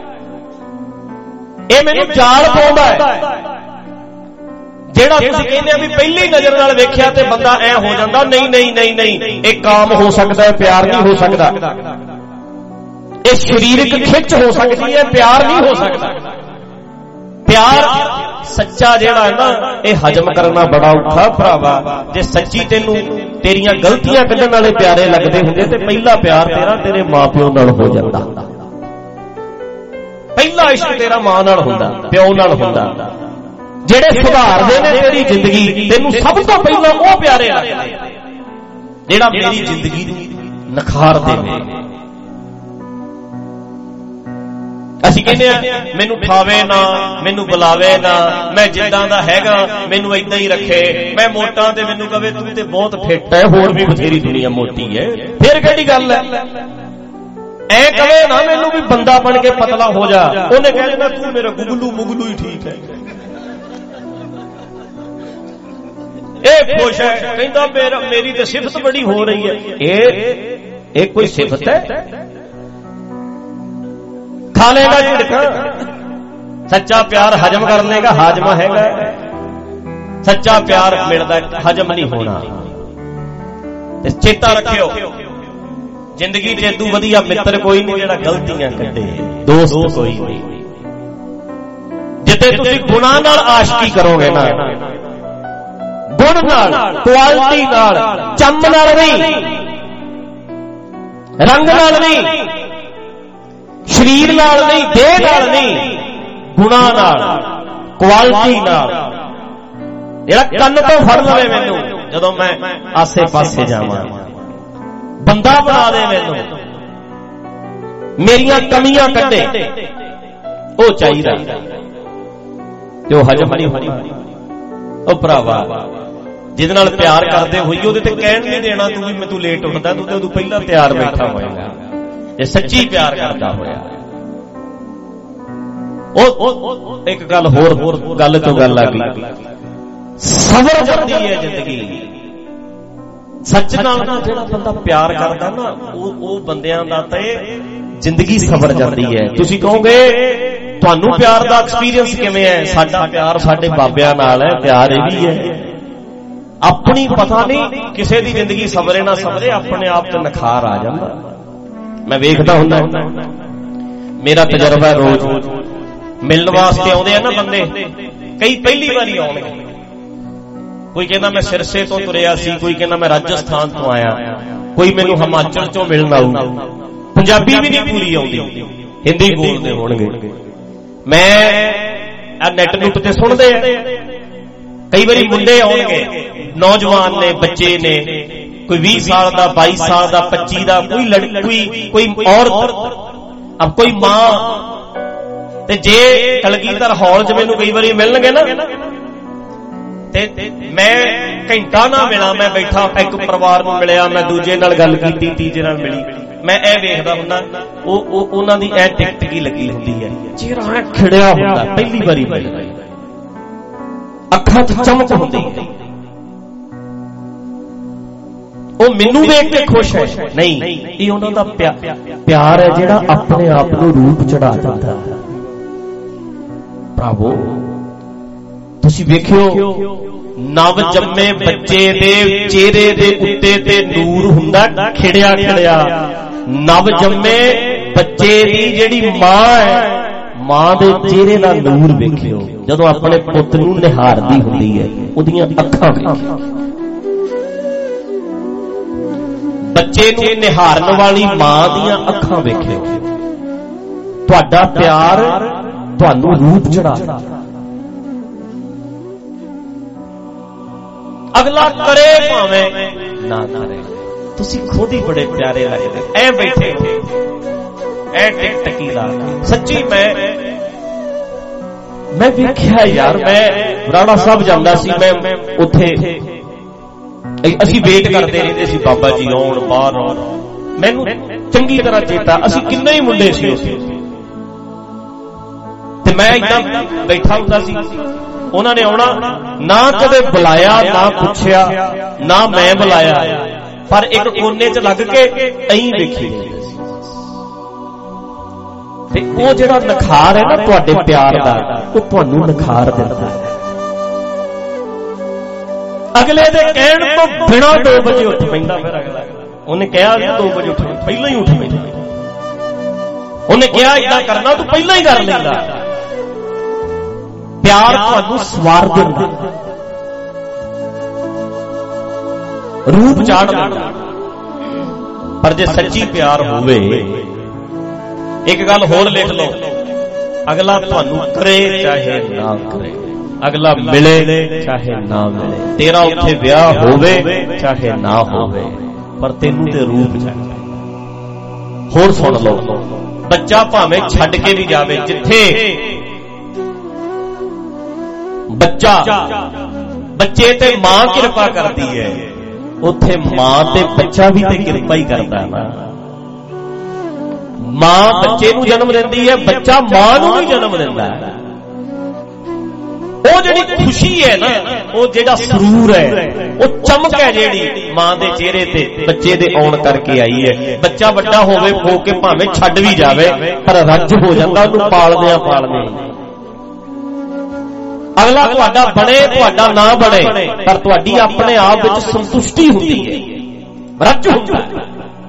ਇਹ ਮੈਨੂੰ ਜਾਲ ਪਾਉਂਦਾ ਹੈ। ਜਿਹੜਾ ਤੁਸੀਂ ਕਹਿੰਦੇ ਆ ਵੀ ਪਹਿਲੀ ਨਜ਼ਰ ਨਾਲ ਵੇਖਿਆ ਤੇ ਬੰਦਾ ਐ ਹੋ ਜਾਂਦਾ, ਨਹੀਂ, ਇਹ ਕਾਮ ਹੋ ਸਕਦਾ ਹੈ, ਪਿਆਰ ਨਹੀਂ ਹੋ ਸਕਦਾ। ਇਹ ਸਰੀਰਕ ਖਿੱਚ ਹੋ ਸਕਦੀ ਹੈ, ਪਿਆਰ ਨਹੀਂ ਹੋ ਸਕਦਾ। ਪਿਆਰ ਸੱਚਾ ਜਿਹੜਾ ਹੈ ਨਾ, ਇਹ ਹਜਮ ਕਰਨਾ ਬੜਾ ਔਖਾ ਭਰਾਵਾ। ਜੇ ਸੱਚੀ ਤੈਨੂੰ ਤੇਰੀਆਂ ਗਲਤੀਆਂ ਕੱਢਣ ਵਾਲੇ ਪਿਆਰੇ ਲੱਗਦੇ ਹੁੰਦੇ ਤੇ ਪਹਿਲਾ ਪਿਆਰ ਤੇਰਾ ਤੇਰੇ ਮਾਪਿਓ ਨਾਲ ਹੋ ਜਾਂਦਾ, ਪਹਿਲਾ ਇਸ਼ਕ ਤੇਰਾ ਮਾਂ ਨਾਲ ਹੁੰਦਾ, ਪਿਓ ਨਾਲ ਹੁੰਦਾ। ਜਿਹੜੇ ਸੁਧਾਰਦੇ ਨੇ ਤੇਰੀ ਜ਼ਿੰਦਗੀ, ਤੈਨੂੰ ਸਭ ਤੋਂ ਪਹਿਲਾਂ ਉਹ ਪਿਆਰੇ ਲੱਗਦੇ ਜਿਹੜਾ ਮੇਰੀ ਜ਼ਿੰਦਗੀ ਨੂੰ ਨਿਖਾਰਦੇ ਨੇ। ਅਸੀਂ ਕਹਿੰਦੇ ਆ ਮੈਨੂੰ ਠਾਵੇ ਨਾ, ਮੈਨੂੰ ਬੁਲਾਵੇ ਨਾ, ਮੈਂ ਜਿੱਦਾਂ ਦਾ ਹੈਗਾ ਮੈਨੂੰ ਏਦਾਂ ਹੀ ਰੱਖੇ, ਮੈਂ ਮੋਟਾ ਤੇ ਮੈਨੂੰ ਕਵੇ ਤੂੰ ਤੇ ਬਹੁਤ ਫਿੱਟ ਹੈ, ਹੋਰ ਵੀ ਬਥੇਰੀ ਦੁਨੀਆ ਮੋਟੀ ਹੈ, ਫਿਰ ਕਿਹੜੀ ਗੱਲ ਹੈ। ਐ ਕਵੇ ਨਾ ਮੈਨੂੰ ਵੀ ਬੰਦਾ ਬਣ ਕੇ ਪਤਲਾ ਹੋ ਜਾ, ਉਹਨੇ ਕਹਿ ਦੇਣਾ ਤੂੰ ਮੇਰਾ ਗੁਗਲੂ ਹੀ ਠੀਕ ਹੈ। ਇਹ ਖੁਸ਼ ਹੈ, ਕਹਿੰਦਾ ਮੇਰੀ ਤੇ ਸਿਫਤ ਬੜੀ ਹੋ ਰਹੀ ਹੈ। ਇਹ ਕੋਈ ਸਿਫਤ ਹੈ? ਖਾ ਲੇਗਾ ਝਿੜਕਾਂ। ਸੱਚਾ ਪਿਆਰ ਹਜਮ ਕਰ ਲੇਗਾ, ਹਾਜਮਾ ਹੈਗਾ। ਸੱਚਾ ਪਿਆਰ ਮਿਲਦਾ, ਹਜਮ ਨਹੀਂ ਹੋਣਾ। ਤੇ ਚੇਤਾ ਰੱਖਿਓ, ਜ਼ਿੰਦਗੀ 'ਚ ਇਦੋਂ ਵਧੀਆ ਮਿੱਤਰ ਕੋਈ ਨਹੀਂ ਜਿਹੜਾ ਗਲਤੀਆਂ ਕੱਢੇ, ਦੋਸਤ ਕੋਈ ਨਹੀਂ। ਜਿੱਤੇ ਤੁਸੀਂ ਗੁਨਾਹ ਨਾਲ ਆਸ਼ਕੀ ਕਰੋਗੇ ਨਾ, ਗੁਣ ਨਾਲ, ਕੁਆਲਿਟੀ ਨਾਲ, ਚੰਮ ਨਾਲ ਨਹੀਂ, ਰੰਗ ਨਾਲ ਨਹੀਂ, ਸਰੀਰ ਨਾਲ ਨਹੀਂ, ਦੇਹ ਨਾਲ ਨਹੀਂ, ਗੁਨਾਹ ਨਾਲ, ਕੁਆਲਿਟੀ ਨਾਲ। ਜਿਹੜਾ ਕੰਨ ਤੋਂ ਫੜ ਲਵੇ ਮੈਨੂੰ ਜਦੋਂ ਮੈਂ ਆਸੇ ਪਾਸੇ ਜਾਵਾਂ, ਬੰਦਾ ਬਣਾ ਦੇ ਮੈਨੂੰ, ਮੇਰੀਆਂ ਕਮੀਆਂ ਕੱਢੇ, ਉਹ ਚਾਹੀਦਾ। ਤੇ ਉਹ ਹਜਮ ਨਹੀਂ ਹੋਣੀ। ਉਹ ਭਰਾਵਾ ਜਿਹਦੇ ਨਾਲ ਪਿਆਰ ਕਰਦੇ ਹੋਈ ਉਹਦੇ ਤੇ ਕਹਿਣ ਨਹੀਂ ਦੇਣਾ ਤੂੰ ਵੀ ਮੈਨੂੰ ਲੇਟ ਉੱਠਦਾ, ਤੂੰ ਤੇ ਉਦੋਂ ਪਹਿਲਾਂ ਤਿਆਰ ਬੈਠਾ ਹੋਏਗਾ। ਜੇ ਸੱਚੀ ਪਿਆਰ ਕਰਦਾ ਹੋਇਆ। ਉਹ ਇੱਕ ਗੱਲ ਹੋਰ ਗੱਲ ਤੋਂ ਗੱਲ ਆ ਗਈ, ਸਬਰ ਜਾਂਦੀ ਹੈ ਜ਼ਿੰਦਗੀ। ਸੱਚ ਨਾਲ ਜਿਹੜਾ ਬੰਦਾ ਪਿਆਰ ਕਰਦਾ ਨਾ, ਉਹ ਬੰਦਿਆਂ ਦਾ ਤੇ ਜ਼ਿੰਦਗੀ ਸਬਰ ਜਾਂਦੀ ਹੈ। ਤੁਸੀਂ ਕਹੋਗੇ ਤੁਹਾਨੂੰ ਪਿਆਰ ਦਾ ਐਕਸਪੀਰੀਅੰਸ ਕਿਵੇਂ ਹੈ? ਸਾਡਾ ਪਿਆਰ ਸਾਡੇ ਬਾਬਿਆਂ ਨਾਲ ਹੈ। ਪਿਆਰ ਇਹ ਵੀ ਹੈ ਆਪਣੀ, ਪਤਾ ਨਹੀਂ ਕਿਸੇ ਦੀ ਜ਼ਿੰਦਗੀ ਸਬਰੇ ਨਾ ਸਬਰੇ, ਆਪਣੇ ਆਪ ਤੇ ਨਿਖਾਰ ਆ ਜਾਂਦਾ। ਮੈਂ ਵੇਖਦਾ ਹੁੰਦਾ, ਮੇਰਾ ਤਜਰਬਾ ਰੋਜ਼ ਮਿਲਣ ਵਾਸਤੇ ਆਉਂਦੇ ਆ ਨਾ ਬੰਦੇ, ਕਈ ਪਹਿਲੀ ਵਾਰੀ ਆਉਣਗੇ। ਕੋਈ ਕਹਿੰਦਾ ਮੈਂ ਸਿਰਸੇ ਤੋਂ ਤੁਰਿਆ ਸੀ, ਕੋਈ ਕਹਿੰਦਾ ਮੈਂ ਰਾਜਸਥਾਨ ਤੋਂ ਆਇਆ, ਕੋਈ ਮੈਨੂੰ ਹਿਮਾਚਲ ਚੋਂ ਮਿਲਣ ਆਊ। ਪੰਜਾਬੀ ਵੀ ਨਹੀਂ ਪੂਰੀ ਆਉਂਦੀ, ਹਿੰਦੀ ਬੋਲਦੇ ਹੋਣਗੇ। ਮੈਂ ਨੈਟ ਨੁੱਟ ਤੇ ਸੁਣਦੇ ਆ, ਕਈ ਵਾਰੀ ਮੁੰਡੇ ਆਉਣਗੇ, ਨੌਜਵਾਨ ਨੇ, ਬੱਚੇ ਨੇ, ਕੋਈ 20 ਸਾਲ ਦਾ, 22 ਸਾਲ ਦਾ, 25 ਦਾ, ਕੋਈ ਲੜਕੀ, ਕੋਈ ਔਰਤ, ਅਬ ਕੋਈ ਮਾਂ। ਤੇ ਜੇ ਕਲਗੀਧਰ ਹਾਲ 'ਚ ਮੈਨੂੰ ਕਈ ਵਾਰੀ ਮਿਲਣਗੇ ਨਾ, ਤੇ ਮੈਂ ਘੰਟਾ ਨਾ ਮਿਲਾਂ, ਮੈਂ ਬੈਠਾ ਇੱਕ ਪਰਿਵਾਰ ਨੂੰ ਮਿਲਿਆ, ਮੈਂ ਦੂਜੇ ਨਾਲ ਗੱਲ ਕੀਤੀ, ਤੀਜੇ ਨਾਲ ਮਿਲੀ, ਮੈਂ ਇਹ ਵੇਖਦਾ ਹੁੰਦਾ ਉਹਨਾਂ ਦੀ ਇਹ ਟਿਕਟ ਕੀ ਲੱਗੀ ਹੁੰਦੀ ਹੈ, ਚਿਹਰਾ ਖਿੜਿਆ ਹੁੰਦਾ, ਪਹਿਲੀ ਵਾਰੀ ਮਿਲਦਾ, ਅੱਖਾਂ 'ਚ ਚਮਕ ਹੁੰਦੀ ਹੈ। ਉਹ ਮੈਨੂੰ ਵੇਖ ਕੇ ਖੁਸ਼ ਹੈ ਨਹੀਂ, ਇਹ ਉਹਨਾਂ ਦਾ ਪਿਆਰ ਹੈ ਜਿਹੜਾ ਆਪਣੇ ਆਪ ਨੂੰ ਰੂਪ ਚੜਾ ਦਿੰਦਾ ਹੈ। ਭਰਾਵੋ ਤੁਸੀਂ ਵੇਖਿਓ, ਨਵ ਜੰਮੇ ਬੱਚੇ ਦੇ ਚਿਹਰੇ ਦੇ ਉੱਤੇ ਤੇ ਨੂਰ ਹੁੰਦਾ ਖਿੜਿਆ ਖਿੜਿਆ। ਨਵ ਜੰਮੇ ਬੱਚੇ ਦੀ ਜਿਹੜੀ ਮਾਂ ਹੈ, ਮਾਂ ਦੇ ਚਿਹਰੇ ਦਾ ਨੂਰ ਵੇਖਿਓ ਜਦੋਂ ਆਪਣੇ ਪੁੱਤ ਨੂੰ ਨਿਹਾਰਦੀ ਹੁੰਦੀ ਹੈ, ਉਹਦੀਆਂ ਅੱਖਾਂ ਵੇਖਿਓ। ਬੱਚੇ ਨੂੰ ਨਿਹਾਰਨ ਵਾਲੀ ਮਾਂ ਦੀਆਂ ਅੱਖਾਂ ਵੇਖਿਓ। ਤੁਹਾਡਾ ਪਿਆਰ ਤੁਹਾਨੂੰ ਰੂਪ ਚੜਾਉਂਦਾ। ਅਗਲਾ ਕਰੇ ਭਾਵੇਂ ਨਾ ਕਰੇ, ਤੁਸੀਂ ਖੁਦ ਹੀ ਬੜੇ ਪਿਆਰੇ ਲੱਗਦੇ। ਐ ਬੈਠੇ ਐ ਟਿਕ ਟਕੀ ਲਾ, ਸੱਚੀ ਮੈਂ ਵੇਖਿਆ ਯਾਰ, ਮੈਂ ਰਾਣਾ ਸਾਹਿਬ ਜਾਂਦਾ ਸੀ, ਮੈਂ ਉੱਥੇ ਅਸੀਂ ਵੇਟ ਕਰਦੇ ਰਹਿੰਦੇ ਸੀ, ਬਾਬਾ ਜੀ ਆਉਣ ਬਾਹਰ ਆਉਣ। ਮੈਨੂੰ ਚੰਗੀ ਤਰ੍ਹਾਂ ਚੇਤਾ, ਅਸੀਂ ਕਿੰਨੇ ਹੀ ਮੁੰਡੇ ਸੀ ਉੱਥੇ, ਤੇ ਮੈਂ ਏਦਾਂ ਬੈਠਾ ਹੁੰਦਾ ਸੀ। ਉਹਨਾਂ ਨੇ ਆਉਣਾ, ਨਾ ਕਦੇ ਬੁਲਾਇਆ, ਨਾ ਪੁੱਛਿਆ, ਨਾ ਮੈਂ ਬੁਲਾਇਆ, ਪਰ ਇੱਕ ਕੋਨੇ 'ਚ ਲੱਗ ਕੇ ਐਂ ਵੇਖੀ। ਤੇ ਉਹ ਜਿਹੜਾ ਨਿਖਾਰ ਹੈ ਨਾ ਤੁਹਾਡੇ ਪਿਆਰ ਦਾ, ਉਹ ਤੁਹਾਨੂੰ ਨਿਖਾਰ ਦਿੰਦਾ ਹੈ। ਅਗਲੇ ਦੇ ਕਹਿਣ ਤੋਂ ਬਿਨਾਂ 2 ਵਜੇ ਉੱਠ ਪੈਂਦਾ। ਫਿਰ ਅਗਲਾ ਉਹਨੇ ਕਿਹਾ 2 ਵਜੇ ਉੱਠ, ਪਹਿਲਾਂ ਹੀ ਉੱਠ ਪੈਂਦਾ। ਉਹਨੇ ਕਿਹਾ ਏਦਾਂ ਕਰਨਾ, ਤੂੰ ਪਹਿਲਾਂ ਹੀ ਕਰ ਲੈਂਦਾ। ਪਿਆਰ ਤੁਹਾਨੂੰ ਸਵਾਰ ਦਿੰਦਾ, ਰੂਪ ਚਾੜ ਦਿੰਦਾ। ਪਰ ਜੇ ਸੱਚੀ ਪਿਆਰ ਹੋਵੇ, ਇੱਕ ਗੱਲ ਹੋਰ ਲਿਖ ਲਓ, ਅਗਲਾ ਤੁਹਾਨੂੰ ਕਰੇ ਚਾਹੇ ਨਾ ਕਰੇ, ਅਗਲਾ ਮਿਲੇ ਚਾਹੇ ਨਾ ਮਿਲੇ, ਤੇਰਾ ਉੱਥੇ ਵਿਆਹ ਹੋਵੇ ਚਾਹੇ ਨਾ ਹੋਵੇ, ਪਰ ਤੈਨੂੰ ਤੇ ਰੂਪ ਚਾਹੀਦਾ। ਹੋਰ ਸੁਣ ਲਓ, ਬੱਚਾ ਭਾਵੇਂ ਛੱਡ ਕੇ ਵੀ ਜਾਵੇ, ਜਿੱਥੇ ਬੱਚੇ ਤੇ ਮਾਂ ਕਿਰਪਾ ਕਰਦੀ ਹੈ, ਉੱਥੇ ਮਾਂ ਤੇ ਬੱਚਾ ਵੀ ਤੇ ਕਿਰਪਾ ਹੀ ਕਰਦਾ ਨਾ। ਮਾਂ ਬੱਚੇ ਨੂੰ ਜਨਮ ਦਿੰਦੀ ਹੈ, ਬੱਚਾ ਮਾਂ ਨੂੰ ਵੀ ਜਨਮ ਦਿੰਦਾ ਹੈ। ਉਹ ਜਿਹੜੀ ਖੁਸ਼ੀ ਹੈ ਨਾ, ਉਹ ਜਿਹੜਾ ਸਰੂਰ ਹੈ, ਉਹ ਚਮਕ ਹੈ ਜਿਹੜੀ ਮਾਂ ਦੇ ਚਿਹਰੇ ਤੇ ਬੱਚੇ ਦੇ ਆਉਣ ਕਰਕੇ ਆਈ ਹੈ। ਬੱਚਾ ਵੱਡਾ ਹੋਵੇ ਹੋ ਕੇ ਭਾਵੇਂ ਛੱਡ ਵੀ ਜਾਵੇ, ਪਰ ਰੱਜ ਹੋ ਜਾਂਦਾ ਉਹਨੂੰ ਪਾਲਦਿਆਂ ਪਾਲਦਿਆਂ। ਅਗਲਾ ਤੁਹਾਡਾ ਬਣੇ ਤੁਹਾਡਾ ਨਾ ਬਣੇ, ਪਰ ਤੁਹਾਡੀ ਆਪਣੇ ਆਪ ਵਿੱਚ ਸੰਤੁਸ਼ਟੀ ਹੁੰਦੀ ਹੈ, ਰੱਜ ਹੁੰਦਾ ਹੈ।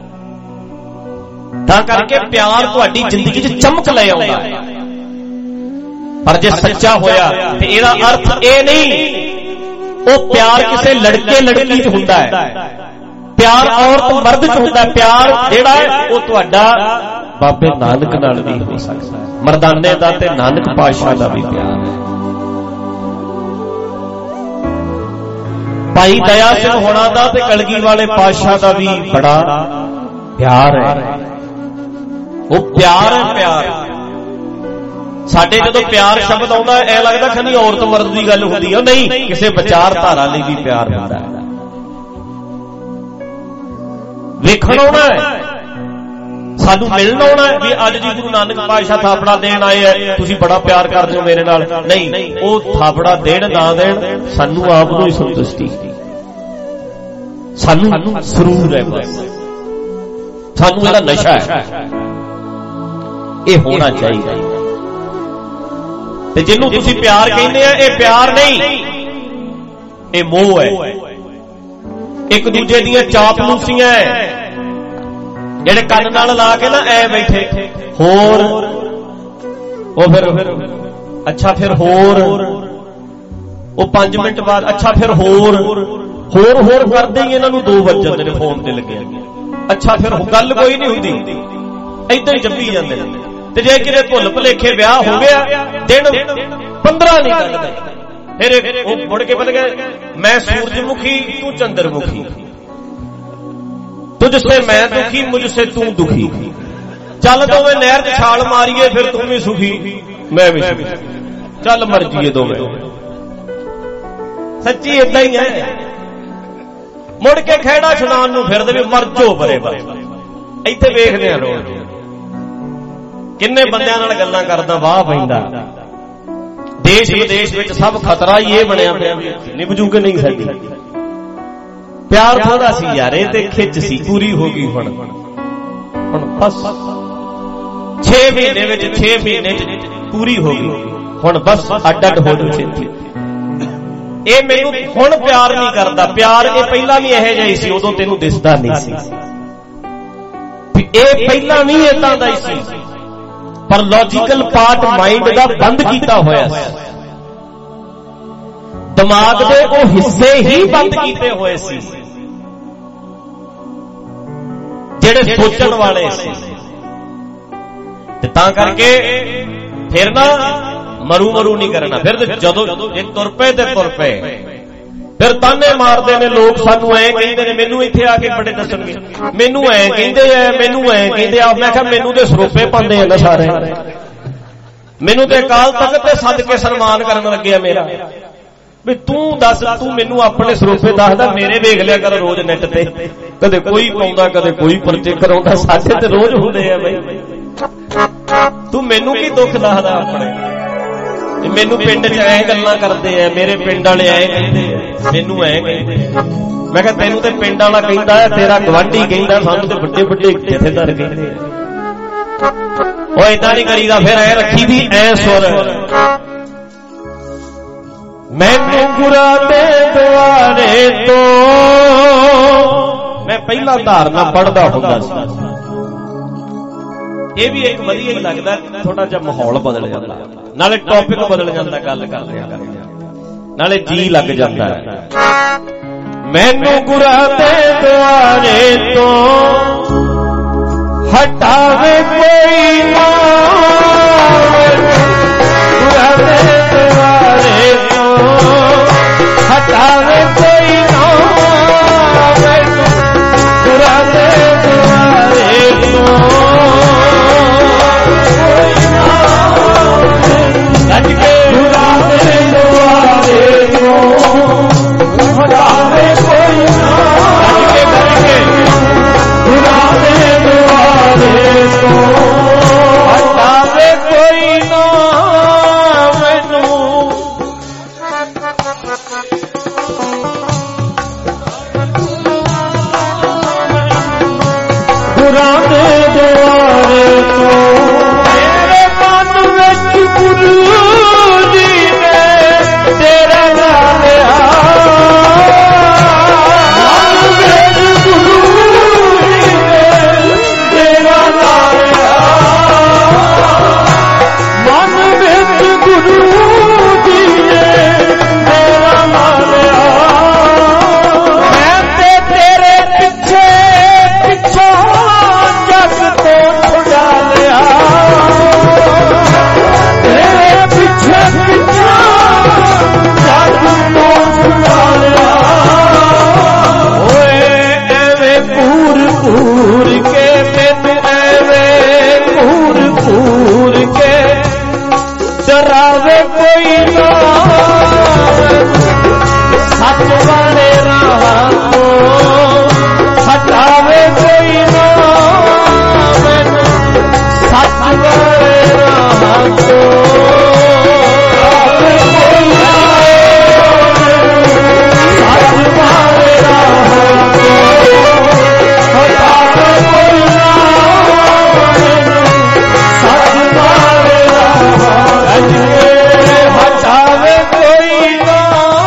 ਤਾਂ ਕਰਕੇ ਪਿਆਰ ਤੁਹਾਡੀ ਜ਼ਿੰਦਗੀ 'ਚ ਚਮਕ ਲੈ ਆਉਂਦਾ ਹੈ। ਪਰ ਜੇ ਸੱਚਾ ਹੋਇਆ ਤੇ ਇਹਦਾ ਅਰਥ ਇਹ ਨਹੀਂ ਉਹ ਪਿਆਰ ਕਿਸੇ ਲੜਕੇ ਲੜਕੀ 'ਚ ਹੁੰਦਾ ਹੈ, ਪਿਆਰ ਔਰਤ ਮਰਦ 'ਚ ਹੁੰਦਾ ਹੈ। ਪਿਆਰ ਜਿਹੜਾ ਹੈ ਉਹ ਤੁਹਾਡਾ ਬਾਬੇ ਨਾਨਕ ਨਾਲ ਵੀ ਹੋ ਸਕਦਾ ਹੈ, ਮਰਦਾਨੇ ਦਾ ਤੇ ਨਾਨਕ ਪਾਤਸ਼ਾਹ ਦਾ ਵੀ ਪਿਆਰ ਹੈ। ਭਾਈ ਦਇਆ ਸਿੰਘ ਹੋਣਾ ਦਾ ਤੇ ਕਲਗੀ ਵਾਲੇ ਪਾਤਸ਼ਾਹ ਦਾ ਵੀ ਬੜਾ ਪਿਆਰ ਹੈ। ਉਹ ਪਿਆਰ ਹੈ, ਪਿਆਰ। ਸਾਡੇ ਜਦੋਂ ਪਿਆਰ ਸ਼ਬਦ ਆਉਂਦਾ ਐ ਲੱਗਦਾ ਖਨੀ ਔਰਤ ਮਰਦ ਦੀ ਗੱਲ ਹੁੰਦੀ ਹੈ, ਨਹੀਂ, ਕਿਸੇ ਵਿਚਾਰਧਾਰਾ ਲਈ ਵੀ ਪਿਆਰ ਹੁੰਦਾ ਹੈ। ਵੇਖਣ ਆਉਣਾ ਹੈ, ਸਾਨੂੰ ਮਿਲਣ ਆਉਣਾ ਹੈ ਵੀ ਅੱਜ ਜੀ ਗੁਰੂ ਨਾਨਕ ਪਾਤਸ਼ਾਹ ਥਾਪੜਾ ਦੇਣ ਆਏ ਹੈ, ਤੁਸੀਂ ਬੜਾ ਪਿਆਰ ਕਰਦੇ ਹੋ ਮੇਰੇ ਨਾਲ। ਨਹੀਂ, ਉਹ ਥਾਪੜਾ ਦੇਣ ਨਾ ਦੇਣ, ਸਾਨੂੰ ਆਪ ਨੂੰ ਹੀ ਸੰਤੁਸ਼ਟੀ, ਸਾਨੂੰ ਸਰੂਰ ਹੈ, ਬਸ ਸਾਨੂੰ ਇਹਦਾ ਨਸ਼ਾ ਹੈ। ਇਹ ਹੋਣਾ ਚਾਹੀਦਾ। ਤੇ ਜਿਹਨੂੰ ਤੁਸੀਂ ਪਿਆਰ ਕਹਿੰਦੇ ਆ, ਇਹ ਪਿਆਰ ਨਹੀਂ, ਇਹ ਮੋਹ ਹੈ। ਇੱਕ ਦੂਜੇ ਦੀਆਂ ਚਾਪਲੂਸੀਆਂ ਹੈ, ਜਿਹੜੇ ਕੰਨ ਨਾਲ ਲਾ ਕੇ ਨਾ ਐ ਬੈਠੇ, ਹੋਰ ਉਹ ਫਿਰ ਅੱਛਾ, ਫਿਰ ਹੋਰ ਉਹ 5 ਮਿੰਟ ਬਾਅਦ ਅੱਛਾ, ਫਿਰ ਹੋਰ ਕਰਦੇ ਹੀ ਇਹਨਾਂ ਨੂੰ 2 ਵੱਜ ਜਾਂਦੇ ਨੇ ਫੋਨ ਤੇ ਲੱਗੇ। ਅੱਛਾ, ਫਿਰ ਗੱਲ ਕੋਈ ਨਹੀਂ ਹੁੰਦੀ, ਏਦਾਂ ਹੀ ਜੰਮੀ ਜਾਂਦੇ ਨੇ। ਤੇ ਜੇ ਕਿਤੇ ਭੁੱਲ ਭੁਲੇਖੇ ਵਿਆਹ ਹੋ ਗਿਆ, ਦਿਨ 15 ਨਹੀਂ ਕੱਢਦੇ, ਫਿਰ ਉਹ ਮੁੜ ਕੇ ਬਣ ਗਏ, ਮੈਂ ਸੂਰਜਮੁਖੀ ਤੂੰ ਚੰਦਰਮੁਖੀ, ਤੁਝਸੇ ਮੈਂ ਦੁਖੀ ਮੁਝਸੇ ਤੂੰ ਦੁਖੀ, ਚੱਲ ਦੋਵੇਂ ਨਹਿਰ 'ਚ ਛਾਲ ਮਾਰੀਏ, ਫਿਰ ਤੂੰ ਵੀ ਸੁਖੀ ਮੈਂ ਵੀ ਸੁਖੀ, ਚੱਲ ਮਰ ਜੀਏ ਦੋਵੇਂ। ਸੱਚੀ ਏਦਾਂ ਹੀ ਹੈ। ਮੁੜ ਕੇ ਖਹਿੜਾ ਸੁਣਾਉਣ ਨੂੰ ਫਿਰਦੇ ਵੀ ਮਰ ਜੋ ਪਰੇ ਬਸ। ਇੱਥੇ ਵੇਖਦੇ ਆ ਰੋਜ਼ ਕਿੰਨੇ ਬੰਦਿਆਂ ਨਾਲ ਗੱਲਾਂ ਕਰਦਾ, ਵਾਹ ਪੈਂਦਾ। ਦੇਸ਼ ਵਿਦੇਸ਼ ਵਿੱਚ ਸਭ ਖਤਰਾ ਹੀ ਇਹ ਬਣਿਆ ਪਿਆ, ਨਿਭਜੂ ਕਿ ਨਹੀਂ ਸਾਡੀ। ਪਿਆਰ ਥੋੜਾ ਸੀ ਯਾਰ, ਇਹ ਤੇ ਖਿੱਚ ਸੀ, ਪੂਰੀ ਹੋ ਗਈ ਹੁਣ ਬਸ 6 ਮਹੀਨੇ ਵਿੱਚ 6 ਮਹੀਨੇ ਚ ਪੂਰੀ ਹੋ ਗਈ, ਹੁਣ ਬਸ ਅੱਡ ਅੱਡ ਹੋ ਜੂ ਛੇਤੀ। ਇਹ ਮੈਨੂੰ ਹੁਣ ਪਿਆਰ ਨਹੀਂ ਕਰਦਾ। ਪਿਆਰ ਇਹ ਪਹਿਲਾਂ ਵੀ ਇਹੋ ਜਿਹਾ ਹੀ ਸੀ, ਉਦੋਂ ਤੈਨੂੰ ਦਿਸਦਾ ਨਹੀਂ ਸੀ। ਇਹ ਪਹਿਲਾਂ ਵੀ ਏਦਾਂ ਦਾ ਹੀ ਸੀ, ਪਰ ਲੌਜੀਕਲ ਪਾਰਟ ਮਾਈਂਡ ਦਾ ਬੰਦ ਕੀਤਾ ਹੋਇਆ ਸੀ, ਦਿਮਾਗ ਦੇ ਉਹ ਹਿੱਸੇ ਹੀ ਬੰਦ ਕੀਤੇ ਹੋਏ ਸੀ ਜਿਹੜੇ ਸੋਚਣ ਵਾਲੇ ਸੀ। ਤੇ ਤਾਂ ਕਰਕੇ ਫਿਰ ਨਾ ਮਰੂ ਨਹੀਂ ਕਰਨਾ। ਫਿਰ ਜਦੋਂ ਜੇ ਤੁਰ ਪਏ ਤੇ ਤੁਰ ਪਏ, ਫਿਰ ਤਾਨੇ ਮਾਰਦੇ ਨੇ ਲੋਕ, ਸਾਨੂੰ ਐ ਕਹਿੰਦੇ ਨੇ, ਮੈਨੂੰ ਇੱਥੇ ਆ ਕੇ ਬੜੇ ਦੱਸਣਗੇ, ਮੈਨੂੰ ਐ ਕਹਿੰਦੇ ਆ, ਮੈਨੂੰ ਐ ਕਹਿੰਦੇ ਆ। ਮੈਂ ਕਿਹਾ ਮੈਨੂੰ ਤੇ ਸਰੋਪੇ ਪਾਉਂਦੇ ਆ ਨਾ ਸਾਰੇ, ਮੈਨੂੰ ਤੇ ਅਕਾਲ ਤਖਤ ਤੇ ਸੱਦ ਕੇ ਸਨਮਾਨ ਕਰਨ ਲੱਗਿਆ ਮੇਰਾ, ਵੀ ਤੂੰ ਦੱਸ, ਤੂੰ ਮੈਨੂੰ ਆਪਣੇ ਸਰੋਪੇ ਦੱਸਦਾ, ਮੇਰੇ ਵੇਖ ਲਿਆ ਕਰ ਰੋਜ਼ ਨੈਟ ਤੇ, ਕਦੇ ਕੋਈ ਪਾਉਂਦਾ ਕਦੇ ਕੋਈ ਪਰਚੇ ਕਰਾਉਂਦਾ, ਸਾਡੇ ਤੇ ਰੋਜ਼ ਹੁੰਦੇ ਆ ਬਈ। ਤੂੰ ਮੈਨੂੰ ਕੀ ਦੁੱਖ ਦੱਸਦਾ ਆਪਣੇ? ਮੈਨੂੰ ਪਿੰਡ 'ਚ ਐ ਗੱਲਾਂ ਕਰਦੇ ਆ, ਮੇਰੇ ਪਿੰਡ ਵਾਲੇ ਐ ਕਹਿੰਦੇ ਆ, ਮੈਨੂੰ ਐ ਕਹਿੰਦੇ। ਮੈਂ ਕਿਹਾ ਤੈਨੂੰ ਤੇ ਪਿੰਡ ਵਾਲਾ ਕਹਿੰਦਾ ਹੈ, ਤੇਰਾ ਗਵਾਂਢੀ ਕਹਿੰਦਾ, ਸਾਨੂੰ ਤੇ ਵੱਡੇ ਵੱਡੇ ਜਥੇਦਾਰ ਕਹਿੰਦੇ ਆ। ਉਹ ਏਦਾਂ ਨਹੀਂ ਕਰੀਦਾ। ਫਿਰ ਐ ਰੱਖੀ ਦੀ ਐ ਸੁਰ, ਮੈਨੂੰ ਗੁਰਾਂ ਦੇ ਦੁਆਰੇ ਤੋਂ, ਮੈਂ ਪਹਿਲਾਂ ਧਾਰਨਾ ਪੜ੍ਹਦਾ ਹੁੰਦਾ ਸੀ। ਇਹ ਵੀ ਇੱਕ ਵਧੀਆ ਹੀ ਲੱਗਦਾ, ਥੋੜਾ ਜਿਹਾ ਮਾਹੌਲ ਬਦਲ ਜਾਂਦਾ, ਨਾਲੇ ਟੌਪਿਕ ਬਦਲ ਜਾਂਦਾ, ਗੱਲ ਕਰਦੇ ਆ, ਨਾਲੇ ਜੀ ਲੱਗ ਜਾਂਦਾ ਹੈ। ਮੈਨੂੰ ਗੁਰਾਂ ਦੇ ਦੁਆਰੇ ਤੋਂ ਹਟਾਵੇ ਕੋਈ ਨਾ, ਗੁਰਾਂ ਦੇ ਦੁਆਰੇ ਤੋਂ ਹਟਾਵੇ ਕੋਈ ਨਾ, ਮੈਨੂੰ ਗੁਰਾਂ ਦੇ ਦੁਆਰੇ ਤੋਂ ਗੱਜ ਕੇ ਗੁਰਾਂ ਦੇ ਦੁਆਰੇ ਤੋਂ ਹਟਾਵੇ ਕੋਈ ਨਾ, ਗੱਜ ਕੇ ਗੁਰਾਂ ਦੇ ਦੁਆਰੇ ਤੋਂ ਹਟਾਵੇ ਗੁਰਾਂ ਦੇ ਦੁਆਰੇ ਤੋਂ ਮੇਰੇ ਮਨ ਵਿੱਚ ਗੁਰੂ ਜੀ ਨੇ ਤੇਰਾ ਨਾਮ ਲਿਆ ਮਨ ਵਿੱਚ ਗੁਰੂ ਜੀ ਨੇ ਤੇਰਾ ਨਾਮ ਲਿਆ ਮਨ ਵਿੱਚ ਗੁਰੂ ਜੀ ਨੇ ਤੇਰਾ ਨਾਮ ਲਿਆ ਮੈਂ ਤੇ ਤੇਰੇ ਪਿੱਛੇ ਪਿੱਛੋਂ ਜਗ ਤੋਂ ਛੁਡਾ ਲਿਆ ਤੇਰੇ ਪਿੱਛੇ ਪਿੱਛੋਂ ਜਗ ਤੋਂ ਛੁਡਾ ਲਿਆ ਓਏ ਐਵੇਂ ਪੂਰ ਪੂਰ ਕੇ ਮੈਨੂੰ ਐਵੇਂ ਪੂਰ ਪੂਰ ਕੇ ਡਰਾਵੇ ਕੋਈ ਨਾ ਸੱਚ ਵਾਲੇ ਰਾਹ ਤੋਂ ਹਟਾਵੇ ਕੋਈ ਨਾ ਮੈਨੂੰ ਸੱਚ ਵਾਲੇ ਰਾਹ ਤੋਂ ਹਟਾਵੇ ਕੋਈ ਨਾ ਸੱਚ ਵਾਲੇ ਰਾਹ ਤੋਂ ਹਟਾਵੇ ਕੋਈ ਨਾ ਮੈਨੂੰ ਸੱਚ ਵਾਲੇ ਰਾਹ ਹਟਾਵੇ ਕੋਈ ਨਾ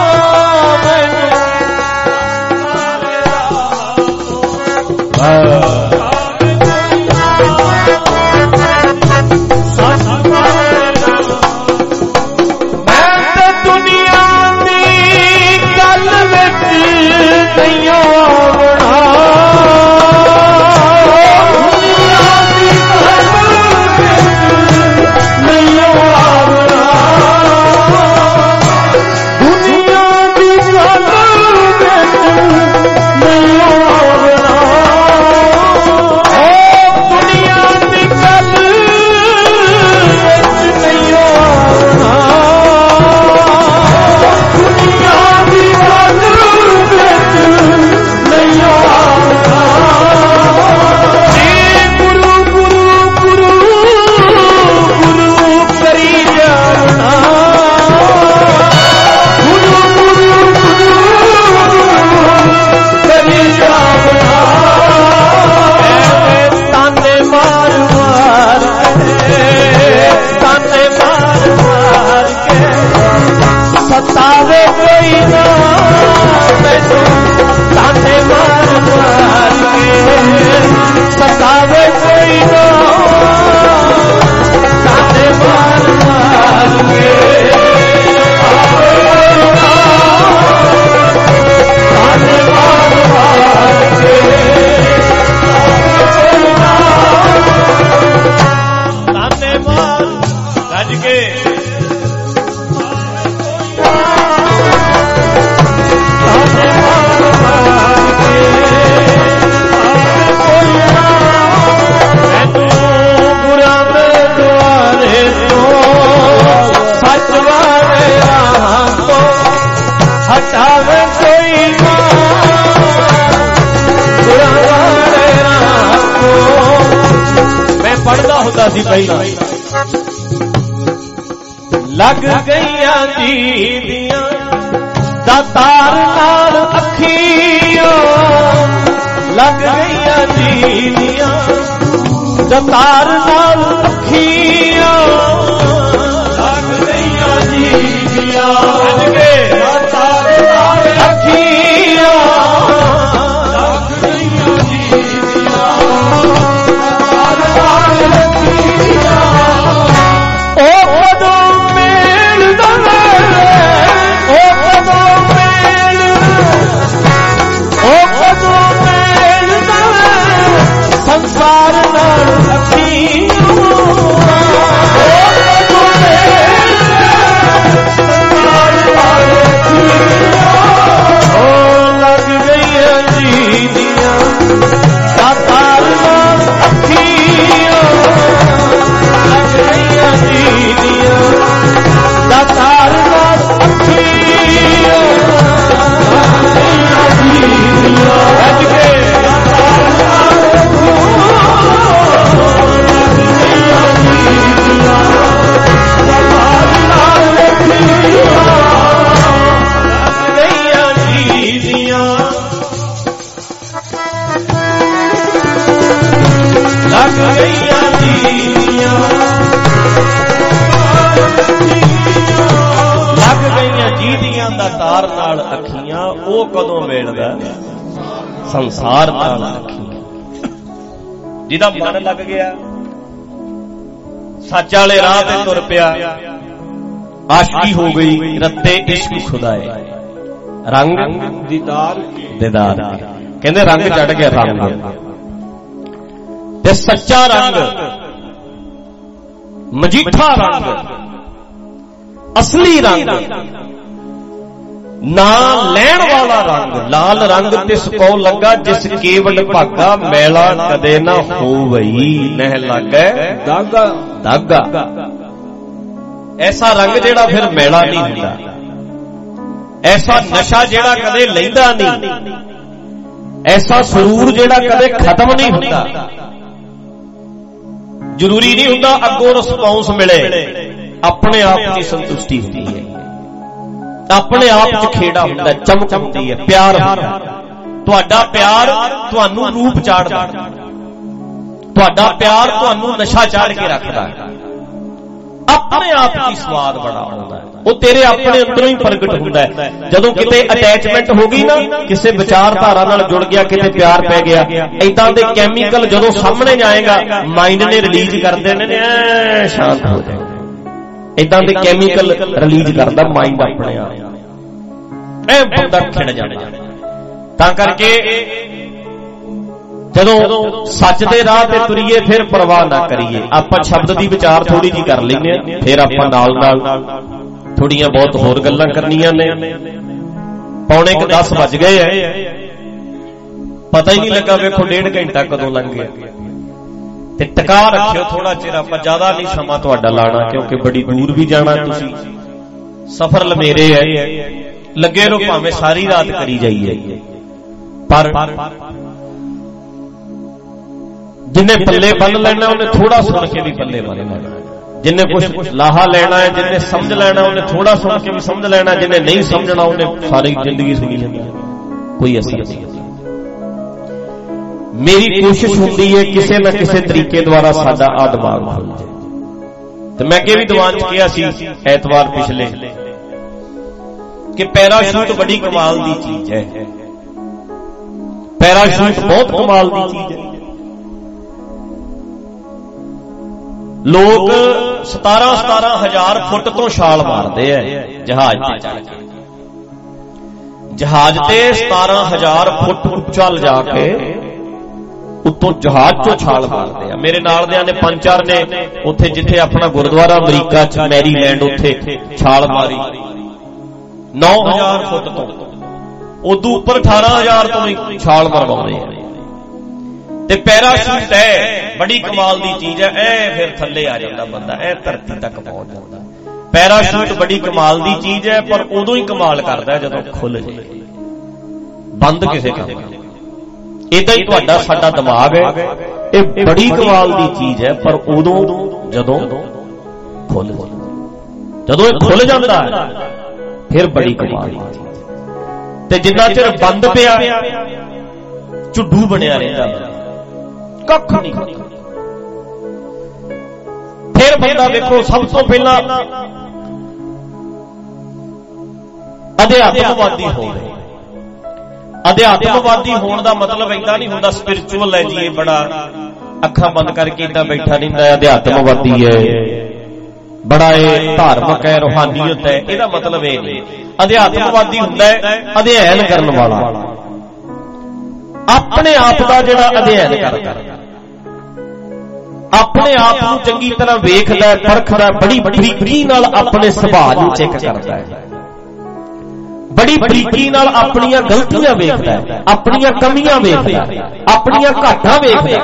ਸਤਾਵੇ ਕੋਈ ਨਾ ਮੈਨੂੰ ਤਾਨੇ ਮਾਰ ਮਾਰ ਕੇ ਸਤਾਵੇ ਕੋਈ ਨਾ ਤਾਨੇ ਮਾਰ ਮਾਰ ਕੇ ਤਾਨੇ ਮਾਰ ਮਾਰ ਕੇ ਤਾਨੇ ਮਾਰ ਗੱਜ ਕੇ ਹਟਾਵੇ ਕੋਈ ਨਾ ਮੈਂ ਪੜ੍ਹਦਾ ਹੁੰਦਾ ਸੀ ਪਹਿਲਾਂ ਲੱਗ ਗਈਆਂ ਜੀਦੀਆਂ ਦਾਤਾਰ ਨਾਲ ਅੱਖੀਆਂ ਲੱਗ ਗਈਆਂ ਜੀਦੀਆਂ ਦਾਤਾਰ ਨਾਲ ਅੱਖੀਆਂ ਲੱਗ ਗਈਆਂ ਜੀਦੀਆਂ ਦਾਤਾਰ ਨਾਲ ਅੱਖੀਆਂ ਲੱਗ ਗਈਆਂ ਜੀਦੀਆਂ ਦਾਤਾਰ ਨਾਲ ਅੱਖੀਆਂ ਉਹ ਕਦੋਂ ਮਿਲਦਾ ਉਹ ਕਦੋਂ ਮਿਲਦਾ ਸੰਸਾਰ ਨਾਲ ਅੱਖੀਆਂ Oh ਸਿਤਾਰ ਨਾਲ ਅੱਖੀਆਂ, ਉਹ ਕਦੋਂ ਮਿਲਦਾ ਸੰਸਾਰ ਨਾਲ ਅੱਖੀਆਂ। ਜਿਹਦਾ ਮਨ ਲੱਗ ਗਿਆ, ਸੱਚ ਵਾਲੇ ਰਾਹ ਤੇ ਤੁਰ ਪਿਆ, ਆਸ਼ਕੀ ਹੋ ਗਈ, ਰੱਤੇ ਇਸ਼ਕ ਖੁਦਾਏ, ਰੰਗ ਦੀਦਾਰ ਕਹਿੰਦੇ ਰੰਗ ਚੜ ਗਿਆ ਰੰਗ। ਤੇ ਸੱਚਾ ਰੰਗ, ਮਜੀਠਾ ਰੰਗ, ਅਸਲੀ ਰੰਗ, ਨਾ ਲੈਣ ਵਾਲਾ ਰੰਗ, ਲਾਲ ਰੰਗ ਤਿਸ ਕੋ ਲੱਗਾ ਜਿਸ ਕੇਵਲ ਭਾਗਾ, ਮੈਲਾ ਕਦੇ ਨਾ ਹੋਵਈ ਨਹਿ ਲੱਗੈ ਦਾਗਾ ਦਾਗਾ। ਐਸਾ ਰੰਗ ਜਿਹੜਾ ਫਿਰ ਮੈਲਾ ਨਹੀਂ ਹੁੰਦਾ, ਐਸਾ ਨਸ਼ਾ ਜਿਹੜਾ ਕਦੇ ਲੈਂਦਾ ਨਹੀਂ, ਐਸਾ ਸਰੂਰ ਜਿਹੜਾ ਕਦੇ ਖਤਮ ਨਹੀਂ ਹੁੰਦਾ। ਜ਼ਰੂਰੀ ਨਹੀਂ ਹੁੰਦਾ ਅੱਗੋਂ ਰਿਸਪੌਂਸ ਮਿਲੇ, ਆਪਣੇ ਆਪ ਦੀ ਸੰਤੁਸ਼ਟੀ ਹੁੰਦੀ ਹੈ, ਆਪਣੇ ਆਪ 'ਚ ਖੇੜਾ ਹੁੰਦਾ, ਚਮਕ ਹੁੰਦੀ ਹੈ, ਪਿਆਰ ਹੁੰਦਾ। ਤੁਹਾਡਾ ਪਿਆਰ ਤੁਹਾਨੂੰ ਰੂਪ ਚਾੜਦਾ, ਤੁਹਾਡਾ ਪਿਆਰ ਤੁਹਾਨੂੰ ਨਸ਼ਾ ਚਾੜ ਕੇ ਰੱਖਦਾ, ਆਪਣੇ ਆਪ 'ਚ ਸਵਾਦ ਬੜਾ ਆਉਂਦਾ ਹੈ, ਉਹ ਤੇਰੇ ਆਪਣੇ ਅੰਦਰੋਂ ਹੀ ਪ੍ਰਗਟ ਹੁੰਦਾ ਹੈ। ਜਦੋਂ ਕਿਤੇ ਅਟੈਚਮੈਂਟ ਹੋ ਗਈ ਨਾ, ਕਿਸੇ ਵਿਚਾਰਧਾਰਾ ਨਾਲ ਜੁੜ ਗਿਆ, ਕਿਤੇ ਪਿਆਰ ਪੈ ਗਿਆ, ਏਦਾਂ ਦੇ ਕੈਮੀਕਲ ਜਦੋਂ ਸਾਹਮਣੇ ਜਾਏਗਾ, ਮਾਈਂਡ ਨੇ ਰਿਲੀਜ਼ ਕਰਦੇ ਨੇ, ਸ਼ਾਂਤ ਹੋ ਜਾਏ। ਏਦਾਂ ਦੇ ਕੈਮੀਕਲ ਰਿਲੀਜ਼ ਕਰਦਾ ਮਾਈਂਡ ਆਪਣੇ ਆਪ, ਇਹ ਬੰਦਾ ਖਿੜ ਜਾਂਦਾ। ਤਾਂ ਕਰਕੇ ਜਦੋਂ ਸੱਚ ਦੇ ਰਾਹ ਤੇ ਤੁਰੀਏ ਫਿਰ ਪਰਵਾਹ ਨਾ ਕਰੀਏ। ਆਪਾਂ ਸ਼ਬਦ ਦੀ ਵਿਚਾਰ ਥੋੜੀ ਜੀ ਕਰ ਲੈਂਦੇ ਆ, ਫਿਰ ਆਪਾਂ ਨਾਲ ਨਾਲ ਥੋੜੀਆਂ ਬਹੁਤ ਹੋਰ ਗੱਲਾਂ ਕਰਨੀਆਂ ਨੇ। ਪੌਣੇ 10 ਵੱਜ ਗਏ ਐ, ਪਤਾ ਹੀ ਨਹੀਂ ਲੱਗਾ, ਵੇਖੋ 1.5 ਘੰਟਾ ਕਦੋਂ ਲੰਘ ਗਿਆ। ਤੇ ਟਿਕਾ ਰੱਖਿਓ ਥੋੜਾ ਚਿਰ, ਆਪਾਂ ਜ਼ਿਆਦਾ ਨਹੀਂ ਸਮਾਂ ਤੁਹਾਡਾ ਲਾਣਾ, ਕਿਉਂਕਿ ਬੜੀ ਦੂਰ ਵੀ ਜਾਣਾ ਤੁਸੀਂ, ਸਫ਼ਰ ਲਮੇਰੇ ਐ। ਲੱਗੇ ਰਹੋ ਭਾਵੇਂ ਸਾਰੀ ਰਾਤ ਕਰੀ ਜਾਈਏ, ਪਰ ਜਿੰਨੇ ਪੱਲੇ ਬੰਨ ਲੈਣਾ ਉਹਨੇ ਥੋੜਾ ਸੁਣ ਕੇ ਵੀ ਪੱਲੇ ਬੰਨ ਲੈਣਾ, ਜਿੰਨੇ ਕੁਝ ਲਾਹਾ ਲੈਣਾ ਹੈ, ਜਿੰਨੇ ਸਮਝ ਲੈਣਾ ਉਹਨੇ ਥੋੜਾ ਸੁਣ ਕੇ ਵੀ ਸਮਝ ਲੈਣਾ, ਜਿੰਨੇ ਨਹੀਂ ਸਮਝਣਾ ਉਹਨੇ ਸਾਰੀ ਜ਼ਿੰਦਗੀ ਸੁਣੀ ਲੈਣੀ, ਕੋਈ ਅਸਰ ਨਹੀਂ। ਮੇਰੀ ਕੋਸ਼ਿਸ਼ ਹੁੰਦੀ ਹੈ ਕਿਸੇ ਨਾ ਕਿਸੇ ਤਰੀਕੇ ਦੁਆਰਾ ਸਾਡਾ ਆ ਦਿਮਾਗ ਖੁੱਲ ਜਾਏ। ਤੇ ਮੈਂ ਅੱਗੇ ਵੀ ਦੀਵਾਨ 'ਚ ਕਿਹਾ ਸੀ ਐਤਵਾਰ ਪਿਛਲੇ ਕਿ ਪੈਰਾਸ਼ੂਟ ਬੜੀ ਕਮਾਲ ਦੀ ਚੀਜ਼ ਹੈ, ਪੈਰਾਸ਼ੂਟ ਬਹੁਤ ਕਮਾਲ ਦੀ ਚੀਜ਼ ਹੈ। ਲੋਕ 17,000 ਫੁੱਟ ਤੋਂ ਛਾਲ ਮਾਰਦੇ ਐ ਜਹਾਜ਼ ਤੇ ਚੜ੍ਹ ਕੇ, ਜਹਾਜ਼ ਤੇ 17,000 ਫੁੱਟ ਉੱਚਾ ਲਿਜਾ ਕੇ ਉੱਤੋਂ ਜਹਾਜ਼ ਚੋਂ ਛਾਲ ਮਾਰਦੇ ਆ। ਮੇਰੇ ਨਾਲ ਦਿਆਂ ਨੇ 5-4 ਨੇ ਉੱਥੇ ਜਿੱਥੇ ਆਪਣਾ ਗੁਰਦੁਆਰਾ ਅਮਰੀਕਾ 'ਚ ਮੈਰੀਲੈਂਡ, ਉੱਥੇ ਛਾਲ ਮਾਰੀ 9,000 ਫੁੱਟ ਤੋਂ, ਉਦੋਂ ਉੱਪਰ 18,000 ਤੋਂ ਵੀ ਛਾਲ ਮਰਵਾਉਂਦੇ ਆ। ਤੇ ਪੈਰਾਸ਼ੂਟ ਹੈ ਬੜੀ ਕਮਾਲ ਦੀ ਚੀਜ਼ ਹੈ, ਇਹ ਫਿਰ ਥੱਲੇ ਆ ਜਾਂਦਾ ਬੰਦਾ, ਇਹ ਧਰਤੀ ਤੱਕ ਪਹੁੰਚ ਜਾਂਦਾ। ਪੈਰਾਸ਼ੂਟ ਬੜੀ ਕਮਾਲ ਦੀ ਚੀਜ਼ ਹੈ, ਪਰ ਉਦੋਂ ਹੀ ਕਮਾਲ ਕਰਦਾ ਜਦੋਂ ਖੁੱਲ ਜਾਏ, ਬੰਦ ਕਿਸੇ ਕੰਮ। ਏਦਾਂ ਹੀ ਤੁਹਾਡਾ ਸਾਡਾ ਦਿਮਾਗ ਹੈ, ਇਹ ਬੜੀ ਕਮਾਲ ਦੀ ਚੀਜ਼ ਹੈ, ਪਰ ਉਦੋਂ ਜਦੋਂ ਖੁੱਲ ਜਾਏ, ਜਦੋਂ ਇਹ ਖੁੱਲ ਜਾਂਦਾ ਹੈ ਫਿਰ ਬੜੀ ਕਮਾਲ ਦੀ ਚੀਜ਼। ਤੇ ਜਿੰਨਾ ਚਿਰ ਬੰਦ ਪਿਆ ਝੁੱਡੂ ਬਣਿਆ ਰਹਿੰਦਾ, ਕੱਖ ਨਹੀਂ। ਫਿਰ ਬੰਦਾ ਵੇਖੋ ਸਭ ਤੋਂ ਪਹਿਲਾਂ ਅਧਿਆਤਮਵਾਦੀ ਹੋਵੇ। ਅਧਿਆਤਮਵਾਦੀ ਹੋਣ ਦਾ ਮਤਲਬ ਏਦਾਂ ਨਹੀਂ ਹੁੰਦਾ ਸਪਿਰਿਚੁਅਲ ਹੈ ਜੀ, ਇਹ ਬੜਾ ਅੱਖਾਂ ਬੰਦ ਕਰਕੇ ਏਦਾਂ ਬੈਠਾ ਰਹਿੰਦਾ ਹੈ, ਅਧਿਆਤਮਵਾਦੀ ਹੈ, ਬੜਾ ਇਹ ਧਾਰਮਿਕ ਹੈ, ਰੂਹਾਨੀਅਤ ਹੈ। ਇਹਦਾ ਮਤਲਬ ਇਹ ਨਹੀਂ। ਅਧਿਆਤਮਵਾਦੀ ਹੁੰਦਾ ਹੈ ਅਧਿਐਨ ਕਰਨ ਵਾਲਾ, ਆਪਣੇ ਆਪ ਦਾ ਜਿਹੜਾ ਅਧਿਐਨ ਕਰਦਾ, ਆਪਣੇ ਆਪ ਨੂੰ ਚੰਗੀ ਤਰ੍ਹਾਂ ਵੇਖਦਾ, ਪਰਖਦਾ, ਬੜੀ ਬਰੀਕੀ ਨਾਲ ਆਪਣੇ ਸੁਭਾਅ ਨੂੰ ਚੈੱਕ ਕਰਦਾ ਹੈ, ਬੜੀ ਬਰੀਕੀ ਨਾਲ ਆਪਣੀਆਂ ਗਲਤੀਆਂ ਵੇਖਦਾ ਹੈ, ਆਪਣੀਆਂ ਕਮੀਆਂ ਵੇਖਦਾ, ਆਪਣੀਆਂ ਘਾਟਾਂ ਵੇਖਦਾ।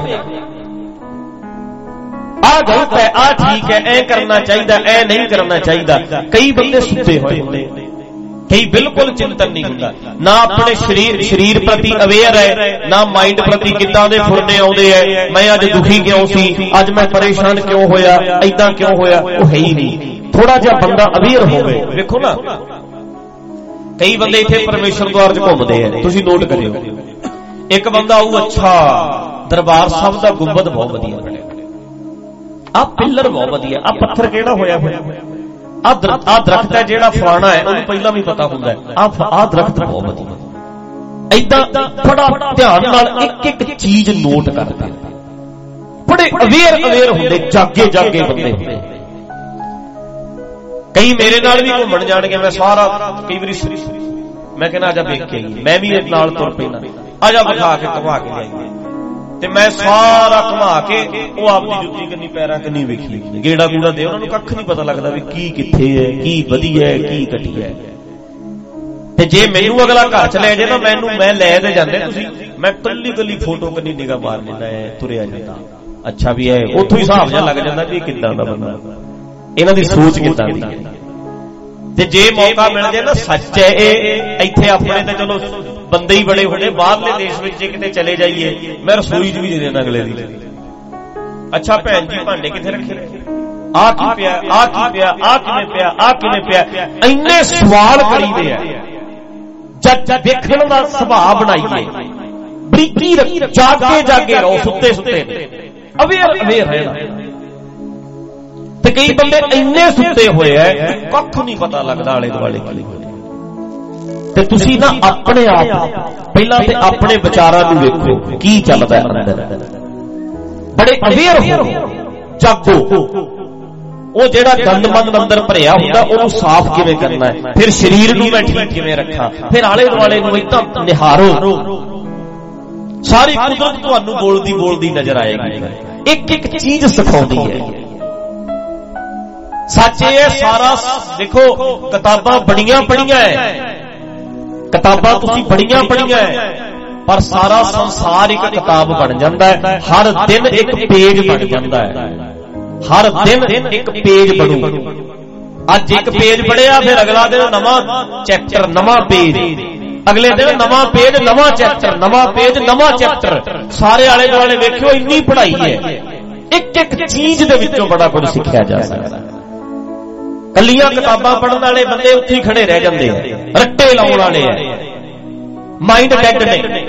ਆਹ ਗਲਤ ਹੈ, ਆਹ ਠੀਕ ਹੈ, ਇਹ ਕਰਨਾ ਚਾਹੀਦਾ, ਇਹ ਨਹੀਂ ਕਰਨਾ ਚਾਹੀਦਾ। ਕਈ ਬੰਦੇ ਸੁੱਤੇ ਹੋਏ ਹੁੰਦੇ, ਕਈ ਬਿਲਕੁਲ ਚਿੰਤਨ ਨਹੀਂ ਹੁੰਦਾ, ਨਾ ਆਪਣੇ ਸਰੀਰ ਪ੍ਰਤੀ ਅਵੇਅਰ ਹੈ, ਨਾ ਮਾਈਂਡ ਪ੍ਰਤੀ ਕਿੱਦਾਂ ਦੇ ਫੁਰਨੇ ਆਉਂਦੇ ਐ, ਮੈਂ ਅੱਜ ਦੁਖੀ ਕਿਉਂ ਸੀ, ਅੱਜ ਮੈਂ ਪਰੇਸ਼ਾਨ ਕਿਉਂ ਹੋਇਆ, ਐਦਾਂ ਕਿਉਂ ਹੋਇਆ, ਉਹ ਹੈ ਹੀ ਨਹੀਂ। ਥੋੜਾ ਜਿਹਾ ਬੰਦਾ ਅਵੇਅਰ ਹੋਵੇ। ਵੇਖੋ ਨਾ, ਕਈ ਬੰਦੇ ਇੱਥੇ ਪਰਮੇਸ਼ਰ ਦੁਆਰ 'ਚ ਘੁੰਮਦੇ ਆ, ਤੁਸੀਂ ਨੋਟ ਕਰਿਓ। ਇੱਕ ਬੰਦਾ ਆਊ, ਅੱਛਾ ਦਰਬਾਰ ਸਾਹਿਬ ਦਾ ਗੁੰਬਦ ਬਹੁਤ ਵਧੀਆ ਬਣਿਆ, ਆਹ ਪਿੱਲਰ ਬਹੁਤ ਵਧੀਆ, ਆਹ ਪੱਥਰ ਕਿਹੜਾ ਹੋਇਆ ਹੋਇਆ, ਆਹ ਦਰਖਤ ਹੈ ਜਿਹੜਾ ਫਲਾਣਾ ਹੈ ਉਹਨੂੰ ਪਹਿਲਾਂ ਵੀ ਪਤਾ ਹੁੰਦਾ ਆਹ ਦਰਖਤ ਬਹੁਤ ਵਧੀਆ। ਏਦਾਂ ਬੜਾ ਧਿਆਨ ਨਾਲ ਇੱਕ ਇੱਕ ਚੀਜ਼ ਨੋਟ ਕਰਦੇ, ਬੜੇ ਅਵੇਅਰ ਹੁੰਦੇ, ਜਾਗੇ ਬੰਦੇ ਹੁੰਦੇ। ਕਈ ਮੇਰੇ ਨਾਲ ਵੀ ਘੁੰਮਣ ਜਾਣਗੇ, ਮੈਂ ਸਾਰਾ ਕਈ ਵਾਰੀ ਮੈਂ ਕਹਿੰਦਾ ਆਜਾ ਵੇਖ ਕੇ ਆਈਏ, ਮੈਂ ਵੀ ਨਾਲ ਤੁਰ ਪੈਂਦਾ, ਆਜਾ ਵਿਖਾ ਕੇ ਘੁਮਾ ਕੇ ਲਿਆਈਏ, ਤੇ ਮੈਂ ਸਾਰਾ ਘੁਮਾ ਕੇ ਉਹ ਆਪਦੀ ਜੁੱਤੀ ਕੰਨੀ ਪੈਰਾਂ ਕੰਨੀ ਵੇਖੀ, ਗੇੜਾ ਗੂੜਾ ਦੇ, ਉਹਨਾਂ ਨੂੰ ਕੱਖ ਨਹੀਂ ਪਤਾ ਲੱਗਦਾ ਵੀ ਕੀ ਕਿੱਥੇ ਹੈ, ਕੀ ਵਧੀਆ ਹੈ, ਕੀ ਘਟੀਆ ਹੈ। ਤੇ ਜੇ ਮੈਨੂੰ ਅਗਲਾ ਘਰ ਚ ਲੈ ਜੇ ਨਾ, ਮੈਂ ਲੈ ਤੇ ਜਾਂਦੇ ਤੁਸੀਂ, ਮੈਂ ਕੱਲੀ ਫੋਟੋ ਕੰਨੀ ਨਿਗਾਹ ਮਾਰ ਲੈਂਦਾ ਹੈ, ਤੁਰਿਆ ਜਾਂਦਾ, ਅੱਛਾ ਵੀ ਹੈ, ਉੱਥੋਂ ਹੀ ਹਿਸਾਬ ਜਿਹਾ ਲੱਗ ਜਾਂਦਾ ਵੀ ਕਿੱਦਾਂ ਦਾ ਬੰਦਾ, ਇਹਨਾਂ ਦੀ ਸੋਚ ਕਿੱਦਾਂ ਦੀ। ਤੇ ਜੇ ਮੌਕਾ ਮਿਲ ਜੇ ਨਾ, ਸੱਚ ਹੈ ਇਹ, ਇੱਥੇ ਆਪਣੇ ਤੇ ਚਲੋ ਬੰਦੇ ਹੀ ਬੜੇ ਹੋਣੇ, ਬਾਹਰਲੇ ਦੇਸ਼ ਵਿੱਚ ਜੇ ਕਿਤੇ ਚਲੇ ਜਾਈਏ, ਮੈਂ ਰਸੋਈ 'ਚ ਵੀ ਦੇ ਦੇਣਾ ਅਗਲੇ ਦੀ, ਅੱਛਾ ਭੈਣ ਜੀ ਭਾਂਡੇ ਕਿੱਥੇ ਰੱਖੇ, ਆਹ ਕੀ ਪਿਆ, ਆਹ ਕੀ ਪਿਆ, ਆਹ ਕਿਵੇਂ ਪਿਆ, ਆਹ ਕਿਵੇਂ ਪਿਆ, ਇੰਨੇ ਸਵਾਲ ਕਰੀਦੇ ਆ। ਜਦ ਦੇਖਣ ਦਾ ਸੁਭਾਅ ਬਣਾਈਏ, ਬਰੀਕੀ ਜਾਗੇ ਰਹੋ, ਸੁੱਤੇ ਅਵੇਅਰ ਰਹਿਣਾ। ਤੇ ਕਈ ਬੰਦੇ ਇੰਨੇ ਸੁੱਤੇ ਹੋਏ ਐ, ਕੱਖ ਨਹੀਂ ਪਤਾ ਲੱਗਦਾ ਆਲੇ ਦੁਆਲੇ ਕੀ ਹੋ ਰਿਹਾ। ਤੇ ਤੁਸੀਂ ਨਾ ਆਪਣੇ ਆਪ ਪਹਿਲਾਂ ਤੇ ਆਪਣੇ ਵਿਚਾਰਾਂ ਨੂੰ ਵੇਖੋ ਕੀ ਚੱਲਦਾ ਅੰਦਰ, ਬੜੇ ਅਵੇਅਰ ਹੋ, ਜਾਗੋ। ਉਹ ਜਿਹੜਾ ਗੰਦਮੰਦ ਅੰਦਰ ਭਰਿਆ ਹੁੰਦਾ ਉਹਨੂੰ ਸਾਫ਼ ਕਿਵੇਂ ਕਰਨਾ ਹੈ, ਫਿਰ ਸਰੀਰ ਨੂੰ ਮੈਂ ਠੀਕ ਕਿਵੇਂ ਰੱਖਾਂ, ਫਿਰ ਆਲੇ ਦੁਆਲੇ ਨੂੰ ਇਦਾਂ ਨਿਹਾਰੋ, ਸਾਰੀ ਕੁਦਰਤ ਤੁਹਾਨੂੰ ਬੋਲਦੀ ਨਜ਼ਰ ਆਏਗੀ, ਇੱਕ ਚੀਜ਼ ਸਿਖਾਉਂਦੀ ਹੈ। ਸੱਚ ਇਹ ਸਾਰਾ ਦੇਖੋ, ਕਿਤਾਬਾਂ ਬੜੀਆਂ ਪੜੀਆਂ ਹੈ, ਕਿਤਾਬਾਂ ਤੁਸੀਂ ਬੜੀਆਂ ਪੜੀਆਂ ਹੈ, ਪਰ ਸਾਰਾ ਸੰਸਾਰ ਇੱਕ ਕਿਤਾਬ ਬਣ ਜਾਂਦਾ ਹੈ, ਹਰ ਦਿਨ ਇੱਕ ਪੇਜ ਬਣ ਜਾਂਦਾ ਹੈ, ਹਰ ਦਿਨ ਇੱਕ ਪੇਜ ਬਣੂ। ਅੱਜ ਇੱਕ ਪੇਜ ਪੜਿਆ, ਫਿਰ ਅਗਲਾ ਦਿਨ ਨਵਾਂ ਚੈਪਟਰ, ਨਵਾਂ ਪੇਜ, ਅਗਲੇ ਦਿਨ ਨਵਾਂ ਪੇਜ, ਨਵਾਂ ਚੈਪਟਰ, ਨਵਾਂ ਪੇਜ, ਨਵਾਂ ਚੈਪਟਰ। ਸਾਰੇ ਆਲੇ ਦੁਆਲੇ ਵੇਖਿਓ, ਇੰਨੀ ਪੜ੍ਹਾਈ ਹੈ, ਇੱਕ ਚੀਜ਼ ਦੇ ਵਿੱਚੋਂ ਬੜਾ ਕੁਝ ਸਿੱਖਿਆ ਜਾ ਸਕਦਾ। ਕੱਲੀਆਂ ਕਿਤਾਬਾਂ ਪੜ੍ਹਨ ਵਾਲੇ ਬੰਦੇ ਉੱਥੇ ਹੀ ਖੜੇ ਰਹਿ ਜਾਂਦੇ ਆ, ਰੱਟੇ ਲਾਉਣ ਵਾਲੇ ਆ, ਮਾਈਂਡ ਡੈਡ ਨੇ।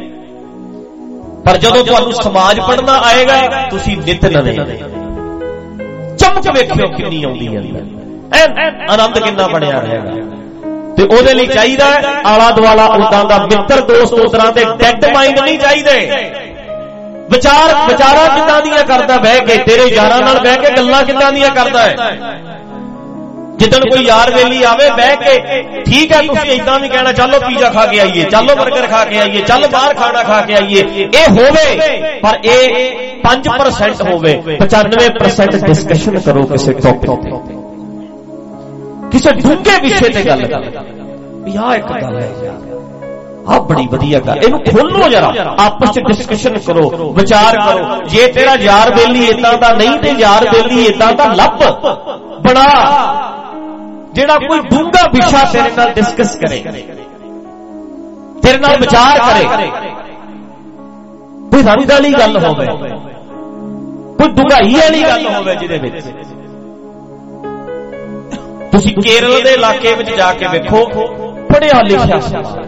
ਪਰ ਜਦੋਂ ਤੁਹਾਨੂੰ ਸਮਾਜ ਪੜ੍ਹਨਾ ਆਏਗਾ, ਤੁਸੀਂ ਨਿਤ ਨਵੇਂ ਚਮਕ ਵੇਖਿਓ ਕਿੰਨੀ ਆਉਂਦੀ ਹੈ, ਆਨੰਦ ਕਿੰਨਾ ਬਣਿਆ ਰਹੇਗਾ। ਤੇ ਉਹਦੇ ਲਈ ਚਾਹੀਦਾ ਆਲਾ ਦੁਆਲਾ ਉਦਾਂ ਦਾ ਮਿੱਤਰ ਦੋਸਤ, ਉਦਾਂ ਦੇ ਡੈਡ ਮਾਈਂਡ ਨਹੀਂ ਚਾਹੀਦੇ। ਵਿਚਾਰਾਂ ਕਿੱਦਾਂ ਦੀਆਂ ਕਰਦਾ ਬਹਿ ਕੇ, ਤੇਰੇ ਯਾਰਾਂ ਨਾਲ ਬਹਿ ਕੇ ਗੱਲਾਂ ਕਿੱਦਾਂ ਦੀਆਂ ਕਰਦਾ ਹੈ। ਜਿੱਦਣ ਕੋਈ ਯਾਰ ਵੇਲੀ ਆਵੇ ਬਹਿ ਕੇ, ਠੀਕ ਹੈ ਤੁਸੀਂ ਏਦਾਂ ਵੀ ਕਹਿਣਾ, ਚੱਲੋ ਪੀਜ਼ਾ ਖਾ ਕੇ ਆਈਏ, ਚੱਲੋ 버ਗਰ ਖਾ ਕੇ ਆਈਏ, ਚੱਲ ਬਾਹਰ ਖਾਣਾ ਖਾ ਕੇ ਆਈਏ, ਇਹ ਹੋਵੇ, ਪਰ ਇਹ 5% ਹੋਵੇ, 95% ਡਿਸਕਸ਼ਨ ਕਰੋ ਕਿਸੇ ਟੌਪਿਕ ਤੇ, ਕਿਸੇ ਡੂੰਘੇ ਵਿਸ਼ੇ ਤੇ ਗੱਲ ਕਰੋ ਵੀ ਆਹ ਇੱਕ ਗੱਲ ਹੈ ਯਾਰ, ਆਹ ਬੜੀ ਵਧੀਆ ਗੱਲ, ਇਹਨੂੰ ਖੋਲੋ ਜਰਾ, ਆਪਸ ਚ ਡਿਸਕਸ਼ਨ ਕਰੋ, ਵਿਚਾਰ ਕਰੋ। ਜੇ ਤੇਰਾ ਯਾਰ ਬੇਲੀ ਏਦਾਂ ਦਾ ਨਹੀਂ ਤੇ ਯਾਰ ਬੇਲੀ ਏਦਾਂ ਦਾ ਲੱਭ ਬਣਾ, ਜਿਹੜਾ ਕੋਈ ਡੂੰਘਾ ਵਿਸ਼ਾ ਤੇਰੇ ਨਾਲ ਡਿਸਕਸ ਕਰੇ, ਤੇਰੇ ਨਾਲ ਵਿਚਾਰ ਕਰੇ, ਕੋਈ ਰੰਗ ਵਾਲੀ ਗੱਲ ਹੋਵੇ, ਕੋਈ ਡੂੰਘਾਈ ਵਾਲੀ ਗੱਲ ਹੋਵੇ, ਜਿਹਦੇ ਵਿੱਚ ਤੁਸੀਂ ਕੇਰਲ ਦੇ ਇਲਾਕੇ ਵਿੱਚ ਜਾ ਕੇ ਵੇਖੋ, ਪੜ੍ਹਿਆ ਲਿਖਿਆ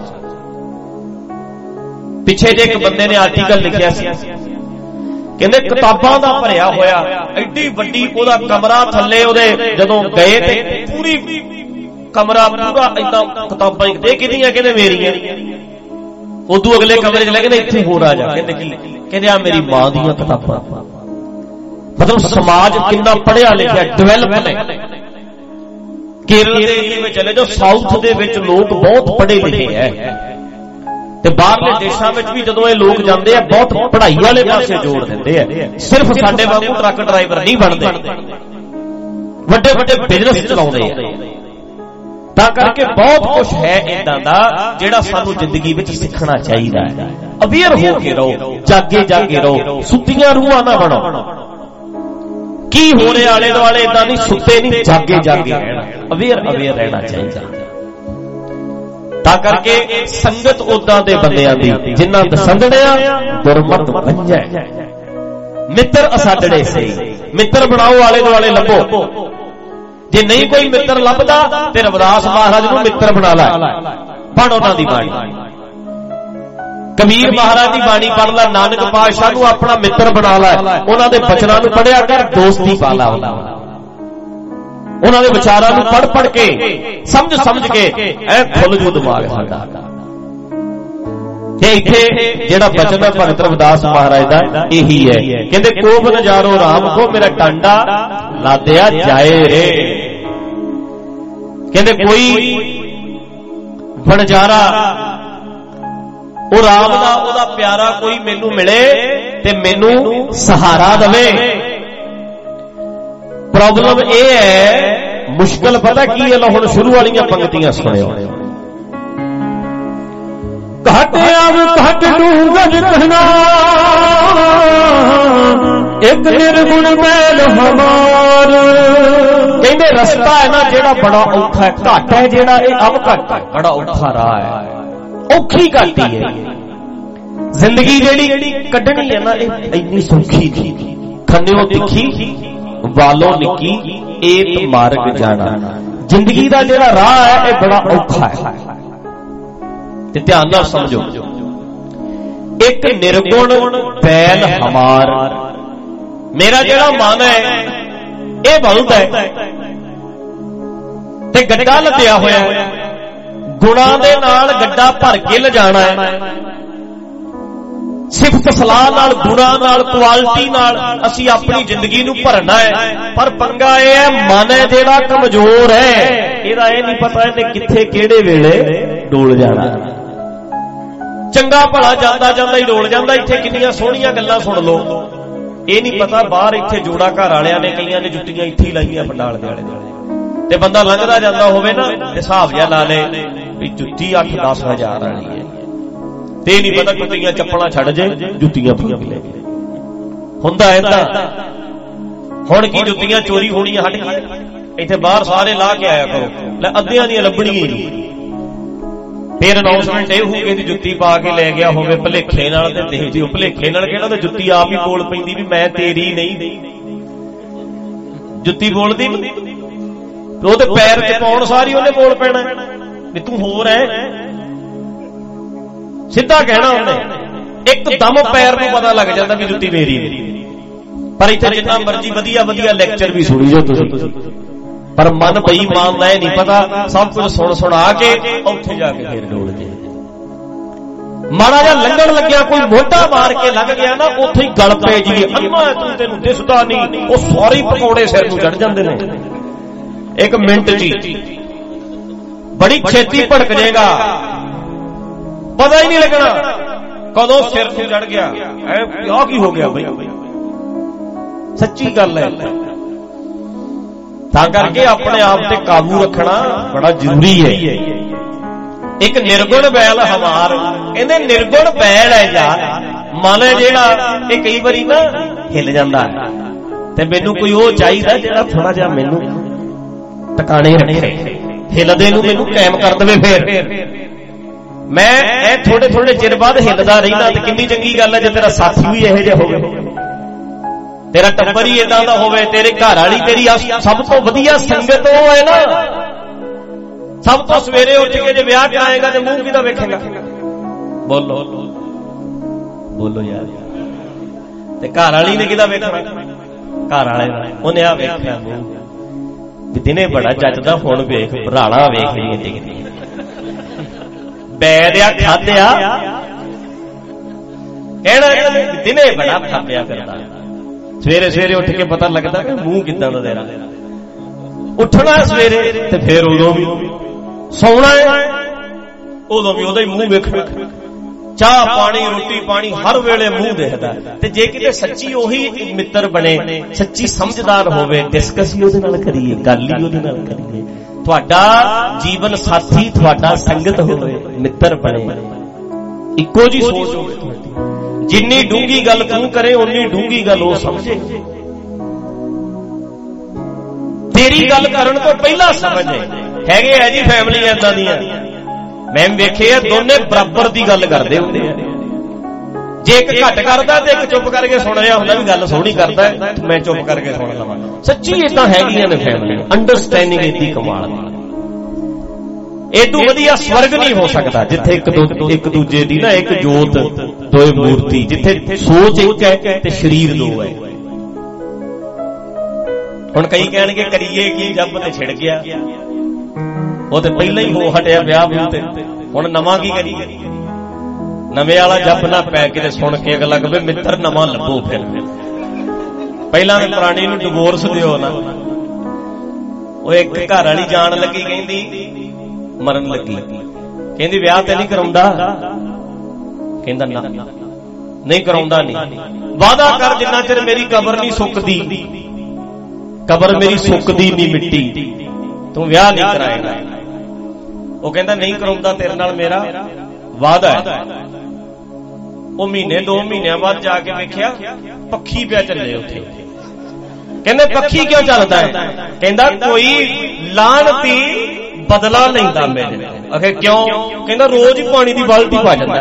ਪਿੱਛੇ ਜੇ ਇੱਕ ਬੰਦੇ ਨੇ ਆਰਟੀਕਲ ਲਿਖਿਆ ਸੀ, ਕਹਿੰਦੇ ਕਿਤਾਬਾਂ ਦਾ ਭਰਿਆ ਹੋਇਆ ਐਡੀ ਵੱਡੀ ਉਹਦਾ ਕਮਰਾ, ਥੱਲੇ ਉਹਦੇ ਜਦੋਂ ਗਏ ਤੇ ਪੂਰੀ ਕਮਰਾ ਪੂਰਾ ਏਦਾਂ ਕਿਤਾਬਾਂ ਹੀ, ਦੇ ਕਿਹਦੀਆਂ, ਕਹਿੰਦੇ ਮੇਰੀਆਂ। ਉਦੋਂ ਅਗਲੇ ਕਮਰੇ ਚ ਲੈ ਕੇ ਇੱਥੇ ਹੋਰ ਆ ਜਾ, ਕਹਿੰਦੇ ਕੀ, ਕਹਿੰਦੇ ਆ ਮੇਰੀ ਮਾਂ ਦੀਆਂ ਕਿਤਾਬਾਂ। ਮਤਲਬ ਸਮਾਜ ਕਿੰਨਾ ਪੜ੍ਹਿਆ ਲਿਖਿਆ ਡਿਵੈਲਪ ਨੇ। ਕੇਰਲ ਦੇ ਏਰੀਏ ਵਿੱਚ ਚਲੇ ਜਾਓ, ਸਾਊਥ ਦੇ ਵਿੱਚ ਲੋਕ ਬਹੁਤ ਪੜ੍ਹੇ ਲਿਖੇ ਹੈ, ਤੇ ਬਾਹਰਲੇ ਦੇਸ਼ਾਂ ਵਿੱਚ ਵੀ ਜਦੋਂ ਇਹ ਲੋਕ ਜਾਂਦੇ ਆ ਬਹੁਤ ਪੜ੍ਹਾਈ ਵਾਲੇ ਪਾਸੇ ਜੋੜ ਦਿੰਦੇ ਆ। ਸਿਰਫ ਸਾਡੇ ਵਾਂਗੂ ਟਰੱਕ ਡਰਾਈਵਰ ਨਹੀਂ ਬਣਦੇ, ਵੱਡੇ ਵੱਡੇ ਬਿਜ਼ਨਸ ਚਲਾਉਂਦੇ ਆ। ਤਾਂ ਕਰਕੇ ਬਹੁਤ ਕੁਝ ਹੈ ਇਦਾਂ ਦਾ ਜਿਹੜਾ ਸਾਨੂੰ ਜ਼ਿੰਦਗੀ ਵਿੱਚ ਸਿੱਖਣਾ ਚਾਹੀਦਾ ਹੈ। ਅਵੇਅਰ ਹੋ ਕੇ ਰਹੋ, ਜਾਗੇ ਰਹੋ, ਸੁੱਤੀਆਂ ਰੂਹਾਂ ਨਾ ਬਣੋ। ਕੀ ਹੋ ਰਿਹਾ ਆਲੇ ਦੁਆਲੇ, ਇਦਾਂ ਨਹੀਂ, ਸੁੱਤੇ ਨਹੀਂ, ਜਾਗੇ ਰਹਿਣਾ, ਅਵੇਅਰ ਰਹਿਣਾ ਚਾਹੀਦਾ। ਤਾਂ ਕਰਕੇ ਸੰਗਤ ਉਦਾਂ ਦੇ ਬੰਦਿਆਂ ਦੀ ਜਿਨ੍ਹਾਂ ਦਸੰਦੜਿਆ ਦੁਰਮਤ ਭੰਜੈ, ਮਿੱਤਰ ਅਸਾਡੜੇ ਸਹੀ, ਮਿੱਤਰ ਬਣਾਓ, ਆਲੇ ਦੁਆਲੇ ਲੱਭੋ। ਜੇ ਨਹੀਂ ਕੋਈ ਮਿੱਤਰ ਲੱਭਦਾ ਤੇ ਰਵਿਦਾਸ ਮਹਾਰਾਜ ਨੂੰ ਮਿੱਤਰ ਬਣਾ ਲੈ, ਪੜ੍ਹ ਉਹਨਾਂ ਦੀ ਬਾਣੀ, ਕਬੀਰ ਮਹਾਰਾਜ ਦੀ ਬਾਣੀ ਪੜ੍ਹ ਲੈ, ਨਾਨਕ ਪਾਤਸ਼ਾਹ ਨੂੰ ਆਪਣਾ ਮਿੱਤਰ ਬਣਾ ਲੈ, ਉਹਨਾਂ ਦੇ ਬਚਨਾਂ ਨੂੰ ਪੜ੍ਹਿਆ ਕਰ, ਦੋਸਤੀ ਪਾ ਲਾ ਉਹਨਾਂ। ਉਹਨਾਂ ਦੇ ਵਿਚਾਰਾਂ ਨੂੰ ਪੜ੍ਹ ਕੇ ਸਮਝ ਕੇ ਐ ਖੁੱਲ ਜੂ ਦਿਮਾਗ ਸਾਡਾ। ਤੇ ਇੱਥੇ ਜਿਹੜਾ ਬਚਨ ਹੈ ਭਗਤ ਰਵਿਦਾਸ ਮਹਾਰਾਜ ਦਾ ਇਹੀ ਹੈ, ਕਹਿੰਦੇ ਕੋਬ ਨਜ਼ਾਰੋ ਰਾਮ ਕੋ ਮੇਰਾ ਟਾਂਡਾ ਲਾਦਿਆ ਜਾਏ ਰੇ। ਕਹਿੰਦੇ ਕੋਈ ਵਣਜਾਰਾ ਉਹ ਰਾਮ ਦਾ ਉਹਦਾ ਪਿਆਰਾ ਕੋਈ ਮੈਨੂੰ ਮਿਲੇ ਤੇ ਮੈਨੂੰ ਸਹਾਰਾ ਦੇਵੇ। ਪ੍ਰੋਬਲਮ ਇਹ ਹੈ, ਮੁਸ਼ਕਲ ਪਤਾ ਕੀ ਹੈ? ਲਓ ਹੁਣ ਸ਼ੁਰੂ ਵਾਲੀਆਂ ਪੰਕਤੀਆਂ ਸੁਣਿਓ। ਘਟ ਆਵ ਘਟ ਡੂੰਘ ਕਹਿਣਾ ਇੱਕ ਨਿਰਗੁਣ ਮੈਲ ਹਮਾਰ। ਕਹਿੰਦੇ ਰਸਤਾ ਹੈ ਨਾ ਜਿਹੜਾ ਬੜਾ ਔਖਾ ਹੈ, ਘਾਟ ਹੈ ਜਿਹੜਾ ਇਹ ਅਬ ਘੱਟ ਹੈ, ਬੜਾ ਔਖਾ ਰਾਹ ਹੈ, ਔਖੀ ਘਾਟੀ ਹੈ। ਜ਼ਿੰਦਗੀ ਜਿਹੜੀ ਕੱਢਣੀ ਹੈ ਨਾ ਇਹ ਇੰਨੀ ਸੌਖੀ ਨਹੀਂ। ਖੰਨਿਓ ਤਿੱਖੀ ਵਾਲੋਂ ਨਿੱਕੀ ਏਤ ਮਾਰਗ ਜਾਣਾ। ਜ਼ਿੰਦਗੀ ਦਾ ਜਿਹੜਾ ਰਾਹ ਹੈ ਇਹ ਬੜਾ ਔਖਾ ਹੈ। ਤੇ ਧਿਆਨ ਨਾਲ ਸਮਝੋ, ਇੱਕ ਨਿਰਗੁਣ ਬੈਲ ਹਮਾਰ, ਮੇਰਾ ਜਿਹੜਾ ਮਨ ਹੈ ਇਹ ਬਹੁਤ ਹੈ ਤੇ ਗੱਡਾ ਲੱਦਿਆ ਹੋਇਆ ਹੈ, ਗੁਣਾਂ ਦੇ ਨਾਲ ਗੱਡਾ ਭਰ ਕੇ ਲਿਜਾਣਾ ਹੈ, ਸਿਫਤ ਸਲਾਹ ਨਾਲ, ਗੁਣਾਂ ਨਾਲ, ਕੁਆਲਿਟੀ ਨਾਲ ਅਸੀਂ ਆਪਣੀ ਜ਼ਿੰਦਗੀ ਨੂੰ ਭਰਨਾ ਹੈ। ਪਰ ਪੰਗਾ ਇਹ ਹੈ, ਮਨ ਹੈ ਜਿਹੜਾ ਕਮਜ਼ੋਰ ਹੈ, ਇਹਦਾ ਇਹ ਨਹੀਂ ਪਤਾ ਇਹਨੇ ਕਿੱਥੇ ਕਿਹੜੇ ਵੇਲੇ ਡੋਲ ਜਾਣਾ। ਚੰਗਾ ਭਲਾ ਜਾਂਦਾ ਜਾਂਦਾ ਹੀ ਡੋਲ ਜਾਂਦਾ। ਇੱਥੇ ਕਿੰਨੀਆਂ ਸੋਹਣੀਆਂ ਗੱਲਾਂ ਸੁਣ ਲਓ, ਇਹ ਨਹੀਂ ਪਤਾ ਬਾਹਰ ਇੱਥੇ ਜੋੜਾ ਘਰ ਵਾਲਿਆਂ ਨੇ ਕਈਆਂ ਨੇ ਜੁੱਤੀਆਂ ਇੱਥੇ ਹੀ ਲਾਈਆਂ ਪੰਡਾਲ ਦੇ ਆਲੇ ਦੁਆਲੇ, ਤੇ ਬੰਦਾ ਲੰਘਦਾ ਜਾਂਦਾ ਹੋਵੇ ਨਾ ਹਿਸਾਬ ਜਿਹਾ ਲਾ ਲੇ ਵੀ ਜੁੱਤੀ 8-10 ਹਜ਼ਾਰ ਵਾਲੀ ਹੈ, ਤੇ ਨਹੀਂ ਪਤਾ ਜੁੱਤੀਆਂ ਚੱਪਲਾਂ ਛੱਡ ਜੇ ਜੁੱਤੀਆਂ ਪੀਆਂ ਲੈ ਕੇ ਹੁੰਦਾ ਏਦਾਂ। ਹੁਣ ਕੀ ਜੁੱਤੀਆਂ ਚੋਰੀ ਹੋਣੀਆਂ ਹਟ ਗਈਆਂ? ਇੱਥੇ ਬਾਹਰ ਸਾਰੇ ਲਾ ਕੇ ਆਇਆ ਕਰੋ, ਲੈ ਅੱਧਿਆਂ ਦੀਆਂ ਲੱਭਣੀਆਂ ਹੀ ਨਹੀਂ। ਫਿਰ ਅਨਾਉਂਸਮੈਂਟ ਇਹ ਹੋਊਗੀ ਦੀ ਜੁੱਤੀ ਪਾ ਕੇ ਲੈ ਗਿਆ ਹੋਵੇ ਭਲੇਖੇ ਨਾਲ, ਤੇ ਦੇਖ ਜੀ ਉਹ ਭਲੇਖੇ ਨਾਲ ਕਿਹੜਾ, ਤੇ ਜੁੱਤੀ ਆਪ ਹੀ ਬੋਲ ਪੈਂਦੀ ਵੀ ਮੈਂ ਤੇਰੀ ਨਹੀਂ, ਜੁੱਤੀ ਬੋਲਦੀ ਨਹੀਂ, ਉਹਦੇ ਪੈਰ 'ਚ ਪਾਉਣ ਸਾਰੀ ਉਹਨੇ ਬੋਲ ਪੈਣਾ ਵੀ ਤੂੰ ਹੋਰ ਹੈ। ਸਿੱਧਾ ਕਹਿਣਾ ਉਹਨੇ, ਇੱਕਦਮ ਪੈਰ ਨੂੰ ਪਤਾ ਲੱਗ ਜਾਂਦਾ ਵੀ ਜੁੱਤੀ ਮੇਰੀ ਨਹੀਂ। ਪਰ ਇੱਥੇ ਜਿੰਨਾ ਮਰਜ਼ੀ ਵਧੀਆ ਵਧੀਆ ਲੈਕਚਰ ਵੀ ਸੁਣੀ ਜਾਓ ਤੁਸੀਂ, ਪਰ ਮਨ ਬੇਈਮਾਨ ਦਾ ਇਹ ਨਹੀਂ ਪਤਾ, ਸਭ ਕੁਝ ਸੁਣ ਆ ਕੇ ਉੱਥੇ ਜਾ ਕੇ ਫੇਰ ਡੋਲ ਜੇ। ਮਾੜਾ ਜਿਹਾ ਲੰਘਣ ਲੱਗਿਆ ਕੋਈ ਮੋਢਾ ਮਾਰ ਕੇ ਲੰਘ ਗਿਆ ਨਾ, ਉੱਥੇ ਹੀ ਗਲ ਪੈ ਜੀ, ਅੰਮਾ ਤੂੰ ਤੈਨੂੰ ਦਿਸਦਾ ਨਹੀਂ, ਉਹ ਸਾਰੇ ਪਕੌੜੇ ਸਿਰ ਨੂੰ ਚੜ ਜਾਂਦੇ ਨੇ ਇੱਕ ਮਿੰਟ 'ਚ। ਬੜੀ ਛੇਤੀ ਭੜਕ ਜਾਏਗਾ, ਪਤਾ ਹੀ ਨਹੀਂ ਲੱਗਣਾ ਕਦੋਂ ਸਿਰ ਨੂੰ ਚੜ ਗਿਆ। ਆਹ ਕੀ ਹੋ ਗਿਆ ਬਈ? ਸੱਚੀ ਗੱਲ ਹੈ। ਤਾਂ ਕਰਕੇ ਆਪਣੇ ਆਪ ਤੇ ਕਾਬੂ ਰੱਖਣਾ ਬੜਾ ਜ਼ਰੂਰੀ ਹੈ। ਇੱਕ ਨਿਰਗੁਣ ਬੈਲ ਹਮਾਰ, ਕਹਿੰਦੇ ਨਿਰਗੁਣ ਬੈਲ ਹੈ ਯਾਰ, ਮਨ ਹੈ ਜਿਹੜਾ ਇਹ ਕਈ ਵਾਰੀ ਨਾ ਹਿੱਲ ਜਾਂਦਾ ਹੈ, ਤੇ ਮੈਨੂੰ ਕੋਈ ਉਹ ਚਾਹੀਦਾ ਜਿਹੜਾ ਥੋੜਾ ਜਿਹਾ ਮੈਨੂੰ ਟਿਕਾਣੇ ਰੱਖੇ, ਹਿੱਲਦੇ ਨੂੰ ਮੈਨੂੰ ਕਾਇਮ ਕਰ ਦੇਵੇ। ਫਿਰ ਮੈਂ ਇਹ ਥੋੜੇ ਚਿਰ ਬਾਅਦ ਹਿੱਲਦਾ ਰਹਿਣਾ, ਤੇ ਕਿੰਨੀ ਚੰਗੀ ਗੱਲ ਹੈ ਜੇ ਤੇਰਾ ਸਾਥੀ ਵੀ ਇਹੋ ਜਿਹਾ ਹੋਵੇ, ਤੇਰਾ ਟੱਬਰ ਹੀ ਏਦਾਂ ਦਾ ਹੋਵੇ, ਤੇਰੇ ਘਰ ਵਾਲੀ ਤੇਰੀ ਸਭ ਤੋਂ ਵਧੀਆ ਸੰਗਤ ਉਹ ਹੈ ਨਾ। ਸਭ ਤੋਂ ਸਵੇਰੇ ਉੱਠ ਕੇ ਜੇ ਵਿਆਹ ਕਰਾਏਗਾ ਤੇ ਮੂੰਹ ਕਿਹਦਾ ਵੇਖੇਗਾ? ਬੋਲੋ ਬੋਲੋ ਯਾਰ। ਤੇ ਘਰ ਵਾਲੀ ਨੇ ਕਿਹਦਾ ਵੇਖਣਾ? ਘਰ ਵਾਲੇ ਉਹਨੇ ਆ ਵੇਖਿਆ ਮੂੰਹ ਵੀ ਦਿਨੇ ਬੜਾ ਜੱਜਦਾ, ਹੁਣ ਵੇਖ ਭਰਾਣਾ ਵੇਖ ਲਈ ਟਿਕਦੀ ਬੈਰਿਆ ਖਾਧਿਆ, ਕਹਿਣਾ ਦਿਨੇ ਬੜਾ ਖਾਪਿਆ ਕਰਦਾ। ਸਵੇਰੇ ਸਵੇਰੇ ਉੱਠ ਕੇ ਪਤਾ ਲੱਗਦਾ ਕਿ ਮੂੰਹ ਕਿੱਦਾਂ ਦਾ ਤੇਰਾ। ਉੱਠਣਾ ਸਵੇਰੇ ਤੇ ਫੇਰ ਉਦੋਂ ਵੀ ਸੌਣਾ, ਉਦੋਂ ਵੀ ਉਹਦਾ ਹੀ ਮੂੰਹ ਵੇਖਣਾ। ਚਾਹ ਪਾਣੀ ਰੋਟੀ ਪਾਣੀ ਹਰ ਵੇਲੇ ਮੂੰਹ ਦੇਖਦਾ। ਤੇ ਜੇ ਕਿਤੇ ਸੱਚੀ ਉਹੀ ਮਿੱਤਰ ਬਣੇ, ਸੱਚੀ ਸਮਝਦਾਰ ਹੋਵੇ, ਡਿਸਕਸ ਹੀ ਉਹਦੇ ਨਾਲ ਕਰੀਏ, ਗੱਲ ਹੀ ਉਹਦੇ ਨਾਲ ਕਰੀਏ, ਤੁਹਾਡਾ ਜੀਵਨ ਸਾਥੀ, ਤੁਹਾਡਾ ਸੰਗਤ ਹੋਵੇ, ਮਿੱਤਰ ਬਣੇ, ਇੱਕੋ ਜੀ ਸੋਚ ਹੋਵੇ ਤੁਹਾਡੀ। ਜਿੰਨੀ ਡੂੰਗੀ ਗੱਲ ਤੂੰ ਕਰੇ ਉਨੀ ਡੂੰਗੀ ਗੱਲ ਉਹ ਸਮਝੇ। ਤੇਰੀ ਗੱਲ ਕਰਨ ਤੋਂ ਪਹਿਲਾਂ ਸਮਝੇ। ਹੈਗੇ ਆ ਜੀ ਫੈਮਿਲੀ ਏਦਾਂ ਦੀਆਂ, ਮੈਂ ਵੇਖੇ ਆ, ਦੋਨੇ ਬਰਾਬਰ ਦੀ ਗੱਲ ਕਰਦੇ ਹੁੰਦੇ ਆ। ਜੇ ਇੱਕ ਘੱਟ ਕਰਦਾ ਤੇ ਇੱਕ ਚੁੱਪ ਕਰਕੇ ਸੁਣ ਰਿਹਾ ਹੁੰਦਾ ਵੀ ਗੱਲ ਸੋਹਣੀ ਕਰਦਾ, ਮੈਂ ਚੁੱਪ ਕਰਕੇ ਸੁਣ ਲਵਾਂ। ਸੱਚੀ ਏਦਾਂ ਹੈਗੀਆਂ ਨੇ ਫੈਮਿਲੀ, ਅੰਡਰਸਟੈਂਡਿੰਗ ਏਦੀ ਕਮਾਲ ਦੀ। ਇਦੋਂ ਵਧੀਆ ਸਵਰਗ ਨਹੀਂ ਹੋ ਸਕਦਾ ਜਿੱਥੇ ਇੱਕ ਦੂਜੇ ਦੀ ਨਾ ਇੱਕ ਜੋਤ ਦੋਏ ਮੂਰਤੀ, ਜਿੱਥੇ ਸੋਚ ਇੱਕ ਹੈ ਤੇ ਸਰੀਰ ਦੋ ਹੈ। ਹੁਣ ਕਈ ਕਹਿਣਗੇ ਕਰੀਏ ਕੀ, ਜੱਬ ਤੇ ਛਿੜ ਗਿਆ, ਉਹ ਤੇ ਪਹਿਲਾਂ ਹੀ ਹੋ ਹਟਿਆ ਵਿਆਹ ਵਿਊਹ ਤੇ, ਹੁਣ ਨਵਾਂ ਕੀ ਕਰੀਏ? ਨਵੇਂ ਵਾਲਾ ਜੱਬ ਨਾ ਪੈ ਕੇ ਸੁਣ ਕੇ ਅਗਲਾ ਕਹੇ ਮਿੱਤਰ ਨਵਾਂ ਲੱਭੋ। ਫਿਰ ਪਹਿਲਾਂ ਤਾਂ ਪੁਰਾਣੀ ਨੂੰ ਡਿਵੋਰਸ ਦਿਓ ਨਾ। ਉਹ ਇੱਕ ਘਰ ਵਾਲੀ ਜਾਣ ਲੱਗੀ, ਕਹਿੰਦੀ ਮਰਨ ਲੱਗੀ, ਕਹਿੰਦੀ ਵਿਆਹ ਤੇ ਨਹੀਂ ਕਰਾਉਂਦਾ, ਕਹਿੰਦਾ ਨਾ ਨਹੀਂ ਕਰਾਉਂਦਾ, ਨਹੀਂ ਵਾਅਦਾ ਕਰ ਜਿੰਨਾ ਚਿਰ ਮੇਰੀ ਕਬਰ ਨਹੀਂ ਸੁੱਕਦੀ, ਕਬਰ ਮੇਰੀ ਸੁੱਕਦੀ ਨਹੀਂ ਮਿੱਟੀ, ਤੂੰ ਵਿਆਹ ਨਹੀਂ ਕਰਾਏਗਾ। ਉਹ ਕਹਿੰਦਾ ਨਹੀਂ ਕਰਾਉਂਦਾ, ਤੇਰੇ ਨਾਲ ਮੇਰਾ ਵਾਅਦਾ ਹੈ। ਉਹ ਮਹੀਨੇ 2 ਮਹੀਨਿਆਂ ਬਾਅਦ ਜਾ ਕੇ ਵੇਖਿਆ ਪੱਖੀ ਪਿਆ ਚੱਲੇ ਉੱਥੇ। ਕਹਿੰਦੇ ਪੱਖੀ ਕਿਉਂ ਚੱਲਦਾ ਹੈ? ਕਹਿੰਦਾ ਕੋਈ ਲਾਹਨਤੀ ਬਦਲਾ ਲੈਂਦਾ ਮੇਰੇ। ਆਖੇ ਕਿਉਂ? ਕਹਿੰਦਾ ਰੋਜ਼ ਹੀ ਪਾਣੀ ਦੀ ਬਾਲਟੀ ਪਾ ਜਾਂਦਾ,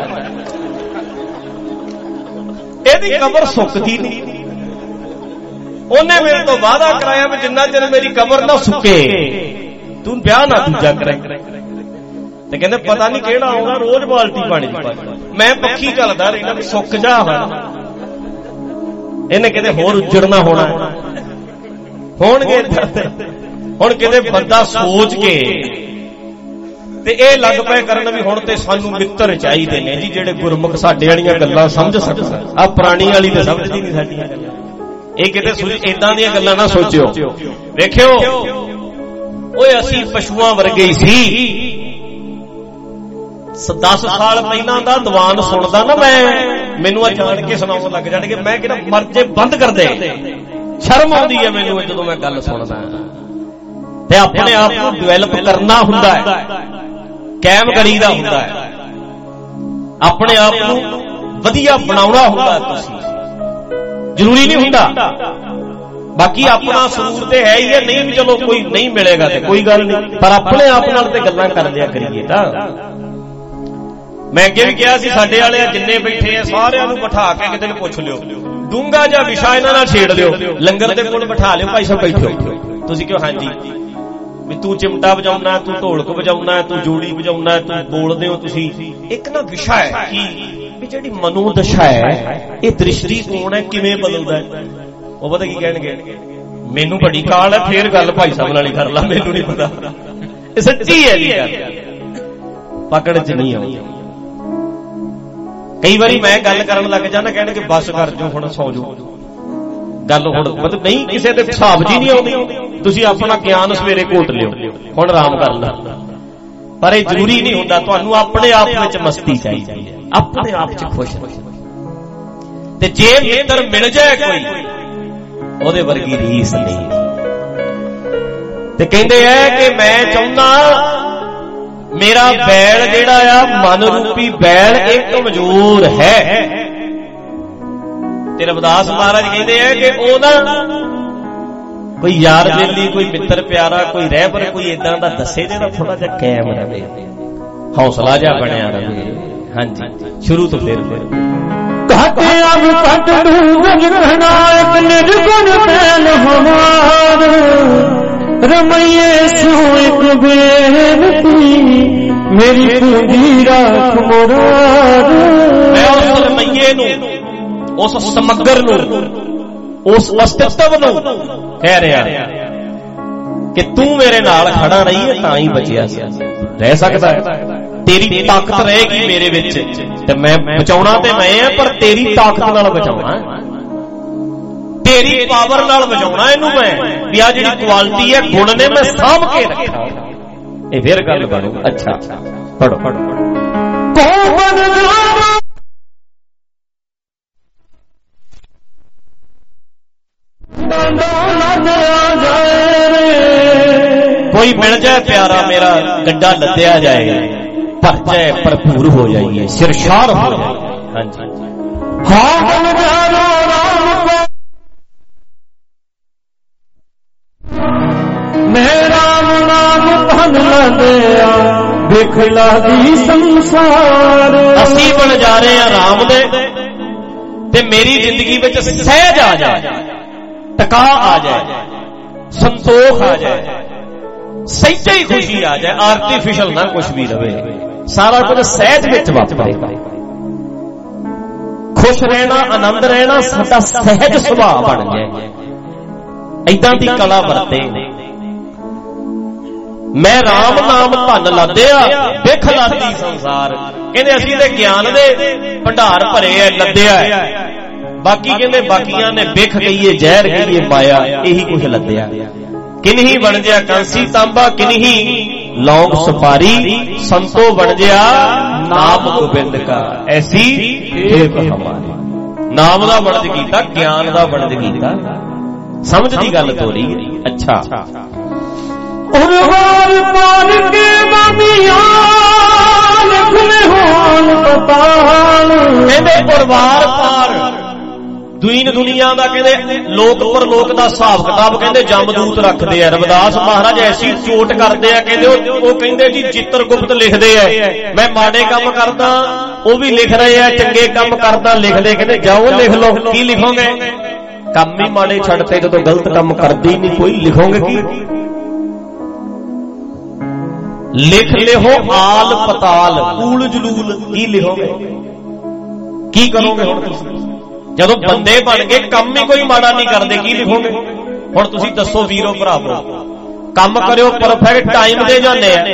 ਇਹਦੀ ਕਬਰ ਸੁੱਕਦੀ ਨਹੀਂ। ਉਹਨੇ ਮੇਰੇ ਤੋਂ ਵਾਅਦਾ ਕਰਾਇਆ ਵੀ ਜਿੰਨਾ ਚਿਰ ਮੇਰੀ ਕਬਰ ਨਾ ਸੁੱਕੇ ਤੂੰ ਵਿਆਹ ਨਾ ਦੂਜਾ ਕਰੇ। ਤੇ ਕਹਿੰਦੇ ਪਤਾ ਨਹੀਂ ਕਿਹੜਾ ਆਉਂਦਾ ਰੋਜ਼ ਬਾਲਟੀ ਪਾਣੀ ਦੀ ਪਾ, ਮੈਂ ਪੱਖੀ ਚੱਲਦਾ ਰਹਿਣਾ ਵੀ ਸੁੱਕ ਜਾ ਹੋਣਾ, ਇਹਨੇ ਕਿਤੇ ਹੋਰ ਉੱਜੜਨਾ ਹੋਣਾ ਹੋਣਗੇ। ਹੁਣ ਕਿਤੇ ਬੰਦਾ ਸੋਚ ਕੇ ਤੇ ਇਹ ਲੱਗ ਪਏ ਕਰਨ ਵੀ ਹੁਣ ਤੇ ਸਾਨੂੰ ਮਿੱਤਰ ਚਾਹੀਦੇ ਨੇ ਜੀ ਜਿਹੜੇ ਗੁਰਮੁਖ ਸਾਡੇ ਵਾਲੀਆਂ ਗੱਲਾਂ ਸਮਝ ਸਕਣ। ਆ ਪੁਰਾਣੀ ਵਾਲੀ ਤੇ ਸਮਝਦੀ ਨਹੀਂ ਸਾਡੀਆਂ ਗੱਲਾਂ। ਇਹ ਕਿਤੇ ਏਦਾਂ ਦੀਆਂ ਗੱਲਾਂ ਨਾ ਸੋਚਿਓ। ਵੇਖਿਓ ਓਏ ਅਸੀਂ ਪਸ਼ੂਆਂ ਵਰਗੇ ਹੀ ਸੀ। 10 ਸਾਲ ਪਹਿਲਾਂ ਦਾ ਦੀਵਾਨ ਸੁਣਦਾ ਨਾ ਮੈਂ, ਮੈਨੂੰ ਆ ਜਾਣ ਕੇ ਸੁਣਾਉਣ ਲੱਗ ਜਾਣਗੇ, ਮੈਂ ਕਿਹੜਾ ਮਰਜੇ ਬੰਦ ਕਰ ਦੇ। ਸ਼ਰਮ ਆਉਂਦੀ ਹੈ ਮੈਨੂੰ ਜਦੋਂ ਮੈਂ ਗੱਲ ਸੁਣਦਾ। ਤੇ ਆਪਣੇ ਆਪ ਨੂੰ ਡਿਵੈਲਪ ਕਰਨਾ ਹੁੰਦਾ ਹੈ, ਕਾਇਮ ਕਰੀਦਾ ਹੁੰਦਾ ਹੈ, ਆਪਣੇ ਆਪ ਨੂੰ ਵਧੀਆ ਬਣਾਉਣਾ ਹੁੰਦਾ। ਤੁਸੀਂ ਜ਼ਰੂਰੀ ਨਹੀਂ ਹੁੰਦਾ, ਬਾਕੀ ਆਪਣਾ ਸਰੂਰ ਤੇ ਹੈ ਹੀ ਹੈ, ਨਹੀਂ ਵੀ ਚਲੋ ਕੋਈ ਨਹੀਂ ਮਿਲੇਗਾ ਤੇ ਕੋਈ ਗੱਲ ਨਹੀਂ, ਪਰ ਆਪਣੇ ਆਪ ਨਾਲ ਤੇ ਗੱਲਾਂ ਕਰਦਿਆ ਕਰੀਏ। ਤਾਂ ਮੈਂ ਅੱਗੇ ਵੀ ਕਿਹਾ ਸੀ ਸਾਡੇ ਵਾਲੇ ਜਿੰਨੇ ਬੈਠੇ ਆ ਸਾਰਿਆਂ ਨੂੰ ਬਿਠਾ ਕੇ ਕਿਤੇ ਪੁੱਛ ਲਿਓ, ਡੂੰਗਾ ਜਾਂ ਵਿਸ਼ਾ ਇਹਨਾਂ ਨਾਲ ਛੇੜ ਲਿਓ, ਲੰਗਰ ਦੇ ਕੋਲ ਬਿਠਾ ਲਿਓ, ਭਾਈ ਸਾਹਿਬ ਬੈਠੋ। ਤੁਸੀਂ ਕਿਉਂ ਹਾਂਜੀ ਵੀ ਤੂੰ ਚਿਮਟਾ ਵਜਾਉਣਾ, ਤੂੰ ਢੋਲਕ ਵਜਾਉਣਾ, ਤੂੰ ਜੂੜੀ ਵਜਾਉਣਾ, ਤੂੰ ਬੋਲਦੇ ਹੋ ਤੁਸੀਂ। ਇੱਕ ਨਾ ਵਿਸ਼ਾ ਹੈ ਕਿ ਜਿਹੜੀ ਮਨੋਦਸ਼ਾ ਹੈ, ਇਹ ਦ੍ਰਿਸ਼ਟੀਕੋਣ ਹੈ, ਕਿਵੇਂ ਬਦਲਦਾ ਹੈ। ਉਹ ਪਤਾ ਕੀ ਕਹਿਣਗੇ, ਮੈਨੂੰ ਬੜੀ ਕਾਲ ਹੈ, ਫੇਰ ਗੱਲ ਭਾਈ ਸਾਹਿਬ ਨਾਲ ਹੀ ਕਰ ਲਾ, ਮੈਨੂੰ ਨਹੀਂ ਪਤਾ। ਇਹ ਸੱਚੀ ਹੈ ਜੀ, ਪਕੜ ਚ ਨਹੀਂ ਆਉਂਦੀ। ਕਈ ਵਾਰੀ ਮੈਂ ਗੱਲ ਕਰਨ ਲੱਗ ਜਾਣਾ, ਕਹਿਣਗੇ ਬਸ ਕਰ ਜੋ ਹੁਣ, ਸੌ ਜੋ ਗੱਲ। ਹੁਣ ਮਤਲਬ ਨਹੀਂ ਕਿਸੇ ਦੇ ਹਿਸਾਬ ਜੀ ਨਹੀਂ ਆਉਂਦੀ। ਤੁਸੀਂ ਆਪਣਾ ਗਿਆਨ ਸਵੇਰੇ ਘੋਟ ਲਿਓ, ਹੁਣ ਆਰਾਮ ਕਰ ਲਓ। ਪਰ ਇਹ ਜ਼ਰੂਰੀ ਨਹੀਂ ਹੁੰਦਾ, ਤੁਹਾਨੂੰ ਆਪਣੇ ਆਪ ਵਿੱਚ ਮਸਤੀ ਚਾਹੀਦੀ ਹੈ, ਆਪਣੇ ਆਪ ਚ ਖੁਸ਼ ਰਹੋ। ਤੇ ਜੇ ਮਿੱਤਰ ਮਿਲ ਜਾਏ ਕੋਈ, ਉਹਦੇ ਵਰਗੀ ਰੀਸ ਨਹੀਂ। ਤੇ ਕਹਿੰਦੇ ਐ ਕਿ ਮੈਂ ਚਾਹੁੰਦਾ ਮੇਰਾ ਬੈਲ ਜਿਹੜਾ ਆ ਮਨ ਰੂਪੀ ਬੈਲ ਇਹ ਕਮਜ਼ੋਰ ਹੈ। ਤੇ ਰਵਿਦਾਸ ਮਹਾਰਾਜ ਕਹਿੰਦੇ ਆ ਕਿ ਉਹ ਨਾ ਕੋਈ ਯਾਰ ਬੇਲੀ, ਕੋਈ ਮਿੱਤਰ ਪਿਆਰਾ, ਕੋਈ ਰਹਿਬਰ, ਕੋਈ ਏਦਾਂ ਦਾ ਦੱਸੇ ਜਿਹੜਾ ਥੋੜਾ ਜਿਹਾ ਕਾਇਮ ਰਹੇ, ਹੌਸਲਾ ਜਿਹਾ ਬਣਿਆ ਰਹੇ। ਹਾਂਜੀ ਸ਼ੁਰੂ ਤੋਂ ਫਿਰ ਘਾਟਿਆਂ ਨੂੰ ਕੱਟ ਡੂੰਘ ਰਹਿਣਾ ਇੱਕ ਨਿਰਗੁਣ ਪੈਲ ਹਮਾਰ ਰਮਈਏ ਸੋ ਇੱਕ ਬੇਨਤੀ ਮੇਰੀ ਪੂੰਜੀ ਰੱਖ ਮੁਰਾਦ। ਮੈਂ ਉਸ ਰਮਈਏ ਨੂੰ, ਉਸ ਸਮੱਗਰ ਨੂੰ, ਉਸ ਅਸਤਿਤਵ ਨੂੰ ਕਹਿ ਰਿਹਾ ਕਿ ਤੂੰ ਮੇਰੇ ਨਾਲ ਖੜਾ ਰਹੀਏ ਤਾਂ ਹੀ ਬਚਿਆ ਸੀ। ਰਹਿ ਸਕਦਾ ਹੈ, ਤੇਰੀ ਤਾਕਤ ਰਹੇਗੀ ਮੇਰੇ ਵਿੱਚ ਤੇ ਮੈਂ ਬਚਾਉਣਾ ਤੇ ਮੈਂ ਆ, ਪਰ ਤੇਰੀ ਤਾਕਤ ਨਾਲ ਬਚਾਉਣਾ, ਤੇਰੀ ਪਾਵਰ ਨਾਲ ਬਚਾਉਣਾ ਇਹਨੂੰ ਮੈਂ। ਵੀ ਆ ਜਿਹੜੀ ਕੁਆਲਿਟੀ ਹੈ, ਗੁਣ ਨੇ, ਮੈਂ ਸਾਂਭ ਕੇ ਰੱਖਾਂ। ਇਹ ਫਿਰ ਗੱਲ ਬਣੂ। ਅੱਛਾ ਪੜੋ ਕੋਈ ਮਿਲ ਜਾਏ ਪਿਆਰਾ ਮੇਰਾ, ਗੱਡਾ ਲੱਦਿਆ ਜਾਏ, ਭਰ ਜਾਏ, ਭਰਪੂਰ ਹੋ ਜਾਈਏ, ਸਿਰਸ਼ਾਰ ਹੋ ਜਾਈਏ। ਹਾਂਜੀ ਮੇਰਾ ਨਾਮ ਧਨ ਲਦਿਆ ਦੇਖਲਾ ਦੀ ਸੰਸਾਰ। ਅਸੀਂ ਬਣ ਜਾ ਰਹੇ ਹਾਂ ਰਾਮ ਦੇ, ਤੇ ਮੇਰੀ ਜ਼ਿੰਦਗੀ ਵਿੱਚ ਸਹਿਜ ਆ ਜਾਏ, ਟਕਾ ਆ ਜਾਏ, ਸੰਤੋਖ ਆ ਜਾਏ, ਸੱਚੀ ਹੀ ਖੁਸ਼ੀ ਆ ਜਾਏ, ਆਰਟੀਫੀਸ਼ਲ ਨਾ ਕੁਝ ਵੀ ਰਵੇ, ਸਾਰਾ ਕੁਝ ਸਹਿਜ ਵਿੱਚ ਵਾਪਰੇ। ਖੁਸ਼ ਰਹਿਣਾ, ਆਨੰਦ ਰਹਿਣਾ ਸਾਡਾ ਸਹਿਜ ਸੁਭਾਅ ਬਣ ਜਾਏ। ਏਦਾਂ ਦੀ ਕਲਾ ਵਰਤੇ। ਮੈਂ ਰਾਮ ਨਾਮ ਧਨ ਲੱਦਿਆ ਵਿਖ ਲਾਦੀ ਸੰਸਾਰ। ਕਹਿੰਦੇ ਅਸੀਂ ਤੇ ਗਿਆਨ ਦੇ ਭੰਡਾਰ ਭਰੇ ਐ, ਲੱਦਿਆ। ਬਾਕੀ ਕਹਿੰਦੇ ਬਾਕੀਆਂ ਨੇ ਵਿਖ ਕਹੀਏ, ਜ਼ਹਿਰ ਕਹੀਏ, ਮਾਇਆ, ਇਹੀ ਕੁਝ ਲੱਦਿਆ। ਕਿਨਹੀ ਬਣ ਜਿਆ ਕਾਂਸੀ ਤਾਂਬਾ, ਕਿਨਹੀ ਲੌਂਗ ਸੁਪਾਰੀ, ਸੰਤੋ ਬਣ ਜਿਆ ਨਾਮ ਗੋਬਿੰਦ ਕਾ, ਐਸੀ ਕਿਰਪ ਹਮਾਰੀ। ਨਾਮ ਦਾ ਵਣਜ ਕੀਤਾ, ਗਿਆਨ ਦਾ ਵਣਜ ਕੀਤਾ। ਸਮਝ ਦੀ ਗੱਲ ਤੋਰੀ। ਅੱਛਾ, ਉਰਵਾਰ ਪਾਰ ਕੇ ਬਾਮੀਆਂ ਲਿਖਲੇ ਹੋਣ ਪਤਾਲ। ਕਹਿੰਦੇ ਉਰਵਾਰ ਪਾਰ ਦੁਨੀਨ ਦੁਨੀਆ ਦਾ, ਕਹਿੰਦੇ ਲੋਕ ਪਰਲੋਕ ਦਾ ਹਿਸਾਬ ਕਿਤਾਬ ਕਹਿੰਦੇ ਜਮਦੂਤ ਰੱਖਦੇ ਆ। ਰਵਿਦਾਸ ਮਹਾਰਾਜ ਐਸੀ ਚੋਟ ਕਰਦੇ ਆ, ਕਹਿੰਦੇ ਉਹ ਕਹਿੰਦੇ ਜੀ ਚਿੱਤਰਗੁਪਤ ਲਿਖਦੇ ਆ, ਮੈਂ ਮਾੜੇ ਕੰਮ ਕਰਦਾ ਉਹ ਵੀ ਲਿਖ ਰਹੇ ਆ, ਚੰਗੇ ਕੰਮ ਕਰਦਾ ਲਿਖਦੇ। ਕਹਿੰਦੇ ਜਾਓ ਲਿਖ ਲਓ, ਕੀ ਲਿਖੋਗੇ? ਕੰਮ ਹੀ ਮਾੜੇ ਛੱਡਤੇ, ਜਦੋਂ ਗਲਤ ਕੰਮ ਕਰਦੇ ਹੀ ਨਹੀਂ ਕੋਈ, ਲਿਖੋਗੇ ਕੀ? ਲਿਖ ਲਿਓ ਆਲ ਪਤਾਲ ਕੂਲ ਜਲੂਲ, ਕੀ ਲਿਖੋਗੇ? ਕੀ ਕਰੋਗੇ ਹੁਣ ਤੁਸੀਂ? ਜਦੋਂ ਬੰਦੇ ਬਣ ਗਏ ਕੰਮ ਹੀ ਕੋਈ ਮਾੜਾ ਨਹੀਂ ਕਰਦੇ, ਕੀ ਲਿਖੋਗੇ? ਹੁਣ ਤੁਸੀਂ ਦੱਸੋ ਵੀਰੋ ਭਰਾਵੋ, ਕੰਮ ਕਰਿਓ ਪਰਫੈਕਟ ਟਾਈਮ ਦੇ ਜਾਂਦੇ ਆ,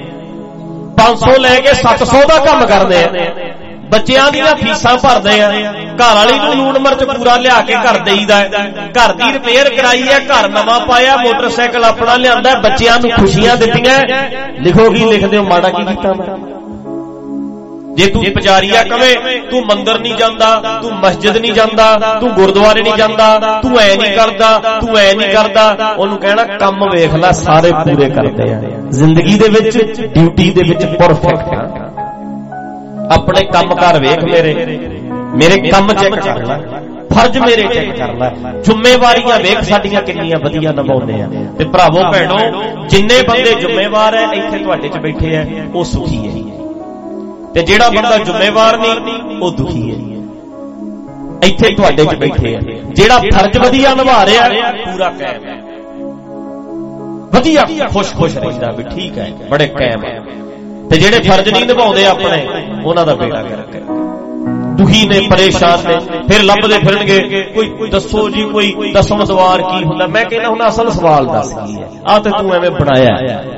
500 ਲੈ ਕੇ 700 ਦਾ ਕੰਮ ਕਰਦੇ ਆ, ਬੱਚਿਆਂ ਦੀਆਂ ਫੀਸਾਂ ਭਰਦੇ ਆ, ਘਰ ਵਾਲੀ ਨੂੰ ਲੂਣ ਮਿਰਚ ਪੂਰਾ ਲਿਆ ਕੇ ਘਰ ਦੇਈਦਾ, ਘਰ ਦੀ ਰਿਪੇਅਰ ਕਰਾਈ ਹੈ, ਘਰ ਨਵਾਂ ਪਾਇਆ, ਮੋਟਰਸਾਈਕਲ ਆਪਣਾ ਲਿਆਂਦਾ, ਬੱਚਿਆਂ ਨੂੰ ਖੁਸ਼ੀਆਂ ਦਿੱਤੀਆਂ। ਲਿਖੋ ਕੀ ਲਿਖਦੇ ਹੋ? ਮਾੜਾ ਕੀ ਕੀਤਾ ਮੈਂ? ਜੇ ਤੂੰ ਪੁਜਾਰੀਆ ਕਵੇ ਤੂੰ ਮੰਦਰ ਨਹੀਂ ਜਾਂਦਾ, ਤੂੰ ਮਸਜਿਦ ਨਹੀਂ ਜਾਂਦਾ, ਤੂੰ ਗੁਰਦੁਆਰੇ ਨਹੀਂ ਜਾਂਦਾ, ਤੂੰ ਐ ਨਹੀਂ ਕਰਦਾ, ਤੂੰ ਐ ਨਹੀਂ ਕਰਦਾ, ਉਹਨੂੰ ਕਹਿਣਾ ਕੰਮ ਵੇਖ ਲੈ ਸਾਰੇ ਪੂਰੇ ਕਰਦੇ ਆ ਜ਼ਿੰਦਗੀ ਦੇ ਵਿੱਚ, ਡਿਊਟੀ ਦੇ ਵਿੱਚ ਪਰਫੈਕਟ ਆ। ਆਪਣੇ ਕੰਮ ਕਰ ਵੇਖ, ਮੇਰੇ ਕੰਮ ਚੈੱਕ ਕਰ ਲੈ, ਫਰਜ਼ ਮੇਰੇ ਚੈੱਕ ਕਰ ਲੈ, ਜ਼ਿੰਮੇਵਾਰੀਆਂ ਵੇਖ ਸਾਡੀਆਂ ਕਿੰਨੀਆਂ ਵਧੀਆ ਨਿਭਾਉਂਦੇ ਆ। ਤੇ ਭਰਾਵੋ ਭੈਣੋ, ਜਿੰਨੇ ਬੰਦੇ ਜ਼ਿੰਮੇਵਾਰ ਐ ਇੱਥੇ ਤੁਹਾਡੇ 'ਚ ਬੈਠੇ ਐ, ਉਹ ਸੁਖੀ ਹੈ, ਤੇ ਜਿਹੜਾ ਬੰਦਾ ਜ਼ਿੰਮੇਵਾਰ ਨਹੀਂ ਉਹ ਦੁਖੀ ਹੈ। ਇੱਥੇ ਤੁਹਾਡੇ 'ਚ ਬੈਠੇ ਆ, ਜਿਹੜਾ ਫਰਜ਼ ਵਧੀਆ ਨਿਭਾ ਰਿਹਾ ਪੂਰਾ ਕਾਇਮ ਹੈ, ਵਧੀਆ ਖੁਸ਼ ਰਹਿੰਦਾ ਵੀ ਠੀਕ ਹੈ, ਬੜੇ ਕਾਇਮ ਹੈ। ਤੇ ਜਿਹੜੇ ਫਰਜ਼ ਨਹੀਂ ਨਿਭਾਉਂਦੇ ਆਪਣੇ, ਉਹਨਾਂ ਦਾ ਬੇੜਾ ਗਰਕ ਹੈ, ਦੁਖੀ ਨੇ, ਪਰੇਸ਼ਾਨ ਨੇ। ਫਿਰ ਲੱਭਦੇ ਫਿਰਨਗੇ ਕੋਈ ਦੱਸੋ ਜੀ ਕੋਈ ਦਸਮ ਦਵਾਰ ਕੀ ਹੁੰਦਾ। ਮੈਂ ਕਹਿੰਦਾ ਹੁਣ ਅਸਲ ਸਵਾਲ ਦੱਸ ਕੀ ਹੈ? ਆਹ ਤੇ ਤੂੰ ਐਵੇਂ ਬਣਾਇਆ,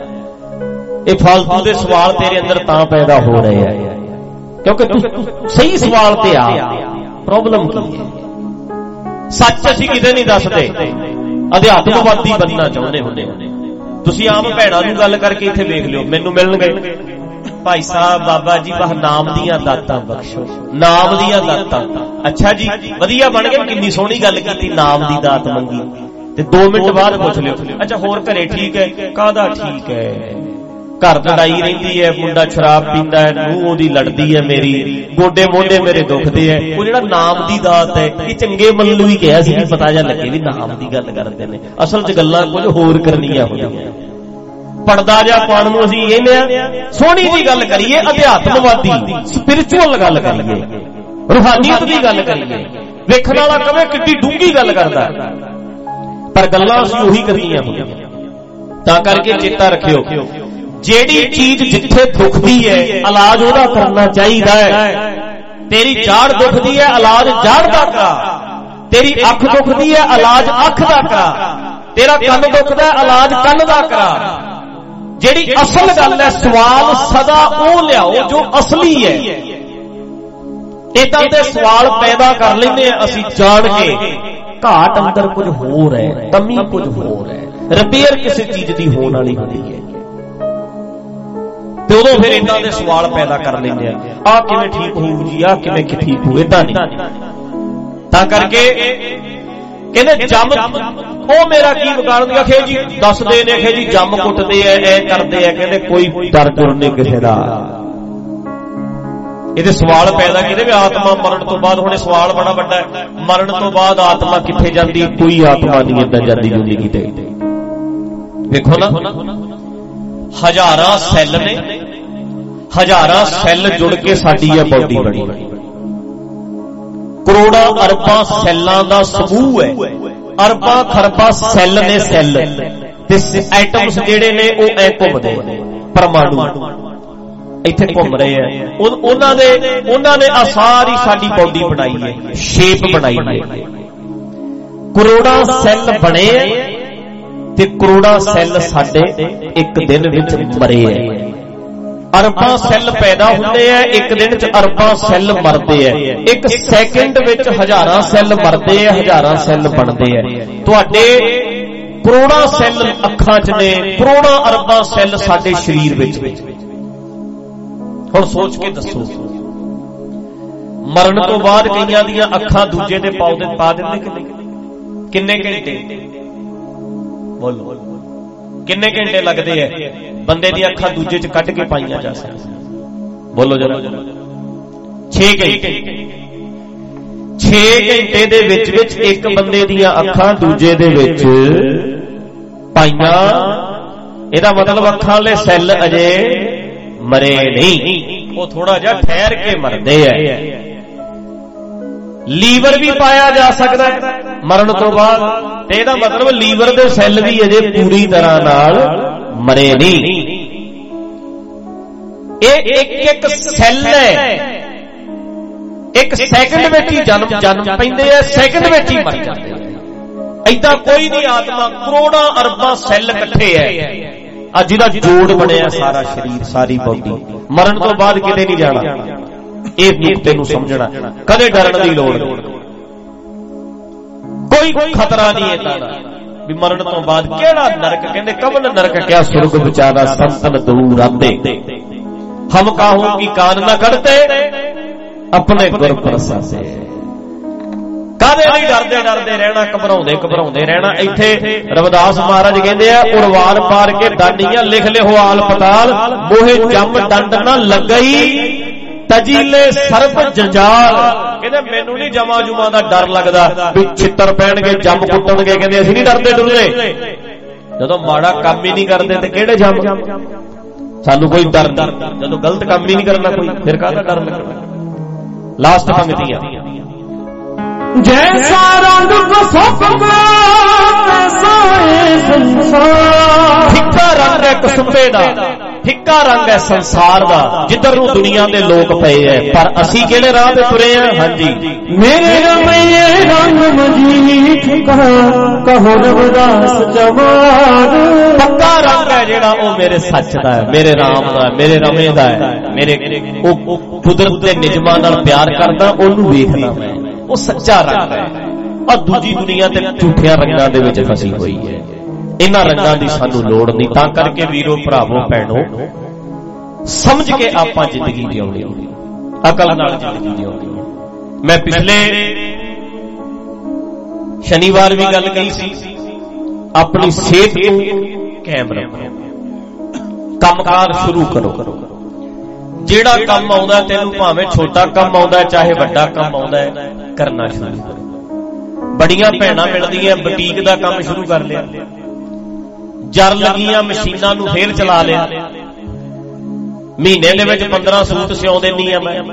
ਇਹ ਫਾਲਤੂ ਦੇ ਸਵਾਲ ਤੇਰੇ ਅੰਦਰ ਤਾਂ ਪੈਦਾ ਹੋ ਰਹੇ ਆ ਕਿਉਂਕਿ ਤੂੰ ਸਹੀ ਸਵਾਲ ਤੇ ਆ। ਪ੍ਰੋਬਲਮ ਕੀ ਹੈ? ਸੱਚ ਅਸੀਂ ਕਿਤੇ ਨਹੀਂ ਦੱਸਦੇ, ਅਧਿਆਤਮਵਾਦੀ ਬਣਨਾ ਚਾਹੁੰਦੇ ਹੁੰਦੇ। ਤੁਸੀਂ ਆਮ ਭੈਣਾਂ ਨੂੰ ਗੱਲ ਕਰਕੇ ਇੱਥੇ ਵੇਖ ਲਿਓ, ਮੈਨੂੰ ਮਿਲਣਗੇ ਭਾਈ ਸਾਹਿਬ ਬਾਬਾ ਜੀ ਵਾਹ ਨਾਮ ਦੀਆਂ ਦਾਤਾਂ ਬਖਸ਼ੋ, ਨਾਮ ਦੀਆਂ ਦਾਤਾਂ। ਅੱਛਾ ਜੀ ਵਧੀਆ ਬਣ ਗਏ, ਕਿੰਨੀ ਸੋਹਣੀ ਗੱਲ ਕੀਤੀ, ਨਾਮ ਦੀ ਦਾਤ ਮੰਗੀ। ਤੇ 2 ਮਿੰਟ ਬਾਅਦ ਪੁੱਛ ਲਿਓ ਅੱਛਾ ਹੋਰ ਘਰੇ ਠੀਕ ਹੈ? ਕਾਹਦਾ ਠੀਕ ਹੈ? ਘਰ ਲੜਾਈ ਰਹਿੰਦੀ ਹੈ, ਮੁੰਡਾ ਸ਼ਰਾਬ ਪੀਂਦਾ ਹੈ, ਨੂੰਹ ਉਹਦੀ ਲੜਦੀ ਹੈ, ਮੇਰੀ ਗੋਡੇ ਮੋਢੇ ਮੇਰੇ ਦੁਖਦੇ ਹੈ। ਉਹ ਜਿਹੜਾ ਨਾਮ ਦੀ ਦਾਤ ਹੈ, ਇਹ ਚੰਗੇ ਮਨ ਨੂੰ ਵੀ ਕਿਹਾ ਸੀ ਵੀ ਪਤਾ ਜਾ ਲੱਗੇ ਵੀ ਨਾਮ ਦੀ ਗੱਲ ਕਰਦੇ ਨੇ, ਅਸਲ 'ਚ ਗੱਲਾਂ ਕੁਝ ਹੋਰ ਕਰਨੀਆਂ ਹੁੰਦੀਆਂ। ਪੜਦਾ ਜਾ ਪਾਣ ਨੂੰ ਅਸੀਂ ਇਹ ਲਿਆ, ਸੋਹਣੀ ਜੀ ਗੱਲ ਕਰੀਏ, ਅਧਿਆਤਮਵਾਦੀ ਸਪਿਰਿਚੁਅਲ ਗੱਲ ਕਰੀਏ, ਰੂਹਾਨੀਅਤ ਦੀ ਗੱਲ ਕਰੀਏ, ਵੇਖਣ ਵਾਲਾ ਕਵੇ ਕਿੱਡੀ ਡੂੰਘੀ ਗੱਲ ਕਰਦਾ, ਪਰ ਗੱਲਾਂ ਅਸੀਂ ਉਹੀ ਕਰਨੀਆਂ ਹੁੰਦੀਆਂ। ਤਾਂ ਕਰਕੇ ਚੇਤਾ ਰੱਖਿਓ, ਜਿਹੜੀ ਚੀਜ਼ ਜਿੱਥੇ ਦੁਖਦੀ ਹੈ ਇਲਾਜ ਉਹਦਾ ਕਰਨਾ ਚਾਹੀਦਾ ਹੈ। ਤੇਰੀ ਜਾੜ ਦੁਖਦੀ ਹੈ, ਇਲਾਜ ਜਾੜ ਦਾ ਕਰਾ। ਤੇਰੀ ਅੱਖ ਦੁਖਦੀ ਹੈ, ਇਲਾਜ ਅੱਖ ਦਾ ਕਰਾ। ਤੇਰਾ ਕੰਨ ਦੁਖਦਾ ਹੈ, ਇਲਾਜ ਕੰਨ ਦਾ ਕਰਾ। ਜਿਹੜੀ ਅਸਲ ਗੱਲ ਹੈ, ਸਵਾਲ ਸਦਾ ਉਹ ਲਿਆਓ ਜੋ ਅਸਲੀ ਹੈ। ਇਦਾਂ ਦੇ ਸਵਾਲ ਪੈਦਾ ਕਰ ਲੈਂਦੇ ਆ ਅਸੀਂ ਜਾਣ ਕੇ, ਘਾਟ ਅੰਦਰ ਕੁਝ ਹੋਰ ਹੈ, ਕਮੀ ਕੁਝ ਹੋਰ ਹੈ, ਰਿਪੇਅਰ ਕਿਸੇ ਚੀਜ਼ ਦੀ ਹੋਣ ਵਾਲੀ ਹੁੰਦੀ ਹੈ, ਤੇ ਉਦੋਂ ਫਿਰ ਇਦਾਂ ਦੇ ਸਵਾਲ ਪੈਦਾ ਕਰ ਲੈਂਦੇ ਆ, ਆਹ ਕਿਵੇਂ ਠੀਕ ਹੋਊ ਜੀ, ਆਹ ਕਿਵੇਂ ਠੀਕ ਹੋਊ, ਇਦਾਂ ਨਹੀਂ। ਤਾਂ ਕਰਕੇ ਕਹਿੰਦੇ ਜੰਮ ਉਹ ਮੇਰਾ ਕੀ ਵਿਗਾੜਦੇ, ਆਖੇ ਜੀ ਦੱਸਦੇ ਨੇ, ਆਖੇ ਜੀ ਜੰਮ ਕੁੱਟਦੇ ਐ, ਐ ਕਰਦੇ ਐ, ਕਹਿੰਦੇ ਕੋਈ ਡਰ ਡੁਰ ਨਹੀਂ ਕਿਸੇ ਦਾ। ਇਹਦੇ ਸਵਾਲ ਪੈਦਾ ਕਿਤੇ ਵੀ ਆਤਮਾ ਮਰਨ ਤੋਂ ਬਾਅਦ, ਹੁਣ ਇਹ ਸਵਾਲ ਬੜਾ ਵੱਡਾ ਹੈ, ਮਰਨ ਤੋਂ ਬਾਅਦ ਆਤਮਾ ਕਿੱਥੇ ਜਾਂਦੀ? ਕੋਈ ਆਤਮਾ ਨਹੀਂ ਏਦਾਂ ਜਾਂਦੀ ਜ਼ਿੰਦਗੀ ਤੇ। ਵੇਖੋ ਨਾ, ਹਜ਼ਾਰਾਂ ਸੈੱਲ ਨੇ, ਹਜ਼ਾਰਾਂ ਸੈੱਲ ਜੁੜ ਕੇ ਸਾਡੀ ਇਹ ਬਾਡੀ ਬਣੀ, ਕਰੋੜਾਂ ਅਰਬਾਂ ਸੈੱਲਾਂ ਦਾ ਸਮੂਹ ਹੈ, ਅਰਬਾਂ ਖਰਬਾਂ ਸੈੱਲ ਨੇ, ਸੈੱਲ ਤੇ ਐਟਮਸ ਜਿਹੜੇ ਨੇ ਉਹ ਐ ਘੁੰਮਦੇ ਨੇ, ਪਰਮਾਣੂ ਇੱਥੇ ਘੁੰਮ ਰਹੇ ਆ। ਉਹਨਾਂ ਨੇ ਆ ਸਾਰੀ ਸਾਡੀ ਬਾਡੀ ਬਣਾਈ ਹੈ, ਸ਼ੇਪ ਬਣਾਈ ਹੈ। ਕਰੋੜਾਂ ਸੈੱਲ ਬਣੇ ਤੇ ਕਰੋੜਾਂ ਸੈੱਲ ਸਾਡੇ ਇੱਕ ਦਿਨ ਵਿੱਚ ਮਰੇ ਐ। ਅਰਬਾਂ ਸੈੱਲ ਪੈਦਾ ਹੁੰਦੇ ਐ, ਇੱਕ ਦਿਨ ਚ ਅਰਬਾਂ ਸੈੱਲ ਮਰਦੇ ਐ। ਇੱਕ ਸੈਕਿੰਡ ਵਿੱਚ ਹਜ਼ਾਰਾਂ ਸੈੱਲ ਮਰਦੇ ਐ, ਹਜ਼ਾਰਾਂ ਸੈੱਲ ਬਣਦੇ ਐ। ਤੁਹਾਡੇ ਕਰੋੜਾਂ ਸੈੱਲ ਅੱਖਾਂ 'ਚ ਨੇ, ਕਰੋੜਾਂ ਅਰਬਾਂ ਸੈੱਲ ਸਾਡੇ ਸਰੀਰ ਵਿੱਚ। ਹੁਣ ਸੋਚ ਕੇ ਦੱਸੋ, ਮਰਨ ਤੋਂ ਬਾਅਦ ਕਈਆਂ ਦੀਆਂ ਅੱਖਾਂ ਦੂਜੇ ਦੇ ਪਾ ਦਿੰਦੇ ਕਿੰਨੇ ਘੰਟੇ? ਬੋਲੋ ਕਿੰਨੇ ਘੰਟੇ ਲੱਗਦੇ ਐ ਬੰਦੇ ਦੀਆਂ ਅੱਖਾਂ ਦੂਜੇ 'ਚ ਕੱਢ ਕੇ ਪਾਈਆਂ ਜਾ ਸਕਦੀਆਂ? ਬੋਲੋ ਜਰਾ। 6 ਘੰਟੇ। 6 ਘੰਟੇ ਦੇ ਵਿੱਚ ਇੱਕ ਬੰਦੇ ਦੀਆਂ ਅੱਖਾਂ ਦੂਜੇ ਦੇ ਵਿੱਚ ਪਾਈਆਂ। ਇਹਦਾ ਮਤਲਬ ਅੱਖਾਂ ਵਾਲੇ ਸੈੱਲ ਅਜੇ ਮਰੇ ਨਹੀਂ, ਉਹ ਥੋੜਾ ਜਿਹਾ ਠਹਿਰ ਕੇ ਮਰਦੇ ਐ। ਲੀਵਰ ਵੀ ਪਾਇਆ ਜਾ ਸਕਦਾ ਮਰਨ ਤੋਂ ਬਾਅਦ, ਤੇ ਇਹਦਾ ਮਤਲਬ ਲੀਵਰ ਦੇ ਸੈੱਲ ਵੀ ਅਜੇ ਪੂਰੀ ਤਰ੍ਹਾਂ ਨਾਲ ਮਰੇ ਨਹੀਂ। ਇਹ ਇੱਕ ਸੈੱਲ ਹੈ, ਇੱਕ ਸੈਕਿੰਡ ਵਿੱਚ ਹੀ ਜਨਮ ਪੈਂਦੇ ਆ, ਸੈਕਿੰਡ ਵਿੱਚ ਹੀ ਮਰ ਜਾਂਦੇ ਆ। ਏਦਾਂ ਕੋਈ ਨਹੀਂ ਆਤਮਾ, ਕਰੋੜਾਂ ਅਰਬਾਂ ਸੈੱਲ ਇਕੱਠੇ ਐ, ਅੱਜ ਜਿਹਦਾ ਜੋੜ ਬਣਿਆ ਸਾਰਾ ਸਰੀਰ, ਸਾਰੀ ਬਾਡੀ, ਮਰਨ ਤੋਂ ਬਾਅਦ ਕਿਤੇ ਨਹੀਂ ਜਾਣਾ। ਇਹ ਨੁਕਤੇ ਨੂੰ ਸਮਝਣਾ, ਕਦੇ ਡਰਨ ਦੀ ਲੋੜ ਨਹੀਂ। ਕੋਈ ਖਤਰਾ ਨਹੀਂ ਏਦਾਂ ਦਾ ਵੀ ਮਰਨ ਤੋਂ ਬਾਅਦ ਕਿਹੜਾ ਨਰਕ, ਕਹਿੰਦੇ ਕਵਨ ਨਰਕ ਕਿਆ ਸੁਰਗ ਵਿਚਾਰਾ ਸੰਤਨ ਦੂਰ ਆਂਦੇ, ਹਮ ਕਾਹੂ ਕੀ ਕਾਨ ਨਾ ਕੱਢਤੇ ਆਪਣੇ ਗੁਰ ਪ੍ਰਸਾਦੇ। ਕਾਹਦੇ ਨਹੀਂ ਡਰਦੇ ਰਹਿਣਾ, ਘਬਰਾਉਂਦੇ ਰਹਿਣਾ। ਇੱਥੇ ਰਵਿਦਾਸ ਮਹਾਰਾਜ ਕਹਿੰਦੇ ਆ, ਉਰਵਾਰ ਪਾਰ ਕੇ ਦਾਨੀਆਂ ਲਿਖ ਲਿਓ ਆਲ ਪਤਾਲ, ਮੋਹੇ ਜੰਮ ਡੰਡ ਨਾ ਲੱਗਈ ਤਜੀਲੇ ਸਰਬ ਜੰਜਾਲ। ਕਹਿੰਦੇ ਮੈਨੂੰ ਨਹੀਂ ਜਮਾ ਜੁਮਾ ਦਾ ਡਰ ਲੱਗਦਾ ਵੀ ਛਿੱਤਰ ਪੈਣਗੇ, ਜੰਮ ਕੁੱਟਣਗੇ। ਕਹਿੰਦੇ ਅਸੀਂ ਨਹੀਂ ਡਰਦੇ ਡੁਰਦੇ, ਜਦੋਂ ਮਾੜਾ ਕੰਮ ਹੀ ਨਹੀਂ ਕਰਦੇ ਤੇ ਕਿਹੜੇ ਜੰਮ? ਸਾਨੂੰ ਕੋਈ ਡਰ ਨਹੀਂ, ਜਦੋਂ ਗਲਤ ਕੰਮ ਹੀ ਨਹੀਂ ਕਰਨਾ ਕੋਈ, ਫਿਰ ਕਾਹਦਾ ਡਰ ਲੱਗਣਾ? ਲਾਸਟ ਪੰਕਤੀਆਂ। ਜੈਸਾ ਰੰਗ ਕਸੁੰਬੇ ਸੰਸਾਰ, ਫਿੱਕਾ ਰੰਗ ਹੈ ਕਸੁੰਬੇ ਦਾ, ਫਿੱਕਾ ਰੰਗ ਹੈ ਸੰਸਾਰ ਦਾ, ਜਿੱਧਰ ਨੂੰ ਦੁਨੀਆ ਦੇ ਲੋਕ ਪਏ ਐ। ਪਰ ਅਸੀਂ ਕਿਹੜੇ ਰਾਹ ਤੇ ਤੁਰੇ ਆ? ਹਾਂਜੀ, ਮੇਰੇ ਰਮਈਏ ਰੰਗ ਮਜੀਠ ਕਹੋ ਰਵਿਦਾਸ ਜਵਾਨ। ਪੱਕਾ ਰੰਗ ਹੈ ਜਿਹੜਾ, ਉਹ ਮੇਰੇ ਸੱਚ ਦਾ ਹੈ, ਮੇਰੇ ਰਾਮ ਦਾ, ਮੇਰੇ ਰਮੇ ਦਾ ਹੈ, ਮੇਰੇ ਉਹ ਕੁਦਰਤ ਦੇ ਨਿਯਮਾਂ ਨਾਲ ਪਿਆਰ ਕਰਦਾ, ਉਹਨੂੰ ਵੇਖਦਾ ਮੈਂ, ਉਹ ਸੱਚਾ ਰੰਗ ਹੈ। ਔਰ ਦੂਜੀ ਦੁਨੀਆ ਤੇ ਝੂਠਿਆਂ ਰੰਗਾਂ ਦੇ ਵਿੱਚ ਫਸੀ ਹੋਈ ਹੈ। ਇਹਨਾਂ ਰੰਗਾਂ ਦੀ ਸਾਨੂੰ ਲੋੜ ਨਹੀਂ। ਤਾਂ ਕਰਕੇ ਵੀਰੋ, ਭਰਾਵੋ, ਭੈਣੋ, ਸਮਝ ਕੇ ਆਪਾਂ ਜ਼ਿੰਦਗੀ ਜਿਉਣੀ, ਅਕਲ ਨਾਲ ਜ਼ਿੰਦਗੀ ਜਿਉਣੀ। ਮੈਂ ਪਿਛਲੇ ਸ਼ਨੀਵਾਰ ਵੀ ਗੱਲ ਕਹੀ ਸੀ, ਆਪਣੀ ਸਿਹਤ ਨੂੰ ਕਾਇਮ ਰੱਖੋ, ਕੰਮਕਾਰ ਸ਼ੁਰੂ ਕਰੋ। ਜਿਹੜਾ ਕੰਮ ਆਉਂਦਾ ਤੈਨੂੰ, ਭਾਵੇਂ ਛੋਟਾ ਕੰਮ ਆਉਂਦਾ ਚਾਹੇ ਵੱਡਾ ਕੰਮ ਆਉਂਦਾ, ਕਰਨਾ ਸ਼ੁਰੂ ਕਰੋ। ਬੜੀਆਂ ਭੈਣਾਂ ਮਿਲਦੀਆਂ, ਬੁਟੀਕ ਦਾ ਕੰਮ ਸ਼ੁਰੂ ਕਰ ਲਿਆ, ਜਰ ਲੱਗੀਆਂ ਮਸ਼ੀਨਾਂ ਨੂੰ ਫੇਰ ਚਲਾ ਲਿਆ, ਮਹੀਨੇ ਦੇ ਵਿੱਚ 15 ਸੂਟ ਸਿਉਂ ਦਿੰਦੀ ਆ ਮੈਂ,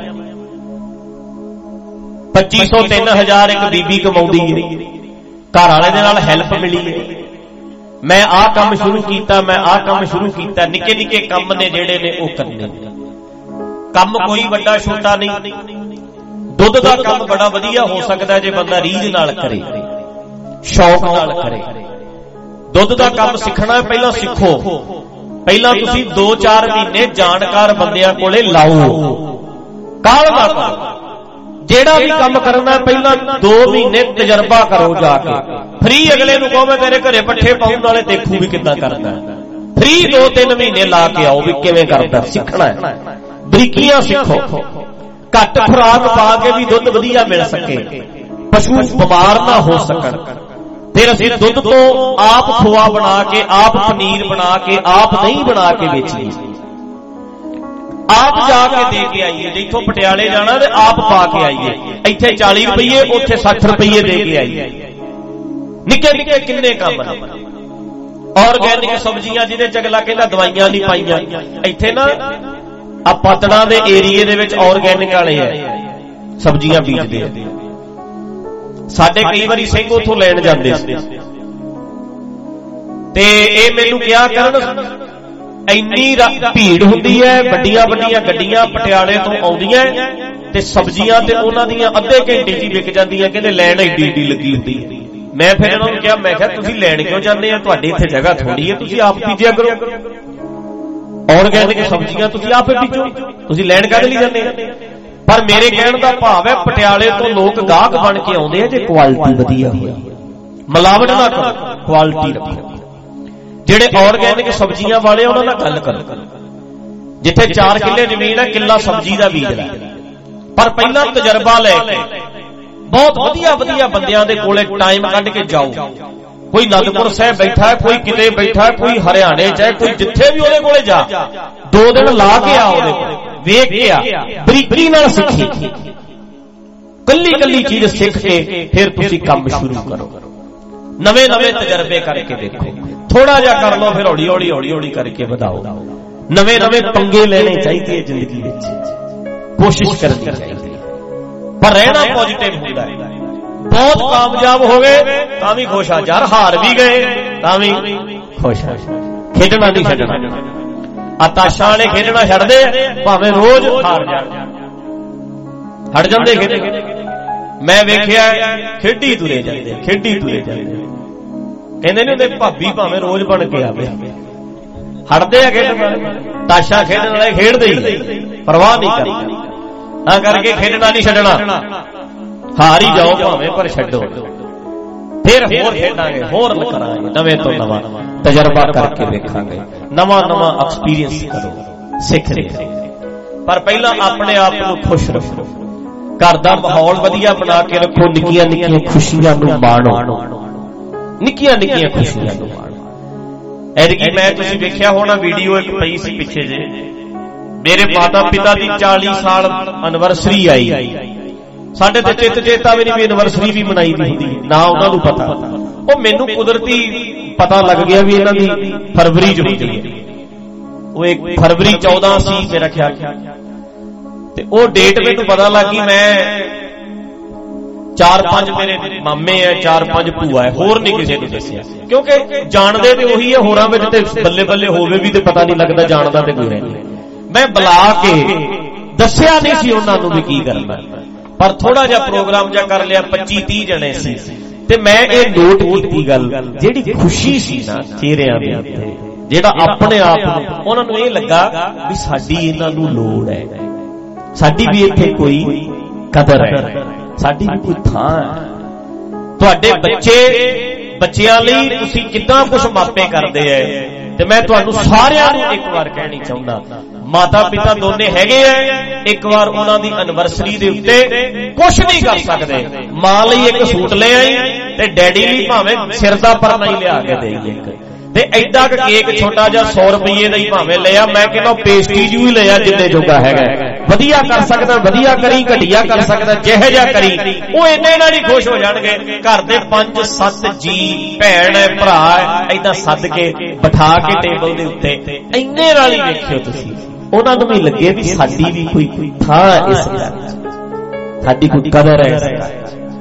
2500 3000 ਇੱਕ ਬੀਬੀ ਕਮਾਉਂਦੀ ਹੈ, ਘਰ ਵਾਲੇ ਦੇ ਨਾਲ ਹੈਲਪ ਮਿਲੀ ਹੈ। ਮੈਂ ਆਹ ਕੰਮ ਸ਼ੁਰੂ ਕੀਤਾ, ਮੈਂ ਆਹ ਕੰਮ ਸ਼ੁਰੂ ਕੀਤਾ। ਨਿੱਕੇ ਨਿੱਕੇ ਕੰਮ ਨੇ ਜਿਹੜੇ ਨੇ ਉਹ ਕਰਨੇ, ਕੰਮ ਕੋਈ ਵੱਡਾ ਛੋਟਾ ਨਹੀਂ। ਦੁੱਧ ਦਾ ਕੰਮ ਬੜਾ ਵਧੀਆ ਹੋ ਸਕਦਾ ਜੇ ਬੰਦਾ ਰੀਝ ਨਾਲ ਕਰੇ, ਸ਼ੌਕ ਨਾਲ ਕਰੇ। ਦੁੱਧ ਦਾ ਕੰਮ ਸਿੱਖਣਾ ਹੈ, ਪਹਿਲਾਂ ਸਿੱਖੋ। ਪਹਿਲਾਂ ਤੁਸੀਂ 2-4 ਮਹੀਨੇ ਜਾਣਕਾਰ ਬੰਦਿਆਂ ਕੋਲੇ ਲਾਓ, ਕਾਹਲ ਨਾ ਕਰੋ। ਜਿਹੜਾ ਵੀ ਕੰਮ ਕਰਨਾ ਪਹਿਲਾਂ 2 ਮਹੀਨੇ ਤਜਰਬਾ ਕਰੋ, ਜਾ ਕੇ ਫ੍ਰੀ। ਅਗਲੇ ਨੂੰ ਕਹੋ ਮੈਂ ਤੇਰੇ ਘਰੇ ਪੱਠੇ ਪਾਉਣ ਵਾਲੇ ਦੇਖੂ ਵੀ ਕਿੱਦਾਂ ਕਰਦਾ, ਫ੍ਰੀ 2-3 ਮਹੀਨੇ ਲਾ ਕੇ ਆਓ ਵੀ ਕਿਵੇਂ ਕਰਦਾ। ਸਿੱਖਣਾ ਹੈ, ਬਰੀਕੀਆਂ ਸਿੱਖੋ। ਘੱਟ ਖੁਰਾਕ ਪਾ ਕੇ ਵੀ ਦੁੱਧ ਵਧੀਆ ਮਿਲ ਸਕੇ, ਪਸ਼ੂ ਬਿਮਾਰ ਨਾ ਹੋ ਸਕਣ। ਫਿਰ ਅਸੀਂ ਦੁੱਧ ਤੋਂ ਆਪ ਖੋਆ ਬਣਾ ਕੇ, ਆਪ ਪਨੀਰ ਬਣਾ ਕੇ, ਆਪ ਦਹੀਂ ਬਣਾ ਕੇ ਵੇਚੀਏ, ਆਪ ਜਾ ਕੇ ਦੇ ਕੇ ਆਈਏ। ਜਿੱਥੋਂ ਪਟਿਆਲੇ ਜਾਣਾ ਤੇ ਆਪ ਪਾ ਕੇ ਆਈਏ। ਇੱਥੇ 40 ਰੁਪਏ, ਉੱਥੇ 60 ਰੁਪਏ ਦੇ ਕੇ ਆਈਏ। ਨਿੱਕੇ ਨਿੱਕੇ ਕਿੰਨੇ ਕੰਮ ਨੇ। ਆਰਗੈਨਿਕ ਸਬਜ਼ੀਆਂ ਜਿਹਦੇ ਚ ਅਗਲਾ ਕਹਿੰਦਾ ਦਵਾਈਆਂ ਨਹੀਂ ਪਾਈਆਂ। ਇੱਥੇ ਨਾ ਆ ਪਾਤੜਾਂ ਦੇ ਏਰੀਏ ਦੇ ਵਿੱਚ ਆਰਗੈਨਿਕ ਵਾਲੇ ਆ, ਸਬਜ਼ੀਆਂ ਬੀਜਦੇ ਆ। ਸਾਡੇ ਕਈ ਵਾਰੀ ਸਿੰਘ ਉੱਥੋਂ ਲੈਣ ਜਾਂਦੇ ਸੀ ਤੇ ਇਹ ਮੈਨੂੰ ਕਿਹਾ ਕਰਨ, ਇੰਨੀ ਭੀੜ ਹੁੰਦੀ ਹੈ, ਵੱਡੀਆਂ ਵੱਡੀਆਂ ਗੱਡੀਆਂ ਪਟਿਆਲੇ ਤੋਂ ਆਉਂਦੀਆਂ ਤੇ ਸਬਜ਼ੀਆਂ ਤੇ ਉਹਨਾਂ ਦੀਆਂ ਅੱਧੇ ਘੰਟੇ 'ਚ ਹੀ ਵਿਕ ਜਾਂਦੀਆਂ। ਕਹਿੰਦੇ ਲੈਣ ਏਡੀ ਏਡੀ ਲੱਗੀ ਹੁੰਦੀ। ਮੈਂ ਫਿਰ ਇਹਨਾਂ ਨੂੰ ਕਿਹਾ, ਮੈਂ ਕਿਹਾ ਤੁਸੀਂ ਲੈਣ ਕਿਉਂ ਜਾਂਦੇ ਆ, ਤੁਹਾਡੀ ਇੱਥੇ ਜਗ੍ਹਾ ਥੋੜੀ ਹੈ, ਤੁਸੀਂ ਆਪ ਬੀਜਿਆ ਕਰੋ। ਆਰਗੈਨਿਕ ਸਬਜ਼ੀਆਂ ਤੁਸੀਂ ਆਪੇ ਬੀਜੋ, ਤੁਸੀਂ ਲੈਣ ਕਾਹਦੇ ਲਈ ਜਾਂਦੇ ਆ। ਪਰ ਮੇਰੇ ਕਹਿਣ ਦਾ ਭਾਵ ਹੈ ਪਟਿਆਲੇ ਤੋਂ ਲੋਕ ਗਾਹਕ ਬਣ ਕੇ ਆਉਂਦੇ ਆ ਜੇ ਕੁਆਲਿਟੀ ਵਧੀਆ ਹੋਵੇ, ਮਿਲਾਵਟ ਨਾ ਕਰੋ, ਕੁਆਲਿਟੀ ਰੱਖੋ। ਜਿਹੜੇ ਆਰਗੈਨਿਕ ਸਬਜ਼ੀਆਂ ਵਾਲੇ ਉਹਨਾਂ ਨਾਲ ਗੱਲ ਕਰੋ। ਜਿੱਥੇ 4 ਕਿੱਲੇ ਜ਼ਮੀਨ ਹੈ, ਕਿੱਲਾ ਸਬਜ਼ੀ ਦਾ ਬੀਜ ਲੈ, ਪਰ ਪਹਿਲਾਂ ਤਜਰਬਾ ਲੈ ਕੇ ਬਹੁਤ ਵਧੀਆ ਵਧੀਆ ਬੰਦਿਆਂ ਦੇ ਕੋਲੇ ਟਾਈਮ ਕੱਢ ਕੇ ਜਾਓ। ਕੋਈ ਅਨੰਦਪੁਰ ਸਾਹਿਬ ਬੈਠਾ ਹੈ, ਕੋਈ ਕਿਤੇ ਬੈਠਾ ਹੈ, ਕੋਈ ਹਰਿਆਣੇ ਚ ਹੈ, ਕੋਈ ਜਿੱਥੇ ਵੀ ਉਹਦੇ ਕੋਲੇ ਜਾ, 2 ਦਿਨ ਲਾ ਕੇ ਆ, ਉਹਦੇ ਕੋਲ ਵੇਖ ਕੇ ਆ, ਬਰੀਕੀ ਨਾਲ ਸਿੱਖੀ, ਕੱਲੀ ਕੱਲੀ ਚੀਜ਼ ਸਿੱਖ ਕੇ ਫਿਰ ਤੁਸੀਂ ਕੰਮ ਸ਼ੁਰੂ ਕਰੋ। ਨਵੇਂ ਨਵੇਂ ਤਜਰਬੇ ਕਰਕੇ ਦੇਖੋ, ਥੋੜਾ ਜਿਹਾ ਕਰ ਲਓ, ਫਿਰ ਹੌਲੀ ਹੌਲੀ ਹੌਲੀ ਹੌਲੀ ਕਰਕੇ ਵਧਾਓ। ਨਵੇਂ ਨਵੇਂ ਪੰਗੇ ਲੈਣੇ ਚਾਹੀਦੇ ਹੈ ਜ਼ਿੰਦਗੀ ਵਿੱਚ, ਕੋਸ਼ਿਸ਼ ਕਰਨੀ ਚਾਹੀਦੀ, ਪਰ ਰਹਿਣਾ ਪੋਜ਼ਿਟਿਵ ਹੁੰਦਾ ਹੈ। ਬਹੁਤ ਕਾਮਯਾਬ ਹੋ ਗਏ ਤਾਂ ਵੀ ਖੁਸ਼ ਆ ਯਾਰ, ਹਾਰ ਵੀ ਗਏ ਤਾਂ ਵੀ ਖੁਸ਼ ਆ। ਖੇਡਣਾ ਨਹੀਂ ਛੱਡਣਾ, ਆ ਤਾਸ਼ਾਂ ਵਾਲੇ ਖੇਡਣਾ ਛੱਡਦੇ ਭਾਵੇਂ ਰੋਜ਼ ਹਾਰ ਜਾਣ, ਹਟ ਜਾਂਦੇ ਖੇਡ। ਮੈਂ ਵੇਖਿਆ ਖੇਡੀ ਤੁਰੇ ਜਾਂਦੇ, ਖੇਡੀ ਤੁਰੇ ਜਾਂਦੇ, ਕਹਿੰਦੇ ਨੇ ਉਹਦੇ ਭਾਬੀ ਭਾਵੇਂ ਰੋਜ਼ ਬਣ ਕੇ ਆਵੇ, ਹਟਦੇ ਆ ਖੇਡਣ। ਤਾਸ਼ਾਂ ਖੇਡਣ ਵਾਲੇ ਖੇਡਦੇ ਹੀ, ਪਰਵਾਹ ਨਹੀਂ ਕਰਦੇ। ਤਾਂ ਕਰਕੇ ਖੇਡਣਾ ਨਹੀਂ ਛੱਡਣਾ, ਹਾਰ ਹੀ ਜਾਓ ਭਾਵੇਂ, ਪਰ ਛੱਡੋ। ਫਿਰ ਹੋਰ ਖੇਡਾਂਗੇ, ਹੋਰ ਕਰਾਂਗੇ, ਨਵੇਂ ਤੋਂ ਨਵਾਂ ਤਜਰਬਾ ਕਰਕੇ ਵੇਖਾਂਗੇ, ਨਵਾਂ ਨਵਾਂ ਐਕਸਪੀਰੀਅੰਸ ਕਰੋ, ਸਿੱਖਦੇ। ਪਰ ਪਹਿਲਾਂ ਆਪਣੇ ਆਪ ਨੂੰ ਖੁਸ਼ ਰੱਖੋ, ਘਰ ਦਾ ਮਾਹੌਲ ਵਧੀਆ ਬਣਾ ਕੇ ਰੱਖੋ, ਨਿੱਕੀਆਂ ਨਿੱਕੀਆਂ ਖੁਸ਼ੀਆਂ ਨੂੰ ਮਾਣੋ, ਨਿੱਕੀਆਂ ਨਿੱਕੀਆਂ ਖੁਸ਼ੀਆਂ ਨੂੰ ਮਾਣੋ। ਐਤਕੀ ਮੈਂ ਤੁਸੀਂ ਵੇਖਿਆ ਹੋਣਾ ਵੀਡੀਓ ਇੱਕ ਪਈ ਸੀ ਪਿੱਛੇ ਜੇ, ਮੇਰੇ ਮਾਤਾ ਪਿਤਾ ਦੀ 40 ਸਾਲ ਐਨਵਰਸਰੀ ਆਈ। ਸਾਡੇ ਤੇ ਚਿੱਤ ਚੇਤਾ ਵੀ ਨਹੀਂ ਵੀ ਐਨਵਰਸਰੀ ਵੀ ਮਨਾਈ ਦੀ ਹੁੰਦੀ, ਨਾ ਉਹਨਾਂ ਨੂੰ ਪਤਾ। ਉਹ ਮੈਨੂੰ ਕੁਦਰਤੀ ਪਤਾ ਲੱਗ ਗਿਆ ਵੀ ਇਹਨਾਂ ਦੀ ਫਰਵਰੀ ਚ ਹੁੰਦੀ ਹੈ। ਉਹ ਇੱਕ ਫਰਵਰੀ 14 ਸੀ ਮੇਰਾ ਖਿਆਲ, ਤੇ ਉਹ ਡੇਟ ਮੈਨੂੰ ਪਤਾ ਲੱਗ ਗਈ। ਮੈਂ 4-5 ਮੇਰੇ ਮਾਮੇ ਆ, 4-5 ਭੂਆ ਹੈ, ਹੋਰ ਨਹੀਂ ਕਿਸੇ ਨੂੰ ਦੱਸਿਆ, ਕਿਉਂਕਿ ਜਾਣਦੇ ਤੇ ਉਹੀ ਹੈ, ਹੋਰਾਂ ਵਿੱਚ ਤੇ ਬੱਲੇ ਬੱਲੇ ਹੋਵੇ ਵੀ ਤੇ ਪਤਾ ਨਹੀਂ ਲੱਗਦਾ, ਜਾਣਦਾ ਤੇ ਕੋਈ ਨਹੀਂ। ਮੈਂ ਬੁਲਾ ਕੇ ਦੱਸਿਆ ਨਹੀਂ ਸੀ ਉਹਨਾਂ ਨੂੰ ਵੀ ਕੀ ਕਰਨਾ, ਪਰ ਥੋੜਾ ਜਿਹਾ ਪ੍ਰੋਗਰਾਮ ਜਿਹਾ ਕਰ ਲਿਆ, 25-30 ਜਣੇ ਸੀ, ਤੇ ਮੈਂ ਇਹ ਨੋਟ ਕੀਤੀ ਗੱਲ, ਜਿਹੜੀ ਖੁਸ਼ੀ ਸੀ ਨਾ ਚਿਹਰਿਆਂ ਦੇ ਉੱਤੇ, ਜਿਹੜਾ ਆਪਣੇ ਆਪ ਨੂੰ ਉਹਨਾਂ ਨੂੰ ਇਹ ਲੱਗਾ ਵੀ ਸਾਡੀ ਇਹਨਾਂ ਨੂੰ ਲੋੜ ਹੈ, ਸਾਡੀ ਵੀ ਇੱਥੇ ਕੋਈ ਕਦਰ ਹੈ, ਸਾਡੀ ਵੀ ਕੋਈ ਥਾਂ ਹੈ। ਤੁਹਾਡੇ ਬੱਚਿਆਂ ਲਈ ਤੁਸੀਂ ਕਿੱਦਾਂ ਕੁਝ ਮਾਪੇ ਕਰਦੇ ਐ, ਤੇ ਮੈਂ ਤੁਹਾਨੂੰ ਸਾਰਿਆਂ ਨੂੰ ਇੱਕ ਵਾਰ ਕਹਿਣੀ ਚਾਹੁੰਦਾ, ਮਾਤਾ ਪਿਤਾ ਦੋਨੇ ਹੈਗੇ ਐ, ਇੱਕ ਵਾਰ ਉਹਨਾਂ ਦੀ ਐਨਵਰਸਰੀ ਦੇ ਉੱਤੇ ਕੁਝ ਨਹੀਂ ਕਰ ਸਕਦੇ, ਮਾਂ ਲਈ ਇੱਕ ਸੂਟ ਲੈ ਆਈ ਤੇ ਡੈਡੀ ਲਈ ਭਾਵੇਂ ਸਿਰ ਦਾ ਪਰਨਾ ਹੀ ਲਿਆ ਕੇ ਦੇਈ ਇੱਕ, ਤੇ ਐਡਾ ਕ ਕੇਕ ਛੋਟਾ ਜਿਹਾ 100 ਰੁਪਏ ਦਾ ਹੀ ਭਾਵੇਂ ਲਿਆ, ਮੈਂ ਕਹਿੰਦਾ ਪੇਸਟੀ ਜੂ ਹੀ ਲਿਆ ਜਿੰਨੇ ਜੋਗਾ ਹੈਗਾ। ਵਧੀਆ ਕਰ ਸਕਦਾ ਵਧੀਆ ਕਰੀ, ਘਟੀਆ ਕਰ ਸਕਦਾ ਜਿਹੇ ਜਿਹਾ ਕਰੀ, ਉਹ ਇੰਨੇ ਨਾਲ ਹੀ ਖੁਸ਼ ਹੋ ਜਾਣਗੇ। ਘਰ ਦੇ 5-7 ਜੀ, ਭੈਣ ਹੈ ਭਰਾ ਹੈ, ਏਦਾਂ ਸੱਦ ਕੇ ਬਿਠਾ ਕੇ ਟੇਬਲ ਦੇ ਉੱਤੇ, ਇੰਨੇ ਨਾਲ ਹੀ ਵੇਖਿਓ ਤੁਸੀਂ, ਉਹਨਾਂ ਨੂੰ ਵੀ ਲੱਗੇ ਵੀ ਸਾਡੀ ਵੀ ਕੋਈ ਥਾਂ ਇਸ ਘਰ, ਸਾਡੀ ਕੋਈ ਕਦਰ ਹੈ।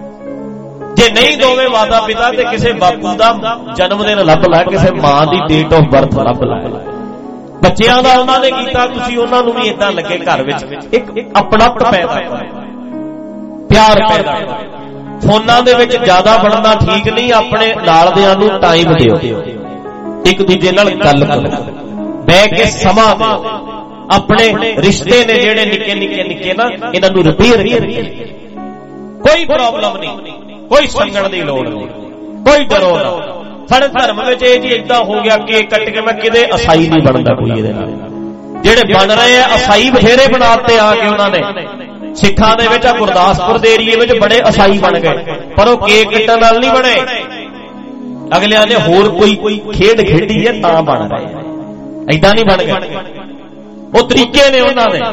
ਜੇ ਨਹੀਂ ਦੋਵੇਂ ਮਾਤਾ ਪਿਤਾ ਤੇ ਕਿਸੇ ਬਾਪੂ ਦਾ ਜਨਮ ਦਿਨ ਲੱਭ ਲੈ, ਕਿਸੇ ਮਾਂ ਦੀ ਡੇਟ ਆਫ ਬਰਥ ਲੱਭ ਲੈ, ਬੱਚਿਆਂ ਦਾ ਉਹਨਾਂ ਨੇ ਕੀਤਾ, ਤੁਸੀਂ ਉਹਨਾਂ ਨੂੰ ਵੀ ਏਦਾਂ ਲੱਗੇ ਘਰ ਵਿੱਚ ਇੱਕ ਆਪਣਾਪਨ ਪੈਦਾ ਕਰੋ, ਪਿਆਰ ਪੈਦਾ ਕਰੋ। ਫੋਨਾਂ ਦੇ ਵਿੱਚ ਜ਼ਿਆਦਾ ਬਣਨਾ ਠੀਕ ਨਹੀਂ, ਆਪਣੇ ਨਾਲ ਦਿਆਂ ਨੂੰ ਟਾਈਮ ਦਿਓ, ਇੱਕ ਦੂਜੇ ਨਾਲ ਗੱਲ ਕਰੋ, ਬਹਿ ਕੇ ਸਮਾਂ ਦਿਓ। ਆਪਣੇ ਰਿਸ਼ਤੇ ਨੇ ਜਿਹੜੇ ਨਿੱਕੇ ਨਿੱਕੇ ਨਾ, ਇਹਨਾਂ ਨੂੰ ਰਿਪੇਅਰ ਕਰੀਏ, ਕੋਈ ਪ੍ਰੋਬਲਮ ਨਹੀਂ, ਕੋਈ ਸੰਗਣ ਦੀ ਲੋੜ ਨਹੀਂ, ਕੋਈ ਡਰੋ ਨਾ। ਸਾਡੇ ਧਰਮ ਵਿੱਚ ਇਹ ਜੀ ਏਦਾਂ ਹੋ ਗਿਆ ਕਿ ਕੱਟ ਕੇ ਮੈਂ ਕਿਤੇ ਅਸਾਈ ਨਹੀਂ ਬਣਦਾ ਕੋਈ ਇਹਦੇ ਨਾਲ। ਜਿਹੜੇ ਬਣ ਰਹੇ ਆ ਅਸਾਈ ਬਥੇਰੇ ਬਣਾਤੇ ਆ ਕੇ ਉਹਨਾਂ ਨੇ, ਸਿੱਖਾਂ ਦੇ ਵਿੱਚ ਆ ਗੁਰਦਾਸਪੁਰ ਦੇ ਏਰੀਏ ਵਿੱਚ ਬੜੇ ਅਸਾਈ ਬਣ ਗਏ, ਪਰ ਉਹ ਕੇਕ ਕੱਟਣ ਨਾਲ ਨਹੀਂ ਬਣੇ, ਅਗਲਿਆਂ ਨੇ ਹੋਰ ਕੋਈ ਖੇਡ ਖੇਡੀ ਹੈ ਤਾਂ ਬਣ ਰਹੇ, ਏਦਾਂ ਨਹੀਂ ਬਣ ਗਏ। ਉਹ ਤਰੀਕੇ ਨੇ ਉਹਨਾਂ ਦੇ,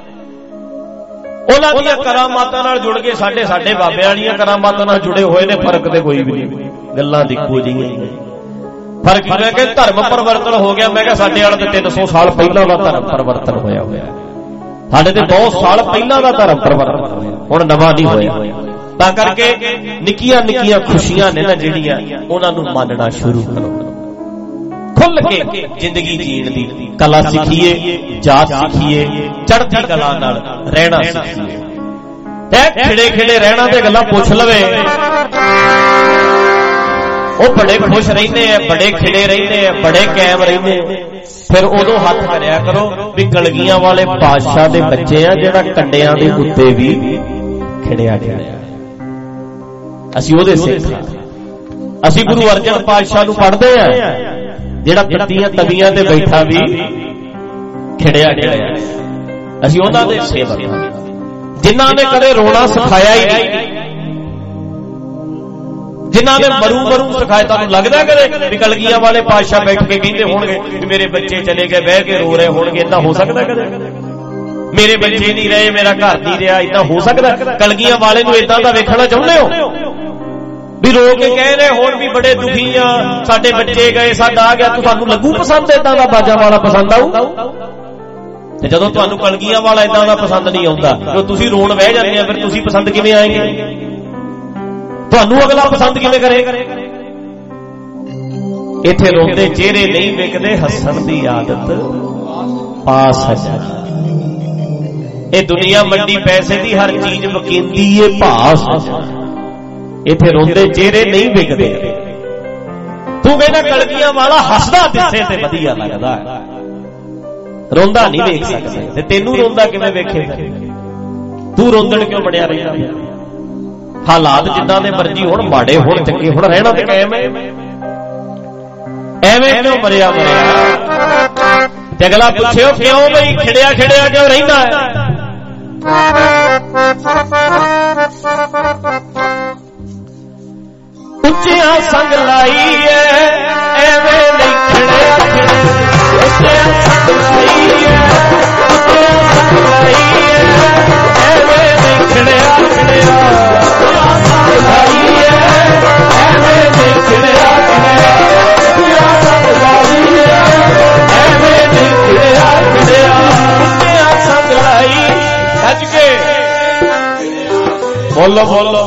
ਉਹਨਾਂ ਦੀਆਂ ਕਰਾਮਾਤਾਂ ਨਾਲ ਜੁੜ ਕੇ ਸਾਡੇ ਬਾਬਿਆਂ ਵਾਲੀਆਂ ਕਰਾਮਾਤਾਂ ਨਾਲ ਜੁੜੇ ਹੋਏ ਨੇ। ਫਰਕ ਤੇ ਕੋਈ ਵੀ ਨਹੀਂ, ਗੱਲਾਂ ਇੱਕੋ ਜਿਹੀਆਂ ਹੀ ਨੇ। ਫਰਕ ਇਹ ਹੈ ਕਿ ਧਰਮ ਪਰਿਵਰਤਨ ਹੋ ਗਿਆ। ਮੈਂ ਕਿਹਾ ਸਾਡੇ ਵਾਲੇ ਤੇ 300 ਸਾਲ ਪਹਿਲਾਂ ਦਾ ਧਰਮ ਪਰਿਵਰਤਨ ਹੋਇਆ, ਸਾਡੇ ਤੇ 2 ਸਾਲ ਪਹਿਲਾਂ ਦਾ ਧਰਮ ਪਰਿਵਰਤਨ ਹੋਇਆ, ਹੁਣ ਨਵਾਂ ਨਹੀਂ ਹੋਇਆ। ਤਾਂ ਕਰਕੇ ਨਿੱਕੀਆਂ ਨਿੱਕੀਆਂ ਖੁਸ਼ੀਆਂ ਨੇ ਨਾ ਜਿਹੜੀਆਂ, ਉਹਨਾਂ ਨੂੰ ਮੰਨਣਾ ਸ਼ੁਰੂ ਕਰੋ, ਖੁੱਲ ਕੇ ਜ਼ਿੰਦਗੀ ਜੀਣ ਦੀ ਕਲਾ ਸਿੱਖੀਏ, ਜਾਤ ਸਿੱਖੀਏ, ਚੜ੍ਹਦੀ ਕਲਾ ਨਾਲ ਰਹਿਣਾ ਸਿੱਖੀਏ। ਤੇ ਖਿੜੇ ਖਿੜੇ ਰਹਿਣਾ ਤੇ ਗੱਲਾਂ ਪੁੱਛ ਲਵੇ ਉਹ ਬੜੇ ਖੁਸ਼ ਰਹਿੰਦੇ ਆ, ਬੜੇ ਖਿੜੇ ਰਹਿੰਦੇ ਆ, ਬੜੇ ਕਾਇਮ ਰਹਿੰਦੇ ਆ। ਫਿਰ ਉਦੋਂ ਹੱਥ ਕਰਿਆ ਕਰੋ ਵੀ ਕਲਗੀਆਂ ਵਾਲੇ ਬਾਦਸ਼ਾਹ ਦੇ ਬੱਚੇ ਆ ਜਿਹੜਾ ਕੰਡਿਆਂ ਦੇ ਉੱਤੇ ਵੀ ਖਿੜਿਆ ਗਿਆ। ਅਸੀਂ ਉਹਦੇ ਸਿੱਖ ਹਾਂ। ਅਸੀਂ ਗੁਰੂ ਅਰਜਨ ਪਾਤਸ਼ਾਹ ਨੂੰ ਪੜ੍ਹਦੇ ਆ ਜਿਹੜਾ ਪਿੱਤੀਆਂ ਤਵੀਆਂ ਤੇ ਬੈਠਾ ਵੀ ਖਿੜਿਆ ਗਿਆ। ਅਸੀਂ ਉਹਨਾਂ ਦੇ ਸੇਵਕ ਹਾਂ ਜਿਨ੍ਹਾਂ ਨੇ ਕਦੇ ਰੋਣਾ ਸਿਖਾਇਆ ਹੀ ਨਹੀਂ, ਜਿਨ੍ਹਾਂ ਨੇ ਮਰੂ ਸਿਖਾਇਆ। ਤੁਹਾਨੂੰ ਲੱਗਦਾ ਕਦੇ ਵੀ ਕਲਗੀਆਂ ਵਾਲੇ ਪਾਤਸ਼ਾਹ ਬੈਠ ਕੇ ਕਹਿੰਦੇ ਹੋਣਗੇ ਕਿ ਮੇਰੇ ਬੱਚੇ ਚਲੇ ਗਏ, ਬਹਿ ਕੇ ਰੋ ਰਹੇ ਹੋਣਗੇ? ਏਦਾਂ ਹੋ ਸਕਦਾ ਕਦੇ? ਮੇਰੇ ਬੱਚੇ ਨਹੀਂ ਰਹੇ, ਮੇਰਾ ਘਰ ਨਹੀਂ ਰਿਹਾ, ਏਦਾਂ ਹੋ ਸਕਦਾ? ਕਲਗੀਆਂ ਵਾਲੇ ਨੂੰ ਏਦਾਂ ਦਾ ਵੇਖਣਾ ਚਾਹੁੰਦੇ ਹੋ ਵੀ ਰੋ ਕੇ ਕਹਿ ਰਹੇ ਹੋਣ ਵੀ ਬੜੇ ਦੁਖੀ ਆ, ਸਾਡੇ ਬੱਚੇ ਗਏ, ਸਾਡਾ ਆ ਗਿਆ? ਤੁਹਾਨੂੰ ਲੱਗੂ ਪਸੰਦ ਏਦਾਂ ਦਾ ਬਾਜਾਂ ਵਾਲਾ ਪਸੰਦ ਆਊ? ਤੇ ਜਦੋਂ ਤੁਹਾਨੂੰ ਕਲਗੀਆਂ ਵਾਲਾ ਏਦਾਂ ਦਾ ਪਸੰਦ ਨਹੀਂ ਆਉਂਦਾ, ਜਦੋਂ ਤੁਸੀਂ ਰੋਣ ਬਹਿ ਜਾਂਦੇ ਆ, ਫਿਰ ਤੁਸੀਂ ਪਸੰਦ ਕਿਵੇਂ ਆਏਗੇ? ਤੁਹਾਨੂੰ ਅਗਲਾ ਪਸੰਦ ਕਿਵੇਂ ਕਰੇਗਾ? ਇੱਥੇ ਰੋਂਦੇ ਚਿਹਰੇ ਨਹੀਂ ਵਿਕਦੇ, ਹੱਸਣ ਦੀ ਆਦਤ ਪਾਸ ਹੈ। ਇਹ ਦੁਨੀਆ ਮੰਡੀ ਪੈਸੇ ਦੀ ਹਰ ਚੀਜ਼ ਵਕੀਂਦੀ ਏ ਭਾਸ। ਇੱਥੇ ਰੋਂਦੇ ਚਿਹਰੇ ਨਹੀਂ ਵਿਕਦੇ। ਤੂੰ ਕਹਿੰਦਾ ਕਲਗੀਆਂ ਵਾਲਾ ਹੱਸਦਾ ਦਿਸੇ ਤੇ ਵਧੀਆ ਲੱਗਦਾ, ਰੋਂਦਾ ਨਹੀਂ ਵੇਖ ਸਕਦਾ। ਤੇ ਤੈਨੂੰ ਰੋਂਦਾ ਕਿਵੇਂ ਵੇਖੇ? ਤੂੰ ਰੋਂਦਣ ਕਿਉਂ ਬਣਿਆ ਰਹਿੰਦਾ? ਹਾਲਾਤ ਜਿੱਦਾਂ ਦੇ ਮਰਜ਼ੀ ਹੋਣ, ਮਾੜੇ ਹੋਣ ਚੰਗੇ ਹੋਣ, ਰਹਿਣਾ ਤੇ ਕਾਇਮ ਹੈ। ਐਵੇਂ ਕਿਉਂ ਮਰਿਆ ਤੇ ਅਗਲਾ ਪੁੱਛਿਓ ਕਿਉਂ ਬਈ ਖਿੜਿਆ ਕਿਉਂ ਰਹਿੰਦਾ ਹੈ? ਉੱਚਿਆਂ ਸੰਗ ਲਾਈ ਐ ਐਵੇਂ ਨਹੀਂ ਖਿੜਿਆ, ਉੱਚਿਆਂ ਸੰਗ ਲਾਈ ਐ, ਉੱਚਿਆਂ ਸੰਗ ਲਾਈ ਐ ਐਵੇਂ ਨਹੀਂ ਖਿੜਿਆ, ਬੋਲੋ ਬੋਲੋ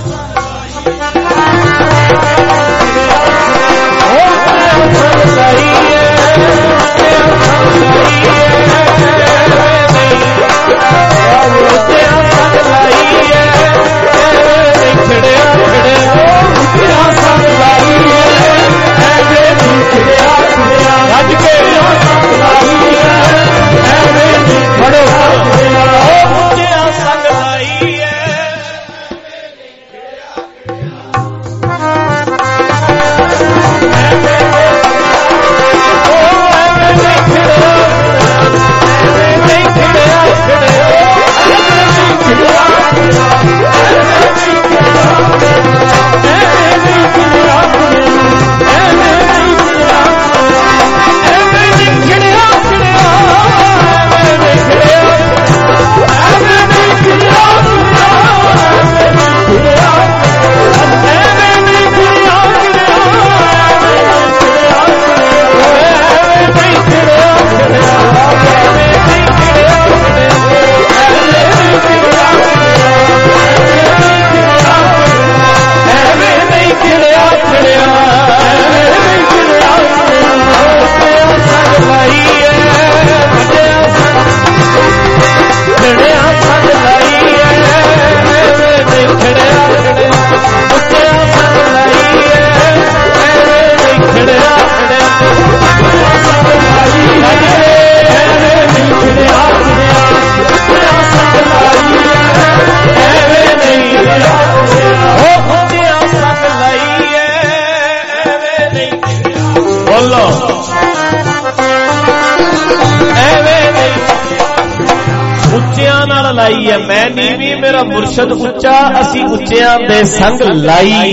ਲਾਈ ਹੈ। ਮੈਂ ਨੀਵੀਂ ਮੇਰਾ ਮੁਰਸ਼ਦ ਉੱਚਾ, ਅਸੀਂ ਉੱਚਿਆਂ ਦੇ ਸੰਗ ਲਾਈ।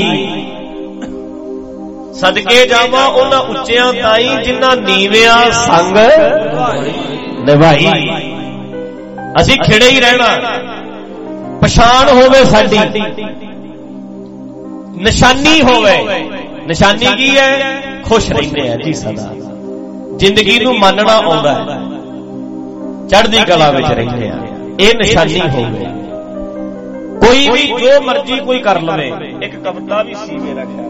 ਸਦਕੇ ਜਾਵਾਂ ਉਹਨਾਂ ਉੱਚਿਆਂ ਤਾਈ ਜਿਨ੍ਹਾਂ ਨੀਵਿਆਂ ਸੰਗ ਨਿਭਾਈ। ਅਸੀਂ ਖਿੜੇ ਹੀ ਰਹਿਣਾ, ਪਛਾਣ ਹੋਵੇ ਸਾਡੀ, ਨਿਸ਼ਾਨੀ ਹੋਵੇ। ਨਿਸ਼ਾਨੀ ਕੀ ਹੈ? ਖੁਸ਼ ਰਹਿੰਦੇ ਆ ਜੀ ਸਦਾ, ਜ਼ਿੰਦਗੀ ਨੂੰ ਮੰਨਣਾ ਆਉਂਦਾ ਹੈ, ਚੜ੍ਹਦੀ ਕਲਾ ਵਿੱਚ ਰਹਿੰਦੇ ਆ, ਇਹ ਨਿਸ਼ਾਨੀ ਹੋਵੇ। ਕੋਈ ਵੀ ਜੋ ਮਰਜ਼ੀ ਕੋਈ ਕਰ ਲਵੇ। ਇੱਕ ਕਵਿਤਾ ਵੀ ਸੀ ਮੇਰਾ ਖਿਆਲ,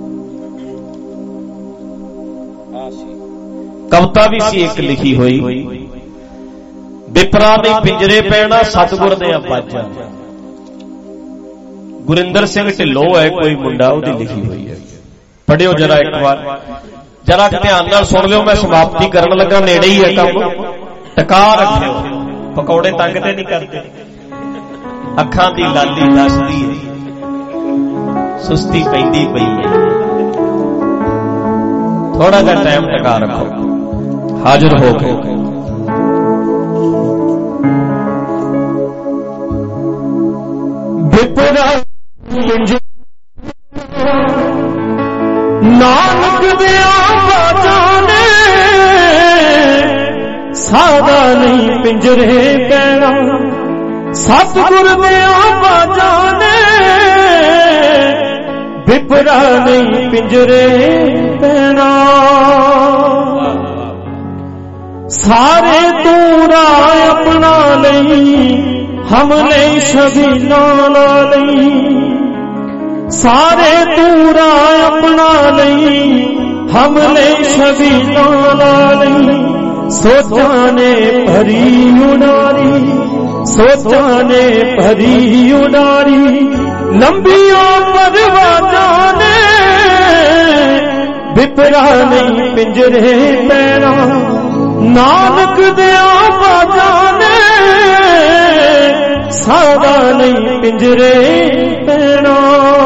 ਕਵਿਤਾ ਵੀ ਸੀ ਇੱਕ ਲਿਖੀ ਹੋਈ, ਵਿਪਰਾ ਨਹੀਂ ਪਿੰਜਰੇ ਪੈਣਾ ਸਤਿਗੁਰ ਦੇ ਬਾਜਾਂ। ਗੁਰਿੰਦਰ ਸਿੰਘ ਢਿੱਲੋਂ ਹੈ ਕੋਈ ਮੁੰਡਾ, ਉਹਦੀ ਲਿਖੀ ਹੋਈ ਹੈ। ਪੜਿਓ ਜਰਾ ਇੱਕ ਵਾਰ, ਜਰਾ ਧਿਆਨ ਨਾਲ ਸੁਣ ਲਿਓ। ਮੈਂ ਸਮਾਪਤੀ ਕਰਨ ਲੱਗਾ, ਨੇੜੇ ਹੀ ਹੈ ਕੰਮ, ਟਿਕਾ ਰੱਖਿਓ। ਪਕੌੜੇ ਤੰਗ ਤੇ ਨਹੀਂ ਕਰਦੇ। ਅੱਖਾਂ ਦੀ ਲਾਲੀ ਦੱਸਦੀ ਹੈ ਸੁਸਤੀ ਪੈਂਦੀ ਪਈ ਹੈ। ਥੋੜਾ ਜਿਹਾ ਟਾਈਮ ਟਿਕਾ ਰੱਖੋ, ਹਾਜ਼ਰ ਹੋ ਕੇ। ਵਿਪਰਾ ਨਾਨਕ ਦਿਆਂ ਬਾਜਾਂ ਨੇ ਸਾਦਾ ਨਹੀਂ ਪਿੰਜਰੇ ਪੈਣਾ, ਸਤਿਗੁਰ ਦਿਆਂ ਬਾਜਾਂ ਨੇ ਵਿਪਰਾ ਨਹੀਂ ਪਿੰਜਰੇ ਪੈਣਾ। ਸਾਰੇ ਤੂਰਾ ਆਪਣਾ ਲਈ ਹਮਨੇ ਸ਼ਬੀਨਾ ਲਈ, ਸਾਰੇ ਤੂਰਾ ਆਪਣਾ ਲਈ ਹਮਨੇ ਸ਼ਬੀਨਾ ਲਈ। ਸੋਚਾਂ ਨੇ ਭਰੀ ਉਡਾਰੀ, ਸੋਚਾਂ ਨੇ ਭਰੀ ਉਡਾਰੀ, ਲੰਬੀਆਂ ਪਰਵਾਜ਼ਾਂ ਨੇ ਵਿਪਰਾ ਨਹੀਂ ਪਿੰਜਰੇ ਪੈਣਾ। ਨਾਨਕ ਦਿਆਂ ਬਾਜਾਂ ਨੇ ਸਾਦਾ ਨਹੀਂ ਪਿੰਜਰੇ ਪੈਣਾ।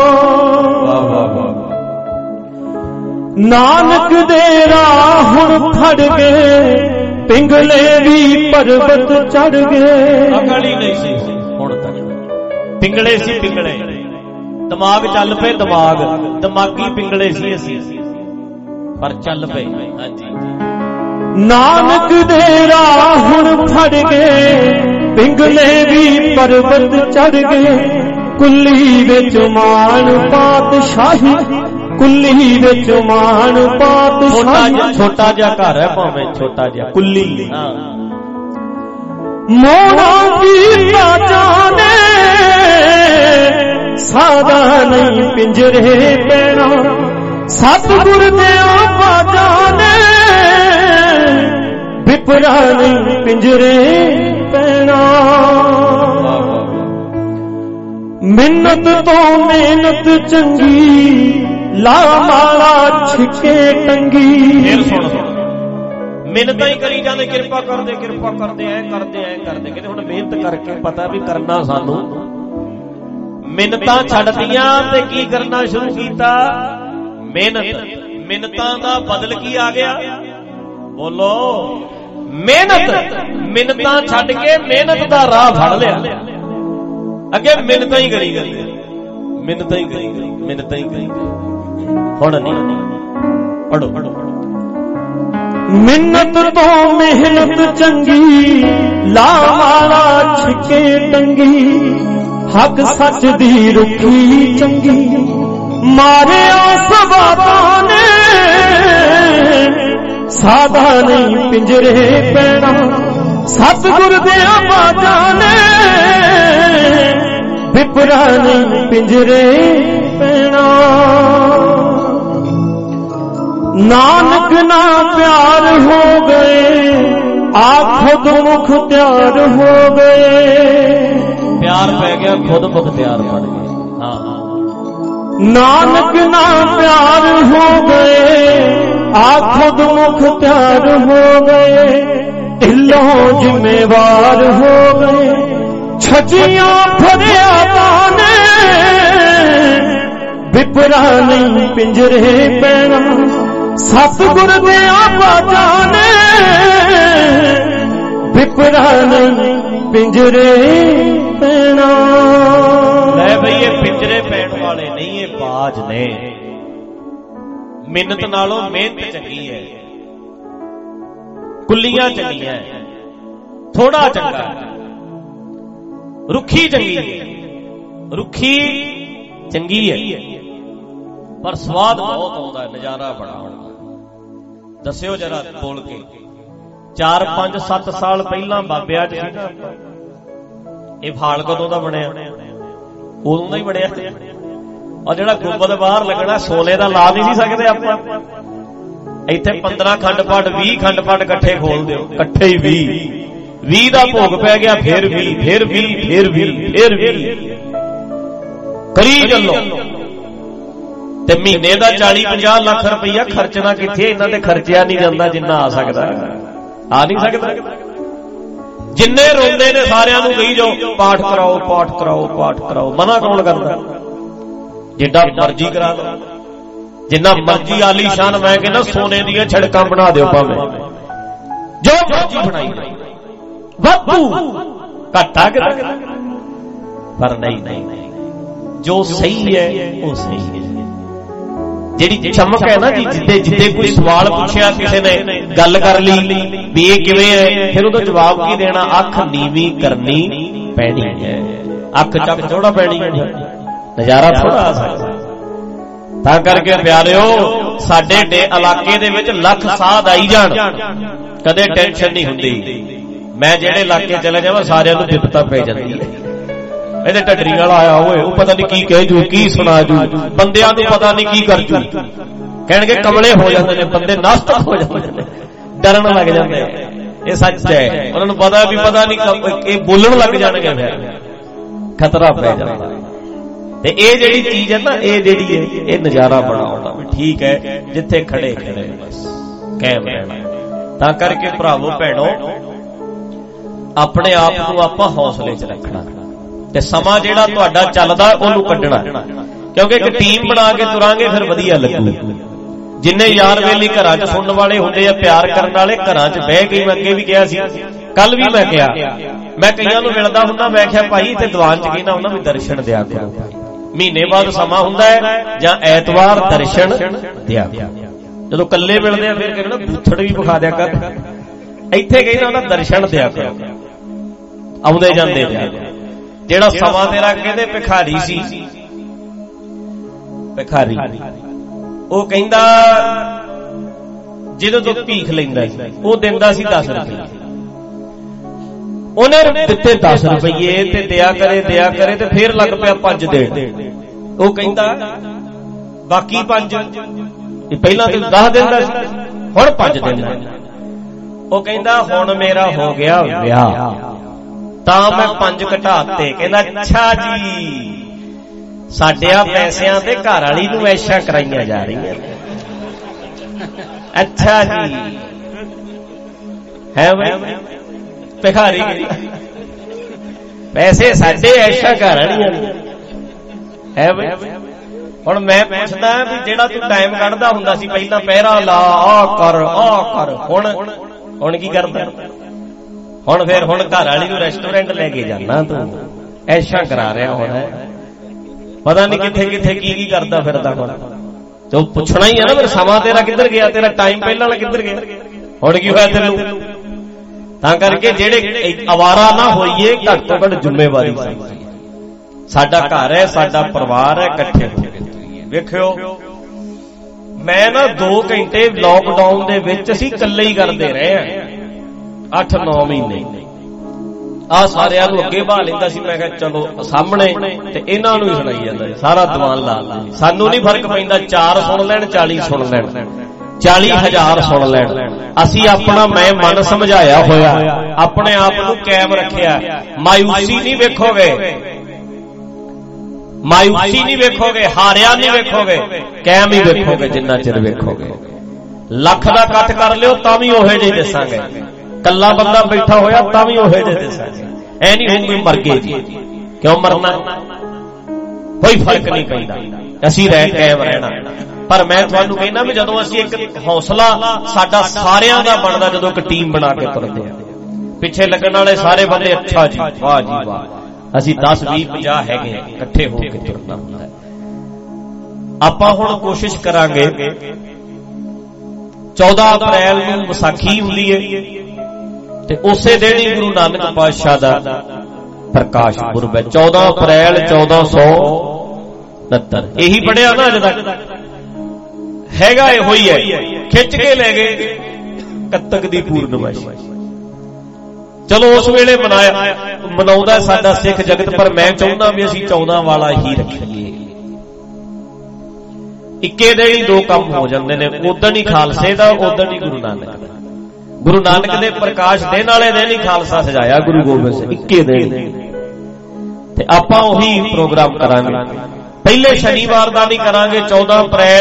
ਨਾਨਕ ਦੇ ਰਾਹ ਹੁਣ ਫੜ ਗਏ, ਪਿੰਗਲੇ ਵੀ ਪਰਬਤ ਚੜ ਗਏ। ਅਕਲ ਹੀ ਨਹੀਂ ਸੀ ਹੁਣ ਤੱਕ, ਪਿੰਗਲੇ ਸੀ ਪਿੰਗਲੇ, ਦਿਮਾਗ ਚੱਲ ਪਏ, ਦਿਮਾਗੀ ਪਿੰਗਲੇ ਸੀ ਅਸੀਂ, ਪਰ ਚੱਲ ਪਏ। ਹਾਂਜੀ, ਨਾਨਕ ਦੇ ਰਾਹ ਹੁਣ ਫੜ ਗਏ, ਪਿੰਗਲੇ ਵੀ ਪਰਬਤ ਚੜ ਗਏ। ਕੁੱਲੀ ਵਿੱਚ ਮਾਣ ਪਾਤਸ਼ਾਹੀ, ਕੁੱਲੀ ਵਿੱਚ ਮਾਣ ਪਾਤਸ਼ਾਹੀ। ਛੋਟਾ ਜਿਹਾ ਘਰ ਹੈ ਭਾਵੇਂ ਛੋਟਾ ਜਿਹਾ, ਕੁੱਲੀ। ਮੋੜਾ ਕੀ ਜਾਣੇ ਸਾਦਾ ਨਹੀਂ ਪਿੰਜਰੇ ਪੈਣਾ। ਸਤਿਗੁਰ ਦਿਆਂ ਬਾਜਾਂ ਨੇ ਵਿਪਰਾ ਨਹੀਂ ਪਿੰਜਰੇ ਪੈਣਾ। ਮਿੰਨਤ ਤੋਂ ਮਿਹਨਤ ਚੰਗੀ, ਲਾ ਮਾਲਾ ਛਿੱਕੇ ਟੰਗੀ। ਫੇਰ ਸੁਣ, ਮਿਹਨਤਾਂ ਹੀ ਕਰੀ ਜਾਂਦੇ, ਕਿਰਪਾ ਕਰਦੇ ਕਿਰਪਾ ਕਰਦੇ, ਐ ਕਰਦੇ ਐ ਕਰਦੇ। ਕਹਿੰਦੇ ਹੁਣ ਮਿਹਨਤ ਕਰਕੇ ਪਤਾ ਵੀ ਕਰਨਾ ਸਾਨੂੰ, ਮਿਹਨਤਾਂ ਛੱਡਤੀਆਂ ਤੇ ਕੀ ਕਰਨਾ ਸ਼ੁਰੂ ਕੀਤਾ? ਮਿਹਨਤ। ਮਿਹਨਤਾਂ ਦਾ ਬਦਲ ਕੀ ਆ ਗਿਆ? ਬੋਲੋ, ਮਿਹਨਤ। ਮਿਹਨਤਾਂ ਛੱਡ ਕੇ ਮਿਹਨਤ ਦਾ ਰਾਹ ਫੜ ਲਿਆ। ਅੱਗੇ ਮਿਹਨਤਾਂ ਹੀ ਕਰੀ ਗਈ, ਮਿਹਨਤਾਂ ਹੀ ਕਰੀ ਗਈ, ਮਿਹਨਤਾਂ ਹੀ ਕਰੀ ਗਈ। ਹੁਣ ਨਹੀਂ, ਪੜੋ ਪੜੋ। ਮਿੰਨਤ ਤੋਂ ਮਿਹਨਤ ਚੰਗੀ, ਲਾ ਮਾਲਾ ਛਿੱਕੇ ਟੰਗੀ। ਹੱਕ ਸੱਚ ਦੀ ਰੁੱਖੀ ਚੰਗੀ, ਮਾਰਿਆ ਸਵਾਦਾਂ ਨੇ ਸਾਦਾ ਨਹੀਂ ਪਿੰਜਰੇ ਪੈਣਾ। ਸਤਿਗੁਰ ਦਿਆਂ ਬਾਜਾਂ ਨੇ ਵਿਪਰਾ ਨਹੀਂ ਪਿੰਜਰੇ ਪੈਣਾ। ਨਾਨਕ ਨਾ ਪਿਆਰ ਹੋ ਗਏ, ਆਪ ਖੁਦ ਮੁਖ ਤਿਆਰ ਹੋ ਗਏ। ਪਿਆਰ ਪੈ ਗਿਆ, ਖੁਦ ਮੁਖ ਤਿਆਰ ਬਣ ਗਏ। ਹਾਂ, ਨਾਨਕ ਨਾ ਪਿਆਰ ਹੋ ਗਏ, ਆਪ ਖੁਦ ਮੁਖ ਤਿਆਰ ਹੋ ਗਏ। ਢਿੱਲੋਂ ਜ਼ਿੰਮੇਵਾਰ ਹੋ ਗਏ, ਛਜੀਆਂ ਫਰਿਆਦਾਂ ਨੇ ਵਿਪਰਾ ਨਹੀਂ ਪਿੰਜਰੇ ਪੈਣਾ। ਸਤਿਗੁਰ ਦਿਆਂ ਬਾਜਾਂ ਨੇ ਵਿਪਰਾ ਨਹੀਂ ਪਿੰਜਰੇ ਪੈਣਾ। ਲੈ ਬਈ, ਇਹ ਪਿੰਜਰੇ ਪੈਣ ਵਾਲੇ ਨਹੀਂ, ਇਹ ਬਾਜ ਨੇ। ਮਿਹਨਤ ਨਾਲੋਂ ਮਿਹਨਤ ਚੰਗੀ ਹੈ, ਕੁੱਲੀਆਂ ਚੰਗੀਆਂ, ਥੋੜਾ ਚੰਗਾ, ਰੁੱਖੀ ਚੰਗੀ ਹੈ। ਰੁੱਖੀ ਚੰਗੀ ਹੈ ਪਰ ਸਵਾਦ ਬਹੁਤ ਆਉਂਦਾ, ਨਜ਼ਾਰਾ ਬੜਾ ਆਉਂਦਾ। ਦੱਸਿਓ ਜਰਾ ਬੋਲ ਕੇ। 4 5 7 ਸਾਲ ਪਹਿਲਾਂ ਬਾਬਿਆਂ ਚ ਸੀ ਨਾ, ਇਹ ਫਾਲ ਕਦੋਂ ਦਾ ਬਣਿਆ? ਉਦੋਂ ਦਾ ਹੀ ਬਣਿਆ। ਔਰ ਜਿਹੜਾ ਗੁੰਬਦ ਬਾਹਰ ਲੱਗਣਾ ਸੋਨੇ ਦਾ ਲਾ ਨਹੀਂ ਸੀ ਸਕਦੇ ਆਪਾਂ। ਇੱਥੇ 15 ਖੰਡ ਪਾਠ 20 ਖੰਡ ਪਾਠ ਇਕੱਠੇ ਖੋਲ ਦਿਓ, ਇਕੱਠੇ ਹੀ 20 ਦਾ ਭੋਗ ਪੈ ਗਿਆ, ਫਿਰ 20 ਫਿਰ 20 ਫਿਰ 20 ਫਿਰ 20 ਕਰੀ ਚੱਲੋ। ਤੇ ਮਹੀਨੇ ਦਾ 40-50 ਲੱਖ ਰੁਪਈਆ ਖਰਚਣਾ ਕਿੱਥੇ, ਇਹਨਾਂ ਤੇ ਖਰਚਿਆ ਨਹੀਂ ਜਾਂਦਾ ਜਿੰਨਾ ਆ ਸਕਦਾ, ਆ ਨਹੀਂ ਸਕਦਾ। ਜਿੰਨੇ ਰੋਂਦੇ ਨੇ ਸਾਰਿਆਂ ਨੂੰ ਕਹੀ ਜਾਓ ਪਾਠ ਕਰਾਓ, ਪਾਠ ਕਰਾਓ, ਪਾਠ ਕਰਾਓ, ਮਨਾ ਕੌਣ ਕਰਦਾ? ਜਿੱਡਾ ਮਰਜ਼ੀ ਕਰਾ ਲਓ, ਜਿੰਨਾ ਮਰਜ਼ੀ ਆਲੀਸ਼ਾਨ, ਮੈਂ ਕਹਿੰਦਾ ਸੋਨੇ ਦੀਆਂ ਛੜਕਾਂ ਬਣਾ ਦਿਓ, ਭਾਵੇਂ ਜੋ ਮਰਜ਼ੀ ਬਣਾਈ ਵਾਧੂ ਘਾਟਾ ਕਿਤੇ, ਪਰ ਨਹੀਂ, ਜੋ ਸਹੀ ਹੈ ਉਹ ਸਹੀ ਹੈ। ਜਿਹੜੀ ਚਮਕ ਹੈ ਨਾ ਜੀ, ਜਿੱਦੇ ਕੋਈ ਸਵਾਲ ਪੁੱਛਿਆ ਕਿਸੇ ਨੇ, ਗੱਲ ਕਰ ਲਈ ਵੀ ਇਹ ਕਿਵੇਂ ਹੈ, ਫਿਰ ਉਹਦਾ ਜਵਾਬ ਕੀ ਦੇਣਾ? ਅੱਖ ਨੀਵੀਂ ਕਰਨੀ ਪੈਣੀ ਹੈ, ਅੱਖ ਚੱਕ ਥੋੜਾ ਪੈਣੀ ਹੈ, ਨਜ਼ਾਰਾ ਥੋੜਾ ਆ ਸਕਦਾ। ਤਾਂ ਕਰਕੇ ਪਿਆਰਿਓ, ਸਾਡੇ ਇਲਾਕੇ ਦੇ ਵਿੱਚ ਲੱਖ ਸਾਧ ਆਈ ਜਾਣ, ਕਦੇ ਟੈਨਸ਼ਨ ਨਹੀਂ ਹੁੰਦੀ। ਮੈਂ ਜਿਹੜੇ ਇਲਾਕੇ ਚਲੇ ਜਾਵਾਂ ਸਾਰਿਆਂ ਨੂੰ ਵਿਪਤਾ ਪੈ ਜਾਂਦੀ ਹੈ। ਇਹਦੇ ਢੱਡਰੀ ਵਾਲਾ ਆਇਆ ਹੋਏ, ਉਹ ਪਤਾ ਨਹੀਂ ਕੀ ਕਹਿ ਜੂ, ਕੀ ਸੁਣਾ ਜੂ, ਬੰਦਿਆਂ ਨੂੰ ਪਤਾ ਨਹੀਂ ਕੀ ਕਰ ਜੂ, ਕਹਿਣਗੇ ਕਮਲੇ ਹੋ ਜਾਂਦੇ ਨੇ ਬੰਦੇ, ਨਾਸਤਕ ਹੋ ਜਾਂਦੇ ਨੇ, ਡਰਨ ਲੱਗ ਜਾਂਦੇ। ਇਹ ਸੱਚ ਹੈ, ਉਹਨਾਂ ਨੂੰ ਪਤਾ ਵੀ ਪਤਾ ਨਹੀਂ ਇਹ ਬੋਲਣ ਲੱਗ ਜਾਣਗੇ, ਫਿਰ ਖਤਰਾ ਪੈ ਜਾਂਦਾ। ਤੇ ਇਹ ਜਿਹੜੀ ਚੀਜ਼ ਹੈ ਨਾ, ਇਹ ਜਿਹੜੀ ਹੈ, ਇਹ ਨਜ਼ਾਰਾ ਬਣਾਉਣਾ ਵੀ ਠੀਕ ਹੈ, ਜਿੱਥੇ ਖੜੇ ਬਸ ਕਾਇਮ ਰਹਿਣਾ। ਤਾਂ ਕਰਕੇ ਭਰਾਵੋ ਭੈਣੋ, ਆਪਣੇ ਆਪ ਨੂੰ ਆਪਾਂ ਹੌਸਲੇ 'ਚ ਰੱਖਣਾ ਤੇ ਸਮਾਂ ਜਿਹੜਾ ਤੁਹਾਡਾ ਚੱਲਦਾ ਉਹਨੂੰ ਕੱਢਣਾ, ਕਿਉਂਕਿ ਇੱਕ ਟੀਮ ਬਣਾ ਕੇ ਤੁਰਾਂਗੇ ਫਿਰ ਵਧੀਆ ਲੱਗੂ। ਜਿੰਨੇ ਯਾਰ ਵੇਲੀ ਘਰਾਂ 'ਚ ਸੁਣਨ ਵਾਲੇ ਹੁੰਦੇ ਆ, ਪਿਆਰ ਕਰਨ ਵਾਲੇ, ਘਰਾਂ 'ਚ ਬਹਿ ਕੇ, ਮੈਂ ਅੱਗੇ ਵੀ ਕਿਹਾ ਸੀ, ਕੱਲ ਵੀ ਮੈਂ ਕਿਹਾ, ਮੈਂ ਕਈਆਂ ਨੂੰ ਮਿਲਦਾ ਹੁੰਦਾ, ਮੈਂ ਕਿਹਾ ਭਾਈ ਇੱਥੇ ਦੀਵਾਨ 'ਚ ਕਹਿੰਦਾ ਉਹਨਾਂ ਵੀ ਦਰਸ਼ਨ ਦਿਆ ਕਰੋ, ਮਹੀਨੇ ਬਾਅਦ ਸਮਾਂ ਹੁੰਦਾ ਹੈ ਜਾਂ ਐਤਵਾਰ ਦਰਸ਼ਨ ਦਿਆ ਕਰੋ। ਜਦੋਂ ਕੱਲੇ ਮਿਲਦੇ ਆ ਫਿਰ ਕਹਿੰਦਾ ਬੂਥੜ ਵੀ ਵਿਖਾ ਦਿਆ ਕਰ, ਇੱਥੇ ਕਹਿੰਦਾ ਉਹਨਾਂ ਦਰਸ਼ਨ ਦਿਆ ਕਰੋ, ਆਉਂਦੇ ਜਾਂਦੇ ਦਿਆ। ਜਿਹੜਾ ਸਮਾਂ ਤੇਰਾ ਕਹਿੰਦੇ ਭਿਖਾਰੀ ਸੀ, ਭਿਖਾਰੀ, ਉਹ ਕਹਿੰਦਾ ਜਦੋਂ ਤੋਂ ਭੀਖ ਲੈਂਦਾ ਸੀ ਉਹ ਦਿੰਦਾ ਸੀ 10 ਰੁਪਏ, ਉਹਨੇ ਦਿੱਤੇ 10 ਰੁਪਏ ਤੇ ਦਿਆ ਕਰੇ ਤੇ ਫੇਰ ਲੱਗ ਪਿਆ 5 ਦੇਣ। ਉਹ ਕਹਿੰਦਾ ਬਾਕੀ 5, ਪਹਿਲਾਂ ਤੇ 10 ਦਿੰਦਾ ਸੀ, ਹੁਣ 5 ਦਿੰਦਾ। ਉਹ ਕਹਿੰਦਾ ਹੁਣ ਮੇਰਾ ਹੋ ਗਿਆ ਵਿਆਹ ਤਾਂ ਮੈਂ 5 ਘਟਾਤੇ। ਕਹਿੰਦਾ ਅੱਛਾ ਜੀ, ਸਾਡਿਆਂ ਪੈਸਿਆਂ ਤੇ ਘਰ ਵਾਲੀ ਨੂੰ ਐਸ਼ਾ ਕਰਾਈਆਂ ਜਾ ਰਹੀਆਂ। ਅੱਛਾ ਜੀ ਹੈ ਬਈ ਭਿਖਾਰੀ, ਪੈਸੇ ਸਾਡੇ ਐਸ਼ਾ ਘਰ ਵਾਲੀਆਂ ਹੈ ਬਈ। ਹੁਣ ਮੈਂ ਪੁੱਛਦਾ ਵੀ ਜਿਹੜਾ ਤੂੰ ਟਾਈਮ ਕੱਢਦਾ ਹੁੰਦਾ ਸੀ ਪਹਿਲਾਂ, ਪਹਿਰਾ ਲਾ, ਆ ਕਰ, ਹੁਣ ਕੀ ਕਰਦਾ? ਹੁਣ ਫਿਰ ਹੁਣ ਘਰ ਵਾਲੀ ਨੂੰ ਰੈਸਟੋਰੈਂਟ ਲੈ ਕੇ ਜਾਣਾ, ਤੂੰ ਐਸ਼ਾ ਕਰਾ ਰਿਹਾ ਹੁਣ, ਪਤਾ ਨਹੀਂ ਕਿੱਥੇ ਕਿੱਥੇ ਕੀ ਕਰਦਾ ਫਿਰਦਾ। ਹੁਣ ਤੇ ਪੁੱਛਣਾ ਹੀ ਹੈ ਨਾ, ਫਿਰ ਸਮਾਂ ਤੇਰਾ ਕਿੱਧਰ ਗਿਆ, ਤੇਰਾ ਟਾਈਮ ਪਹਿਲਾਂ ਵਾਲਾ ਕਿੱਧਰ ਗਿਆ, ਹੁਣ ਕੀ ਹੋਇਆ ਤੈਨੂੰ? ਤਾਂ ਕਰਕੇ ਜਿਹੜੇ ਅਵਾਰਾ ਨਾ ਹੋਈਏ, ਘੱਟ ਤੋਂ ਘੱਟ ਜ਼ਿੰਮੇਵਾਰੀ ਸਾਡਾ ਘਰ ਹੈ, ਸਾਡਾ ਪਰਿਵਾਰ ਹੈ, ਇਕੱਠੇ ਹੋ ਕੇ ਵੇਖਿਓ। ਮੈਂ ਨਾ 2 ਘੰਟੇ ਲਾਕਡਾਊਨ ਦੇ ਵਿੱਚ ਅਸੀਂ ਇਕੱਲੇ ਹੀ ਕਰਦੇ ਰਹੇ ਆ, 8-9 ਮਹੀਨੇ। ਆ ਸਾਰਿਆਂ ਨੂੰ ਅੱਗੇ ਬਾਹ ਲੈਂਦਾ ਸੀ, ਮੈਂ ਕਿਹਾ ਚਲੋ ਸਾਹਮਣੇ, ਤੇ ਇਹਨਾਂ ਨੂੰ ਹੀ ਸੁਣਾਈ ਜਾਂਦਾ ਸਾਰਾ ਦੀਵਾਨ ਲਾ। ਸਾਨੂੰ ਨਹੀਂ ਫਰਕ ਪੈਂਦਾ, 4 ਸੁਣ ਲੈਣ, 40 ਸੁਣ ਲੈਣ, 40,000 ਸੁਣ ਲੈਣ। ਅਸੀਂ ਆਪਣਾ ਮੈਂ ਮਨ ਸਮਝਾਇਆ ਹੋਇਆ, ਆਪਣੇ ਆਪ ਨੂੰ ਕਾਇਮ ਰੱਖਿਆ। ਮਾਯੂਸੀ ਨਹੀਂ ਵੇਖੋਗੇ, ਮਾਯੂਸੀ ਨਹੀਂ ਵੇਖੋਗੇ, ਹਾਰਿਆ ਨਹੀਂ ਵੇਖੋਗੇ, ਕਾਇਮ ਹੀ ਵੇਖੋਗੇ। ਜਿੰਨਾ ਚਿਰ ਵੇਖੋਗੇ, ਲੱਖ ਦਾ ਇਕੱਠ ਕਰ ਲਿਓ ਤਾਂ ਵੀ ਉਹੇ ਜਿਹੇ ਦੱਸਾਂਗੇ, ਕੱਲਾ ਬੰਦਾ ਬੈਠਾ ਹੋਇਆ ਤਾਂ ਵੀ ਉਹੇ ਜਿਹੇ ਦੱਸਾਂਗੇ। ਐ ਨਹੀਂ ਹੋਊਗੀ ਮਰ ਗਏ ਜੀ, ਕਿਉਂ ਮਰਨਾ? ਕੋਈ ਫਰਕ ਨਹੀਂ ਪੈਂਦਾ, ਅਸੀਂ ਰਹਿ ਕਾਇਮ ਰਹਿਣਾ। ਪਰ ਮੈਂ ਤੁਹਾਨੂੰ ਕਹਿੰਦਾ ਵੀ ਜਦੋਂ ਅਸੀਂ ਇੱਕ ਹੌਸਲਾ ਸਾਡਾ ਸਾਰਿਆਂ ਦਾ ਬਣਦਾ, ਜਦੋਂ ਇੱਕ ਟੀਮ ਬਣਾ ਕੇ ਤੁਰਦੇ ਆ, ਪਿੱਛੇ ਲੱਗਣ ਵਾਲੇ ਸਾਰੇ ਬੰਦੇ ਅੱਛਾ ਜੀ, ਵਾਹ ਜੀ ਵਾਹ, ਅਸੀਂ 10, 20, 50 ਹੈਗੇ, ਇਕੱਠੇ ਹੋ ਕੇ ਤੁਰਨਾ ਹੁੰਦਾ। ਆਪਾਂ ਹੁਣ ਕੋਸ਼ਿਸ਼ ਕਰਾਂਗੇ, 14 ਅਪ੍ਰੈਲ ਨੂੰ ਵਿਸਾਖੀ ਹੁੰਦੀ ਹੈ ਤੇ ਉਸੇ ਦਿਨ ਹੀ ਗੁਰੂ ਨਾਨਕ ਪਾਤਸ਼ਾਹ ਦਾ ਪ੍ਰਕਾਸ਼ ਪੁਰਬ ਹੈ, 14 ਅਪ੍ਰੈਲ 1469। ਇਹੀ ਪੜਿਆ ਨਾ ਅਜੇ ਤੱਕ, ਹੈਗਾ ਇਹੋ ਹੀ ਹੈ। ਖਿੱਚ ਕੇ ਲੈ ਗਏ ਕੱਤਕ ਦੀ ਪੂਰਨਮਾਸ਼ੀ। ਚਲੋ ਉਸ ਵੇਲੇ ਮਨਾਉਂਦਾ ਸਾਡਾ ਸਿੱਖ ਜਗਤ, ਪਰ ਮੈਂ ਚਾਹੁੰਦਾ ਵੀ ਅਸੀਂ 14 ਵਾਲਾ ਹੀ ਰੱਖੀਏ। ਇੱਕੇ ਦਿਨ ਹੀ 2 ਕੰਮ ਹੋ ਜਾਂਦੇ ਨੇ, ਉਦਣ ਹੀ ਖਾਲਸੇ ਦਾ, ਉਦਣ ਹੀ ਗੁਰੂ ਨਾਨਕ ਦਾ। ਗੁਰੂ ਨਾਨਕ ਦੇ ਪ੍ਰਕਾਸ਼ ਦਿਨ ਵਾਲੇ ਦਿਨ ਹੀ ਖਾਲਸਾ ਸਜਾਇਆ ਗੁਰੂ ਗੋਬਿੰਦ ਸਿੰਘ, ਇੱਕੇ ਦਿਨ। ਤੇ ਆਪਾਂ ਉਹੀ ਪ੍ਰੋਗਰਾਮ ਕਰਾਂਗੇ। ਪਹਿਲੇ ਸ਼ਨੀਵਾਰ ਦਾ ਨਹੀਂ ਕਰਾਂਗੇ, 14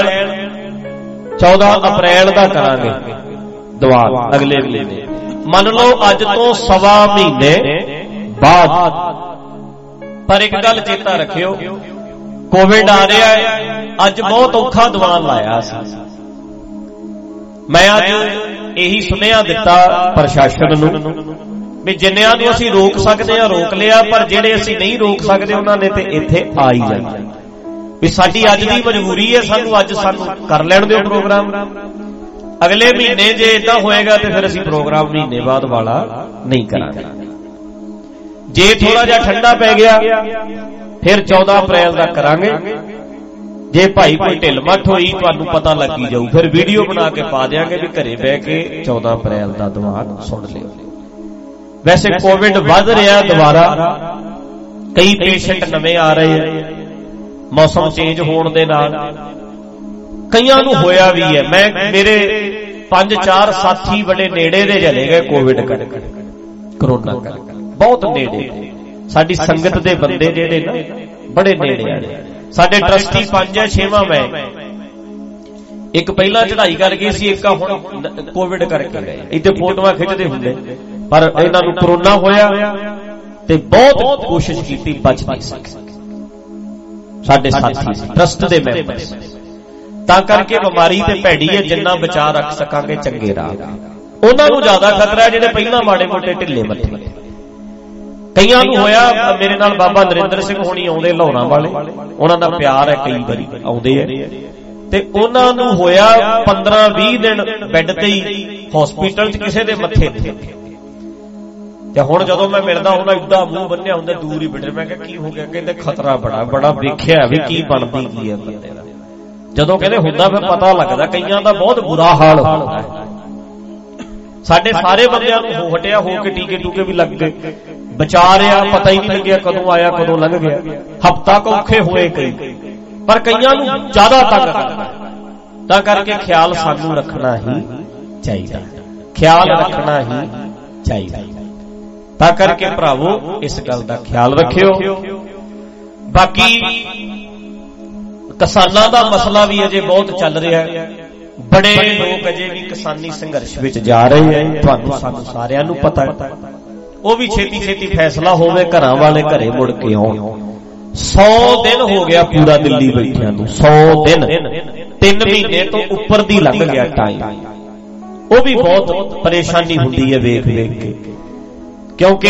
ਅਪ੍ਰੈਲ ਦਾ ਕਰਾਂਗੇ ਦੀਵਾਨ ਅਗਲੇ ਮਹੀਨੇ। ਮੰਨ ਲਓ ਅੱਜ ਤੋਂ 1.25 ਮਹੀਨੇ ਬਾਅਦ। ਪਰ ਇੱਕ ਗੱਲ ਚੇਤਾ ਰੱਖਿਓ, ਕੋਵਿਡ ਆ ਰਿਹਾ ਹੈ, ਅੱਜ ਬਹੁਤ ਔਖਾ ਦੀਵਾਨ ਲਾਇਆ ਸੀ। ਮੈਂ ਅੱਜ ਇਹੀ ਸੁਨੇਹਾ ਦਿੱਤਾ ਪ੍ਰਸ਼ਾਸਨ ਨੂੰ ਵੀ ਜਿੰਨਿਆਂ ਨੂੰ ਅਸੀਂ ਰੋਕ ਸਕਦੇ ਹਾਂ ਰੋਕ ਲਿਆ, ਪਰ ਜਿਹੜੇ ਅਸੀਂ ਨਹੀਂ ਰੋਕ ਸਕਦੇ ਉਹਨਾਂ ਨੇ ਤੇ ਇੱਥੇ ਆ ਹੀ ਜਾਣਾ ਵੀ ਸਾਡੀ ਅੱਜ ਦੀ ਮਜਬੂਰੀ ਹੈ, ਸਾਨੂੰ ਕਰ ਲੈਣ ਦਿਓ ਪ੍ਰੋਗਰਾਮ। ਅਗਲੇ ਮਹੀਨੇ ਜੇ ਇਦਾਂ ਹੋਏਗਾ ਤੇ ਫਿਰ ਅਸੀਂ ਪ੍ਰੋਗਰਾਮ ਮਹੀਨੇ ਬਾਅਦ ਵਾਲਾ ਨਹੀਂ ਕਰਾਂਗੇ। ਜੇ ਥੋੜਾ ਜਿਹਾ ਠੰਡਾ ਪੈ ਗਿਆ ਫਿਰ 14 ਅਪ੍ਰੈਲ ਦਾ ਕਰਾਂਗੇ। ਜੇ ਭਾਈ ਕੋਈ ਢਿੱਲ ਮੱਠ ਹੋਈ ਤੁਹਾਨੂੰ ਪਤਾ ਲੱਗੀ ਜਾਊ, ਫਿਰ ਵੀਡੀਓ ਬਣਾ ਕੇ ਪਾ ਦਿਆਂਗੇ ਵੀ ਘਰੇ ਬਹਿ ਕੇ 14 ਅਪ੍ਰੈਲ ਦਾ ਦੀਵਾਨ ਸੁਣ ਲਿਓ। ਵੈਸੇ ਕੋਵਿਡ ਵੱਧ ਰਿਹਾ ਦੁਬਾਰਾ, ਕਈ ਪੇਸ਼ੈਂਟ ਨਵੇਂ ਆ ਰਹੇ ਆ ਮੌਸਮ ਚੇਂਜ ਹੋਣ ਦੇ ਨਾਲ, ਕਈਆਂ ਨੂੰ ਹੋਇਆ ਵੀ ਹੈ। ਮੇਰੇ 5-4 ਸਾਥੀ ਬੜੇ ਨੇੜੇ ਦੇ ਚਲੇ ਗਏ ਕੋਵਿਡ ਕਰਕੇ, ਕਰੋਨਾ ਕਰਕੇ, ਬਹੁਤ ਨੇੜੇ। ਸਾਡੀ ਸੰਗਤ ਦੇ ਬੰਦੇ ਜਿਹੜੇ ਨਾ ਬੜੇ ਨੇੜੇ ਆ। ਸਾਡੇ ਟਰਸਟੀ 5 ਹੈ, 6ਵਾਂ ਮੈਂ। ਇੱਕ ਪਹਿਲਾਂ ਚੜ੍ਹਾਈ ਕਰ ਗਈ ਸੀ, ਇੱਕ ਹੁਣ ਕੋਵਿਡ ਕਰਕੇ ਗਏ। ਇੱਥੇ ਫੋਟੋਆਂ ਖਿੱਚਦੇ ਹੁੰਦੇ, ਪਰ ਇਹਨਾਂ ਨੂੰ ਕਰੋਨਾ ਹੋਇਆ ਤੇ ਬਹੁਤ ਕੋਸ਼ਿਸ਼ ਕੀਤੀ, ਬਚ ਨਹੀਂ ਸਕੇ। ਸਾਡੇ ਸਾਥੀ ਟਰਸਟ ਦੇ ਮੈਂਬਰ, ਤਾਂ ਕਰਕੇ ਬਿਮਾਰੀ ਤੇ ਭੈੜੀ ਹੈ, ਜਿੰਨਾ ਬਚਾ ਰੱਖ ਸਕਾਂਗੇ ਚੰਗੇ ਰਾਹ। ਉਹਨਾਂ ਨੂੰ ਜ਼ਿਆਦਾ ਖਤਰਾ ਹੈ ਜਿਹੜੇ ਪਹਿਲਾਂ ਮਾੜੇ ਮੋਟੇ ਢਿੱਲੇ ਮੱਠੇ। ਕਈਆਂ ਨੂੰ ਹੋਇਆ, ਮੇਰੇ ਨਾਲ ਬਾਬਾ ਨਰਿੰਦਰ ਸਿੰਘ ਹੋਣੀ ਆਉਂਦੇ ਲਾਹੌਰਾਂ ਵਾਲੇ, ਉਹਨਾਂ ਦਾ ਪਿਆਰ ਹੈ, ਕਈ ਵਾਰੀ ਆਉਂਦੇ ਆ, ਤੇ ਉਹਨਾਂ ਨੂੰ ਹੋਇਆ 15-20 ਦਿਨ ਬੈੱਡ ਤੇ ਹੀ ਹਸਪੀਟਲ 'ਚ, ਕਿਸੇ ਦੇ ਮੱਥੇ ਤੇ। ਤੇ ਹੁਣ ਜਦੋਂ ਮੈਂ ਮਿਲਦਾ ਉਹਨਾਂ ਏਦਾਂ ਮੂੰਹ ਬੰਨਿਆ ਹੁੰਦਾ, ਦੂਰ ਹੀ ਬੈਠੇ। ਮੈਂ ਕਿਹਾ ਕੀ ਹੋ ਗਿਆ? ਕਹਿੰਦੇ ਖਤਰਾ ਬੜਾ ਵੇਖਿਆ ਵੀ ਕੀ ਬਣਦੀ ਕੀ ਹੈ ਬੰਦੇ ਦਾ। ਜਦੋਂ ਕਹਿੰਦੇ ਹੁੰਦਾ ਫਿਰ ਪਤਾ ਲੱਗਦਾ, ਕਈਆਂ ਦਾ ਬਹੁਤ ਬੁਰਾ ਹਾਲ ਹੁੰਦਾ ਹੈ। ਸਾਡੇ ਸਾਰੇ ਬੰਦਿਆਂ ਨੂੰ ਹੋ ਹਟਿਆ, ਹੋ ਕੇ ਟੀਕੇ ਟੂਕੇ ਵੀ ਲੱਗ ਗਏ, ਬਚਾ ਰਿਹਾ, ਪਤਾ ਹੀ ਨਹੀਂ ਲੱਗਿਆ ਕਦੋਂ ਆਇਆ ਕਦੋਂ ਲੰਘ ਗਿਆ। ਹਫ਼ਤਾ ਕੁ ਔਖੇ ਹੋਏ ਕਈ, ਪਰ ਕਈਆਂ ਨੂੰ ਜ਼ਿਆਦਾ ਤੰਗ ਕਰਦਾ। ਤਾਂ ਕਰਕੇ ਖਿਆਲ ਸਾਨੂੰ ਰੱਖਣਾ ਹੀ ਚਾਹੀਦਾ, ਖਿਆਲ ਰੱਖਣਾ ਹੀ ਚਾਹੀਦਾ। ਤਾਂ ਕਰਕੇ ਭਰਾਵੋ ਇਸ ਗੱਲ ਦਾ ਖਿਆਲ ਰੱਖਿਓ। ਬਾਕੀ ਕਿਸਾਨਾਂ ਦਾ ਮਸਲਾ ਵੀ ਅਜੇ ਬਹੁਤ ਚੱਲ ਰਿਹਾ ਹੈ, ਬੜੇ ਲੋਕ ਅਜੇ ਵੀ ਕਿਸਾਨੀ ਸੰਘਰਸ਼ ਵਿੱਚ ਜਾ ਰਹੇ ਹੈ, ਤੁਹਾਨੂੰ ਸਾਨੂੰ ਸਾਰਿਆਂ ਨੂੰ ਪਤਾ ਹੈ। ਉਹ ਵੀ ਛੇਤੀ ਛੇਤੀ ਫੈਸਲਾ ਹੋਵੇ, ਘਰਾਂ ਵਾਲੇ ਘਰੇ ਮੁੜ ਕੇ ਆਉਣ। 100 ਦਿਨ ਹੋ ਗਿਆ ਪੂਰਾ ਦਿੱਲੀ ਬੈਠਿਆਂ ਨੂੰ, 100 ਦਿਨ, 3 ਮਹੀਨੇ ਤੋਂ ਉੱਪਰ ਦੀ ਲੰਘ ਗਿਆ ਟਾਈਮ। ਉਹ ਵੀ ਬਹੁਤ ਪਰੇਸ਼ਾਨੀ ਹੁੰਦੀ ਹੈ ਵੇਖ ਵੇਖ ਕੇ, ਕਿਉਂਕਿ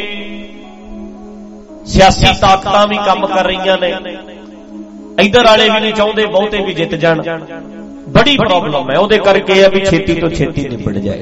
ਸਿਆਸੀ ਤਾਕਤਾਂ ਵੀ ਕੰਮ ਕਰ ਰਹੀਆਂ ਨੇ, ਇੱਧਰ ਵਾਲੇ ਵੀ ਨਹੀਂ ਚਾਹੁੰਦੇ ਬਹੁਤੇ ਵੀ ਜਿੱਤ ਜਾਣ। ਬੜੀ ਪ੍ਰੋਬਲਮ ਹੈ, ਉਹਦੇ ਕਰਕੇ ਆ ਵੀ ਛੇਤੀ ਤੋਂ ਛੇਤੀ ਨਿਬੜ ਜਾਏ।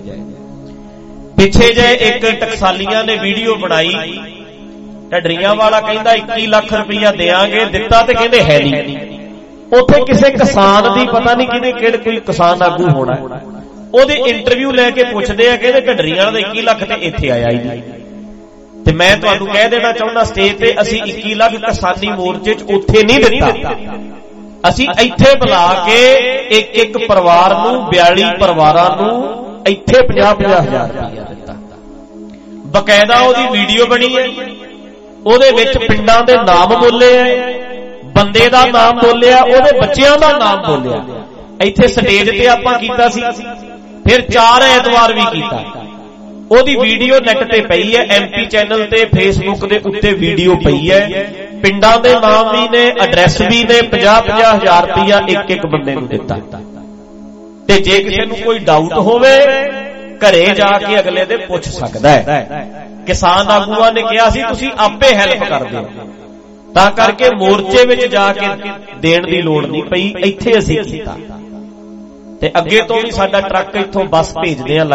ਪਿੱਛੇ ਜੇ ਇੱਕ ਟਕਸਾਲੀਆਂ ਨੇ ਵੀਡੀਓ ਬਣਾਈ, ਢੱਡਰੀਆਂ ਵਾਲਾ ਕਹਿੰਦਾ 21 ਲੱਖ ਰੁਪਇਆ ਦੇਾਂਗੇ, ਦਿੱਤਾ ਤੇ ਕਹਿੰਦੇ ਹੈ ਨਹੀਂ। ਉੱਥੇ ਕਿਸੇ ਕਿਸਾਨ ਦੀ ਪਤਾ ਨਹੀਂ ਕਿਹੜੇ ਕੋਈ ਕਿਸਾਨ ਆਗੂ ਹੋਣਾ, ਉਹਦੇ ਇੰਟਰਵਿਊ ਲੈ ਕੇ ਪੁੱਛਦੇ ਆ, ਕਹਿੰਦੇ ਢੱਡਰੀਆਂ ਦਾ 21 ਲੱਖ ਤੇ ਇੱਥੇ ਆਇਆ ਹੀ ਨਹੀਂ। ਤੇ ਮੈਂ ਤੁਹਾਨੂੰ ਕਹਿ ਦੇਣਾ ਚਾਹੁੰਦਾ, ਸਟੇਜ ਤੇ ਅਸੀਂ 21 ਲੱਖ ਕਿਸਾਨੀ ਮੋਰਚੇ 'ਚ ਉੱਥੇ ਨਹੀਂ ਦਿੱਤਾ, ਅਸੀਂ ਇੱਥੇ ਬੁਲਾ ਕੇ ਇੱਕ ਪਰਿਵਾਰ ਨੂੰ, 42 ਪਰਿਵਾਰਾਂ ਨੂੰ ਇੱਥੇ 50-50 ਹਜ਼ਾਰ ਰੁਪਇਆ ਦਿੱਤਾ। ਬਕਾਇਦਾ ਉਹਦੀ ਵੀਡੀਓ ਬਣੀ ਹੈ, ਉਹਦੇ ਵਿੱਚ ਪਿੰਡਾਂ ਦੇ ਨਾਮ ਬੋਲੇ ਆ, ਬੰਦੇ ਦਾ ਨਾਮ ਬੋਲਿਆ, ਉਹਦੇ ਬੱਚਿਆਂ ਦਾ ਨਾਮ ਬੋਲਿਆ। ਇੱਥੇ ਸਟੇਜ ਤੇ ਆਪਾਂ ਕੀਤਾ ਸੀ, ਫਿਰ 4 ਐਤਵਾਰ ਵੀ ਕੀਤਾ। ਉਹਦੀ ਵੀਡੀਓ ਨੈਟ ਤੇ ਪਈ ਹੈ, MP ਚੈਨਲ ਤੇ, ਫੇਸਬੁੱਕ ਦੇ ਉੱਤੇ ਵੀਡੀਓ ਪਈ ਹੈ। ਪਿੰਡਾਂ ਦੇ ਨਾਮ ਵੀ ਨੇ, ਐਡਰੈਸ ਵੀ ਨੇ, 50-50 ਹਜ਼ਾਰ ਰੁਪਇਆ ਇੱਕ ਬੰਦੇ ਨੂੰ ਦਿੱਤਾ। ਤੇ ਜੇ ਕਿਸੇ ਨੂੰ ਕੋਈ ਡਾਊਟ ਹੋਵੇ ਘਰੇ ਜਾ ਕੇ ਅਗਲੇ ਦੇ ਪੁੱਛ ਸਕਦਾ ਹੈ। ਕਿਸਾਨ ਆਗੂਆਂ ਨੇ ਕਿਹਾ ਸੀ ਤੁਸੀਂ ਆਪੇ ਹੈਲਪ ਕਰ ਦਿਓ, ਤਾਂ ਕਰਕੇ ਮੋਰਚੇ ਵਿੱਚ ਜਾ ਕੇ ਦੇਣ ਦੀ ਲੋੜ ਨਹੀਂ ਪਈ, ਇੱਥੇ ਅਸੀਂ ਕੀਤਾ। ਤੇ ਅੱਗੇ ਤੋਂ ਵੀ ਸਾਡਾ ਟਰੱਕ ਇੱਥੋਂ ਬੱਸ ਭੇਜਦੇ ਆ,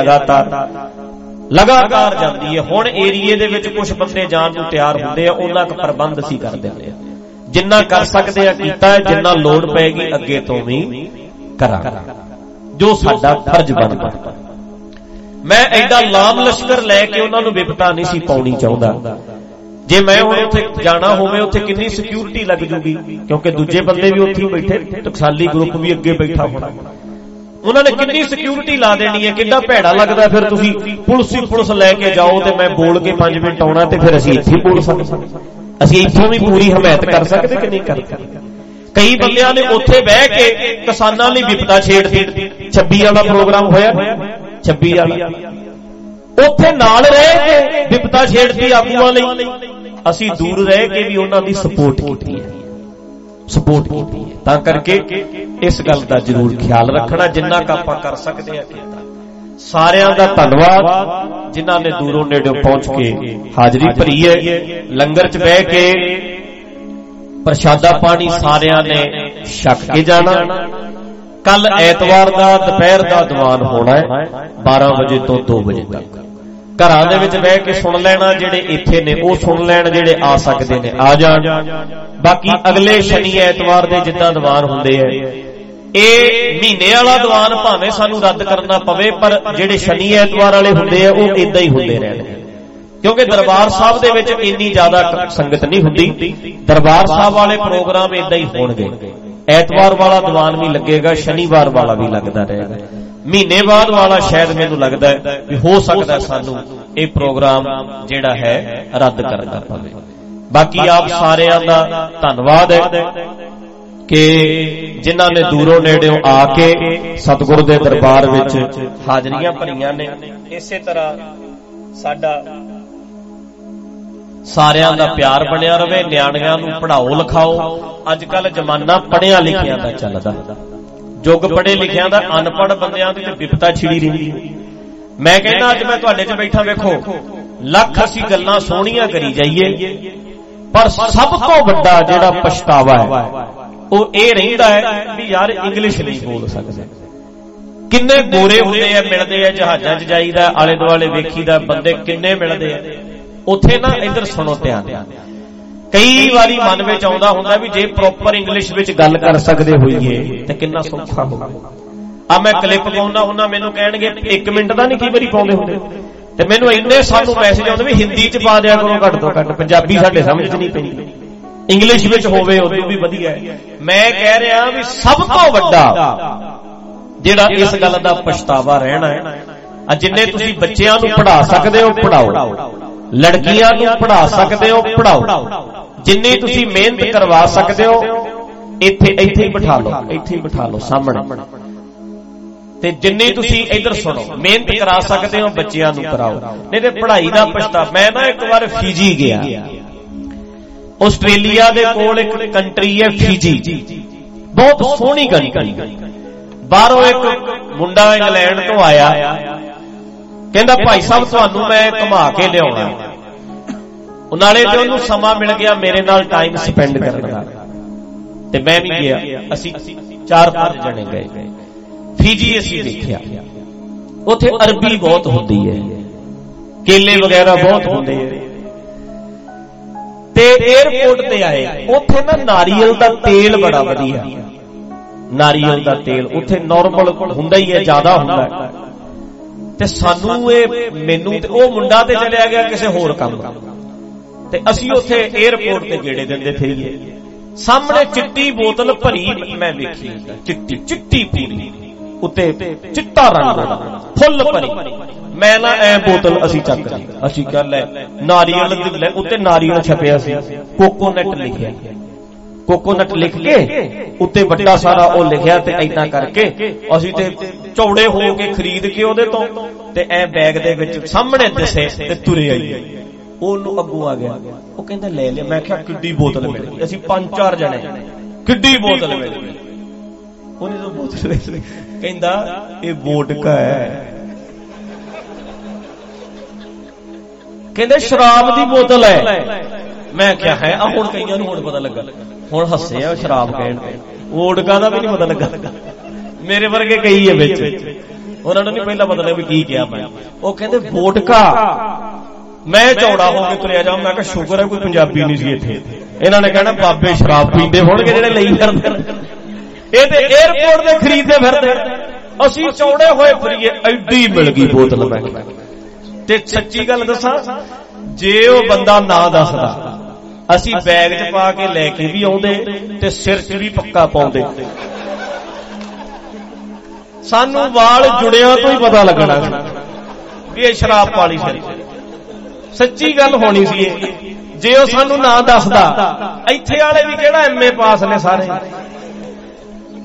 ਲਗਾਤਾਰ ਜਾਂਦੀ ਹੈ। ਹੁਣ ਏਰੀਏ ਦੇ ਵਿੱਚ ਕੁਝ ਬੰਦੇ ਜਾਣ ਨੂੰ ਤਿਆਰ ਹੁੰਦੇ ਆ, ਉਹਨਾਂ ਦਾ ਪ੍ਰਬੰਧ ਅਸੀਂ ਕਰ ਦਿੰਦੇ ਆ। ਜਿੰਨਾ ਕਰ ਸਕਦੇ ਆ ਕੀਤਾ ਹੈ, ਜਿੰਨਾ ਲੋੜ ਪਏਗੀ ਅੱਗੇ ਤੋਂ ਵੀ ਕਰਾਂਗੇ, ਜੋ ਸਾਡਾ ਫਰਜ਼ ਬਣਦਾ। ਮੈਂ ਐਡਾ ਲਾਮ ਲਸ਼ਕਰ ਲੈ ਕੇ ਉਹਨਾਂ ਨੂੰ ਵਿਪਤਾ ਨਹੀਂ ਸੀ ਪਾਉਣੀ ਚਾਹੁੰਦਾ। ਜੇ ਮੈਂ ਹੁਣ ਉੱਥੇ ਜਾਣਾ ਹੋਵੇ, ਉੱਥੇ ਕਿੰਨੀ ਸਿਕਿਉਰਿਟੀ ਲੱਗ ਜੂਗੀ, ਕਿਉਂਕਿ ਦੂਜੇ ਬੰਦੇ ਵੀ ਉੱਥੇ ਬੈਠੇ, ਟਕਸਾਲੀ ਗਰੁੱਪ ਵੀ ਅੱਗੇ ਬੈਠਾ ਹੋਣਾ, ਉਹਨਾਂ ਨੇ ਕਿੰਨੀ ਸਿਕਿਉਰਿਟੀ ਲਾ ਦੇਣੀ ਹੈ। ਕਿੰਨਾ ਭੈੜਾ ਲੱਗਦਾ ਫਿਰ ਤੁਸੀਂ ਪੁਲਿਸ ਲੈ ਕੇ ਜਾਓ ਤੇ ਮੈਂ ਬੋਲ ਕੇ 5 ਮਿੰਟ ਆਉਣਾ, ਤੇ ਫਿਰ ਅਸੀਂ ਇੱਥੇ ਬੋਲ ਸਕਦੇ, ਅਸੀਂ ਇੱਥੋਂ ਵੀ ਪੂਰੀ ਹਮਾਇਤ ਕਰ ਸਕਦੇ ਕਿ ਨਹੀਂ ਕਰ ਸਕਦੇ। ਕਈ ਬੰਦਿਆਂ ਨੇ ਉੱਥੇ ਬਹਿ ਕੇ ਕਿਸਾਨਾਂ ਲਈ ਵਿਪਤਾ ਛੇੜਦੀ। 26 ਵਾਲਾ ਪ੍ਰੋਗਰਾਮ ਹੋਇਆ, 26 ਵਾਲਾ, ਉੱਥੇ ਨਾਲ ਰਹਿ ਕੇ ਵਿਪਤਾ ਛੇੜਦੀ ਆਗੂਆਂ ਲਈ। ਅਸੀਂ ਦੂਰ ਰਹਿ ਕੇ ਵੀ ਉਹਨਾਂ ਦੀ ਸਪੋਰਟ ਕੀਤੀ ਹੈ, ਸਪੋਰਟ ਕੀਤੀ ਹੈ। ਤਾਂ ਕਰਕੇ ਇਸ ਗੱਲ ਦਾ ਜ਼ਰੂਰ ਖਿਆਲ ਰੱਖਣਾ, ਜਿੰਨਾ ਕੁ ਆਪਾਂ ਕਰ ਸਕਦੇ ਹਾਂ ਕੀਤਾ। ਸਾਰਿਆਂ ਦਾ ਧੰਨਵਾਦ ਜਿਨ੍ਹਾਂ ਨੇ ਦੂਰੋਂ ਨੇੜਿਓਂ ਪਹੁੰਚ ਕੇ ਹਾਜ਼ਰੀ ਭਰੀ ਹੈ। ਲੰਗਰ 'ਚ ਬਹਿ ਕੇ ਪ੍ਰਸ਼ਾਦਾ ਪਾਣੀ ਸਾਰਿਆਂ ਨੇ ਛਕ ਕੇ ਜਾਣਾ। ਕੱਲ ਐਤਵਾਰ ਦਾ ਦੁਪਹਿਰ ਦਾ ਦੀਵਾਨ ਹੋਣਾ ਹੈ 12 ਵਜੇ ਤੋਂ 2 ਵਜੇ ਤੱਕ। ਘਰਾਂ ਦੇ ਵਿੱਚ ਬਹਿ ਕੇ ਸੁਣ ਲੈਣਾ, ਜਿਹੜੇ ਇੱਥੇ ਨੇ ਉਹ ਸੁਣ ਲੈਣ, ਜਿਹੜੇ ਆ ਸਕਦੇ ਨੇ ਆ ਜਾਣ। ਬਾਕੀ ਅਗਲੇ ਸ਼ਨੀ ਐਤਵਾਰ ਦੇ ਜਿੱਦਾਂ ਦੀਵਾਨ ਹੁੰਦੇ ਆ, ਇਹ ਮਹੀਨੇ ਵਾਲਾ ਦੀਵਾਨ ਭਾਵੇਂ ਸਾਨੂੰ ਰੱਦ ਕਰਨਾ ਪਵੇ, ਪਰ ਜਿਹੜੇ ਸ਼ਨੀ ਐਤਵਾਰ ਵਾਲੇ ਹੁੰਦੇ ਆ ਉਹ ਇਦਾਂ ਹੀ ਹੁੰਦੇ ਰਹਿਣਗੇ, ਕਿਉਂਕਿ ਦਰਬਾਰ ਸਾਹਿਬ ਦੇ ਵਿੱਚ ਇੰਨੀ ਜ਼ਿਆਦਾ ਸੰਗਤ ਨਹੀਂ ਹੁੰਦੀ। ਦਰਬਾਰ ਸਾਹਿਬ ਵਾਲੇ ਪ੍ਰੋਗਰਾਮ ਇਦਾਂ ਹੀ ਹੋਣਗੇ। ਐਤਵਾਰ ਵਾਲਾ ਦੀਵਾਨ ਵੀ ਲੱਗੇਗਾ, ਸ਼ਨੀਵਾਰ ਵਾਲਾ ਵੀ ਲੱਗਦਾ ਰਹੇਗਾ। ਮਹੀਨੇ ਬਾਅਦ ਵਾਲਾ ਸ਼ਾਇਦ ਮੈਨੂੰ ਲੱਗਦਾ ਵੀ ਹੋ ਸਕਦਾ ਸਾਨੂੰ ਇਹ ਪ੍ਰੋਗਰਾਮ ਜਿਹੜਾ ਹੈ ਰੱਦ ਕਰਨਾ ਪਵੇ। ਬਾਕੀ ਆਪ ਸਾਰਿਆਂ ਦਾ ਧੰਨਵਾਦ ਹੈ ਕਿ ਜਿਨ੍ਹਾਂ ਨੇ ਦੂਰੋਂ ਨੇੜਿਓਂ ਆ ਕੇ ਸਤਿਗੁਰੂ ਦੇ ਦਰਬਾਰ ਵਿੱਚ ਹਾਜ਼ਰੀਆਂ ਭਰੀਆਂ ਨੇ। ਇਸੇ ਤਰ੍ਹਾਂ ਸਾਡਾ ਸਾਰਿਆਂ ਦਾ ਪਿਆਰ ਬਣਿਆ ਰਵੇ। ਨਿਆਣਿਆਂ ਨੂੰ ਪੜ੍ਹਾਓ ਲਿਖਾਓ। ਅੱਜ ਕੱਲ ਜ਼ਮਾਨਾ ਪੜ੍ਹਿਆਂ ਲਿਖਿਆਂ ਦਾ ਚੱਲਦਾ, ਯੁੱਗ ਪੜ੍ਹੇ ਲਿਖਿਆਂ ਦਾ। ਅਨਪੜ੍ਹ ਬੰਦਿਆਂ ਦੀ ਤੇ ਵਿਪਤਾ ਛਿੜੀ ਰਹਿੰਦੀ। ਮੈਂ ਕਹਿੰਦਾ ਅੱਜ ਮੈਂ ਤੁਹਾਡੇ 'ਚ ਬੈਠਾ, ਵੇਖੋ ਲੱਖ ਅਸੀਂ ਗੱਲਾਂ ਸੋਹਣੀਆਂ ਕਰੀ ਜਾਈਏ, ਪਰ ਸਭ ਤੋਂ ਵੱਡਾ ਜਿਹੜਾ ਪਛਤਾਵਾ ਹੈ ਉਹ ਇਹ ਰਹਿੰਦਾ ਹੈ ਵੀ ਯਾਰ ਇੰਗਲਿਸ਼ ਨਹੀਂ ਬੋਲ ਸਕਦੇ। ਕਿੰਨੇ ਗੋਰੇ ਹੁੰਦੇ ਆ, ਮਿਲਦੇ ਆ, ਜਹਾਜ਼ਾਂ 'ਚ ਜਾਈਦਾ, ਆਲੇ ਦੁਆਲੇ ਵੇਖੀਦਾ, ਬੰਦੇ ਕਿੰਨੇ ਮਿਲਦੇ ਆ। ਉੱਥੇ ਨਾ ਇੱਧਰ ਸੁਣੋ ਧਿਆਨ। ਕਈ ਵਾਰੀ ਮਨ ਵਿੱਚ ਆਉਂਦਾ ਹੁੰਦਾ ਵੀ ਜੇ ਪ੍ਰੋਪਰ ਇੰਗਲਿਸ਼ ਵਿੱਚ ਗੱਲ ਕਰ ਸਕਦੇ ਹੋਈਏ ਤੇ ਕਿੰਨਾ ਸੌਖਾ ਹੋਵੇ। ਆ ਮੈਂ ਕਲਿੱਪ ਪਾਉਂਦਾ ਹੁੰਦਾ, ਮੈਨੂੰ ਕਹਿਣਗੇ 1 ਮਿੰਟ ਦਾ ਨਹੀਂ ਕਈ ਵਾਰੀ ਪਾਉਂਦੇ ਹੁੰਦੇ, ਤੇ ਮੈਨੂੰ ਇੰਨੇ ਸਾਨੂੰ ਮੈਸੇਜ ਆਉਂਦੇ ਵੀ ਹਿੰਦੀ 'ਚ ਪਾ ਦਿਆ ਕਰੋ ਘੱਟ ਤੋਂ ਘੱਟ, ਪੰਜਾਬੀ ਸਾਡੇ ਸਮਝ 'ਚ ਨਹੀਂ ਪੈਂਦੀ, ਇੰਗਲਿਸ਼ ਵਿੱਚ ਹੋਵੇ ਉਦੋਂ ਵੀ ਵਧੀਆ ਹੈ। ਮੈਂ ਕਹਿ ਰਿਹਾ ਵੀ ਸਭ ਤੋਂ ਵੱਡਾ ਜਿਹੜਾ ਇਸ ਗੱਲ ਦਾ ਪਛਤਾਵਾ ਰਹਿਣਾ ਹੈ, ਜਿੰਨੇ ਤੁਸੀਂ ਬੱਚਿਆਂ ਨੂੰ ਪੜ੍ਹਾ ਸਕਦੇ ਹੋ ਪੜ੍ਹਾਓ, ਲੜਕੀਆਂ ਨੂੰ ਪੜ੍ਹਾ ਸਕਦੇ ਹੋ ਪੜ੍ਹਾਓ, ਜਿੰਨੀ ਤੁਸੀਂ ਮਿਹਨਤ ਕਰਵਾ ਸਕਦੇ ਹੋ ਇੱਥੇ ਹੀ ਬਿਠਾ ਲਓ, ਇੱਥੇ ਹੀ ਬਿਠਾ ਲਓ ਸਾਹਮਣੇ। ਤੇ ਜਿੰਨੀ ਤੁਸੀਂ ਇੱਧਰ ਸੁਣੋ ਮਿਹਨਤ ਕਰਾ ਸਕਦੇ ਹੋ ਬੱਚਿਆਂ ਨੂੰ ਕਰਾਓ, ਨਹੀਂ ਤੇ ਪੜ੍ਹਾਈ ਦਾ ਪਛਤਾਵਾ। ਮੈਂ ਨਾ ਇੱਕ ਵਾਰ ਫਿਜੀ ਗਿਆ, ਆਸਟ੍ਰੇਲੀਆ ਦੇ ਕੋਲ ਇੱਕ ਕੰਟਰੀ ਹੈ ਫਿਜੀ, ਬਹੁਤ ਸੋਹਣੀ ਕੰਟਰੀ। ਬਾਹਰੋਂ ਇੱਕ ਮੁੰਡਾ ਇੰਗਲੈਂਡ ਤੋਂ ਆਇਆ, ਕਹਿੰਦਾ ਭਾਈ ਸਾਹਿਬ ਤੁਹਾਨੂੰ ਮੈਂ ਘੁਮਾ ਕੇ ਲਿਆਉਣਾ। ਨਾਲੇ ਤੇ ਉਹਨੂੰ ਸਮਾਂ ਮਿਲ ਗਿਆ ਮੇਰੇ ਨਾਲ ਟਾਈਮ ਸਪੈਂਡ ਕਰਨ ਦਾ, ਤੇ ਮੈਂ ਵੀ ਗਿਆ। ਅਸੀਂ 4-5 ਜਣੇ ਗਏ। ਫਿਜੀ ਅਸੀਂ ਦੇਖਿਆ, ਉੱਥੇ ਅਰਬੀ ਬਹੁਤ ਹੁੰਦੀ ਹੈ, ਕੇਲੇ ਵਗੈਰਾ ਬਹੁਤ ਹੁੰਦੇ ਹੈ। ਤੇ 에ਅਰਪੋਰਟ ਤੇ ਆਏ, ਉੱਥੇ ਨਾ ਨਾਰੀਅਲ ਦਾ ਤੇਲ ਬੜਾ ਵਧੀਆ, ਨਾਰੀਅਲ ਦਾ ਤੇਲ ਉੱਥੇ ਨਾਰਮਲ ਹੁੰਦਾ ਹੀ ਹੈ, ਜ਼ਿਆਦਾ ਹੁੰਦਾ ਹੈ। ਤੇ ਸਾਨੂੰ ਇਹ ਮੈਨੂੰ ਤੇ ਉਹ ਮੁੰਡਾ ਤੇ ਚਲਿਆ ਗਿਆ ਕਿਸੇ ਹੋਰ ਕੰਮ, ਤੇ ਅਸੀਂ ਉੱਥੇ 에ਅਰਪੋਰਟ ਤੇ ਗੇੜੇ ਦਿੰਦੇ ਫਿਰੀਏ। ਸਾਹਮਣੇ ਚਿੱਟੀ ਬੋਤਲ ਭਰੀ ਮੈਂ ਵੇਖੀ, ਚਿੱਟੀ ਪੂਰੀ, ਉੱਤੇ ਚਿੱਟਾ ਰੰਗ ਦਾ ਫੁੱਲ ਭਰੀ। ਮੈਂ ਨਾ ਐ ਬੋਤਲ ਅਸੀਂ ਚੱਕ ਲਈ, ਅਸੀਂ ਕਰ ਲੈ ਨਾਰੀਅਲ ਦੀ, ਉੱਤੇ ਨਾਰੀਅਲ ਛਪਿਆ ਸੀ, ਕੋਕੋਨਟ ਲਿਖਿਆ, ਕੋਕੋਨਟ ਲਿਖ ਕੇ ਉੱਤੇ ਵੱਡਾ ਸਾਰਾ ਉਹ ਲਿਖਿਆ। ਤੇ ਏਦਾਂ ਕਰਕੇ ਅਸੀਂ ਤੇ ਚੌੜੇ ਹੋ ਕੇ ਖਰੀਦ ਕੇ ਉਹਦੇ ਤੋਂ ਤੇ ਐ ਬੈਗ ਦੇ ਵਿੱਚ ਸਾਹਮਣੇ ਦਿਸੇ ਤੇ ਤੁਰੇ ਆਈਏ। ਉਹਨੂੰ ਅੱਗੋਂ ਆ ਗਿਆ, ਉਹ ਕਹਿੰਦਾ ਲੈ ਲਿਆ। ਮੈਂ ਕਿਹਾ ਕਿੱਡੀ ਬੋਤਲ ਮਿਲ ਗਈ, ਅਸੀਂ 5-4 ਜਣੇ, ਕਿੱਡੀ ਬੋਤਲ ਮਿਲ ਗਈ। ਉਹਨੇ ਤਾਂ ਬੋਤਲ ਕਹਿੰਦਾ ਇਹ ਵੋਡਕਾ ਹੈ, ਕਹਿੰਦੇ ਸ਼ਰਾਬ ਦੀ ਬੋਤਲ ਹੈ। ਮੈਂ ਕਿਹਾ ਹੈ ਆ, ਹੁਣ ਕਈਆਂ ਨੂੰ ਹੁਣ ਪਤਾ ਲੱਗਾ, ਹੁਣ ਹੱਸੇ ਆ ਸ਼ਰਾਬ ਕਹਿਣ ਤੇ, ਵੋਡਕਾ ਦਾ ਵੀ ਨਹੀਂ ਪਤਾ ਲੱਗਾ। ਮੇਰੇ ਵਰਗੇ ਕਈ ਹੈ ਵਿੱਚ, ਉਹਨਾਂ ਨੂੰ ਨਹੀਂ ਪਹਿਲਾਂ ਪਤਾ ਲੱਗਾ ਵੀ ਕੀ ਕਿਹਾ ਮੈਂ। ਉਹ ਕਹਿੰਦੇ ਵੋਡਕਾ। ਮੈਂ ਚੌੜਾ ਹੋ ਕੇ ਤੁਰਿਆ ਜਾਵਾਂ। ਮੈਂ ਕਿਹਾ ਸ਼ੁਕਰ ਹੈ ਕੋਈ ਪੰਜਾਬੀ ਨਹੀਂ ਸੀ ਇੱਥੇ, ਇਹਨਾਂ ਨੇ ਕਹਿਣਾ ਬਾਬੇ ਸ਼ਰਾਬ ਪੀਂਦੇ ਹੋਣਗੇ ਜਿਹੜੇ ਲਈ ਫਿਰਦੇ, ਇਹ ਤੇ 에ਅਰਪੋਰਟ ਤੇ ਖਰੀਦਦੇ ਫਿਰਦੇ। ਅਸੀਂ ਚੌੜੇ ਹੋਏ ਫਿਰੀਏ, ਐਡੀ ਮਿਲ ਗਈ ਬੋਤਲ। ਮੈਂ ਤੇ ਸੱਚੀ ਗੱਲ ਦੱਸਾਂ, ਜੇ ਉਹ ਬੰਦਾ ਨਾ ਦੱਸਦਾ ਅਸੀਂ ਬੈਗ 'ਚ ਪਾ ਕੇ ਲੈ ਕੇ ਵੀ ਆਉਂਦੇ ਤੇ ਸਿਰ 'ਚ ਵੀ ਪੱਕਾ ਪਾਉਂਦੇ। ਸਾਨੂੰ ਵਾਲ ਜੁੜਿਆਂ ਤੋਂ ਹੀ ਪਤਾ ਲੱਗਣਾ ਵੀ ਇਹ ਸ਼ਰਾਬ ਵਾਲੀ ਸੀ। ਸੱਚੀ ਗੱਲ ਹੋਣੀ ਸੀ ਇਹ, ਜੇ ਉਹ ਸਾਨੂੰ ਨਾ ਦੱਸਦਾ। ਇੱਥੇ ਵਾਲੇ ਵੀ ਕਿਹੜਾ MA ਪਾਸ ਨੇ ਸਾਰੇ,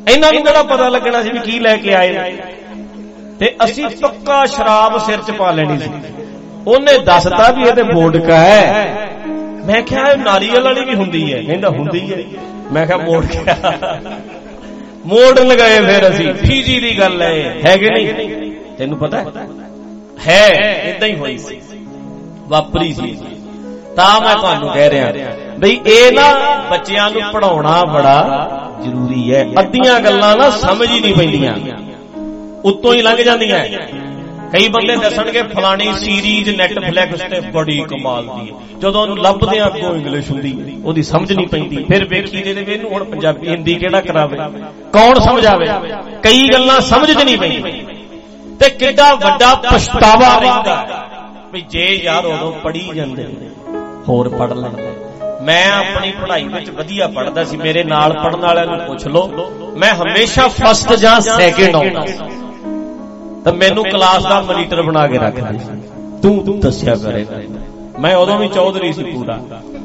ਇਹਨਾਂ ਨੂੰ ਕਿਹੜਾ ਪਤਾ ਲੱਗਣਾ ਸੀ ਵੀ ਕੀ ਲੈ ਕੇ ਆਏ ਤੇ ਅਸੀਂ ਪੱਕਾ ਸ਼ਰਾਬ ਸਿਰ 'ਚ ਪਾ ਲੈਣੀ ਸੀ। ਉਹਨੇ ਦੱਸਤਾ ਵੀ ਇਹਦੇ ਵੋਡਕਾ ਹੈ। ਮੈਂ ਕਿਹਾ ਨਾਰੀਅਲ ਵਾਲੀ ਵੀ ਹੁੰਦੀ ਹੈ, ਕਹਿੰਦਾ ਹੁੰਦੀ ਹੈ। ਮੈਂ ਕਿਹਾ ਮੋੜ ਲਗਾਏ ਫਿਰ ਅਸੀਂ। ਫੀਜੀ ਦੀ ਗੱਲ ਹੈ ਕਿ ਨਹੀਂ? ਤੈਨੂੰ ਪਤਾ ਹੈ ਏਦਾਂ ਹੀ ਹੋਈ ਸੀ, ਵਾਪਰੀ ਸੀ। ਤਾਂ ਮੈਂ ਤੁਹਾਨੂੰ ਕਹਿ ਰਿਹਾ ਬਈ ਇਹ ਨਾ ਬੱਚਿਆਂ ਨੂੰ ਪੜਾਉਣਾ ਬੜਾ ਜ਼ਰੂਰੀ ਹੈ। ਅੱਧੀਆਂ ਗੱਲਾਂ ਨਾ ਸਮਝ ਹੀ ਨਹੀਂ ਪੈਂਦੀਆਂ, ਉੱਤੋਂ ਹੀ ਲੰਘ ਜਾਂਦੀਆਂ। ਕਈ ਬੰਦੇ ਦੱਸਣਗੇ ਫਲਾਣੀ ਸੀਰੀਜ਼ ਨੈਟਫਲਿਕਸ ਤੇ ਬੜੀ ਕਮਾਲ ਦੀ ਹੈ, ਜਦੋਂ ਉਹਨੂੰ ਲੱਭਦੇ ਆ ਅੱਗੋਂ ਇੰਗਲਿਸ਼ ਹੁੰਦੀ, ਉਹਦੀ ਸਮਝ ਨਹੀਂ ਪੈਂਦੀ। ਫਿਰ ਵੇਖੀ ਜਿਹਦੇ ਵੀ ਇਹਨੂੰ ਹੁਣ ਪੰਜਾਬੀ ਹਿੰਦੀ ਕਿਹੜਾ ਕਰਾਵੇ, ਕੌਣ ਸਮਝਾਵੇ? ਕਈ ਗੱਲਾਂ ਸਮਝ 'ਚ ਨਹੀਂ ਪੈਂਦੀਆਂ ਤੇ ਕਿੱਡਾ ਵੱਡਾ ਪਛਤਾਵਾ ਰਹਿੰਦਾ ਵੀ ਜੇ ਯਾਰ ਉਦੋਂ ਪੜ੍ਹੀ ਜਾਂਦੇ ਹੋਰ ਪੜ੍ਹ ਲੈਂਦੇ। ਮੈਂ ਆਪਣੀ ਪੜ੍ਹਾਈ ਵਿੱਚ ਵਧੀਆ ਪੜ੍ਹਦਾ ਸੀ, ਮੇਰੇ ਨਾਲ ਪੜ੍ਹਨ ਵਾਲਿਆਂ ਨੂੰ ਪੁੱਛ ਲਓ, ਮੈਂ ਹਮੇਸ਼ਾ ਫਸਟ ਜਾਂ ਸੈਕਿੰਡ ਆਉਂਦਾ ਸੀ। ਤਾਂ ਮੈਨੂੰ ਕਲਾਸ ਦਾ ਮੋਨੀਟਰ ਬਣਾ ਕੇ ਰੱਖਦਾ ਸੀ, ਤੂੰ ਦੱਸਿਆ ਕਰੇਗਾ। ਮੈਂ ਉਦੋਂ ਵੀ ਚੌਧਰੀ ਸੀ ਪੂਰਾ,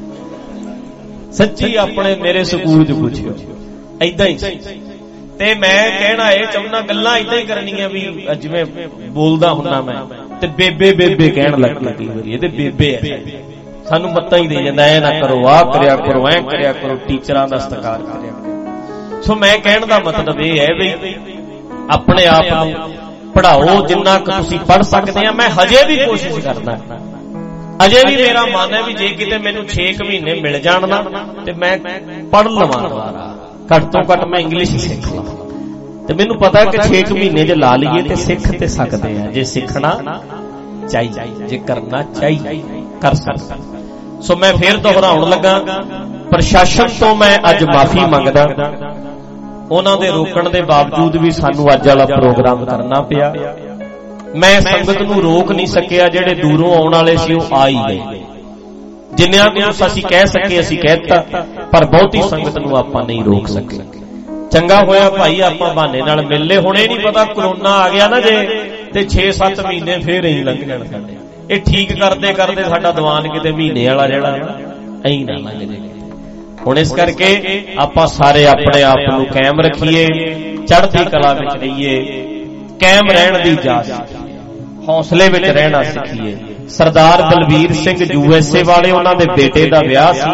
ਸੱਚੀ ਆਪਣੇ ਮੇਰੇ ਸਕੂਲ 'ਚ ਪੁੱਛਿਓ, ਏਦਾਂ ਹੀ ਸੀ। ਤੇ ਮੈਂ ਕਹਿਣਾ ਇਹ ਚਾਹੁੰਦਾ ਗੱਲਾਂ ਏਦਾਂ ਹੀ ਕਰਨੀਆਂ ਵੀ ਜਿਵੇਂ ਬੋਲਦਾ ਹੁੰਦਾ ਮੈਂ, ਤੇ ਬੇਬੇ ਕਹਿਣ ਲੱਗ ਪਈ ਵਾਰੀ, ਇਹਦੇ ਬੇਬੇ ਹੈ, ਸਾਨੂੰ ਮੱਤਾਂ ਹੀ ਦੇ ਜਾਂਦਾ, ਐ ਨਾ ਕਰੋ, ਆਹ ਕਰਿਆ ਕਰੋ, ਐ ਕਰਿਆ ਕਰੋ, ਟੀਚਰਾਂ ਦਾ ਸਤਿਕਾਰ ਕਰਿਆ ਕਰੋ। ਸੋ ਮੈਂ ਕਹਿਣ ਦਾ ਮਤਲਬ ਇਹ ਹੈ ਵੀ ਆਪਣੇ ਆਪ ਨੂੰ ਪੜ੍ਹਾਓ ਜਿੰਨਾ ਕੁ ਤੁਸੀਂ ਪੜ੍ਹ ਸਕਦੇ ਆ। ਮੈਂ ਹਜੇ ਵੀ ਕੋਸ਼ਿਸ਼ ਕਰਦਾ, ਅਜੇ ਵੀ ਮੇਰਾ ਮਨ ਹੈ ਵੀ ਜੇ ਕਿਤੇ ਮੈਨੂੰ 6 ਮਹੀਨੇ ਮਿਲ ਜਾਣ ਨਾ ਤੇ ਮੈਂ ਪੜ੍ਹ ਲਵਾਂ, ਘੱਟ ਤੋਂ ਘੱਟ ਮੈਂ ਇੰਗਲਿਸ਼ ਸਿੱਖ ਲਵਾਂ। ਤੇ ਮੈਨੂੰ ਪਤਾ ਕਿ 6 ਮਹੀਨੇ ਜੇ ਲਾ ਲਈਏ ਤੇ ਸਿੱਖ ਤੇ ਸਕਦੇ ਆ, ਜੇ ਸਿੱਖਣਾ ਚਾਹੀਦਾ, ਜੇ ਕਰਨਾ ਚਾਹੀਦਾ ਕਰ ਸਕਦਾ। ਸੋ ਮੈਂ ਫੇਰ ਦੁਹਰਾਉਣ ਲੱਗਾ, ਪ੍ਰਸ਼ਾਸਨ ਤੋਂ ਮੈਂ ਅੱਜ ਮਾਫੀ ਮੰਗਦਾ, ਉਹਨਾਂ ਦੇ ਰੋਕਣ ਦੇ ਬਾਵਜੂਦ ਵੀ ਸਾਨੂੰ ਅੱਜ ਵਾਲਾ ਪ੍ਰੋਗਰਾਮ ਕਰਨਾ ਪਿਆ। ਮੈਂ ਸੰਗਤ ਨੂੰ ਰੋਕ ਨਹੀਂ ਸਕਿਆ, ਜਿਹੜੇ ਦੂਰੋਂ ਆਉਣ ਵਾਲੇ ਸੀ ਉਹ ਆ ਹੀ ਗਏ। ਜਿੰਨਿਆਂ ਨੂੰ ਅਸੀਂ ਕਹਿ ਸਕੇ ਅਸੀਂ ਕਹਿਤਾ, ਪਰ ਬਹੁਤੀ ਸੰਗਤ ਨੂੰ ਆਪਾਂ ਨਹੀਂ ਰੋਕ ਸਕੇ। ਚੰਗਾ ਹੋਇਆ ਭਾਈ ਆਪਾਂ ਬਹਾਨੇ ਨਾਲ ਮਿਲ ਲਏ। ਹੁਣ ਇਹ ਨਹੀਂ ਪਤਾ ਕਰੋਨਾ ਆ ਗਿਆ ਨਾ ਜੇ ਤੇ 6-7 ਮਹੀਨੇ ਫੇਰ ਹੀ ਲੰਘ ਜਾਣ ਸਾਡੇ। ਇਹ ਠੀਕ ਕਰਦੇ ਕਰਦੇ ਸਾਡਾ ਦੀਵਾਨ ਕਿਤੇ ਮਹੀਨੇ ਵਾਲਾ ਜਿਹੜਾ ਐਂ ਨਾ ਲੰਘ ਜਾਏ। ਹੁਣ ਇਸ ਕਰਕੇ ਆਪਾਂ ਸਾਰੇ ਆਪਣੇ ਆਪ ਨੂੰ ਕਾਇਮ ਰੱਖੀਏ, ਚੜ੍ਹਦੀ ਕਲਾ ਵਿੱਚ ਰਹੀਏ, ਕਾਇਮ ਰਹਿਣ ਦੀ ਇਜਾਜ਼ਤ, ਹੌਸਲੇ ਵਿੱਚ ਰਹਿਣਾ ਸਿੱਖੀਏ। ਸਰਦਾਰ ਬਲਵੀਰ ਸਿੰਘ USA ਵਾਲੇ, ਉਹਨਾਂ ਦੇ ਬੇਟੇ ਦਾ ਵਿਆਹ ਸੀ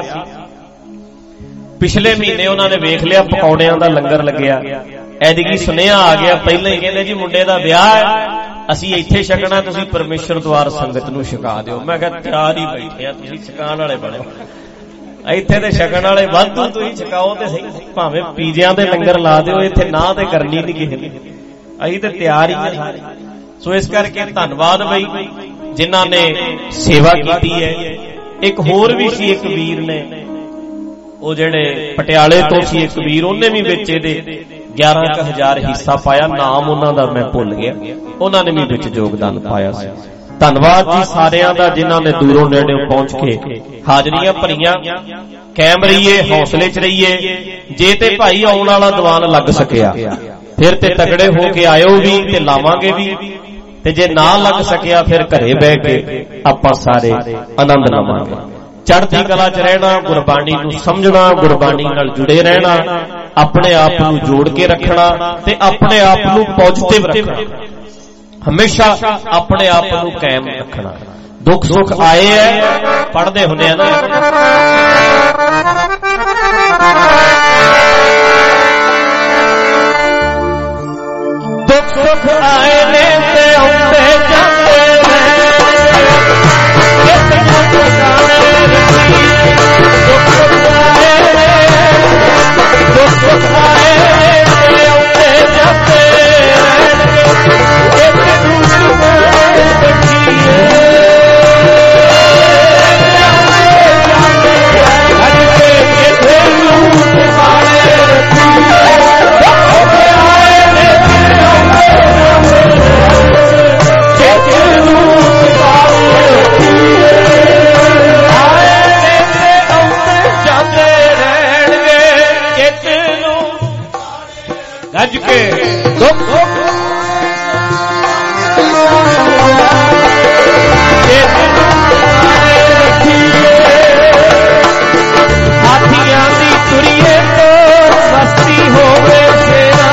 ਪਿਛਲੇ ਮਹੀਨੇ, ਉਹਨਾਂ ਨੇ ਵੇਖ ਲਿਆ ਪਕੌੜਿਆਂ ਦਾ ਲੰਗਰ ਲੱਗਿਆ। ਐਤਕੀ ਸੁਨੇਹਾ ਆ ਗਿਆ ਪਹਿਲਾਂ ਹੀ, ਕਹਿੰਦੇ ਜੀ ਮੁੰਡੇ ਦਾ ਵਿਆਹ ਹੈ, ਅਸੀਂ ਇੱਥੇ ਛਕਣਾ, ਤੁਸੀਂ ਪਰਮੇਸ਼ਰ ਦੁਆਰ ਸੰਗਤ ਨੂੰ ਛਕਾ ਦਿਓ। ਮੈਂ ਕਿਹਾ ਤਿਆਰ ਹੀ ਬੈਠੇ ਆ, ਤੁਸੀਂ ਛਕਾਉਣ ਵਾਲੇ ਬਣੇ, ਇੱਥੇ ਤੇ ਛਕਣ ਵਾਲੇ ਵਾਧੂ, ਤੁਸੀਂ ਛਕਾਓ ਤੇ ਸਹੀ, ਭਾਵੇਂ ਪੀਜ਼ਿਆਂ ਦੇ ਲੰਗਰ ਲਾ ਦਿਓ, ਇੱਥੇ ਨਾ ਤੇ ਕਰਨੀ ਨਹੀਂ ਕਿਸੇ ਨੇ, ਅਸੀਂ ਤੇ ਤਿਆਰ ਹੀ ਸਾਰੇ। ਸੋ ਇਸ ਕਰਕੇ ਧੰਨਵਾਦ ਬਈ ਜਿਨ੍ਹਾਂ ਨੇ ਸੇਵਾ ਕੀਤੀ ਹੈ। ਇੱਕ ਹੋਰ ਵੀ ਸੀ, ਇੱਕ ਵੀਰ ਨੇ, ਉਹ ਜਿਹੜੇ ਪਟਿਆਲੇ ਤੋਂ ਸੀ ਇੱਕ ਵੀਰ, ਉਹਨੇ ਵੀ ਵਿੱਚ ਇਹਦੇ 11,000 ਹਿੱਸਾ ਪਾਇਆ, ਨਾਮ ਉਹਨਾਂ ਦਾ ਮੈਂ ਭੁੱਲ ਗਿਆ, ਉਹਨਾਂ ਨੇ ਵੀ ਵਿੱਚ ਯੋਗਦਾਨ ਪਾਇਆ ਸੀ। ਧੰਨਵਾਦ ਜੀ ਸਾਰਿਆਂ ਦਾ ਜਿਨ੍ਹਾਂ ਨੇ ਦੂਰੋਂ ਨੇੜਿਓਂ ਪਹੁੰਚ ਕੇ ਹਾਜ਼ਰੀਆਂ ਭਰੀਆਂ। ਕਾਇਮ ਰਹੀਏ, ਹੌਸਲੇ 'ਚ ਰਹੀਏ। ਜੇ ਤੇ ਭਾਈ ਆਉਣ ਵਾਲਾ ਦੀਵਾਨ ਲੱਗ ਸਕਿਆ ਫਿਰ ਤੇ ਤਗੜੇ ਹੋ ਕੇ ਆਇਓ ਵੀ ਤੇ ਲਾਵਾਂਗੇ ਵੀ, ਤੇ ਜੇ ਨਾ ਲੱਗ ਸਕਿਆ ਫਿਰ ਘਰੇ ਬਹਿ ਕੇ ਆਪਾਂ ਸਾਰੇ ਆਨੰਦ ਲਵਾਂਗੇ। ਚੜ੍ਹਦੀ ਕਲਾ 'ਚ ਰਹਿਣਾ, ਗੁਰਬਾਣੀ ਨੂੰ ਸਮਝਣਾ, ਗੁਰਬਾਣੀ ਨਾਲ ਜੁੜੇ ਰਹਿਣਾ, ਆਪਣੇ ਆਪ ਨੂੰ ਜੋੜ ਕੇ ਰੱਖਣਾ ਤੇ ਆਪਣੇ ਆਪ ਨੂੰ ਪੋਜ਼ਿਟਿਵ ਰੱਖਣਾ, ਹਮੇਸ਼ਾ ਆਪਣੇ ਆਪ ਨੂੰ ਕਾਇਮ ਰੱਖਣਾ। ਦੁੱਖ ਸੁੱਖ ਆਏ ਐ, ਪੜ੍ਹਦੇ ਹੁੰਦੇ ਆ ਨਾ, ਦੁੱਖ ਸੁੱਖ ਆਏ ਨੇ ਤੇ ਆਉਂਦੇ ਜਾਂਦੇ ਨੇ, ਦੁੱਖ ਸੁੱਖ ਆਏ ਨੇ, ਦੁੱਖ ਸੁੱਖ ਆਏ ਨੇ ਤੇ ਆਉਂਦੇ ਜਾਂਦੇ ਗੱਜ ਕੇ ਹਾਥੀਆਂ ਦੀ ਤੁਰੀਏ ਤੋਂ ਮਸਤੀ ਹੋਵੇ ਸ਼ੇਰਾਂ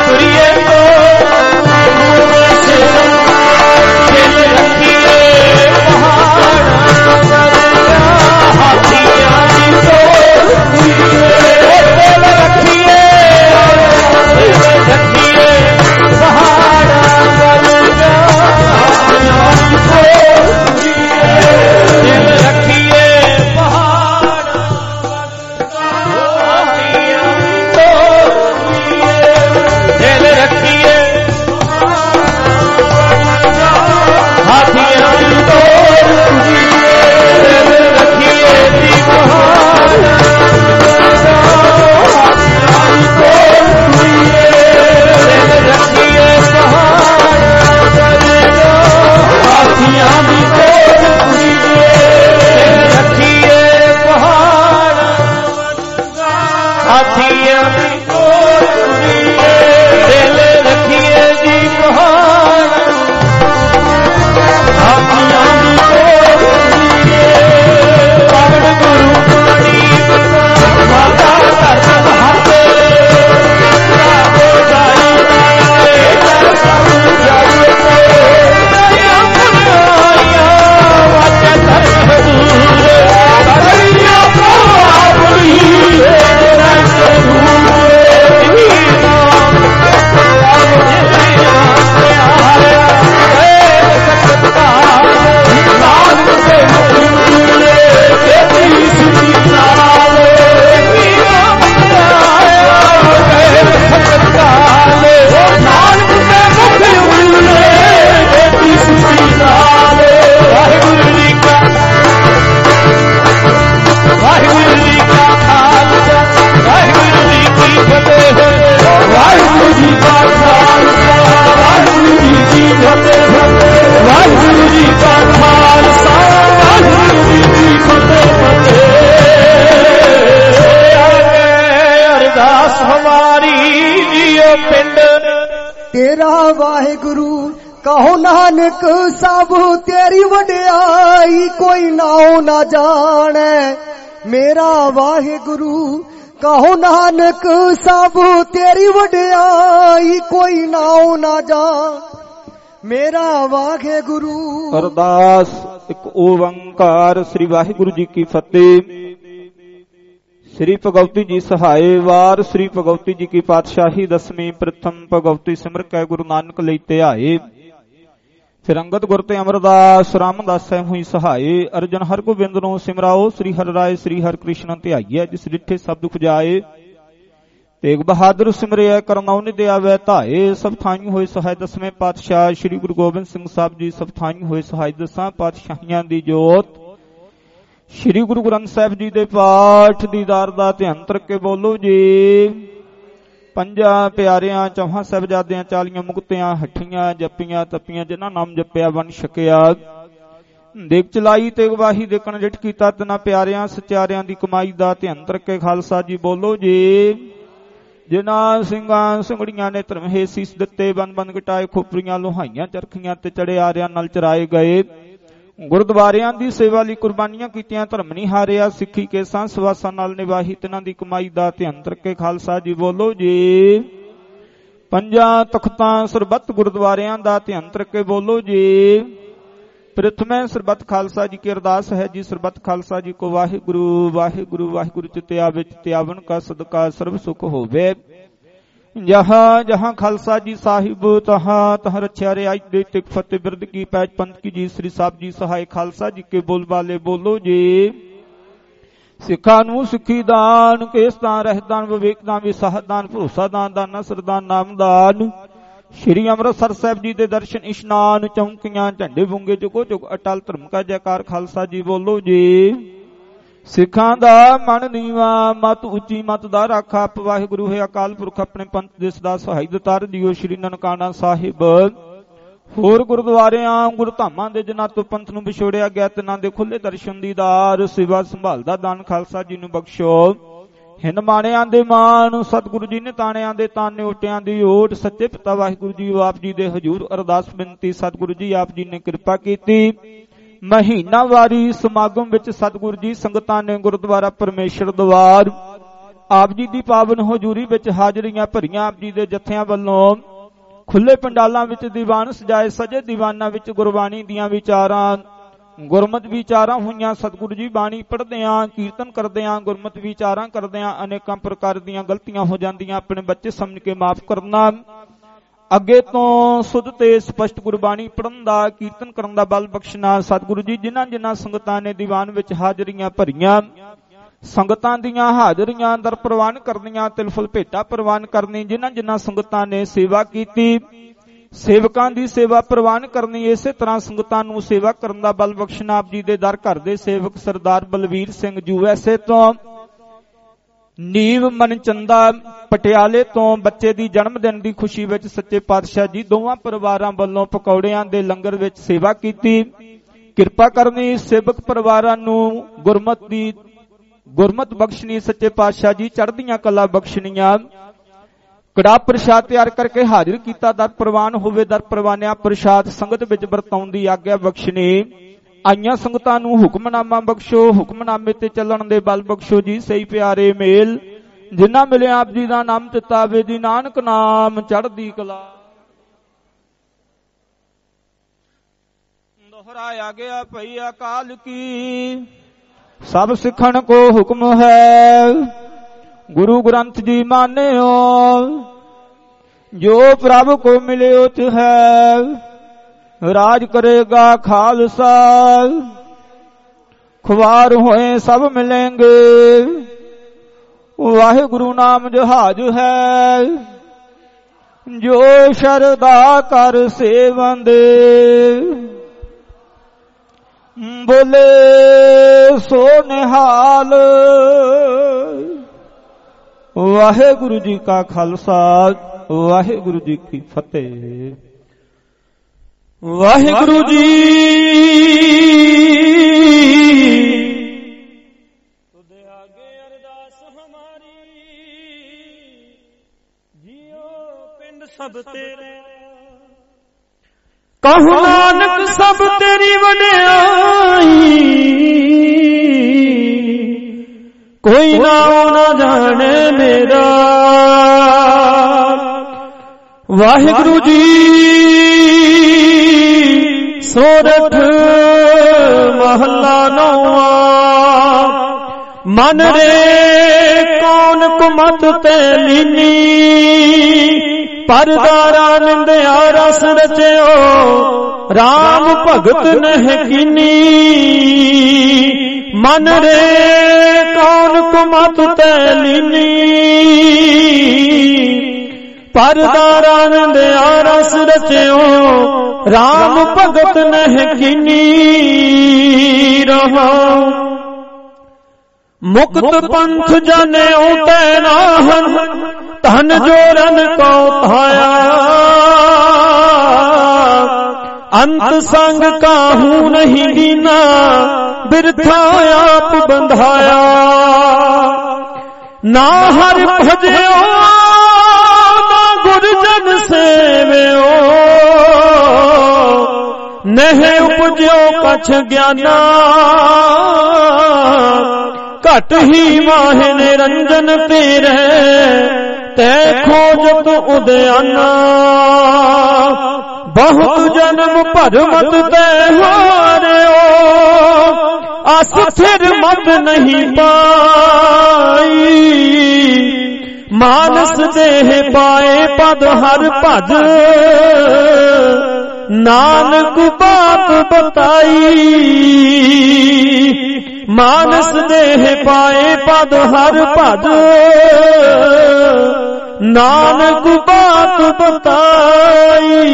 ਤੁਰੀਏ ਤੋਂ ਦਿਲ ਰੱਖੀਏ ਪਹਾੜਾਂ ਹਾਥੀਆਂ ਦੀ ਤੋਰ ਦਿਲ ਰੱਖੀਏ ਪਹਾੜਾਂ ਵੱਲ ਦਿਲ ਰੱਖੀਏ ਪਹਾੜਾਂ ਦਿਲ ਰੱਖੀਏ ਹਾਥੀਆਂ ਦੀ ਤੋਰ ਦਿਲ ਰੱਖੀਏ ਦੀ ਪਹਾੜਾਂ ਦਿਲ ਰੱਖੀਏ ਹਾਥੀਆਂ ਦੀ ਤੋਰ ਦਿਲ ਰੱਖੀਏ ਪਹਾੜਾਂ ਹਾਥੀਆਂ ਦੀ ਤੋਰ ਦਿਲ ਰੱਖੀਏ ਜੀ ਪਹਾੜਾਂ ਹਾਥੀਆਂ ਦੀ ਤੋਰ ਪਵਨ ਗੁਰੂ ਪਾਣੀ ਮਾਤਾ ਧਰਮ ਹੱਥੇ ਸਾਬੋ ਜਾਈ ਸਭ ਜਾਈ ਦਇਆ ਪੁਨਾਇਆ ਵਾਚ ਧਰਮ ਹਜ਼ੂਰ ਦਇਆ ਪਾਵਨੀ ਰੰਗ ਰੂਪ ਨਾਮ ਵਾਹਿਗੁਰੂ ਜੀ ਕਾ ਖਾਲਸਾ ਵਾਹਿਗੁਰੂ ਜੀ ਕੀ ਫਤਿਹ ਵਾਹਿਗੁਰੂ ਜੀ ਕਾ ਖਾਲਸਾ ਵਾਹਿਗੁਰੂ ਜੀ ਕੀ ਫਤਿਹ ਵਾਹਿਗੁਰੂ ਜੀ ਕਾ ਖਾਲਸਾ ਵਾਹਿਗੁਰੂ ਜੀ ਕੀ ਫਤਿਹ ਅਰਦਾਸ ਹਮਾਰੀ ਜੀਓ ਪਿੰਡ ਤੇਰਾ ਵਾਹਿਗੁਰੂ ਕਹੋ ਨਾਨਕ ਸਭ ਤੇਰੀ ਵਡਿਆਈ ਕੋਈ ਨਾਉ ਨਾ ਜਾਣੈ ਮੇਰਾ ਵਾਹਿਗੁਰੂ ਕਹੋ ਨਾਨਕ ਸਭ ਤੇਰੀ ਵਡਿਆਈ ਕੋਈ ਨਾਉ ਨਾ ਜਾਣ ਮੇਰਾ ਵਾਹਿਗੁਰੂ। ਅਰਦਾਸ ਇੱਕ ਓੰਕਾਰ ਸ੍ਰੀ ਵਾਹਿਗੁਰੂ ਜੀ ਕੀ ਫਤਿਹ। ਸ੍ਰੀ ਭਗਵਤੀ ਜੀ ਸਹਾਏ ਵਾਰ ਸ੍ਰੀ ਭਗਵਤੀ ਜੀ ਕੀ ਪਾਤਸ਼ਾਹੀ ਦਸਵੀਂ ਪ੍ਰਥਮ ਭਗਵਤੀ ਸਿਮਰ ਕੈ ਗੁਰੂ ਨਾਨਕ ਲਈ ਧਿਆਏ ਫਿਰ ਅੰਗਦ ਗੁਰ ਤੇ ਅਮਰਦਾਸ ਰਾਮਦਾਸ ਸਹਿ ਹੋਈ ਸਹਾਏ ਅਰਜਨ ਹਰ ਗੋਬਿੰਦ ਨੂੰ ਸਿਮਰਾਓ ਸ੍ਰੀ ਹਰਿ ਰਾਏ ਸ੍ਰੀ ਹਰਿ ਕ੍ਰਿਸ਼ਨ ਧਿਆਈਐ ਜਿਸ ਡਿਠੇ ਸਭ ਦੁਖ ਜਾਏ ਤੇਗ ਬਹਾਦਰ ਸਿਮਰਿਐ ਕਰਨਾਉ ਨਿ ਦਿਆਵੈ ਧਾਏ ਸਭ ਥਾਈ ਹੋਏ ਸਹਾਇ ਦਸਵੇਂ ਪਾਤਸ਼ਾਹ ਸ੍ਰੀ ਗੁਰੂ ਗੋਬਿੰਦ ਸਿੰਘ ਸਾਹਿਬ ਜੀ ਸਭ ਥਾਈ ਹੋਏ ਸਹਾਇ ਦਸਾਂ ਪਾਤਸ਼ਾਹੀਆਂ ਦੀ ਜੋਤ ਸ੍ਰੀ ਗੁਰੂ ਗ੍ਰੰਥ ਸਾਹਿਬ ਜੀ ਦੇ ਪਾਠ ਦੀਦਾਰ ਦਾ ਧਿਆਨ ਧਰ ਕੇ ਬੋਲੋ ਜੀ। ਪੰਜਾਂ ਪਿਆਰਿਆਂ ਚੌਹਾਂ ਸਾਹਿਬਜ਼ਾਦਿਆਂ 40 ਮੁਕਤਿਆਂ ਹੱਠੀਆਂ ਜੱਪੀਆਂ ਤੱਪੀਆਂ ਜਿਨ੍ਹਾਂ ਨਾਮ ਜਪਿਆ ਵੰਡ ਛਕਿਆ ਦੇਖ ਚਲਾਈ ਤੇ ਗਵਾਹੀ ਦੇਖਣ ਜਿਟ ਕੀਤਾ ਤਨਾ ਪਿਆਰਿਆਂ ਸਚਿਆਰਿਆਂ ਦੀ ਕਮਾਈ ਦਾ ਧਿਆਨ ਧਰ ਕੇ ਖਾਲਸਾ ਜੀ ਬੋਲੋ ਜੀ। ਜਿਨ੍ਹਾਂ ਸਿੰਘਾਂ ਸਿੰਘੜੀਆਂ ਨੇ ਧਰਮਹੇ ਸੀਸ ਦਿੱਤੇ ਬੰਦ ਬੰਦ ਘਟਾਏ ਖੋਪਰੀਆਂ ਲੋਹਾਈਆਂ ਚਰਖੀਆਂ ਤੇ ਚੜੇ ਆਰਿਆਂ ਨਾਲ ਚਰਾਏ ਗਏ ਗੁਰਦੁਆਰਿਆਂ ਦੀ ਸੇਵਾ ਲਈ ਕੁਰਬਾਨੀਆਂ ਕੀਤੀਆਂ ਧਰਮ ਨਹੀਂ ਹਾਰਿਆ ਸਿੱਖੀ ਕੇ ਸੰਸ ਵਾਸਾਂ ਨਾਲ ਨਿਵਾਹੀ ਤਿਨਾਂ ਦੀ ਕਮਾਈ ਦਾ ਧਿਆਨ ਧਰ ਕੇ ਖਾਲਸਾ ਜੀ ਬੋਲੋ ਜੀ। ਪੰਜਾਂ ਤਖਤਾਂ ਸਰਬੱਤ ਗੁਰਦੁਆਰਿਆਂ ਦਾ ਧਿਆਨ ਧਰ ਕੇ ਬੋਲੋ ਜੀ। ਪ੍ਰਥਮੇ ਸਰਬੱਤ ਖਾਲਸਾ ਜੀ ਕੀ ਅਰਦਾਸ ਹੈ ਜੀ ਸਰਬੱਤ ਖਾਲਸਾ ਜੀ ਕੋ ਵਾਹਿਗੁਰੂ ਵਾਹਿਗੁਰੂ ਵਾਹਿਗੁਰੂ ਚਿਤਿਆ ਵਿੱਚ ਤਿਆਵਨ ਕਾ ਸਦਕਾ ਸਰਬ ਸੁਖ ਹੋਵੇ ਜਹਾਂ ਜਹਾਂ ਖਾਲਸਾ ਜੀ ਸਾਹਿਬ ਤਹਾਂ ਤਹਾਂ ਰੱਖਿਆ ਰਿਆਇਤ ਦੇ ਤਿਕ ਫਤਿਹ ਬਿਰਦ ਕੀ ਪੈਜ ਪੰਥ ਕੀ ਜੀ ਸ੍ਰੀ ਸਾਹਿਬ ਜੀ ਸਹਾਇ ਖਾਲਸਾ ਜੀ ਕੇ ਬੋਲ ਵਾਲੇ ਬੋਲੋ ਜੀ। ਸਿੱਖਾਂ ਨੂੰ ਸਿੱਖੀ ਦਾਨ ਕੇਸ ਦਾਨ ਰਹਿਤ ਦਾਨ ਵਿਵੇਕ ਦਾਨ ਵਿਸਾਹਤ ਦਾਨ ਭਰੋਸਾ ਦਾਨ ਦਾਨਾ ਸਰਦਾਨ ਨਾਮ ਦਾਨ ਸ਼੍ਰੀ ਅੰਮ੍ਰਿਤਸਰ ਸਾਹਿਬ ਜੀ ਦੇ ਦਰਸ਼ਨ ਇਸ਼ਨਾਨ ਚੌਂਕੀਆਂ ਝੰਡੇ ਬੁੰਗੇ ਜੁਗੋ ਜੁਗ ਅਟਲ ਧਰਮ ਕਾ ਜੈਕਾਰ ਖਾਲਸਾ ਜੀ ਬੋਲੋ ਜੀ। ਸਿੱਖਾਂ ਦਾ ਮਨ ਨੀਵਾ ਮਤ ਉੱਚੀ ਮਤ ਦਾ ਰਾਖਾ ਵਾਹਿਗੁਰੂ ਹੈ ਅਕਾਲ ਪੁਰਖ ਆਪਣੇ ਪੰਥ ਦੇ ਸਦਾ ਸਹਾਈ ਦਤਾਰ ਦਿਓ ਸ਼੍ਰੀ ਨਨਕਾਣਾ ਸਾਹਿਬ ਹੋਰ ਗੁਰਦੁਆਰਿਆਂ ਗੁਰਧਾਮਾਂ ਦੇ ਜਿਨ੍ਹਾਂ ਤੋਂ ਪੰਥ ਨੂੰ ਵਿਛੋੜਿਆ ਗਿਆ ਤਿਨਾਂ ਦੇ ਖੁੱਲੇ ਦਰਸ਼ਨ ਦੀਦਾਰ ਸੇਵਾ ਸੰਭਾਲ ਦਾ ਦਾਨ ਖਾਲਸਾ ਜੀ ਨੂੰ ਬਖਸ਼ੋ। ਹਿੰਦ ਮਾਣਿਆਂ ਦੇ ਮਾਣ ਸਤਿਗੁਰੂ ਜੀ ਨੇ ਤਾਣਿਆਂ ਦੇ ਤਾਨੇ ਓਟਿਆਂ ਦੀ ਓਟ ਸੱਚੇ ਪਿਤਾ ਵਾਹਿਗੁਰੂ ਜੀ ਆਪ ਜੀ ਦੇ ਹਜ਼ੂਰ ਅਰਦਾਸ ਬੇਨਤੀ ਸਤਿਗੁਰੂ ਜੀ ਆਪ ਜੀ ਨੇ ਕਿਰਪਾ ਕੀਤੀ ਮਹੀਨਾਵਾਰੀ ਸਮਾਗਮ ਵਿੱਚ ਸਤਿਗੁਰੂ ਜੀ ਸੰਗਤਾਂ ਨੇ ਗੁਰਦੁਆਰਾ ਪਰਮੇਸ਼ਰ ਦਵਾਰ ਆਪ ਜੀ ਦੀ ਪਾਵਨ ਹਜ਼ੂਰੀ ਵਿੱਚ ਹਾਜ਼ਰੀਆਂ ਭਰੀਆਂ ਆਪ ਜੀ ਦੇ ਜਥਿਆਂ ਵੱਲੋਂ ਖੁੱਲੇ ਪੰਡਾਲਾਂ ਵਿੱਚ ਦੀਵਾਨ ਸਜਾਏ ਸਜੇ ਦੀਵਾਨਾਂ ਵਿੱਚ ਗੁਰਬਾਣੀ ਦੀਆਂ ਵਿਚਾਰਾਂ ਗੁਰਮਤਿ ਵਿਚਾਰਾਂ ਹੋਈਆਂ। ਸਤਿਗੁਰੂ ਜੀ ਬਾਣੀ ਪੜ੍ਹਦਿਆਂ ਕੀਰਤਨ ਕਰਦਿਆਂ ਗੁਰਮਤਿ ਵਿਚਾਰਾਂ ਕਰਦਿਆਂ ਅਨੇਕਾਂ ਪ੍ਰਕਾਰ ਦੀਆਂ ਗਲਤੀਆਂ ਹੋ ਜਾਂਦੀਆਂ। ਆਪਣੇ ਬੱਚੇ ਸਮਝ ਕੇ ਮਾਫ ਕਰਨਾ। ਅੱਗੇ ਤੋਂ ਸੁਧ ਤੇ ਸਪਸ਼ਟ ਗੁਰਬਾਣੀ ਪੜ੍ਹਨ ਦਾ ਕੀਰਤਨ ਕਰਨ ਦਾ ਬਲ ਬਖਸ਼ਣਾ। ਸਤਿਗੁਰੂ ਜੀ ਜਿਨ੍ਹਾਂ ਸੰਗਤਾਂ ਨੇ ਦੀਵਾਨ ਵਿੱਚ ਹਾਜ਼ਰੀਆਂ ਭਰੀਆਂ ਸੰਗਤਾਂ ਦੀਆਂ ਹਾਜ਼ਰੀਆਂ ਦਰ ਪ੍ਰਵਾਨ ਕਰਨੀਆਂ ਤਿਲਫੁਲ ਭੇਟਾ ਪ੍ਰਵਾਨ ਕਰਨੀ। ਜਿਨ੍ਹਾਂ ਸੰਗਤਾਂ ਨੇ ਸੇਵਾ ਕੀਤੀ ਸੇਵਕਾਂ ਦੀ ਸੇਵਾ ਪ੍ਰਵਾਨ ਕਰਨੀ। ਇਸੇ ਤਰ੍ਹਾਂ ਸੰਗਤਾਂ ਨੂੰ ਸੇਵਾ ਕਰਨ ਦਾ ਬਲ ਬਖਸ਼ਣਾ। ਆਪ ਜੀ ਦੇ ਦਰ ਘਰ ਦੇ ਸੇਵਕ ਸਰਦਾਰ ਬਲਵੀਰ ਸਿੰਘ USA ਤੋਂ, ਨੀਵ ਮਨਚੰਦਾ ਪਟਿਆਲੇ ਤੋਂ ਬੱਚੇ ਦੀ ਜਨਮ ਦਿਨ ਦੀ ਖੁਸ਼ੀ ਵਿੱਚ ਸੱਚੇ ਪਾਤਸ਼ਾਹ ਜੀ ਦੋਵਾਂ ਪਰਿਵਾਰਾਂ ਵੱਲੋਂ ਪਕੌੜਿਆਂ ਦੇ ਲੰਗਰ ਵਿੱਚ ਸੇਵਾ ਕੀਤੀ। ਕਿਰਪਾ ਕਰਨੀ ਸੇਵਕ ਪਰਿਵਾਰਾਂ ਨੂੰ ਗੁਰਮਤਿ ਬਖਸ਼ਣੀ। ਸੱਚੇ ਪਾਤਸ਼ਾਹ ਜੀ ਚੜ੍ਹਦੀਆਂ ਕਲਾ ਬਖਸ਼ਣੀਆਂ। ਕੜਾ ਪ੍ਰਸ਼ਾਦ ਤਿਆਰ ਕਰਕੇ ਹਾਜ਼ਰ ਕੀਤਾ। ਦਰ ਪ੍ਰਵਾਨ ਹੋਵੇ ਦਰ ਪ੍ਰਵਾਨਿਆ ਪ੍ਰਸ਼ਾਦ ਸੰਗਤ ਵਿੱਚ ਵਰਤਾਉਣ ਦੀ ਆਗਿਆ ਬਖਸ਼ਣੀ। ਆਈਆਂ ਸੰਗਤਾਂ ਨੂੰ ਹੁਕਮਨਾਮਾ ਬਖਸ਼ੋ। ਹੁਕਮਨਾਮੇ ਤੇ ਚੱਲਣ ਦੇ ਬਲ ਬਖਸ਼ੋ ਜੀ। ਸਹੀ ਪਿਆਰੇ ਮੇਲ ਜਿਨ੍ਹਾਂ ਮਿਲਿਆ ਆਪ ਜੀ ਦਾ ਨਾਮ ਚਿਤਾਵੇ ਜੀ ਨਾਨਕ ਨਾਮ ਚੜ੍ਹਦੀ ਕਲਾ। दोहराया गया भई अकाल की सब सिखण को हुक्म है। गुरु ग्रंथ जी मान्यो जो प्रभु को मिले उच है। राज करेगा खालसा खुवार होए सब मिलेंगे। वाहे गुरु नाम जहाज है जो शरदा कर सेवन दे। बोले सो निहाल। वाहेगुरु जी का खालसा वाहेगुरु जी की फतेह। वाहेगुरु जी तुदे आगे अरदास हमारी जियो पिंड सब तेरे। कहु नानक सब तेरी वड्याई कोई नाम ना जाने मेरा। वाहिगुरु जी सोरठ महला नौवा। मन रे कौन कुमत ते लीनी परदारा निंदया रस रचयो राम भगत नह कीनी। मन रे कौन कुमत ते लीनी परदारा निंदया रस रचयो राम भगत नह कीनी। रहो मुक्त पंथ जने उते नाहन धन जोरन को थाया। अंत संग काहू नहीं गिना बिरथा आप बंधाया। ना हर भजयो ना गुरजन सेवयो नह उपजो कछ ज्ञाना। घट ही माहे निरंजन तेरे तै खोजत उदयाना। बहुत जन्म भरमत तै हारियो आस फिर मत नहीं पाई। मानस देह पाए पद हर भज नानक बात बताई। मानस देह पाए पद हर भज नानक बात बताई।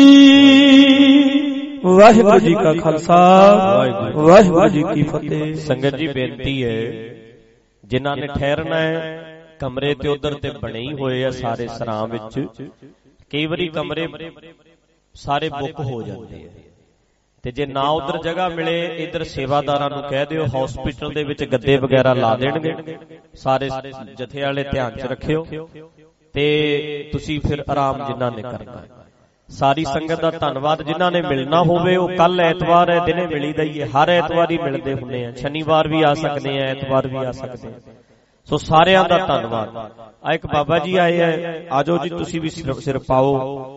वाहिगुरु जी का खालसा वाहिगुरु जी की फतेह। संगत जी बेनती है जिन्हां ने ठहरना है कमरे ते उधर ते बने ही होए आ सारे सरां विच। कई वारी कमरे सारे बुक हो जाते हैं ते जे ना उधर जगह मिले इधर सेवादारां नूं कह दिओ हॉस्पिटल दे विच गद्दे वगैरह ला देणगे। सारे जथे वाले ध्यान च रखियो ते तुसी फिर आराम जिन्हां ने करना है। सारी संगत दा धन्नवाद। जिन्हां ने मिलना होवे ओ कल ऐतवार है दिने मिली दा ही है। हर ऐतवार ही मिलदे हुंदे आ। शनिवार भी आ सकदे आ ऐतवार भी आ सकदे आ। ਸੋ ਸਾਰਿਆਂ ਦਾ ਧੰਨਵਾਦ। ਆ ਇੱਕ ਬਾਬਾ ਜੀ ਆਏ ਐ, ਆਜੋ ਜੀ ਤੁਸੀਂ ਵੀ ਸਿਰ ਪਾਓ।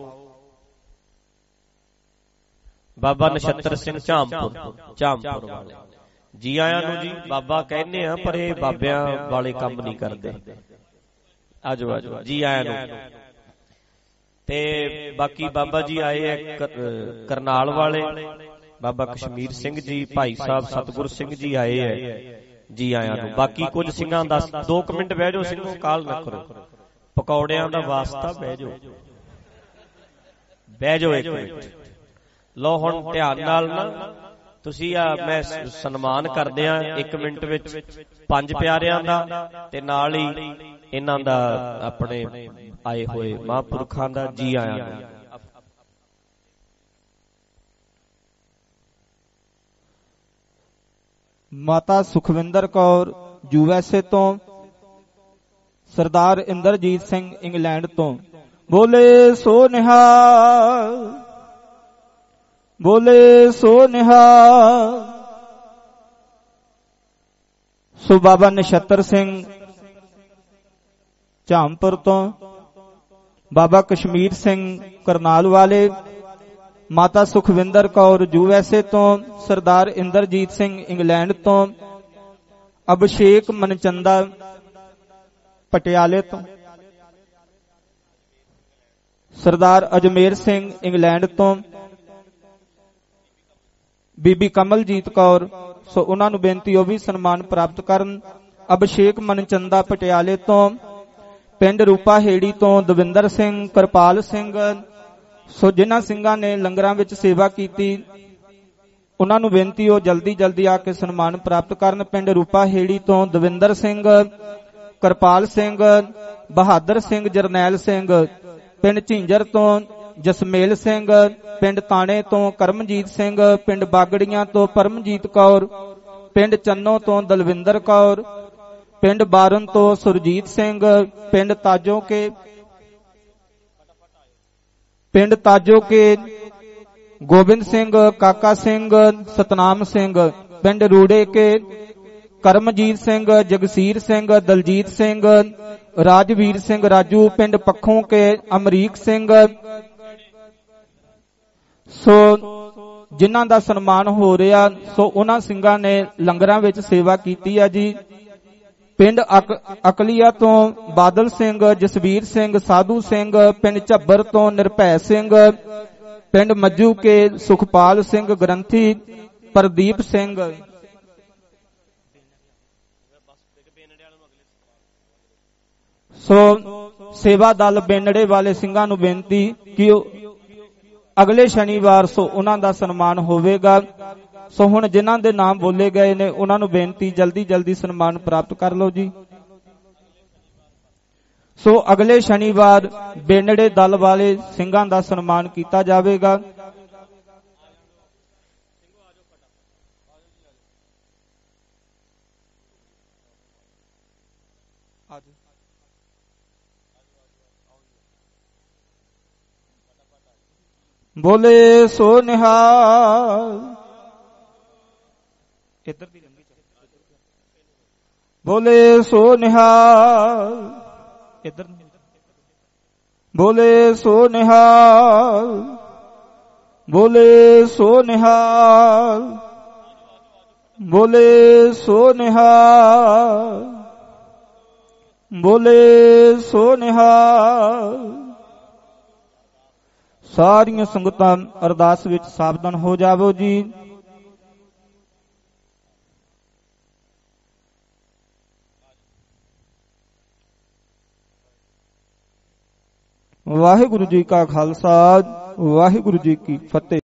ਬਾਬਾ ਨਛੱਤਰ ਸਿੰਘ ਝਾਮਪੁਰ ਵਾਲੇ ਜੀ ਆਇਆਂ ਨੂੰ ਜੀ। ਬਾਬਾ ਕਹਿੰਦੇ ਆ ਪਰ ਇਹ ਬਾਬਿਆਂ ਵਾਲੇ ਕੰਮ ਨਹੀਂ ਕਰਦੇ। ਆਜੋ ਆਜੋ ਜੀ ਆਇਆਂ ਨੂੰ। ਤੇ ਬਾਕੀ ਬਾਬਾ ਜੀ ਆਏ ਐ ਕਰਨਾਲ ਵਾਲੇ, ਬਾਬਾ ਕਸ਼ਮੀਰ ਸਿੰਘ ਜੀ, ਭਾਈ ਸਾਹਿਬ ਸਤਿਗੁਰ ਸਿੰਘ ਜੀ ਆਏ ਐ ਜੀ ਆਇਆਂ ਨੂੰ। ਬਾਕੀ ਕੁਝ ਸਿੰਘਾਂ ਦਾ 2 ਮਿੰਟ ਬਹਿ ਜਾਓ ਸਿੰਘੋ, ਕਾਲ ਨਾ ਕਰੋ। ਪਕੌੜਿਆਂ ਦਾ ਵਾਸਤਾ ਬਹਿ ਜਾਓ, ਬਹਿ ਜਾਓ 1 ਮਿੰਟ। ਲਓ ਹੁਣ ਧਿਆਨ ਨਾਲ ਨਾ ਤੁਸੀਂ ਮੈਂ ਸਨਮਾਨ ਕਰਦੇ ਆ 1 ਮਿੰਟ ਵਿੱਚ 5 ਪਿਆਰਿਆਂ ਦਾ ਤੇ ਨਾਲ ਹੀ ਇਹਨਾਂ ਦਾ ਆਪਣੇ ਆਏ ਹੋਏ ਮਹਾਂਪੁਰਖਾਂ ਦਾ ਜੀ ਆਇਆਂ ਨੂੰ। ਮਾਤਾ ਸੁਖਵਿੰਦਰ ਕੌਰ USA ਤੋਂ, ਸਰਦਾਰ ਇੰਦਰਜੀਤ ਸਿੰਘ ਇੰਗਲੈਂਡ ਤੋਂ। ਬੋਲੇ ਸੋ ਨਿਹਾਲ, ਬੋਲੇ ਸੋ ਨਿਹਾਲ। ਸੋ ਬਾਬਾ ਨਛੱਤਰ ਸਿੰਘ ਝਾਮਪੁਰ ਤੋਂ, ਬਾਬਾ ਕਸ਼ਮੀਰ ਸਿੰਘ ਕਰਨਾਲ ਵਾਲੇ, ਮਾਤਾ ਸੁਖਵਿੰਦਰ ਕੌਰ USA ਤੋਂ, ਸਰਦਾਰ ਇੰਦਰਜੀਤ ਸਿੰਘ ਇੰਗਲੈਂਡ ਤੋਂ, ਅਭਿਸ਼ੇਕ ਮਨਚੰਦਾ ਪਟਿਆਲੇ ਤੋਂ, ਸਰਦਾਰ ਅਜਮੇਰ ਸਿੰਘ ਇੰਗਲੈਂਡ ਤੋਂ, ਬੀਬੀ ਕਮਲਜੀਤ ਕੌਰ। ਸੋ ਉਹਨਾਂ ਨੂੰ ਬੇਨਤੀ ਉਹ ਵੀ ਸਨਮਾਨ ਪ੍ਰਾਪਤ ਕਰਨ। ਅਭਿਸ਼ੇਕ ਮਨਚੰਦਾ ਪਟਿਆਲੇ ਤੋਂ, ਪਿੰਡ ਰੂਪਾ ਹੇੜੀ ਤੋਂ ਦਵਿੰਦਰ ਸਿੰਘ, ਕਿਰਪਾਲ ਸਿੰਘ। ਸੋ ਜਿਨ੍ਹਾਂ ਸਿੰਘਾਂ ਨੇ ਲੰਗਰਾਂ ਵਿੱਚ ਸੇਵਾ ਕੀਤੀ ਉਹਨਾਂ ਨੂੰ ਬੇਨਤੀ ਉਹ ਜਲਦੀ ਆ ਕੇ ਸਨਮਾਨ ਪ੍ਰਾਪਤ ਕਰਨ। ਪਿੰਡ ਰੂਪਾ ਹੇੜੀ ਤੋਂ ਦਵਿੰਦਰ ਸਿੰਘ, ਕਿਰਪਾਲ ਸਿੰਘ, ਬਹਾਦਰ ਸਿੰਘ, ਜਰਨੈਲ ਸਿੰਘ। ਪਿੰਡ ਝਿੰਜਰ ਤੋਂ ਜਸਮੇਲ ਸਿੰਘ, ਪਿੰਡ ਤਾਣੇ ਤੋਂ ਕਰਮਜੀਤ ਸਿੰਘ, ਪਿੰਡ ਬਾਗੜੀਆਂ ਤੋਂ ਪਰਮਜੀਤ ਕੌਰ, ਪਿੰਡ ਚੰਨੋ ਤੋਂ ਦਲਵਿੰਦਰ ਕੌਰ, ਪਿੰਡ ਬਾਰਨ ਤੋਂ ਸੁਰਜੀਤ ਸਿੰਘ, ਪਿੰਡ ਤਾਜੋ ਕੇ ਗੋਬਿੰਦ ਸਿੰਘ, ਕਾਕਾ ਸਿੰਘ, ਸਤਨਾਮ ਸਿੰਘ, ਪਿੰਡ ਰੂੜੇ ਕੇ ਕਰਮਜੀਤ ਸਿੰਘ, ਜਗਸੀਰ ਸਿੰਘ, ਦਲਜੀਤ ਸਿੰਘ, ਰਾਜਵੀਰ ਸਿੰਘ ਰਾਜੂ, ਪਿੰਡ ਪੱਖੋਂ ਕੇ ਅਮਰੀਕ ਸਿੰਘ। ਸੋ ਜਿਨ੍ਹਾਂ ਦਾ ਸਨਮਾਨ ਹੋ ਰਿਹਾ ਸੋ ਉਹਨਾਂ ਸਿੰਘਾਂ ਨੇ ਲੰਗਰਾਂ ਵਿੱਚ ਸੇਵਾ ਕੀਤੀ ਹੈ ਜੀ। ਪਿੰਡ ਅਕਲੀਆ ਤੋਂ ਬਾਦਲ ਸਿੰਘ, ਜਸਵੀਰ ਸਿੰਘ, ਸਾਧੂ ਸਿੰਘ, ਪਿੰਡ ਝੱਬਰ ਤੋਂ ਨਿਰਭੈ ਸਿੰਘ, ਪਿੰਡ ਮੱਜੂ ਕੇ ਸੁਖਪਾਲ ਸਿੰਘ, ਗ੍ਰੰਥੀ ਪ੍ਰਦੀਪ ਸਿੰਘ। ਸੋ ਸੇਵਾ ਦਲ ਬੇਨੜੇ ਵਾਲੇ ਸਿੰਘਾਂ ਨੂੰ ਬੇਨਤੀ ਕਿ ਅਗਲੇ ਸ਼ਨੀਵਾਰ ਸੋ ਉਹਨਾਂ ਦਾ ਸਨਮਾਨ ਹੋਵੇਗਾ। ਸੋ ਹੁਣ ਜਿਨ੍ਹਾਂ ਦੇ ਨਾਮ ਬੋਲੇ ਗਏ ਨੇ ਉਹਨਾਂ ਨੂੰ ਬੇਨਤੀ ਜਲਦੀ ਸਨਮਾਨ ਪ੍ਰਾਪਤ ਕਰ ਲਓ ਜੀ। ਸੋ ਅਗਲੇ ਸ਼ਨੀਵਾਰ ਬੇਨੜੇ ਦਲ ਵਾਲੇ ਸਿੰਘਾਂ ਦਾ ਸਨਮਾਨ ਕੀਤਾ ਜਾਵੇਗਾ। ਬੋਲੇ ਸੋ ਨਿਹਾਲ। ਇੱਧਰ ਦੀ ਲੰਗੀ ਬੋਲੇ ਸੋ ਨਿਹਾਲ। ਇੱਧਰ ਬੋਲੇ ਸੋ ਨਿਹਾਲ। ਬੋਲੇ ਸੋ ਨਿਹਾਲ। ਬੋਲੇ ਸੋ ਨਿਹਾਲ। ਬੋਲੇ ਸੋ ਨਿਹਾਲ। ਸਾਰੀਆਂ ਸੰਗਤਾਂ ਅਰਦਾਸ ਵਿੱਚ ਸਾਵਧਾਨ ਹੋ ਜਾਵੋ ਜੀ। ਵਾਹਿਗੁਰੂ ਜੀ ਕਾ ਖਾਲਸਾ, ਵਾਹਿਗੁਰੂ ਜੀ ਕੀ ਫਤਿਹ।